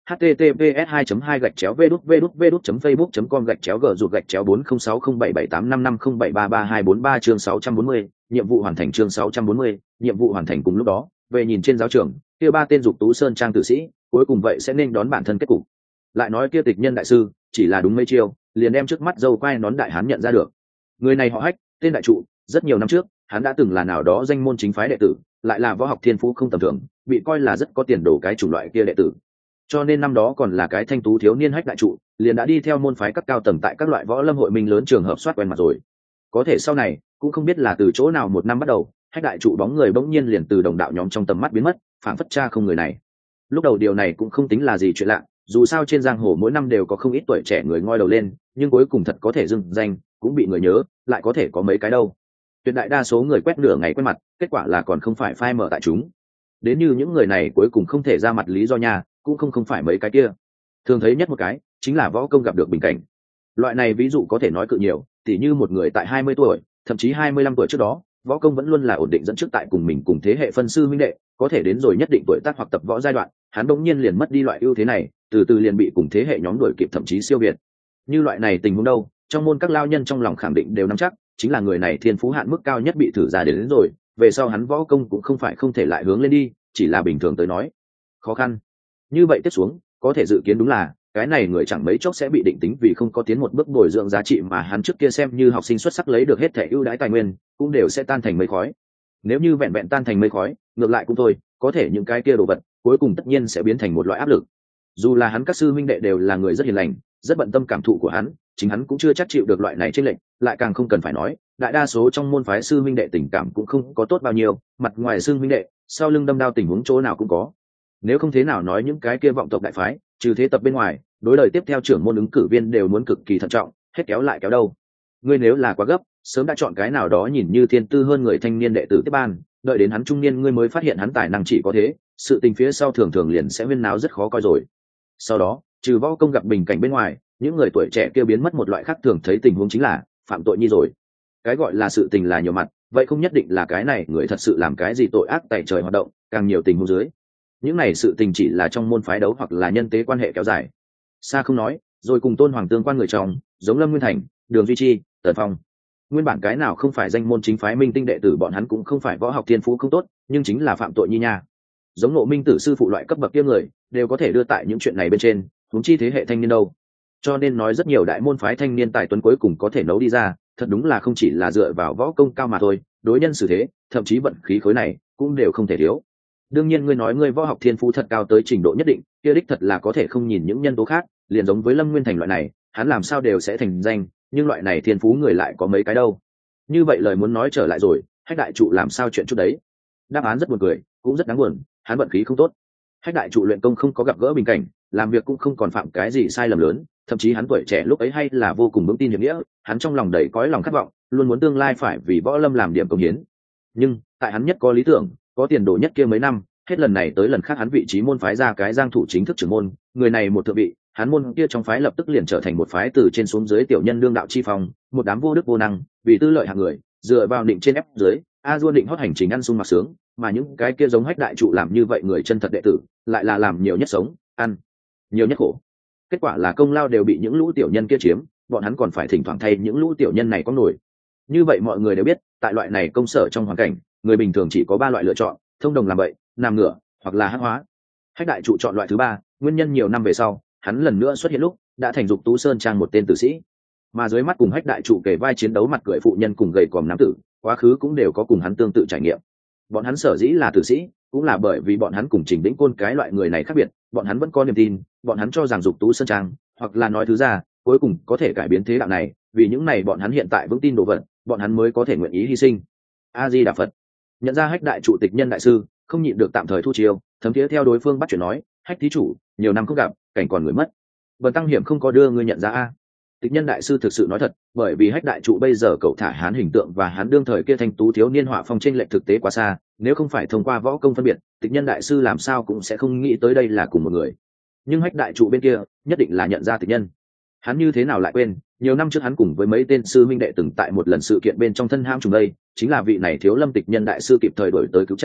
https 2 2 gạch chéo vđvđvđ.facebook.com gạch chéo g ruột gạch chéo bốn không sáu không bảy bảy tám năm năm không bảy ba ba hai bốn ba chương sáu trăm bốn mươi, nhiệm vụ hoàn thành chương sáu trăm bốn mươi, nhiệm vụ hoàn thành. Cùng lúc đó, về nhìn trên giáo trường, kia ba tên dục tú sơn trang tử sĩ, cuối cùng vậy sẽ nên đón bản thân kết cục. Lại nói kia tịch nhân đại sư, chỉ là đúng mấy chiêu, liền đem trước mắt dâu quai nón đại hán nhận ra được. Người này họ Hách, tên đại trụ, rất nhiều năm trước, hắn đã từng là nào đó danh môn chính phái đệ tử, lại là võ học thiên phú không tầm thường, bị coi là rất có tiền đồ cái chủng loại kia đệ tử. Cho nên năm đó còn là cái thanh tú thiếu niên Hách đại trụ, liền đã đi theo môn phái các cao tầng tại các loại võ lâm hội minh lớn trường hợp soát quen mặt rồi. Có thể sau này, cũng không biết là từ chỗ nào một năm bắt đầu, Hách đại trụ bóng người bỗng nhiên liền từ đồng đạo nhóm trong tầm mắt biến mất, phảng phất cha không người này. Lúc đầu điều này cũng không tính là gì chuyện lạ, dù sao trên giang hồ mỗi năm đều có không ít tuổi trẻ người ngoi đầu lên, nhưng cuối cùng thật có thể dừng danh, cũng bị người nhớ, lại có thể có mấy cái đâu. Tuyệt đại đa số người quét nửa ngày quen mặt, kết quả là còn không phải phai mở tại chúng. Đến như những người này cuối cùng không thể ra mặt lý do nhà, cũng không không phải mấy cái kia. Thường thấy nhất một cái, chính là võ công gặp được bình cảnh. Loại này ví dụ có thể nói cự nhiều, tỉ như một người tại hai mươi tuổi, thậm chí hai mươi lăm tuổi trước đó, võ công vẫn luôn là ổn định dẫn trước tại cùng mình cùng thế hệ phân sư huynh đệ, có thể đến rồi nhất định tuổi tác hoặc tập võ giai đoạn, hắn bỗng nhiên liền mất đi loại ưu thế này, từ từ liền bị cùng thế hệ nhóm đuổi kịp thậm chí siêu việt. Như loại này tình huống đâu, trong môn các lao nhân trong lòng khẳng định đều nắm chắc, chính là người này thiên phú hạn mức cao nhất bị thử ra đến, đến rồi, về sau hắn võ công cũng không phải không thể lại hướng lên đi, chỉ là bình thường tới nói khó khăn. Như vậy tiếp xuống, có thể dự kiến đúng là cái này người chẳng mấy chốc sẽ bị định tính vì không có tiến một bước bồi dưỡng giá trị mà hắn trước kia xem như học sinh xuất sắc lấy được hết thể ưu đãi tài nguyên, cũng đều sẽ tan thành mây khói. Nếu như vẹn vẹn tan thành mây khói, ngược lại cũng thôi, có thể những cái kia đồ vật cuối cùng tất nhiên sẽ biến thành một loại áp lực. Dù là hắn các sư huynh đệ đều là người rất hiền lành, rất bận tâm cảm thụ của hắn, chính hắn cũng chưa chắc chịu được loại này chênh lệch, lại càng không cần phải nói, đại đa số trong môn phái sư huynh đệ tình cảm cũng không có tốt bao nhiêu, mặt ngoài sư huynh đệ, sau lưng đâm đao tình huống chỗ nào cũng có. Nếu không thế nào nói những cái kia vọng tộc đại phái, trừ thế tập bên ngoài, đối đời tiếp theo trưởng môn ứng cử viên đều muốn cực kỳ thận trọng, hết kéo lại kéo đâu. Ngươi nếu là quá gấp, sớm đã chọn cái nào đó nhìn như thiên tư hơn người thanh niên đệ tử tiếp ban, đợi đến hắn trung niên ngươi mới phát hiện hắn tài năng chỉ có thế, sự tình phía sau thường thường liền sẽ huyên náo rất khó coi rồi. Sau đó, trừ võ công gặp bình cảnh bên ngoài, những người tuổi trẻ kia biến mất một loại khác thường thấy tình huống chính là phạm tội nhi rồi. Cái gọi là sự tình là nhiều mặt, vậy không nhất định là cái này người thật sự làm cái gì tội ác tày trời hoạt động, càng nhiều tình huống dưới. Những này sự tình chỉ là trong môn phái đấu hoặc là nhân tế quan hệ kéo dài. Xa không nói, rồi cùng tôn hoàng tương quan người trong, giống Lâm Nguyên Thành, Đường Duy Chi, Tần Phong. Nguyên bản cái nào không phải danh môn chính phái minh tinh đệ tử, bọn hắn cũng không phải võ học thiên phú không tốt, nhưng chính là phạm tội nhi nha. Giống Ngộ Minh tử sư phụ loại cấp bậc kia người, đều có thể đưa tại những chuyện này bên trên, huống chi thế hệ thanh niên đâu. Cho nên nói rất nhiều đại môn phái thanh niên tài tuấn cuối cùng có thể nấu đi ra, thật đúng là không chỉ là dựa vào võ công cao mà thôi, đối nhân xử thế, thậm chí vận khí khối này cũng đều không thể thiếu. Đương nhiên ngươi nói ngươi võ học thiên phú thật cao tới trình độ nhất định, kia đích thật là có thể không nhìn những nhân tố khác, liền giống với Lâm Nguyên Thành loại này, hắn làm sao đều sẽ thành danh, nhưng loại này thiên phú người lại có mấy cái đâu. Như vậy lời muốn nói trở lại rồi, Hách đại trụ làm sao chuyện chút đấy? Đáp án rất buồn cười, cũng rất đáng buồn, hắn vận khí không tốt. Hách đại trụ luyện công không có gặp gỡ bình cảnh, làm việc cũng không còn phạm cái gì sai lầm lớn, thậm chí hắn tuổi trẻ lúc ấy hay là vô cùng vững tin hiệp nghĩa, hắn trong lòng đầy cõi lòng khát vọng, luôn muốn tương lai phải vì võ lâm làm điểm công hiến. Nhưng tại hắn nhất có lý tưởng, có tiền đồ nhất kia mấy năm, hết lần này tới lần khác hắn vị trí môn phái ra cái giang thủ chính thức trưởng môn, người này một thượng vị, hắn môn kia trong phái lập tức liền trở thành một phái từ trên xuống dưới tiểu nhân đương đạo chi phong, một đám vô đức vô năng, vì tư lợi hạng người, dựa vào định trên ép dưới, a dua định hót hành trình ăn sung mặc sướng, mà những cái kia giống Hách đại trụ làm như vậy người chân thật đệ tử, lại là làm nhiều nhất sống, ăn nhiều nhất khổ. Kết quả là công lao đều bị những lũ tiểu nhân kia chiếm, bọn hắn còn phải thỉnh thoảng thay những lũ tiểu nhân này có nổi. Như vậy mọi người đều biết, tại loại này công sở trong hoàn cảnh, người bình thường chỉ có ba loại lựa chọn: thông đồng làm bậy, nằm ngửa, hoặc là hắc hóa. Hách đại trụ chọn loại thứ ba, nguyên nhân nhiều năm về sau, hắn lần nữa xuất hiện lúc đã thành dục tú sơn trang một tên tử sĩ, mà dưới mắt cùng Hách đại trụ kể vai chiến đấu mặt cười phụ nhân cùng gầy còm nam tử, quá khứ cũng đều có cùng hắn tương tự trải nghiệm. Bọn hắn sở dĩ là tử sĩ, cũng là bởi vì bọn hắn cùng Trình Vĩnh Côn cái loại người này khác biệt, bọn hắn vẫn có niềm tin, bọn hắn cho rằng dục tú sơn trang, hoặc là nói thứ ra, cuối cùng có thể cải biến thế đạo này, vì những này bọn hắn hiện tại vững tin đồ vật, bọn hắn mới có thể nguyện ý hy sinh. A Di Đà Phật. Nhận ra Hách đại trụ tịch nhân đại sư, không nhịn được tạm thời thu chiêu, thấm thiế theo đối phương bắt chuyện nói: Hách thí chủ, nhiều năm không gặp, cảnh còn người mất, bần tăng hiểm không có đưa ngươi nhận ra a. Tịch nhân đại sư thực sự nói thật, bởi vì Hách đại trụ bây giờ cậu thả hán hình tượng và hắn đương thời kia thanh tú thiếu niên họa phong trên lệch thực tế quá xa, nếu không phải thông qua võ công phân biệt, tịch nhân đại sư làm sao cũng sẽ không nghĩ tới đây là cùng một người. Nhưng Hách đại trụ bên kia nhất định là nhận ra tịch nhân. Hắn như thế nào lại quên, nhiều năm trước hắn cùng với mấy tên sư minh đệ từng tại một lần sự kiện bên trong thân ham trùng đây, chính là vị này thiếu lâm tịch nhân đại sư kịp thời đổi tới cứu chàng,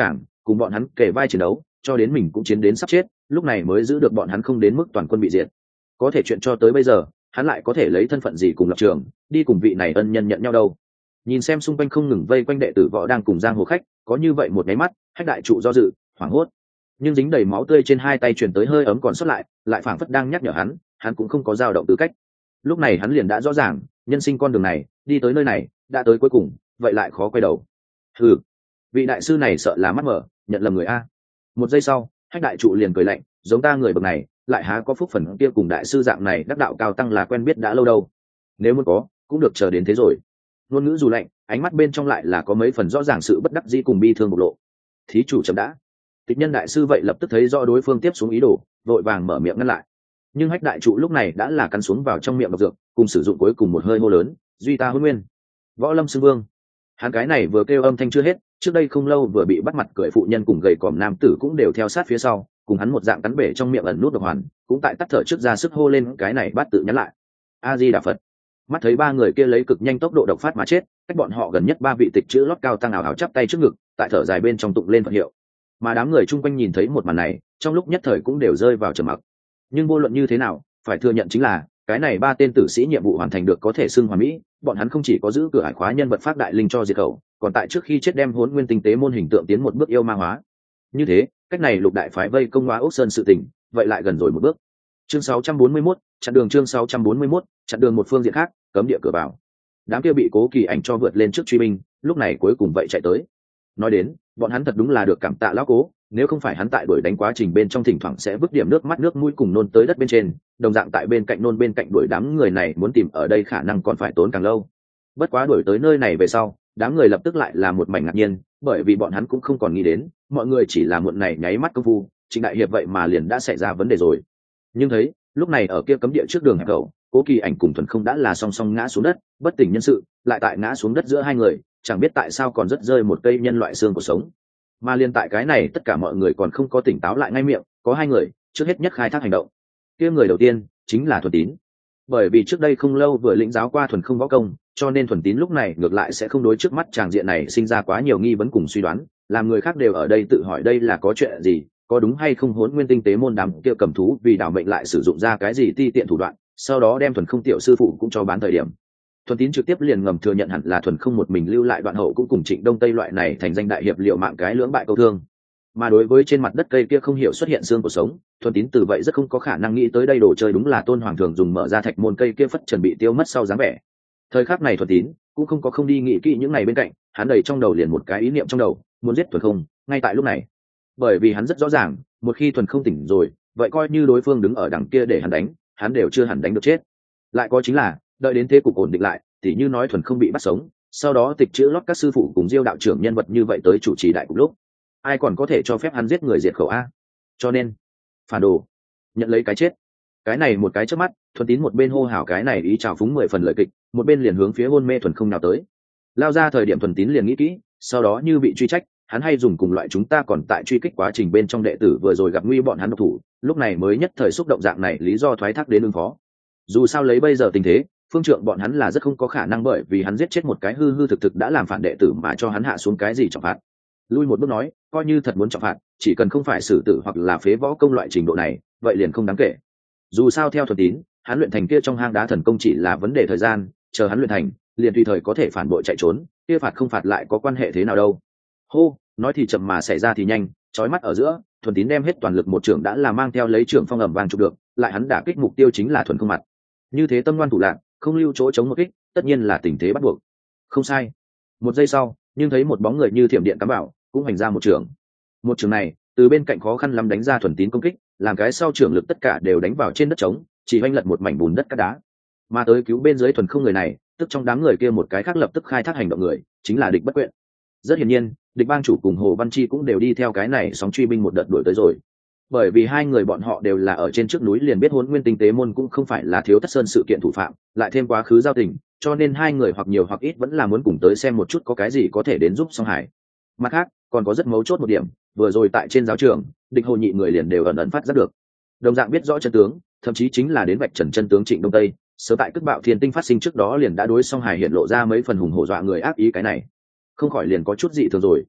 cùng bọn hắn kề vai chiến đấu cho đến mình cũng chiến đến sắp chết, lúc này mới giữ được bọn hắn không đến mức toàn quân bị diệt. Có thể chuyện cho tới bây giờ hắn lại có thể lấy thân phận gì cùng lập trường đi cùng vị này ân nhân nhận nhau đâu. Nhìn xem xung quanh không ngừng vây quanh đệ tử võ đang cùng giang hồ khách, có như vậy một nháy mắt Hách đại trụ do dự hoảng hốt, nhưng dính đầy máu tươi trên hai tay truyền tới hơi ấm còn sót lại lại phảng phất đang nhắc nhở hắn hắn cũng không có dao động tư cách. Lúc này hắn liền đã rõ ràng nhân sinh con đường này đi tới nơi này đã tới cuối cùng, vậy lại khó quay đầu. Ừ, vị đại sư này sợ là mắt mở nhận lầm người a. Một giây sau Hách đại trụ liền cười lạnh, giống ta người bậc này lại há có phúc phần kia cùng đại sư dạng này đắc đạo cao tăng là quen biết đã lâu đâu, nếu muốn có cũng được chờ đến thế rồi. Ngôn ngữ dù lạnh, ánh mắt bên trong lại là có mấy phần rõ ràng sự bất đắc dĩ cùng bi thương bộc lộ. Thí chủ chậm đã. Tịch nhân đại sư vậy lập tức thấy rõ đối phương tiếp xuống ý đồ, vội vàng mở miệng ngăn lại. Nhưng Hách đại trụ lúc này đã là cắn xuống vào trong miệng độc dược, cùng sử dụng cuối cùng một hơi hô lớn, duy ta hôn nguyên. Võ Lâm Sư Vương. Hắn cái này vừa kêu âm thanh chưa hết, trước đây không lâu vừa bị bắt mặt cười phụ nhân cùng gầy còm nam tử cũng đều theo sát phía sau, cùng hắn một dạng cắn bể trong miệng ẩn nút độc hoàn, cũng tại tắt thở trước ra sức hô lên cái này bát tự nhắn lại. A Di Đà Phật. Mắt thấy ba người kia lấy cực nhanh tốc độ độc phát mà chết, cách bọn họ gần nhất ba vị tịch chữ lót cao tăng ảo ảo chắp tay trước ngực, tại thở dài bên trong tụng lên Phật hiệu. Mà đám người chung quanh nhìn thấy một màn này, trong lúc nhất thời cũng đều rơi vào trầm mặc. Nhưng vô luận như thế nào, phải thừa nhận chính là cái này ba tên tử sĩ nhiệm vụ hoàn thành được có thể xưng hoàn mỹ, bọn hắn không chỉ có giữ cửa hải khóa nhân vật phát đại linh cho diệt khẩu, còn tại trước khi chết đem Hỗn Nguyên tinh tế môn hình tượng tiến một bước yêu ma hóa. Như thế, cách này lục đại phái vây công hóa ốc sơn sự tình, vậy lại gần rồi một bước. Chương sáu trăm bốn mươi mốt, chặn đường chương sáu trăm bốn mươi mốt, chặn đường một phương diện khác, cấm địa cửa vào. Đám kia bị Cố Kỳ Ảnh cho vượt lên trước truy binh, lúc này cuối cùng vậy chạy tới. Nói đến, bọn hắn thật đúng là được cảm tạ lão Cố, nếu không phải hắn tại đuổi đánh quá trình bên trong thỉnh thoảng sẽ vứt điểm nước mắt nước mũi cùng nôn tới đất bên trên, đồng dạng tại bên cạnh nôn bên cạnh đuổi đám người này muốn tìm ở đây khả năng còn phải tốn càng lâu. Bất quá đuổi tới nơi này về sau, đám người lập tức lại là một mảnh ngạc nhiên, bởi vì bọn hắn cũng không còn nghĩ đến, mọi người chỉ là muộn này nháy mắt công phu, Trịnh đại hiệp vậy mà liền đã xảy ra vấn đề rồi. Nhưng thấy, lúc này ở kia cấm địa trước đường hẹp cầu, Cố Kỳ Ảnh cùng Thuần Không đã là song song ngã xuống đất, bất tỉnh nhân sự, lại tại ngã xuống đất giữa hai người, chẳng biết tại sao còn rất rơi một cây nhân loại xương của sống. Mà liên tại cái này tất cả mọi người còn không có tỉnh táo lại ngay miệng, có hai người trước hết nhất khai thác hành động. Kia người đầu tiên chính là Thuần Tín. Bởi vì trước đây không lâu vừa lĩnh giáo qua Thuần Không võ công, cho nên Thuần Tín lúc này ngược lại sẽ không đối trước mắt tràng diện này sinh ra quá nhiều nghi vấn cùng suy đoán, làm người khác đều ở đây tự hỏi đây là có chuyện gì, có đúng hay không Hỗn Nguyên tinh tế môn đám kia cầm thú vì đảo mệnh lại sử dụng ra cái gì ti tiện thủ đoạn, sau đó đem Thuần Không tiểu sư phụ cũng cho bán thời điểm. Thuần Tín trực tiếp liền ngầm thừa nhận hẳn là Thuần Không một mình lưu lại đoạn hậu cũng cùng Trịnh Đông Tây loại này thành danh đại hiệp liệu mạng cái lưỡng bại câu thương. Mà đối với trên mặt đất cây kia không hiểu xuất hiện xương của sống, Thuần Tín từ vậy rất không có khả năng nghĩ tới đây đồ chơi đúng là Tôn Hoàng thường dùng mở ra thạch môn cây kia phất trần bị tiêu mất sau dáng vẻ. Thời khắc này Thuần Tín cũng không có không đi nghĩ kỹ những này bên cạnh, hắn đầy trong đầu liền một cái ý niệm trong đầu, muốn giết Thuần Không, ngay tại lúc này. Bởi vì hắn rất rõ ràng, một khi Thuần Không tỉnh rồi, vậy coi như đối phương đứng ở đằng kia để hắn đánh, hắn đều chưa hẳn đánh được chết. Lại có chính là, đợi đến thế cục ổn định lại, tỉ như nói Thuần Không bị bắt sống, sau đó tịch chữ lót các sư phụ cùng Diêu đạo trưởng nhân vật như vậy tới chủ trì đại cục lúc, ai còn có thể cho phép hắn giết người diệt khẩu a? Cho nên, phản đồ, nhận lấy cái chết. Cái này một cái trước mắt, Thuần Tín một bên hô hào cái này ý chào phúng mười phần lời kịch, một bên liền hướng phía hôn mê Thuần Không nào tới. Lao ra thời điểm Thuần Tín liền nghĩ kỹ, sau đó như bị truy trách, hắn hay dùng cùng loại chúng ta còn tại truy kích quá trình bên trong đệ tử vừa rồi gặp nguy bọn hắn độc thủ, lúc này mới nhất thời xúc động dạng này lý do thoái thác đến ứng phó. Dù sao lấy bây giờ tình thế, phương trượng bọn hắn là rất không có khả năng bởi vì hắn giết chết một cái hư hư thực thực đã làm phản đệ tử mà cho hắn hạ xuống cái gì trọng phạt. Lui một bước nói, coi như thật muốn trọng phạt, chỉ cần không phải xử tử hoặc là phế võ công loại trình độ này, vậy liền không đáng kể. Dù sao theo Thuần Tín, hắn luyện thành kia trong hang đá thần công chỉ là vấn đề thời gian, chờ hắn luyện thành, liền tùy thời có thể phản bội chạy trốn, kia phạt không phạt lại có quan hệ thế nào đâu. Hô, nói thì chậm mà xảy ra thì nhanh, chói mắt ở giữa, Thuần Tín đem hết toàn lực một trưởng đã là mang theo lấy trưởng phong ẩm vàng chụp được, lại hắn đả kích mục tiêu chính là Thuần Không mặt. Như thế tâm ngoan thủ lạn, không lưu chỗ chống một kích, tất nhiên là tình thế bắt buộc. Không sai. Một giây sau, nhưng thấy một bóng người như thiểm điện cắm vào, cũng hành ra một trường. Một trường này, từ bên cạnh khó khăn lắm đánh ra Thuần Tín công kích, làm cái sau trường lực tất cả đều đánh vào trên đất trống, chỉ hoành lật một mảnh bùn đất cát đá. Mà tới cứu bên dưới Thuần Không người này, tức trong đám người kia một cái khác lập tức khai thác hành động người, chính là Địch Bất Quyện. Rất hiển nhiên, Địch bang chủ cùng Hồ Văn Chi cũng đều đi theo cái này sóng truy binh một đợt đuổi tới rồi. Bởi vì hai người bọn họ đều là ở trên trước núi liền biết Hỗn Nguyên tinh tế môn cũng không phải là thiếu Tất Sơn sự kiện thủ phạm, lại thêm quá khứ giao tình, cho nên hai người hoặc nhiều hoặc ít vẫn là muốn cùng tới xem một chút có cái gì có thể đến giúp Song Hải. Mặt khác, còn có rất mấu chốt một điểm, vừa rồi tại trên giáo trường, Địch Hồ nhị người liền đều ẩn ẩn phát giác được. Đồng dạng biết rõ chân tướng, thậm chí chính là đến vạch trần chân tướng Trịnh Đông Tây, sớm tại Cất Bạo Thiên Tinh phát sinh trước đó liền đã đối Song Hải hiện lộ ra mấy phần hùng hổ dọa người ác ý cái này. Không khỏi liền có chút dị thường rồi.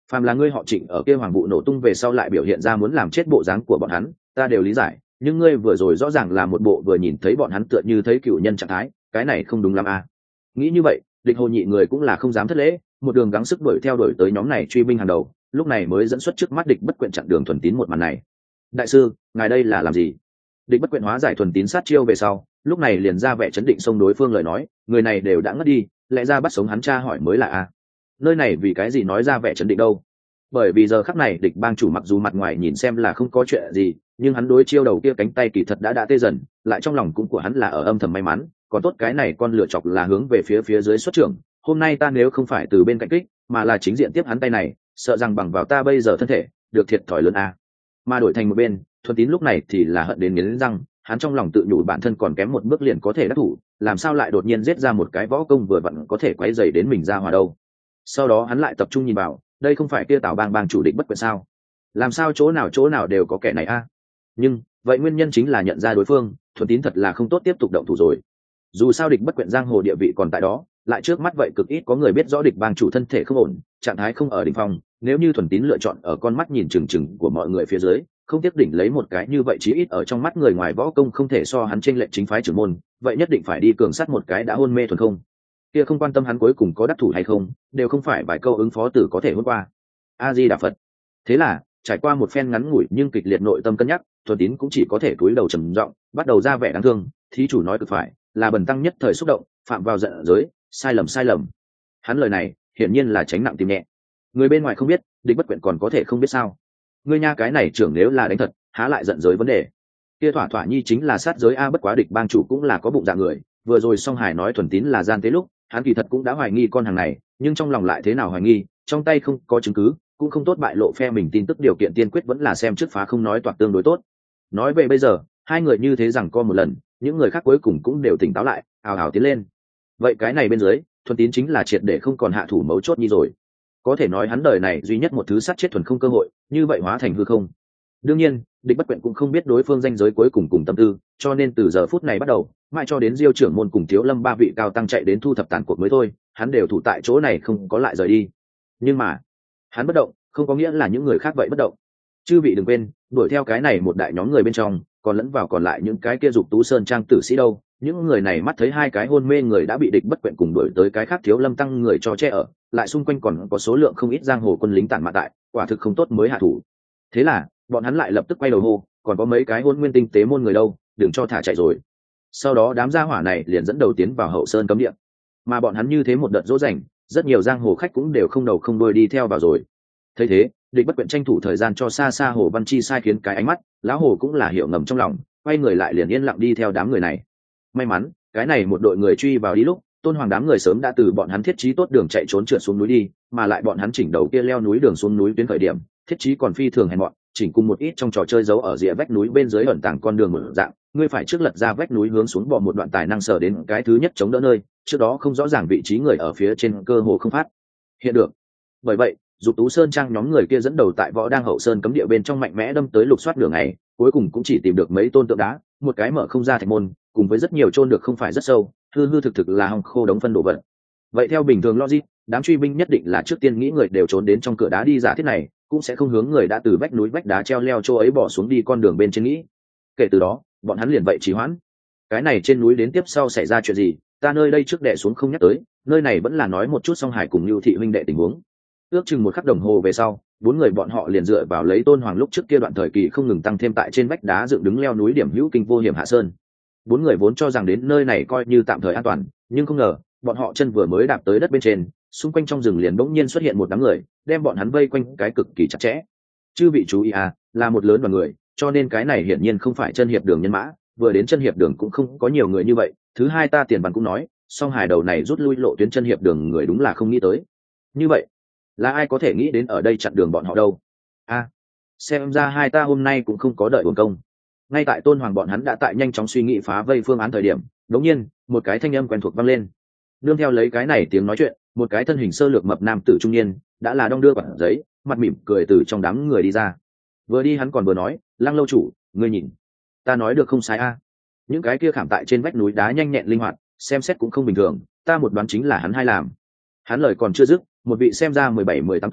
phàm là ngươi họ Trịnh ở kia hoàng vụ nổ tung về sau lại biểu hiện ra muốn làm chết bộ dáng của bọn hắn, ta đều lý giải, nhưng ngươi vừa rồi rõ ràng là một bộ vừa nhìn thấy bọn hắn tựa như thấy cựu nhân trạng thái, cái này không đúng lắm à. Nghĩ như vậy, địch hồ nhị người cũng là không dám thất lễ, một đường gắng sức đuổi theo đuổi tới nhóm này truy binh hàng đầu, lúc này mới dẫn xuất trước mắt địch bất quyện chặn đường thuần tín một màn này. Đại sư, ngài đây là làm gì? Địch bất quyện hóa giải thuần tín sát chiêu về sau, lúc này liền ra vẻ chấn định xông đối phương lời nói, người này đều đã ngất đi, lẽ ra bắt sống hắn tra hỏi mới là a. À. Nơi này vì cái gì nói ra vẻ chấn định đâu? Bởi vì giờ khắc này địch bang chủ mặc dù mặt ngoài nhìn xem là không có chuyện gì, nhưng hắn đối chiêu đầu kia cánh tay kỳ thật đã đã tê dần, lại trong lòng cũng của hắn là ở âm thầm may mắn, còn tốt cái này con lựa chọc là hướng về phía phía dưới xuất trưởng, hôm nay ta nếu không phải từ bên cạnh kích, mà là chính diện tiếp hắn tay này, sợ rằng bằng vào ta bây giờ thân thể, được thiệt thòi lớn a. À. Mà đổi thành một bên, thuần tín lúc này thì là hận đến nghiến răng, hắn trong lòng tự nhủ bản thân còn kém một bước liền có thể đắc thủ, làm sao lại đột nhiên giết ra một cái võ công vừa vặn có thể quấy rầy đến mình ra hòa đâu. Sau đó hắn lại tập trung nhìn vào, đây không phải kia Tào Bang bang chủ địch bất quyện sao? Làm sao chỗ nào chỗ nào đều có kẻ này a? À? Nhưng vậy nguyên nhân chính là nhận ra đối phương, thuần tín thật là không tốt tiếp tục động thủ rồi. Dù sao địch bất quyện giang hồ địa vị còn tại đó, lại trước mắt vậy cực ít có người biết rõ địch bang chủ thân thể không ổn, trạng thái không ở đỉnh phong, nếu như thuần tín lựa chọn ở con mắt nhìn chừng chừng của mọi người phía dưới, không tiếc đỉnh lấy một cái như vậy chí ít ở trong mắt người ngoài võ công không thể so hắn chênh lệch chính phái trưởng môn, vậy nhất định phải đi cường sát một cái đã hôn mê thuần không. Kia không quan tâm hắn cuối cùng có đắc thủ hay không, đều không phải vài câu ứng phó tử có thể hôn qua. A Di Đà Phật. Thế là, trải qua một phen ngắn ngủi nhưng kịch liệt nội tâm cân nhắc, thuần tín cũng chỉ có thể cúi đầu trầm giọng, bắt đầu ra vẻ đáng thương, thí chủ nói cực phải, là bần tăng nhất thời xúc động, phạm vào giận giới, sai lầm sai lầm. Hắn lời này, hiển nhiên là tránh nặng tìm nhẹ. Người bên ngoài không biết, địch bất quyện còn có thể không biết sao? Ngươi nha cái này trưởng nếu là đánh thật, há lại giận giới vấn đề. Kia thỏa thỏa nhi chính là sát giới a, bất quá địch bang chủ cũng là có bụng dạ người, vừa rồi song hải nói thuần tín là gian tế lúc, hắn kỳ thật cũng đã hoài nghi con hàng này, nhưng trong lòng lại thế nào hoài nghi, trong tay không có chứng cứ, cũng không tốt bại lộ phe mình tin tức, điều kiện tiên quyết vẫn là xem trước phá không nói toạc tương đối tốt. Nói về bây giờ, hai người như thế rằng co một lần, những người khác cuối cùng cũng đều tỉnh táo lại, ào ào tiến lên. Vậy cái này bên dưới, thuần tín chính là triệt để không còn hạ thủ mấu chốt như rồi. Có thể nói hắn đời này duy nhất một thứ sát chết thuần không cơ hội, như vậy hóa thành hư không. Đương nhiên, địch bất quyện cũng không biết đối phương danh giới cuối cùng cùng tâm tư, cho nên từ giờ phút này bắt đầu, mãi cho đến Diêu trưởng môn cùng Thiếu Lâm ba vị cao tăng chạy đến thu thập tàn cuộc mới thôi, hắn đều thủ tại chỗ này không có lại rời đi. Nhưng mà, hắn bất động, không có nghĩa là những người khác vậy bất động. Chư vị đừng quên, đuổi theo cái này một đại nhóm người bên trong, còn lẫn vào còn lại những cái kia dục tú sơn trang tử sĩ đâu. Những người này mắt thấy hai cái hôn mê người đã bị địch bất quyện cùng đuổi tới cái khác Thiếu Lâm tăng người cho che ở, lại xung quanh còn có số lượng không ít giang hồ quân lính tản mạn tại, quả thực không tốt mới hạ thủ. Thế là, bọn hắn lại lập tức quay đầu hô, còn có mấy cái hôn nguyên tinh tế môn người đâu, đừng cho thả chạy rồi. Sau đó đám gia hỏa này liền dẫn đầu tiến vào hậu sơn cấm địa, mà bọn hắn như thế một đợt dỗ dành, rất nhiều giang hồ khách cũng đều không đầu không đuôi đi theo vào rồi. Thấy thế, địch bất quyện tranh thủ thời gian cho xa xa Hồ Văn Chi sai khiến cái ánh mắt, lão hồ cũng là hiểu ngầm trong lòng, quay người lại liền yên lặng đi theo đám người này. May mắn, cái này một đội người truy vào đi lúc, Tôn Hoàng đám người sớm đã từ bọn hắn thiết trí tốt đường chạy trốn trượt xuống núi đi, mà lại bọn hắn chỉnh đầu kia leo núi đường xuống núi tuyến khởi điểm, thiết trí còn phi thường hèn mọn, chỉnh cùng một ít trong trò chơi giấu ở rìa vách núi bên dưới ẩn tàng con đường mở dạng, ngươi phải trước lật ra vách núi hướng xuống bỏ một đoạn tài năng sở đến cái thứ nhất chống đỡ nơi, trước đó không rõ ràng vị trí người ở phía trên cơ hồ không phát hiện được. Bởi vậy, Dục Tú Sơn trang nhóm người kia dẫn đầu tại Võ Đang hậu sơn cấm địa bên trong mạnh mẽ đâm tới lục soát đường này, cuối cùng cũng chỉ tìm được mấy tôn tượng đá, một cái mở không ra thạch môn, cùng với rất nhiều chôn được không phải rất sâu, hư hư thực thực là hòng khô đống phân đồ vật. Vậy theo bình thường logic, đám truy binh nhất định là trước tiên nghĩ người đều trốn đến trong cửa đá đi giả thiết này, cũng sẽ không hướng người đã từ vách núi vách đá treo leo chỗ ấy bỏ xuống đi con đường bên trên nghĩ. Kể từ đó, bọn hắn liền vậy trì hoãn. Cái này trên núi đến tiếp sau xảy ra chuyện gì, ta nơi đây trước đè xuống không nhắc tới, nơi này vẫn là nói một chút Song Hải cùng Lưu thị huynh đệ tình huống. Ước chừng một khắc đồng hồ về sau, bốn người bọn họ liền dựa vào lấy Tôn Hoàng lúc trước kia đoạn thời kỳ không ngừng tăng thêm tại trên vách đá dựng đứng leo núi điểm hữu kinh vô hiểm hạ sơn. Bốn người vốn cho rằng đến nơi này coi như tạm thời an toàn, nhưng không ngờ, bọn họ chân vừa mới đạp tới đất bên trên, xung quanh trong rừng liền bỗng nhiên xuất hiện một đám người, đem bọn hắn vây quanh cái cực kỳ chặt chẽ. Chư vị chú ý à, là một lớn đoàn người, cho nên cái này hiển nhiên không phải chân hiệp đường nhân mã, vừa đến chân hiệp đường cũng không có nhiều người như vậy. Thứ hai ta tiền bằng cũng nói, song Hải đầu này rút lui lộ tuyến chân hiệp đường người đúng là không nghĩ tới. Như vậy, là ai có thể nghĩ đến ở đây chặn đường bọn họ đâu? A, à, xem ra hai ta hôm nay cũng không có đợi uổng công. Ngay tại Tôn Hoàng bọn hắn đã tại nhanh chóng suy nghĩ phá vây phương án thời điểm, đột nhiên một cái thanh âm quen thuộc vang lên. Nương theo lấy cái này tiếng nói chuyện, một cái thân hình sơ lược mập nam tử trung niên đã là đong đưa bản giấy, mặt mỉm cười từ trong đám người đi ra. Vừa đi hắn còn vừa nói, Lăng lâu chủ, ngươi nhìn, ta nói được không sai a? À. Những cái kia khảm tại trên vách núi đá nhanh nhẹn linh hoạt, xem xét cũng không bình thường, ta một đoán chính là hắn hay làm. Hắn lời còn chưa dứt, một vị xem ra mười bảy mười tám tuổi,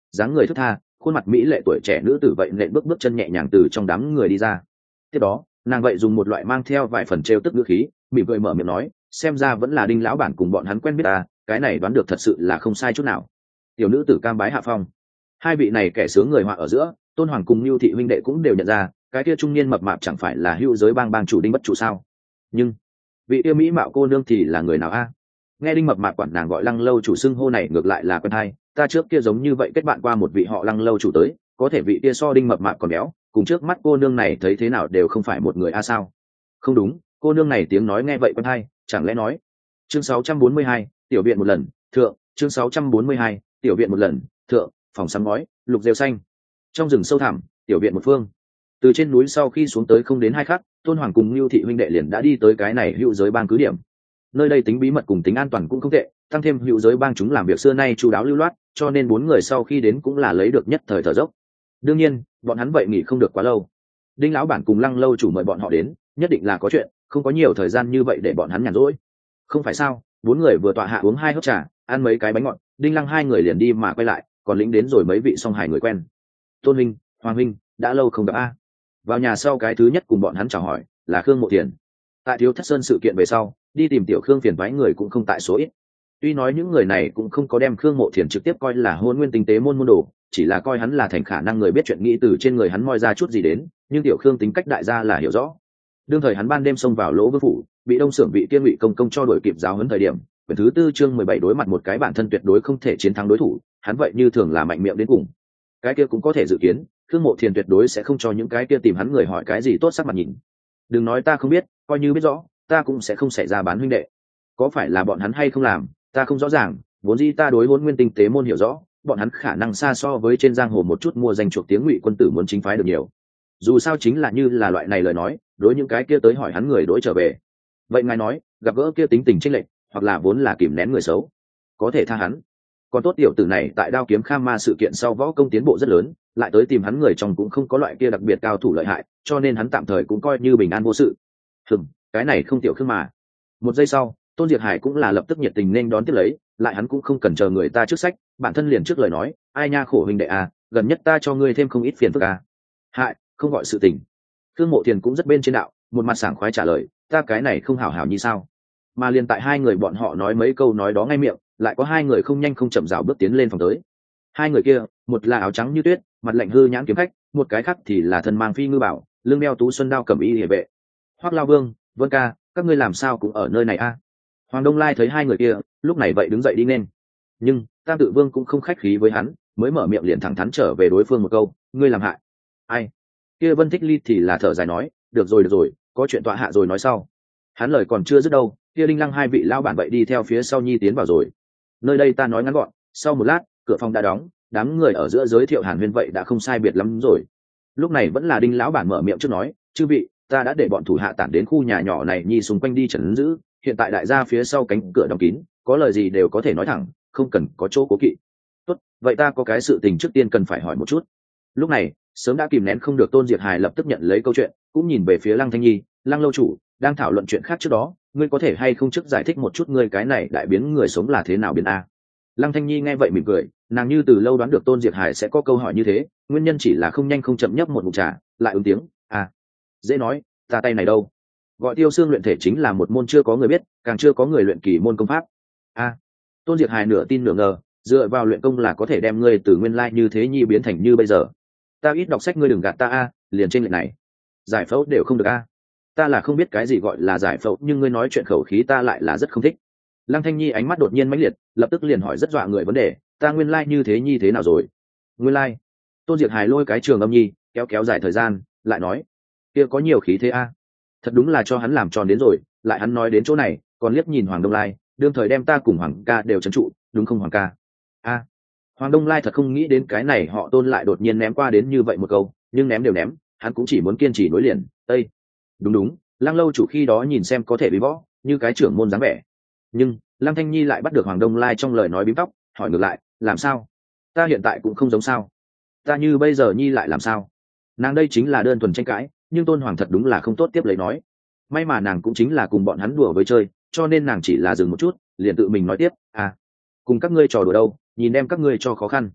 dáng người thướt tha, khuôn mặt mỹ lệ tuổi trẻ nữ tử vậy nện bước bước chân nhẹ nhàng từ trong đám người đi ra. Tiếp đó nàng vậy dùng một loại mang theo vài phần trêu tức ngữ khí mỉm cười mở miệng nói, xem ra vẫn là Đinh lão bản cùng bọn hắn quen biết ta, cái này đoán được thật sự là không sai chút nào. Tiểu nữ tử cam bái hạ phong. Hai vị này kẻ sướng người họa ở giữa, Tôn Hoàng cùng Nưu thị huynh đệ cũng đều nhận ra, cái kia trung niên mập mạp chẳng phải là Hưu Giới Bang bang chủ Đinh Bất Chủ sao? Nhưng vị yêu mỹ mạo cô nương thì là người nào a? Nghe Đinh mập mạp quản nàng gọi Lăng lâu chủ xưng hô này ngược lại là quen hay, ta trước kia giống như vậy kết bạn qua một vị họ Lăng lâu chủ tới, có thể vị kia so Đinh mập mạp còn béo, cùng trước mắt cô nương này thấy thế nào đều không phải một người a sao? Không đúng, cô nương này tiếng nói nghe vậy quen hay, chẳng lẽ nói? Chương sáu trăm bốn mươi hai, tiểu viện một lần, thượng, chương sáu trăm bốn mươi hai, tiểu viện một lần, thượng, phòng sắm ngói, lục rêu xanh. Trong rừng sâu thẳm, tiểu viện một phương. Từ trên núi sau khi xuống tới không đến hai khắc, Tôn Hoàng cùng Nưu thị huynh đệ liền đã đi tới cái này Hữu Giới Bang cứ điểm. Nơi đây tính bí mật cùng tính an toàn cũng không tệ, tăng thêm Hữu Giới Bang chúng làm việc xưa nay chu đáo lưu loát, cho nên bốn người sau khi đến cũng là lấy được nhất thời thở dốc. Đương nhiên, bọn hắn vậy nghỉ không được quá lâu. Đinh lão bản cùng Lăng lâu chủ mời bọn họ đến, nhất định là có chuyện, không có nhiều thời gian như vậy để bọn hắn nhàn rỗi. Không phải sao? Bốn người vừa tọa hạ uống hai hớp trà, ăn mấy cái bánh ngọt, Đinh Lăng hai người liền đi mà quay lại, còn lĩnh đến rồi mấy vị song hài người quen. Tôn huynh, Hoàng huynh, đã lâu không gặp a. Vào nhà sau cái thứ nhất cùng bọn hắn chào hỏi là Khương Mộ Thiền. Tại Thiếu Thất Sơn sự kiện về sau, đi tìm tiểu Khương phiền toái người cũng không tại số ít. Tuy nói những người này cũng không có đem Khương Mộ Thiền trực tiếp coi là Hôn Nguyên tinh tế môn môn đồ, chỉ là coi hắn là thành khả năng người biết chuyện nghĩ từ trên người hắn moi ra chút gì đến, nhưng tiểu Khương tính cách đại gia là hiểu rõ. Đương thời hắn ban đêm xông vào Lỗ Vương phủ, bị Đông Xưởng vị kia Ngụy Công công cho đuổi kịp giáo huấn thời điểm, quyển thứ tư chương mười bảy đối mặt một cái bản thân tuyệt đối không thể chiến thắng đối thủ, hắn vậy như thường là mạnh miệng đến cùng. Cái kia cũng có thể dự kiến, Khương Mộ Thiền tuyệt đối sẽ không cho những cái kia tìm hắn người hỏi cái gì tốt sắc mặt nhìn. Đừng nói ta không biết, coi như biết rõ, ta cũng sẽ không xảy ra bán huynh đệ. Có phải là bọn hắn hay không làm, ta không rõ ràng, vốn dĩ ta đối Hôn Nguyên tinh tế môn hiểu rõ, bọn hắn khả năng xa so với trên giang hồ một chút mua danh chuộc tiếng Ngụy quân tử muốn chính phái được nhiều. Dù sao chính là như là loại này lời nói, đối những cái kia tới hỏi hắn người đối trở về. Vậy ngài nói, gặp gỡ kia tính tình chênh lệch, hoặc là vốn là kìm nén người xấu, có thể tha hắn. Còn tốt tiểu tử này tại Đao Kiếm Kham Ma sự kiện sau võ công tiến bộ rất lớn, lại tới tìm hắn người trong cũng không có loại kia đặc biệt cao thủ lợi hại, cho nên hắn tạm thời cũng coi như bình an vô sự. Hừm, cái này không tiểu Khương mà. Một giây sau, Tôn Diệt Hải cũng là lập tức nhiệt tình nên đón tiếp lấy, lại hắn cũng không cần chờ người ta trước sách, bản thân liền trước lời nói, ai nha khổ huynh đệ à, gần nhất ta cho ngươi thêm không ít phiền phức à. Hại, không gọi sự tình. Khương Mộ Thiền cũng rất bên trên đạo, một mặt sảng khoái trả lời, ta cái này không hảo hảo như sao? Mà liền tại hai người bọn họ nói mấy câu nói đó ngay miệng, lại có hai người không nhanh không chậm rào bước tiến lên phòng tới. Hai người kia, một là áo trắng như tuyết, mặt lạnh hư nhãn kiếm khách, một cái khác thì là thân mang phi ngư bảo, lưng đeo tú xuân đao cầm y hệ vệ. Hoắc Lao Vương, Vân ca, các ngươi làm sao cũng ở nơi này a? Hoàng Đông Lai thấy hai người kia, lúc này vậy đứng dậy đi nên. Nhưng Tam Tự Vương cũng không khách khí với hắn, mới mở miệng liền thẳng thắn trở về đối phương một câu, ngươi làm hại. Ai? Kia Vân Thích Ly thì là thở dài nói, được rồi được rồi, có chuyện tọa hạ rồi nói sau. Hắn lời còn chưa dứt đâu, kia Linh Lăng hai vị lão bản vậy đi theo phía sau nhi tiến vào rồi. Nơi đây ta nói ngắn gọn, sau một lát, cửa phòng đã đóng, đám người ở giữa giới thiệu Hàn Huyên vậy đã không sai biệt lắm rồi. Lúc này vẫn là Đinh lão bản mở miệng trước nói, chư vị, ta đã để bọn thủ hạ tản đến khu nhà nhỏ này nhi xung quanh đi trấn giữ, hiện tại đại gia phía sau cánh cửa đóng kín, có lời gì đều có thể nói thẳng, không cần có chỗ cố kỵ. Tốt, vậy ta có cái sự tình trước tiên cần phải hỏi một chút. Lúc này, sớm đã kìm nén không được Tôn Diệt Hài lập tức nhận lấy câu chuyện, cũng nhìn về phía Lăng Thanh Nhi, Lăng lâu chủ, đang thảo luận chuyện khác trước đó, ngươi có thể hay không trước giải thích một chút ngươi cái này đại biến người sống là thế nào biến a? Lăng Thanh Nhi nghe vậy mỉm cười, nàng như từ lâu đoán được Tôn Diệt Hải sẽ có câu hỏi như thế, nguyên nhân chỉ là không nhanh không chậm nhấp một ngụm trà, lại ứng tiếng, à, dễ nói, ta tay này đâu? Gọi Tiêu Xương luyện thể chính là một môn chưa có người biết, càng chưa có người luyện kỳ môn công pháp. A, à, Tôn Diệt Hải nửa tin nửa ngờ, dựa vào luyện công là có thể đem ngươi từ nguyên lai như thế nhi biến thành như bây giờ. Ta ít đọc sách ngươi đừng gạt ta a, liền trên lệnh này, giải phẫu đều không được a. Ta là không biết cái gì gọi là giải phẫu, nhưng ngươi nói chuyện khẩu khí ta lại là rất không thích. Lăng Thanh Nhi ánh mắt đột nhiên mãnh liệt, lập tức liền hỏi rất dọa người vấn đề, ta nguyên lai like như thế nhi thế nào rồi? Nguyên lai? Like. Tôn Diệt Hải lôi cái trường âm nhi, kéo kéo dài thời gian, lại nói, kia có nhiều khí thế a. Thật đúng là cho hắn làm tròn đến rồi, lại hắn nói đến chỗ này, còn liếc nhìn Hoàng Đông Lai, đương thời đem ta cùng Hoàng ca đều trấn trụ, đúng không Hoàng ca? A. Hoàng Đông Lai thật không nghĩ đến cái này họ Tôn lại đột nhiên ném qua đến như vậy một câu, nhưng ném đều ném, hắn cũng chỉ muốn kiên trì nối liền, Tây. Đúng đúng, Lăng lâu chủ khi đó nhìn xem có thể bí võ, như cái trưởng môn dáng vẻ. Nhưng Lăng Thanh Nhi lại bắt được Hoàng Đông Lai trong lời nói bím tóc, hỏi ngược lại, làm sao? Ta hiện tại cũng không giống sao. Ta như bây giờ Nhi lại làm sao? Nàng đây chính là đơn thuần tranh cãi, nhưng Tôn Hoàng thật đúng là không tốt tiếp lấy nói. May mà nàng cũng chính là cùng bọn hắn đùa với chơi, cho nên nàng chỉ là dừng một chút, liền tự mình nói tiếp, à, cùng các ngươi trò đùa đâu, nhìn đem các ngươi cho khó khăn.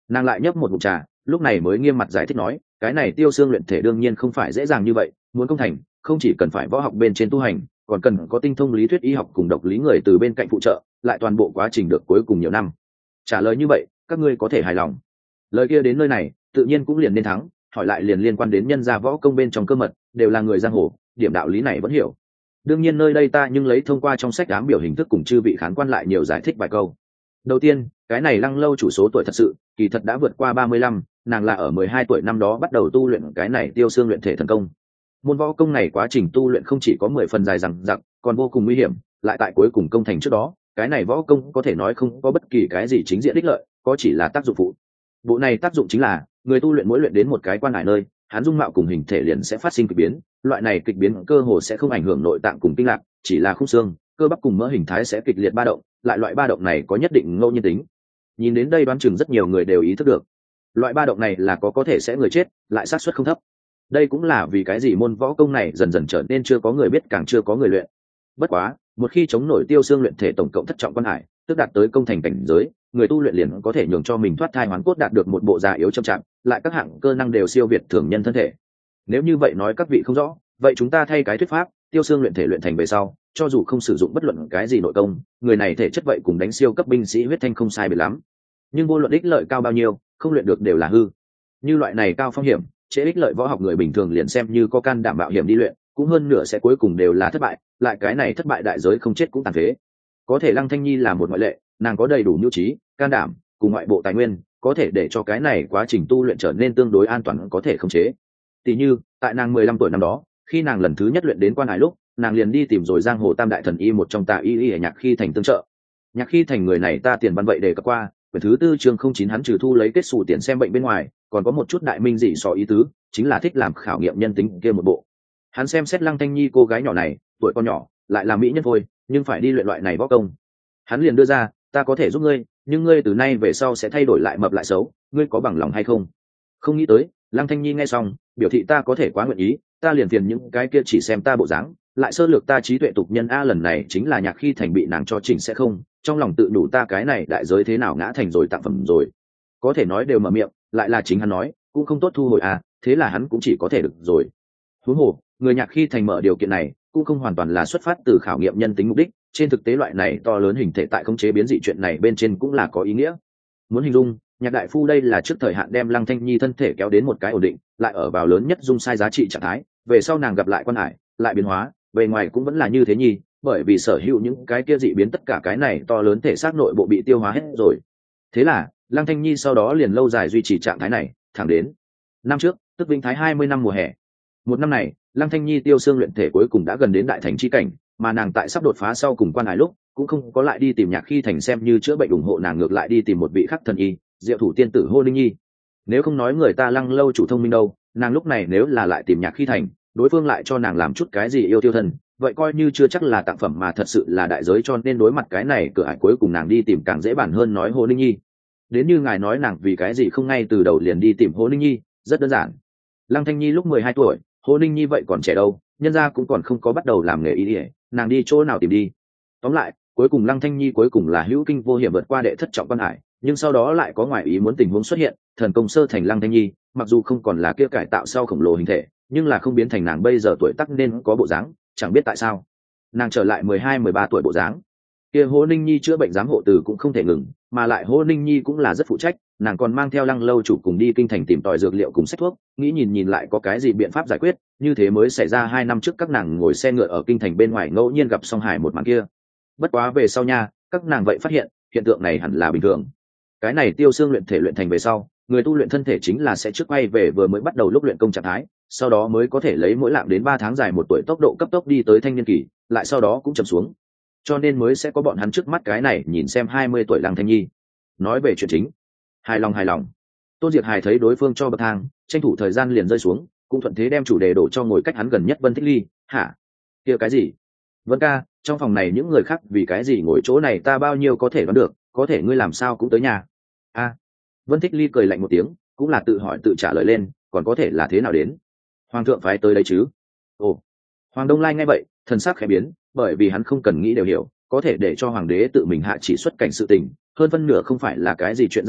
Nàng lại nhấp một ngụm trà, lúc này mới nghiêm mặt giải thích nói, cái này tiêu xương luyện thể đương nhiên không phải dễ dàng như vậy, muốn công thành không chỉ cần phải võ học bên trên tu hành, còn cần có tinh thông lý thuyết y học cùng độc lý người từ bên cạnh phụ trợ, lại toàn bộ quá trình được cuối cùng nhiều năm. Trả lời như vậy các ngươi có thể hài lòng. Lời kia đến nơi này tự nhiên cũng liền nên thắng, hỏi lại liền liên quan đến nhân gia võ công bên trong cơ mật, đều là người giang hồ, điểm đạo lý này vẫn hiểu. Đương nhiên nơi đây ta nhưng lấy thông qua trong sách ám biểu hình thức cùng chư vị khán quan lại nhiều giải thích vài câu. Đầu tiên, cái này Lăng Lâu chủ số tuổi thật sự kỳ thật đã vượt qua ba mươi lăm, nàng là ở mười hai tuổi năm đó bắt đầu tu luyện cái này tiêu xương luyện thể thần công. Môn võ công này quá trình tu luyện không chỉ có mười phần dài dằng dặc, còn vô cùng nguy hiểm, lại tại cuối cùng công thành trước đó, cái này võ công có thể nói không có bất kỳ cái gì chính diện đích lợi, có chỉ là tác dụng phụ. Bộ này tác dụng chính là người tu luyện mỗi luyện đến một cái quan hải nơi, hắn dung mạo cùng hình thể liền sẽ phát sinh kịch biến, loại này kịch biến cơ hồ sẽ không ảnh hưởng nội tạng cùng kinh lạc, chỉ là khung xương, cơ bắp cùng mỡ hình thái sẽ kịch liệt ba động, lại loại ba động này có nhất định ngẫu nhiên tính. Nhìn đến đây đoán chừng rất nhiều người đều ý thức được, loại ba động này là có có thể sẽ người chết, lại xác suất không thấp. Đây cũng là vì cái gì môn võ công này dần dần trở nên chưa có người biết càng chưa có người luyện. Bất quá, một khi chống nổi tiêu xương luyện thể tổng cộng thất trọng quan hải, tức đạt tới công thành cảnh giới, người tu luyện liền có thể nhường cho mình thoát thai hoán cốt, đạt được một bộ già yếu trầm trọng, lại các hạng cơ năng đều siêu việt thường nhân thân thể. Nếu như vậy nói các vị không rõ, vậy chúng ta thay cái thuyết pháp, tiêu xương luyện thể luyện thành về sau, cho dù không sử dụng bất luận cái gì nội công, người này thể chất vậy cùng đánh siêu cấp binh sĩ huyết thanh không sai biệt lắm. Nhưng vô luận ích lợi cao bao nhiêu, không luyện được đều là hư. Như loại này cao phong hiểm, chế ích lợi võ học người bình thường liền xem như có can đảm mạo hiểm đi luyện, cũng hơn nửa sẽ cuối cùng đều là thất bại, lại cái này thất bại đại giới không chết cũng tàn phế. Có thể Lăng Thanh Nhi là một ngoại lệ, nàng có đầy đủ nhu trí, can đảm cùng ngoại bộ tài nguyên, có thể để cho cái này quá trình tu luyện trở nên tương đối an toàn, có thể khống chế. Tỷ như tại nàng mười lăm tuổi năm đó, khi nàng lần thứ nhất luyện đến quan hải lúc, nàng liền đi tìm rồi giang hồ tam đại thần y một trong Tà Y Y ở Nhạc Khi Thành tương trợ. Nhạc Khi Thành người này ta tiền văn vậy đề cập qua, quyển thứ tư chương không chín hắn trừ thu lấy kết xù tiền xem bệnh bên ngoài, còn có một chút đại minh dị so ý tứ, chính là thích làm khảo nghiệm nhân tính kia một bộ. Hắn xem xét Lăng Thanh Nhi cô gái nhỏ này, tuổi con nhỏ, lại là mỹ nhân thôi, nhưng phải đi luyện loại này võ công. Hắn liền đưa ra, ta có thể giúp ngươi, nhưng ngươi từ nay về sau sẽ thay đổi lại mập lại xấu, ngươi có bằng lòng hay không? Không nghĩ tới, Lăng Thanh Nhi nghe xong, biểu thị ta có thể quá nguyện ý, ta liền phiền những cái kia chỉ xem ta bộ dáng, lại sơ lược ta trí tuệ tục nhân a. Lần này chính là Nhạc Khi Thành bị nàng cho chỉnh sẽ không, trong lòng tự đủ ta cái này đại giới thế nào ngã thành rồi tặng phẩm rồi. Có thể nói đều mở miệng, lại là chính hắn nói, cũng không tốt thu hồi à, thế là hắn cũng chỉ có thể được rồi. Huống hồ, người Nhạc Khi Thành mở điều kiện này, cũng không hoàn toàn là xuất phát từ khảo nghiệm nhân tính mục đích, trên thực tế loại này to lớn hình thể tại khống chế biến dị chuyện này bên trên cũng là có ý nghĩa. Muốn hình dung, Nhạc đại phu đây là trước thời hạn đem Lăng Thanh Nhi thân thể kéo đến một cái ổn định, lại ở vào lớn nhất dung sai giá trị trạng thái, về sau nàng gặp lại quan hải, lại biến hóa, bề ngoài cũng vẫn là như thế nhi, bởi vì sở hữu những cái kia dị biến tất cả cái này to lớn thể xác nội bộ bị tiêu hóa hết rồi. Thế là, Lăng Thanh Nhi sau đó liền lâu dài duy trì trạng thái này, thẳng đến năm trước, tức Vinh Thái hai mươi năm mùa hè. Một năm này, Lăng Thanh Nhi tiêu xương luyện thể cuối cùng đã gần đến đại thành chi cảnh, mà nàng tại sắp đột phá sau cùng quan hải lúc, cũng không có lại đi tìm Nhạc Khi Thành xem như chữa bệnh ủng hộ nàng, ngược lại đi tìm một vị khắc thần y, Diệu thủ tiên tử Hô Linh Nhi. Nếu không nói người ta Lăng Lâu chủ thông minh đâu, nàng lúc này nếu là lại tìm Nhạc Khi Thành, đối phương lại cho nàng làm chút cái gì yêu tiêu thân, vậy coi như chưa chắc là tặng phẩm mà thật sự là đại giới, cho nên đối mặt cái này cửa ải cuối cùng nàng đi tìm càng dễ bản hơn nói Hô Linh Nhi. Đến như ngài nói nàng vì cái gì không ngay từ đầu liền đi tìm Hô Linh Nhi, rất đơn giản. Lăng Thanh Nhi lúc mười hai tuổi, Hô Linh Nhi vậy còn trẻ đâu, nhân gia cũng còn không có bắt đầu làm nghề y y, nàng đi chỗ nào tìm đi. Tóm lại, cuối cùng Lăng Thanh Nhi cuối cùng là hữu kinh vô hiểm vượt qua đệ thất trọng quan hải, nhưng sau đó lại có ngoại ý muốn tình huống xuất hiện, thần công sơ thành Lăng Thanh Nhi, mặc dù không còn là kia cải tạo sau khổng lồ hình thể, nhưng là không biến thành nàng bây giờ tuổi tác nên có bộ dáng, chẳng biết tại sao nàng trở lại mười hai mười ba tuổi bộ dáng. Kia Hô Ninh Nhi chữa bệnh giám hộ từ cũng không thể ngừng, mà lại Hô Ninh Nhi cũng là rất phụ trách, nàng còn mang theo Lăng Lâu chủ cùng đi kinh thành tìm tòi dược liệu cùng sách thuốc, nghĩ nhìn nhìn lại có cái gì biện pháp giải quyết, như thế mới xảy ra hai năm trước các nàng ngồi xe ngựa ở kinh thành bên ngoài ngẫu nhiên gặp Song Hải một màn kia. Bất quá về sau nha, các nàng vậy phát hiện hiện tượng này hẳn là bình thường. Cái này tiêu xương luyện thể luyện thành về sau, người tu luyện thân thể chính là sẽ trước quay về vừa mới bắt đầu lúc luyện công trạng thái, sau đó mới có thể lấy mỗi lạng đến ba tháng dài một tuổi tốc độ cấp tốc đi tới thanh niên kỳ, lại sau đó cũng chậm xuống. Cho nên mới sẽ có bọn hắn trước mắt cái này nhìn xem hai mươi tuổi Lăng Thanh Nhi. Nói về chuyện chính, hài lòng hài lòng. Tôn Diệt Hài thấy đối phương cho bậc thang, tranh thủ thời gian liền rơi xuống, cũng thuận thế đem chủ đề đổ cho ngồi cách hắn gần nhất Vân Thích Ly. Hả? Kia cái gì? Vân ca, trong phòng này những người khác vì cái gì ngồi chỗ này ta bao nhiêu có thể đoán được, có thể ngươi làm sao cũng tới nhà. A. À. Vân Thích Ly cười lạnh một tiếng, cũng là tự hỏi tự trả lời lên, còn có thể là thế nào đến? Hoàng thượng phái tới đấy chứ? Ồ. Hoàng Đông Lai nghe vậy, thần sắc khẽ biến, bởi vì hắn không cần nghĩ đều hiểu, có thể để cho hoàng đế tự mình hạ chỉ xuất cảnh sự tình, hơn phân nửa không phải là cái gì chuyện giang hồ,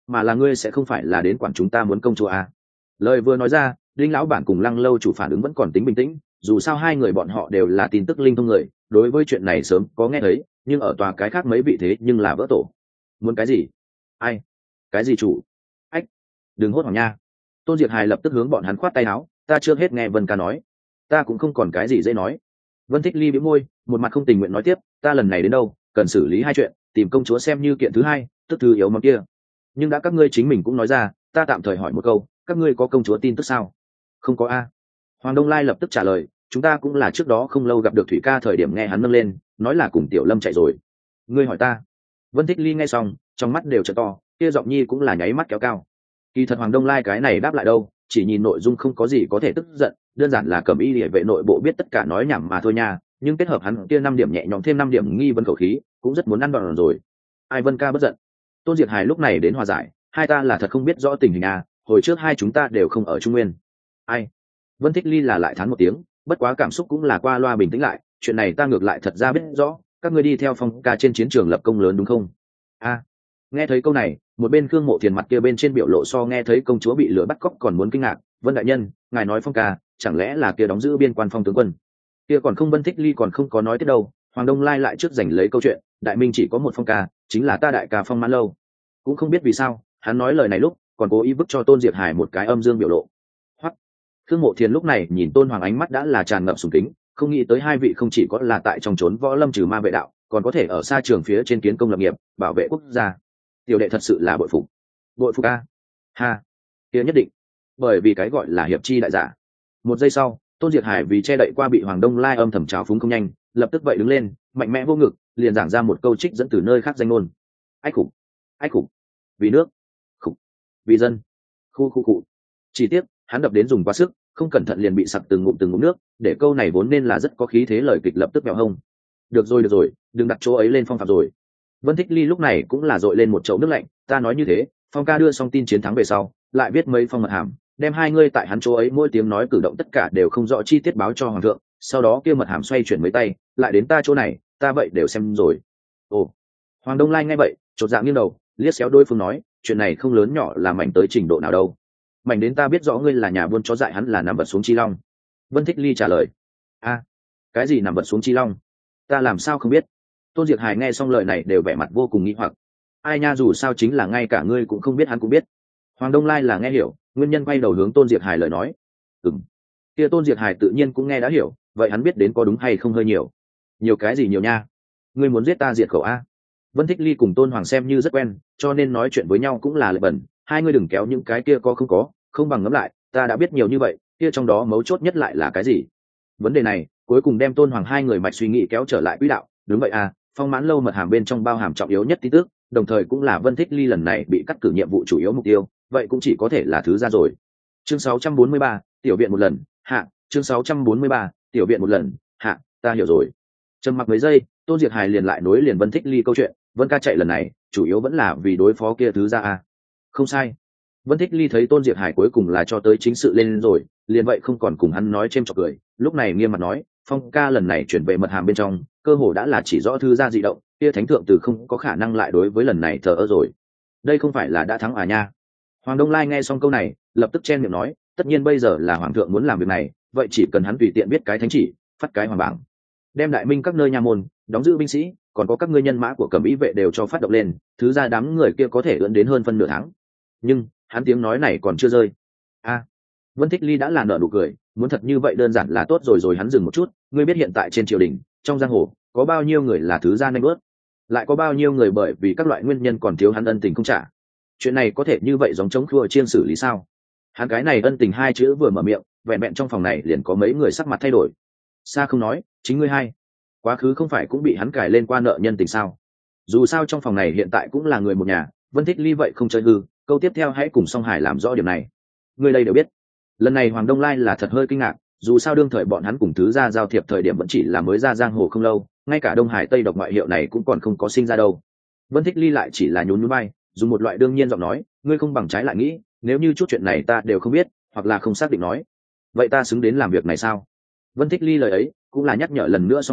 mà là ngươi sẽ không phải là đến quản chúng ta muốn công chúa à. Lời vừa nói ra, đinh lão bản cùng lăng lâu chủ phản ứng vẫn còn tính bình tĩnh, dù sao hai người bọn họ đều là tin tức linh thông người, đối với chuyện này sớm có nghe thấy, nhưng ở tòa cái khác mấy vị thế nhưng là vỡ tổ. Muốn cái gì? Ai? Cái gì chủ? Ách, đừng hốt hoảng nha. Tôn Diệt Hài lập tức hướng bọn hắn khoát tay áo, ta chưa hết nghe Vân ca nói, ta cũng không còn cái gì dễ nói. Vân Thích Ly bĩu môi, một mặt không tình nguyện nói tiếp, ta lần này đến đâu, cần xử lý hai chuyện, tìm công chúa xem như kiện thứ hai, tức thứ yếu món kia. Nhưng đã các ngươi chính mình cũng nói ra, ta tạm thời hỏi một câu, các ngươi có công chúa tin tức sao? Không có a. Hoàng Đông Lai lập tức trả lời, chúng ta cũng là trước đó không lâu gặp được Thủy Ca thời điểm nghe hắn nâng lên, nói là cùng Tiểu Lâm chạy rồi. Ngươi hỏi ta? Vân Thích Ly nghe xong, trong mắt đều trợ to, kia giọng nhi cũng là nháy mắt kéo cao. Kỳ thật Hoàng Đông Lai cái này đáp lại đâu, chỉ nhìn nội dung không có gì có thể tức giận, đơn giản là Cẩm Y Liễu vệ nội bộ biết tất cả nói nhảm mà thôi nha, nhưng kết hợp hắn kia năm điểm nhẹ nhõm thêm năm điểm nghi vấn khẩu khí, cũng rất muốn ăn đòn rồi. Ai Vân ca bất giận. Tôn Diệt Hài lúc này đến hòa giải, hai ta là thật không biết rõ tình hình à, hồi trước hai chúng ta đều không ở Trung Nguyên. Ai? Vân Thích Ly là lại thán một tiếng, bất quá cảm xúc cũng là qua loa bình tĩnh lại, chuyện này ta ngược lại thật ra biết rõ, các ngươi đi theo Phong ca trên chiến trường lập công lớn đúng không? A. Nghe thấy câu này, một bên Khương Mộ Thiền mặt kia bên trên biểu lộ so nghe thấy công chúa bị lửa bắt cóc còn muốn kinh ngạc, Vân đại nhân, ngài nói Phong ca, chẳng lẽ là kia đóng giữ biên quan Phong tướng quân? Kia còn không Vân Thích Ly còn không có nói tiếp đâu, Hoàng Đông Lai lại trước giành lấy câu chuyện, đại minh chỉ có một Phong ca, chính là ta đại ca Phong Mãn Lâu. Cũng không biết vì sao, hắn nói lời này lúc, còn cố ý bức cho Tôn Diệt Hải một cái âm dương biểu lộ. Hoắc. Khương Mộ Thiền lúc này nhìn Tôn Hoàng ánh mắt đã là tràn ngập sùng kính, không nghĩ tới hai vị không chỉ có là tại trong trốn võ lâm trừ ma vệ đạo, còn có thể ở xa trường phía trên kiến công lập nghiệp, bảo vệ quốc gia. Tiểu đệ thật sự là bội phục. Bội phục a. Ha. Kia nhất định. Bởi vì cái gọi là hiệp chi đại giả. Một giây sau, Tôn Diệt Hải vì che đậy qua bị Hoàng Đông Lai âm thầm trào phúng không nhanh, lập tức vậy đứng lên, mạnh mẽ vô ngực, liền giảng ra một câu trích dẫn từ nơi khác danh ngôn. Ách khủng, ách khủng, vì nước, khủng, vì dân, khu khu cụ. Chỉ tiếc, hắn đập đến dùng quá sức, không cẩn thận liền bị sặc từng ngụm từng ngụm nước, để câu này vốn nên là rất có khí thế lời kịch lập tức mèo hông. Được rồi được rồi, đừng đặt chỗ ấy lên phong phạm rồi. Vân Thích Ly lúc này cũng là dội lên một chậu nước lạnh, ta nói như thế, Phong ca đưa xong tin chiến thắng về sau, lại viết mấy phong mật hàm, đem hai ngươi tại hắn chỗ ấy mỗi tiếng nói cử động tất cả đều không rõ chi tiết báo cho hoàng thượng, sau đó kia mật hàm xoay chuyển mấy tay, lại đến ta chỗ này, ta vậy đều xem rồi. Ồ. Hoàng Đông Lai nghe vậy, chột dạ nghiêng đầu, liếc xéo đối phương nói, chuyện này không lớn nhỏ là mảnh tới trình độ nào đâu. Mảnh đến ta biết rõ ngươi là nhà buôn chó dại hắn là nằm vật xuống chi long. Vân Thích Ly trả lời. A, cái gì nằm vật xuống chi long? Ta làm sao không biết? Tôn Diệt Hải nghe xong lời này đều vẻ mặt vô cùng nghi hoặc. Ai nha, dù sao chính là ngay cả ngươi cũng không biết hắn cũng biết. Hoàng Đông Lai là nghe hiểu, nguyên nhân quay đầu hướng Tôn Diệt Hải lời nói. Ừm. Kia Tôn Diệt Hải tự nhiên cũng nghe đã hiểu, vậy hắn biết đến có đúng hay không hơi nhiều. Nhiều cái gì nhiều nha? Ngươi muốn giết ta diệt khẩu a? Vân Thích Ly cùng Tôn Hoàng xem như rất quen, cho nên nói chuyện với nhau cũng là lệ bẩn, hai ngươi đừng kéo những cái kia có không có, không bằng ngẫm lại, ta đã biết nhiều như vậy, kia trong đó mấu chốt nhất lại là cái gì? Vấn đề này, cuối cùng đem Tôn Hoàng hai người mạch suy nghĩ kéo trở lại quỹ đạo, đúng vậy à, Phong Mãn Lâu mật hàm bên trong bao hàm trọng yếu nhất tin tức, đồng thời cũng là Vân Thích Ly lần này bị cắt cử nhiệm vụ chủ yếu mục tiêu, vậy cũng chỉ có thể là thứ ra rồi. Chương sáu trăm bốn mươi ba, tiểu viện một lần, hạ, chương sáu trăm bốn mươi ba, tiểu viện một lần, hạ, ta hiểu rồi. Trầm mặc mấy giây, Tôn Diệt Hải liền lại nối liền Vân Thích Ly câu chuyện, Vân ca chạy lần này, chủ yếu vẫn là vì đối phó kia thứ ra à? Không sai. Vân Thích Ly thấy Tôn Diệt Hải cuối cùng là cho tới chính sự lên rồi, liền vậy không còn cùng hắn nói chêm chọc cười, lúc này nghiêm mặt nói, Phong ca lần này chuyển về mật hàm bên trong, cơ hồ đã là chỉ rõ thư gia dị động, kia thánh thượng từ không có khả năng lại đối với lần này thờ ơ rồi. Đây không phải là đã thắng à nha? Hoàng Đông Lai nghe xong câu này, lập tức chen miệng nói, tất nhiên bây giờ là hoàng thượng muốn làm việc này, vậy chỉ cần hắn tùy tiện biết cái thánh chỉ, phát cái hoàng bảng, đem đại minh các nơi nha môn, đóng giữ binh sĩ, còn có các ngươi nhân mã của Cẩm Y vệ đều cho phát động lên, thứ ra đám người kia có thể ưỡn đến hơn phân nửa tháng. Nhưng hắn tiếng nói này còn chưa rơi. A. Vân Thích Ly đã là nở nụ cười, muốn thật như vậy đơn giản là tốt rồi rồi hắn dừng một chút, ngươi biết hiện tại trên triều đình, trong giang hồ, có bao nhiêu người là thứ gia nanh bớt, lại có bao nhiêu người bởi vì các loại nguyên nhân còn thiếu hắn ân tình không trả. Chuyện này có thể như vậy giống chống khua chiên xử lý sao? Hắn cái này ân tình hai chữ vừa mở miệng, vẹn vẹn trong phòng này liền có mấy người sắc mặt thay đổi. Xa không nói, chính ngươi hai, quá khứ không phải cũng bị hắn cài lên qua nợ nhân tình sao? Dù sao trong phòng này hiện tại cũng là người một nhà, Vân Thích Ly vậy không chơi hư, câu tiếp theo hãy cùng Song Hải làm rõ điểm này. Người đây đều biết. Lần này Hoàng Đông Lai là thật hơi kinh ngạc, dù sao đương thời bọn hắn cùng thứ gia giao thiệp thời điểm vẫn chỉ là mới ra giang hồ không lâu, ngay cả Đông Hải Tây độc ngoại hiệu này cũng còn không có sinh ra đâu. Vân Thích Ly lại chỉ là nhún nhún vai, dùng một loại đương nhiên giọng nói, ngươi không bằng trái lại nghĩ, nếu như chút chuyện này ta đều không biết, hoặc là không xác định nói, vậy ta xứng đến làm việc này sao? Vân Thích Ly lời ấy cũng là nhắc nhở lần nữa Song Hải,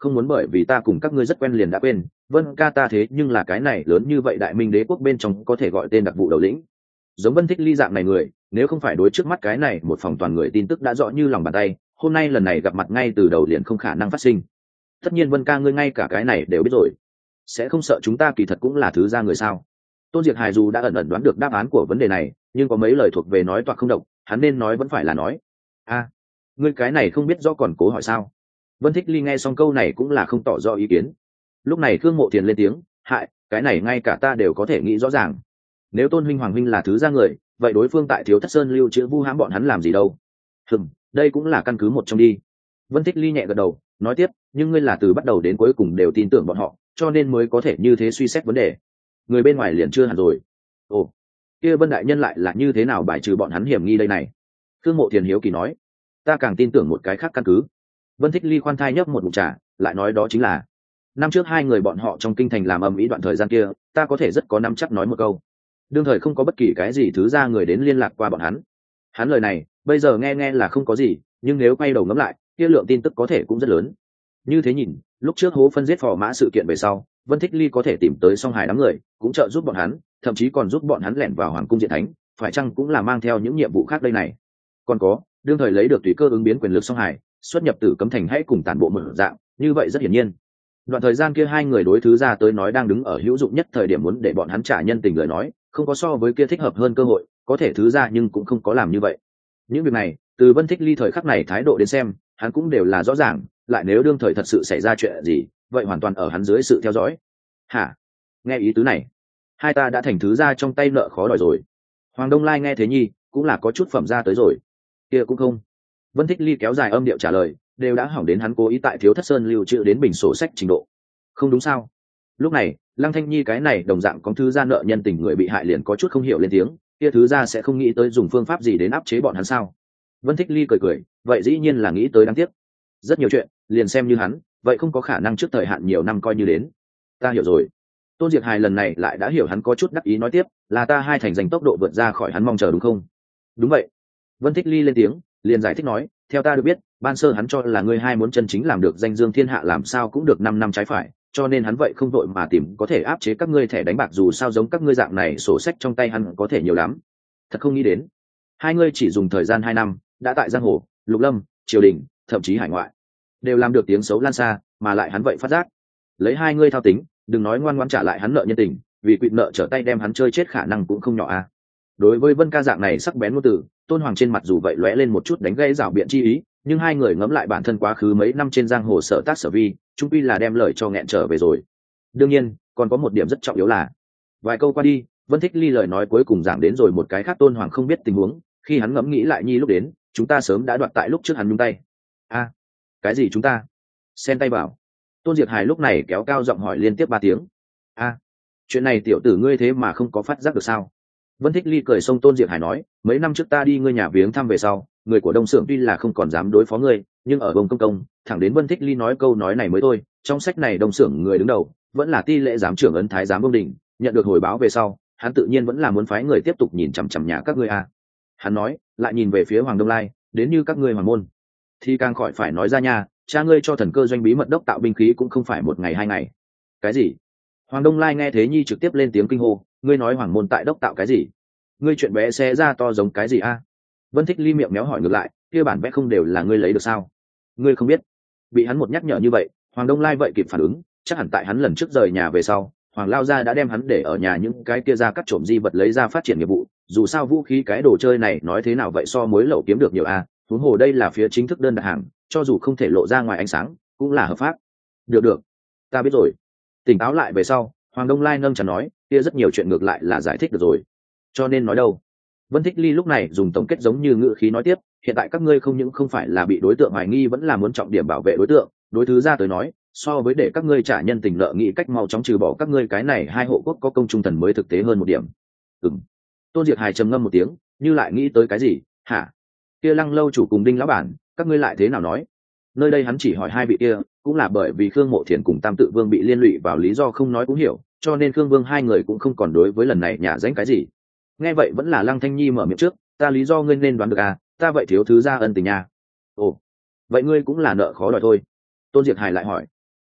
không muốn bởi vì ta cùng các ngươi rất quen liền đã quên vân ca ta thế nhưng là cái này lớn như vậy đại minh đế quốc bên trong có thể gọi tên đặc vụ đầu lĩnh. Giống Vân Thích Ly dạng này người nếu không phải đối trước mắt cái này một phòng toàn người tin tức đã rõ như lòng bàn tay, hôm nay lần này gặp mặt ngay từ đầu liền không khả năng phát sinh. Tất nhiên Vân ca ngươi ngay cả cái này đều biết rồi, sẽ không sợ chúng ta kỳ thật cũng là thứ ra người sao? Tôn Diệt Hải dù đã ẩn ẩn đoán được đáp án của vấn đề này, nhưng có mấy lời thuộc về nói toạc không độc, hắn nên nói vẫn phải là nói. A, ngươi cái này không biết rõ còn cố hỏi sao? Vân Thích Ly nghe xong câu này cũng là không tỏ rõ ý kiến. Lúc này Khương Mộ Thiền lên tiếng, hại, cái này ngay cả ta đều có thể nghĩ rõ ràng. Nếu Tôn huynh Hoàng huynh là thứ ra người, vậy đối phương tại Thiếu Thất Sơn lưu trữ vu hãm bọn hắn làm gì đâu? Hừm, đây cũng là căn cứ một trong đi. Vân Thích Ly nhẹ gật đầu, nói tiếp, nhưng ngươi là từ bắt đầu đến cuối cùng đều tin tưởng bọn họ, cho nên mới có thể như thế suy xét vấn đề. Người bên ngoài liền chưa hẳn rồi. Ồ, kia Vân đại nhân lại là như thế nào bài trừ bọn hắn hiểm nghi đây này? Khương Mộ Thiền hiếu kỳ nói, ta càng tin tưởng một cái khác căn cứ. Vân Thích Ly khoan thai nhấp một ngụm trà, lại nói đó chính là năm trước hai người bọn họ trong kinh thành làm ầm ĩ đoạn thời gian kia, ta có thể rất có nắm chắc nói một câu. Đương thời không có bất kỳ cái gì thứ ra người đến liên lạc qua bọn hắn. Hắn lời này, bây giờ nghe nghe là không có gì, nhưng nếu quay đầu ngẫm lại, kia lượng tin tức có thể cũng rất lớn. Như thế nhìn, lúc trước hố phân giết phò mã sự kiện về sau, Vân Thích Ly có thể tìm tới Song Hải đám người, cũng trợ giúp bọn hắn, thậm chí còn giúp bọn hắn lẻn vào Hoàng cung Diện Thánh, phải chăng cũng là mang theo những nhiệm vụ khác đây này. Còn có, đương thời lấy được tùy cơ ứng biến quyền lực Song Hải, xuất nhập Tử Cấm Thành hãy cùng tản bộ mở dạng, như vậy rất hiển nhiên. Đoạn thời gian kia hai người đối thứ ra tới nói đang đứng ở hữu dụng nhất thời điểm muốn để bọn hắn trả nhân tình lời nói, không có so với kia thích hợp hơn cơ hội, có thể thứ ra nhưng cũng không có làm như vậy. Những việc này, từ Vân Thích Ly thời khắc này thái độ đến xem, hắn cũng đều là rõ ràng, lại nếu đương thời thật sự xảy ra chuyện gì, vậy hoàn toàn ở hắn dưới sự theo dõi. Hả? Nghe ý tứ này, hai ta đã thành thứ ra trong tay nợ khó đòi rồi. Hoàng Đông Lai nghe thế nhi, cũng là có chút phẩm ra tới rồi. Kia cũng không. Vân Thích Ly kéo dài âm điệu trả lời, đều đã hỏng đến hắn cố ý tại Thiếu Thất Sơn lưu trữ đến bình sổ sách trình độ. Không đúng sao? Lúc này, Lăng Thanh Nhi cái này đồng dạng có thứ ra nợ nhân tình người bị hại liền có chút không hiểu lên tiếng, kia thứ ra sẽ không nghĩ tới dùng phương pháp gì đến áp chế bọn hắn sao? Vân Thích Ly cười cười, vậy dĩ nhiên là nghĩ tới đáng tiếc. Rất nhiều chuyện, liền xem như hắn, vậy không có khả năng trước thời hạn nhiều năm coi như đến. Ta hiểu rồi. Tôn Diệt Hài lần này lại đã hiểu hắn có chút đắc ý nói tiếp, là ta hai thành giành tốc độ vượt ra khỏi hắn mong chờ đúng không? Đúng vậy. Vân Thích Ly lên tiếng, liền giải thích nói, theo ta được biết, ban sơ hắn cho là ngươi hai muốn chân chính làm được danh dương thiên hạ làm sao cũng được năm năm trái phải, cho nên hắn vậy không đội mà tìm có thể áp chế các ngươi thẻ đánh bạc dù sao giống các ngươi dạng này sổ sách trong tay hắn có thể nhiều lắm. Thật không nghĩ đến, hai ngươi chỉ dùng thời gian hai năm, đã tại giang hồ, lục lâm, triều đình, thậm chí hải ngoại đều làm được tiếng xấu lan xa, mà lại hắn vậy phát giác. Lấy hai ngươi thao tính, đừng nói ngoan ngoãn trả lại hắn nợ nhân tình, vì quỵt nợ trở tay đem hắn chơi chết khả năng cũng không nhỏ à. Đối với Vân ca dạng này sắc bén ngôn từ, Tôn Hoàng trên mặt dù vậy lóe lên một chút đánh gây rảo biện chi ý, nhưng hai người ngẫm lại bản thân quá khứ mấy năm trên giang hồ sở tác sở vi, chung quy là đem lời cho nghẹn trở về rồi. Đương nhiên, còn có một điểm rất trọng yếu là, vài câu qua đi, Vân Thích Ly lời nói cuối cùng giảng đến rồi một cái khác Tôn Hoàng không biết tình huống, khi hắn ngẫm nghĩ lại nhi lúc đến, chúng ta sớm đã đoạt tại lúc trước hắn nhung tay. A, cái gì chúng ta? Xen tay bảo. Tôn Diệt Hải lúc này kéo cao giọng hỏi liên tiếp ba tiếng. A, chuyện này tiểu tử ngươi thế mà không có phát giác được sao? Vân Thích Ly cười xông Tôn Diệt Hải nói, mấy năm trước ta đi ngươi nhà viếng thăm về sau, người của Đông Sưởng tuy là không còn dám đối phó ngươi, nhưng ở Bồng Công Công, thẳng đến Vân Thích Ly nói câu nói này mới thôi, trong sách này Đông Sưởng người đứng đầu, vẫn là ti lễ giám trưởng ấn thái giám Bông Đình, nhận được hồi báo về sau, hắn tự nhiên vẫn là muốn phái người tiếp tục nhìn chằm chằm nhà các ngươi à. Hắn nói, lại nhìn về phía Hoàng Đông Lai, đến như các ngươi hoàng môn, thì càng khỏi phải nói ra nha, cha ngươi cho thần cơ doanh bí mật đốc tạo binh khí cũng không phải một ngày hai ngày. Cái gì? Hoàng Đông Lai nghe thế nhi trực tiếp lên tiếng kinh hô, ngươi nói hoàng môn tại đốc tạo cái gì? Ngươi chuyện bé xé ra to giống cái gì a? Vân Thích Ly miệng méo hỏi ngược lại, kia bản vẽ không đều là ngươi lấy được sao? Ngươi không biết? Bị hắn một nhắc nhở như vậy, Hoàng Đông Lai vậy kịp phản ứng, chắc hẳn tại hắn lần trước rời nhà về sau, Hoàng Lao gia đã đem hắn để ở nhà những cái kia ra cắt trộm di vật lấy ra phát triển nghiệp vụ, dù sao vũ khí cái đồ chơi này nói thế nào vậy so mối lậu kiếm được nhiều a, huống hồ đây là phía chính thức đơn đặt hàng, cho dù không thể lộ ra ngoài ánh sáng, cũng là hợp pháp. Được được, ta biết rồi. Tỉnh táo lại về sau, Hoàng Đông Lai nâng chán nói, kia rất nhiều chuyện ngược lại là giải thích được rồi. Cho nên nói đâu? Vân Thích Ly lúc này dùng tổng kết giống như ngữ khí nói tiếp, hiện tại các ngươi không những không phải là bị đối tượng hoài nghi vẫn là muốn trọng điểm bảo vệ đối tượng, đối thứ ra tới nói, so với để các ngươi trả nhân tình nợ nghĩ cách mau chóng trừ bỏ các ngươi cái này hai hộ quốc có công trung thần mới thực tế hơn một điểm. Ừm. Tôn Diệt Hải trầm ngâm một tiếng, như lại nghĩ tới cái gì, hả? Kia Lăng lâu chủ cùng Đinh lão bản, các ngươi lại thế nào nói? Nơi đây hắn chỉ hỏi hai vị kia, cũng là bởi vì Khương Mộ Thiền cùng Tam Tự Vương bị liên lụy vào lý do không nói cũng hiểu, cho nên Khương Vương hai người cũng không còn đối với lần này nhả danh cái gì. Nghe vậy vẫn là Lăng Thanh Nhi mở miệng trước, ta lý do ngươi nên đoán được à, ta vậy thiếu thứ ra ân tình nha. Ồ, vậy ngươi cũng là nợ khó đòi thôi. Tôn Diệt Hải lại hỏi,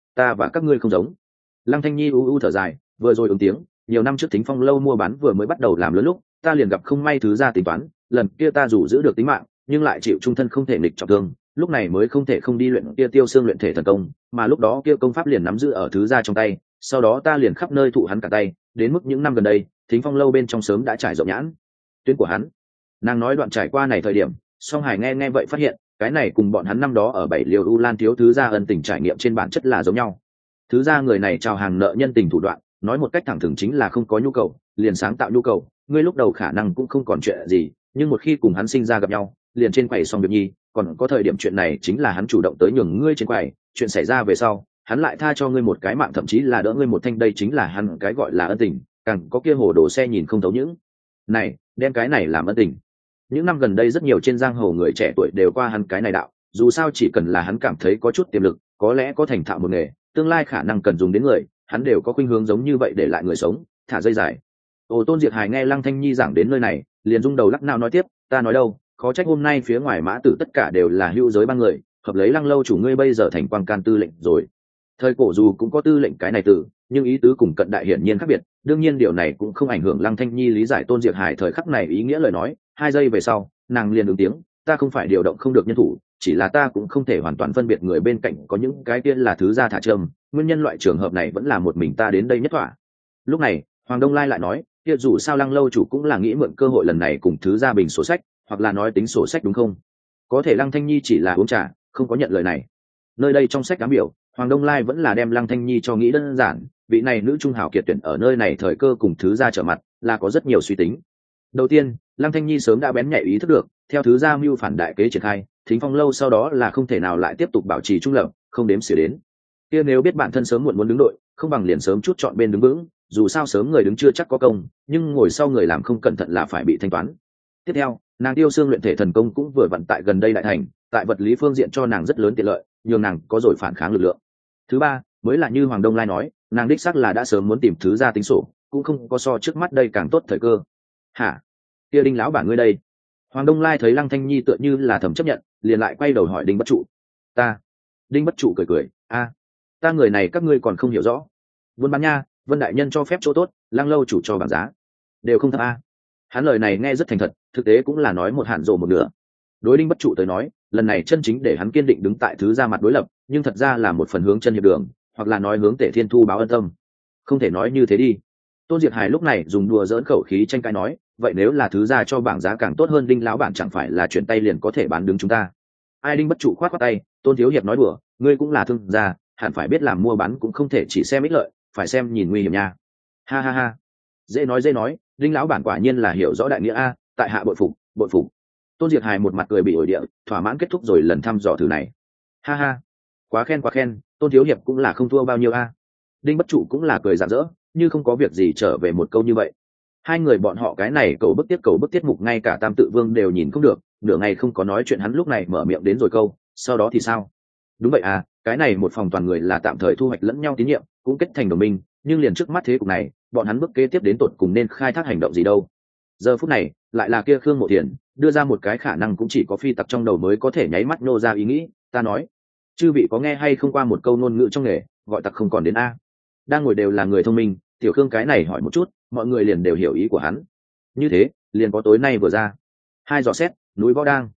ta và các ngươi không giống. Lăng Thanh Nhi u u thở dài, vừa rồi ứng tiếng, nhiều năm trước Thính Phong lâu mua bán vừa mới bắt đầu làm lớn lúc, ta liền gặp không may thứ ra tính toán, lần kia ta dù giữ được tính mạng, nhưng lại chịu trung thân không thể nghịch trọng thương, lúc này mới không thể không đi luyện kia Tiêu Xương luyện thể thần công, mà lúc đó kia công pháp liền nắm giữ ở thứ ra trong tay, sau đó ta liền khắp nơi thụ hắn cả tay, đến mức những năm gần đây, Thính Phong lâu bên trong sớm đã trải rộng nhãn tuyến của hắn. Nàng nói đoạn trải qua này thời điểm, Song Hải nghe nghe vậy phát hiện, cái này cùng bọn hắn năm đó ở bảy liều U Lan thiếu thứ gia ân tình trải nghiệm trên bản chất là giống nhau. Thứ gia người này chào hàng nợ nhân tình thủ đoạn, nói một cách thẳng thừng chính là không có nhu cầu, liền sáng tạo nhu cầu, ngươi lúc đầu khả năng cũng không còn chuyện gì, nhưng một khi cùng hắn sinh ra gặp nhau, liền trên quầy xong việc nhi, còn có thời điểm chuyện này chính là hắn chủ động tới nhường ngươi trên quầy, chuyện xảy ra về sau, hắn lại tha cho ngươi một cái mạng, thậm chí là đỡ ngươi một thanh, đây chính là hắn cái gọi là ân tình, càng có kia hồ đồ xe nhìn không thấu những này, đem cái này làm ân tình. Những năm gần đây rất nhiều trên giang hồ người trẻ tuổi đều qua hắn cái này đạo, dù sao chỉ cần là hắn cảm thấy có chút tiềm lực, có lẽ có thành thạo một nghề, tương lai khả năng cần dùng đến người, hắn đều có khuynh hướng giống như vậy để lại người sống, thả dây dài. Ồ, Tôn Diệt Hải nghe Lăng Thanh Nhi giảng đến nơi này, liền rung đầu lắc não nói tiếp, ta nói đâu, khó trách hôm nay phía ngoài mã tử tất cả đều là hữu giới ba người, hợp lấy Lăng lâu chủ ngươi bây giờ thành quang can tư lệnh rồi. Thời cổ dù cũng có tư lệnh cái này từ, nhưng ý tứ cùng cận đại hiển nhiên khác biệt, đương nhiên điều này cũng không ảnh hưởng Lăng Thanh Nhi lý giải Tôn Diệt Hải thời khắc này ý nghĩa lời nói. Hai giây về sau, nàng liền ứng tiếng, ta không phải điều động không được nhân thủ, chỉ là ta cũng không thể hoàn toàn phân biệt người bên cạnh có những cái kia là thứ gia thả trầm, nguyên nhân loại trường hợp này vẫn là một mình ta đến đây nhất thỏa. Lúc này, Hoàng Đông Lai lại nói, kia dù sao Lăng lâu chủ cũng là nghĩ mượn cơ hội lần này cùng thứ gia bình sổ sách, hoặc là nói tính sổ sách đúng không? Có thể Lăng Thanh Nhi chỉ là uống trà, không có nhận lời này. Nơi đây trong sách ám biểu, Hoàng Đông Lai vẫn là đem Lăng Thanh Nhi cho nghĩ đơn giản, vị này nữ trung hào kiệt tuyển ở nơi này thời cơ cùng thứ gia trở mặt, là có rất nhiều suy tính. Đầu tiên, Lăng Thanh Nhi sớm đã bén nhạy ý thức được, theo thứ gia mưu phản đại kế triển khai, Thính Phong lâu sau đó là không thể nào lại tiếp tục bảo trì trung lập, không đếm xỉa đến. Kia nếu biết bản thân sớm muộn muốn đứng đội, không bằng liền sớm chút chọn bên đứng vững, dù sao sớm người đứng chưa chắc có công, nhưng ngồi sau người làm không cẩn thận là phải bị thanh toán. Tiếp theo, nàng Tiêu Xương luyện thể thần công cũng vừa vận tại gần đây đại thành, tại vật lý phương diện cho nàng rất lớn tiện lợi, nhường nàng có rồi phản kháng lực lượng. Thứ ba, mới là như Hoàng Đông Lai nói, nàng đích xác là đã sớm muốn tìm thứ gia tính sổ, cũng không có so trước mắt đây càng tốt thời cơ. Hả? Kia Đinh lão bản ngươi đây? Hoàng Đông Lai thấy Lăng Thanh Nhi tựa như là thầm chấp nhận, liền lại quay đầu hỏi Đinh Bất Trụ. Ta. Đinh Bất Trụ cười cười, a, ta người này các ngươi còn không hiểu rõ. Buôn bán nha, Vân đại nhân cho phép chỗ tốt, Lăng lâu chủ cho bảng giá, đều không thấp a. Hắn lời này nghe rất thành thật, thực tế cũng là nói một hạn rồ một nửa. Đối Đinh Bất Trụ tới nói, lần này chân chính để hắn kiên định đứng tại thứ gia mặt đối lập, nhưng thật ra là một phần hướng chân hiệp đường, hoặc là nói hướng Tể Thiên Thu báo ân tâm. Không thể nói như thế đi. Tôn Diệt Hải lúc này dùng đùa dỡn khẩu khí tranh cãi nói, vậy nếu là thứ gia cho bảng giá càng tốt hơn, Đinh lão bản chẳng phải là chuyển tay liền có thể bán đứng chúng ta? Ai? Đinh Bất Trụ khoát khoát tay, Tôn thiếu hiệp nói đùa, ngươi cũng là thương gia, hẳn phải biết làm mua bán cũng không thể chỉ xem ích lợi, phải xem nhìn nguy hiểm nha. Ha ha ha. Dễ nói dễ nói, Đinh lão bản quả nhiên là hiểu rõ đại nghĩa a, tại hạ bội phục, bội phục. Tôn Diệt Hải một mặt cười bị ổi địa, thỏa mãn kết thúc rồi lần thăm dò thử này. Ha ha, quá khen quá khen, Tôn thiếu hiệp cũng là không thua bao nhiêu a. Đinh Bất Trụ cũng là cười rạng rỡ, như không có việc gì trở về một câu như vậy. Hai người bọn họ cái này cầu bức tiết cầu bức tiết mục ngay cả Tam Tự Vương đều nhìn không được, nửa ngày không có nói chuyện hắn lúc này mở miệng đến rồi câu, sau đó thì sao? Đúng vậy à, cái này một phòng toàn người là tạm thời thu hoạch lẫn nhau tín nhiệm, cũng kết thành đồng minh, nhưng liền trước mắt thế cục này, bọn hắn bước kế tiếp đến tột cùng nên khai thác hành động gì đâu? Giờ phút này, lại là kia Khương Mộ Thiền đưa ra một cái khả năng cũng chỉ có phi tặc trong đầu mới có thể nháy mắt nô ra ý nghĩ, ta nói, chư vị có nghe hay không qua một câu ngôn ngữ trong nghề, gọi tặc không còn đến a. Đang ngồi đều là người thông minh, tiểu Khương cái này hỏi một chút, mọi người liền đều hiểu ý của hắn. Như thế, liền có tối nay vừa ra. Hai dò xét, núi Võ Đang.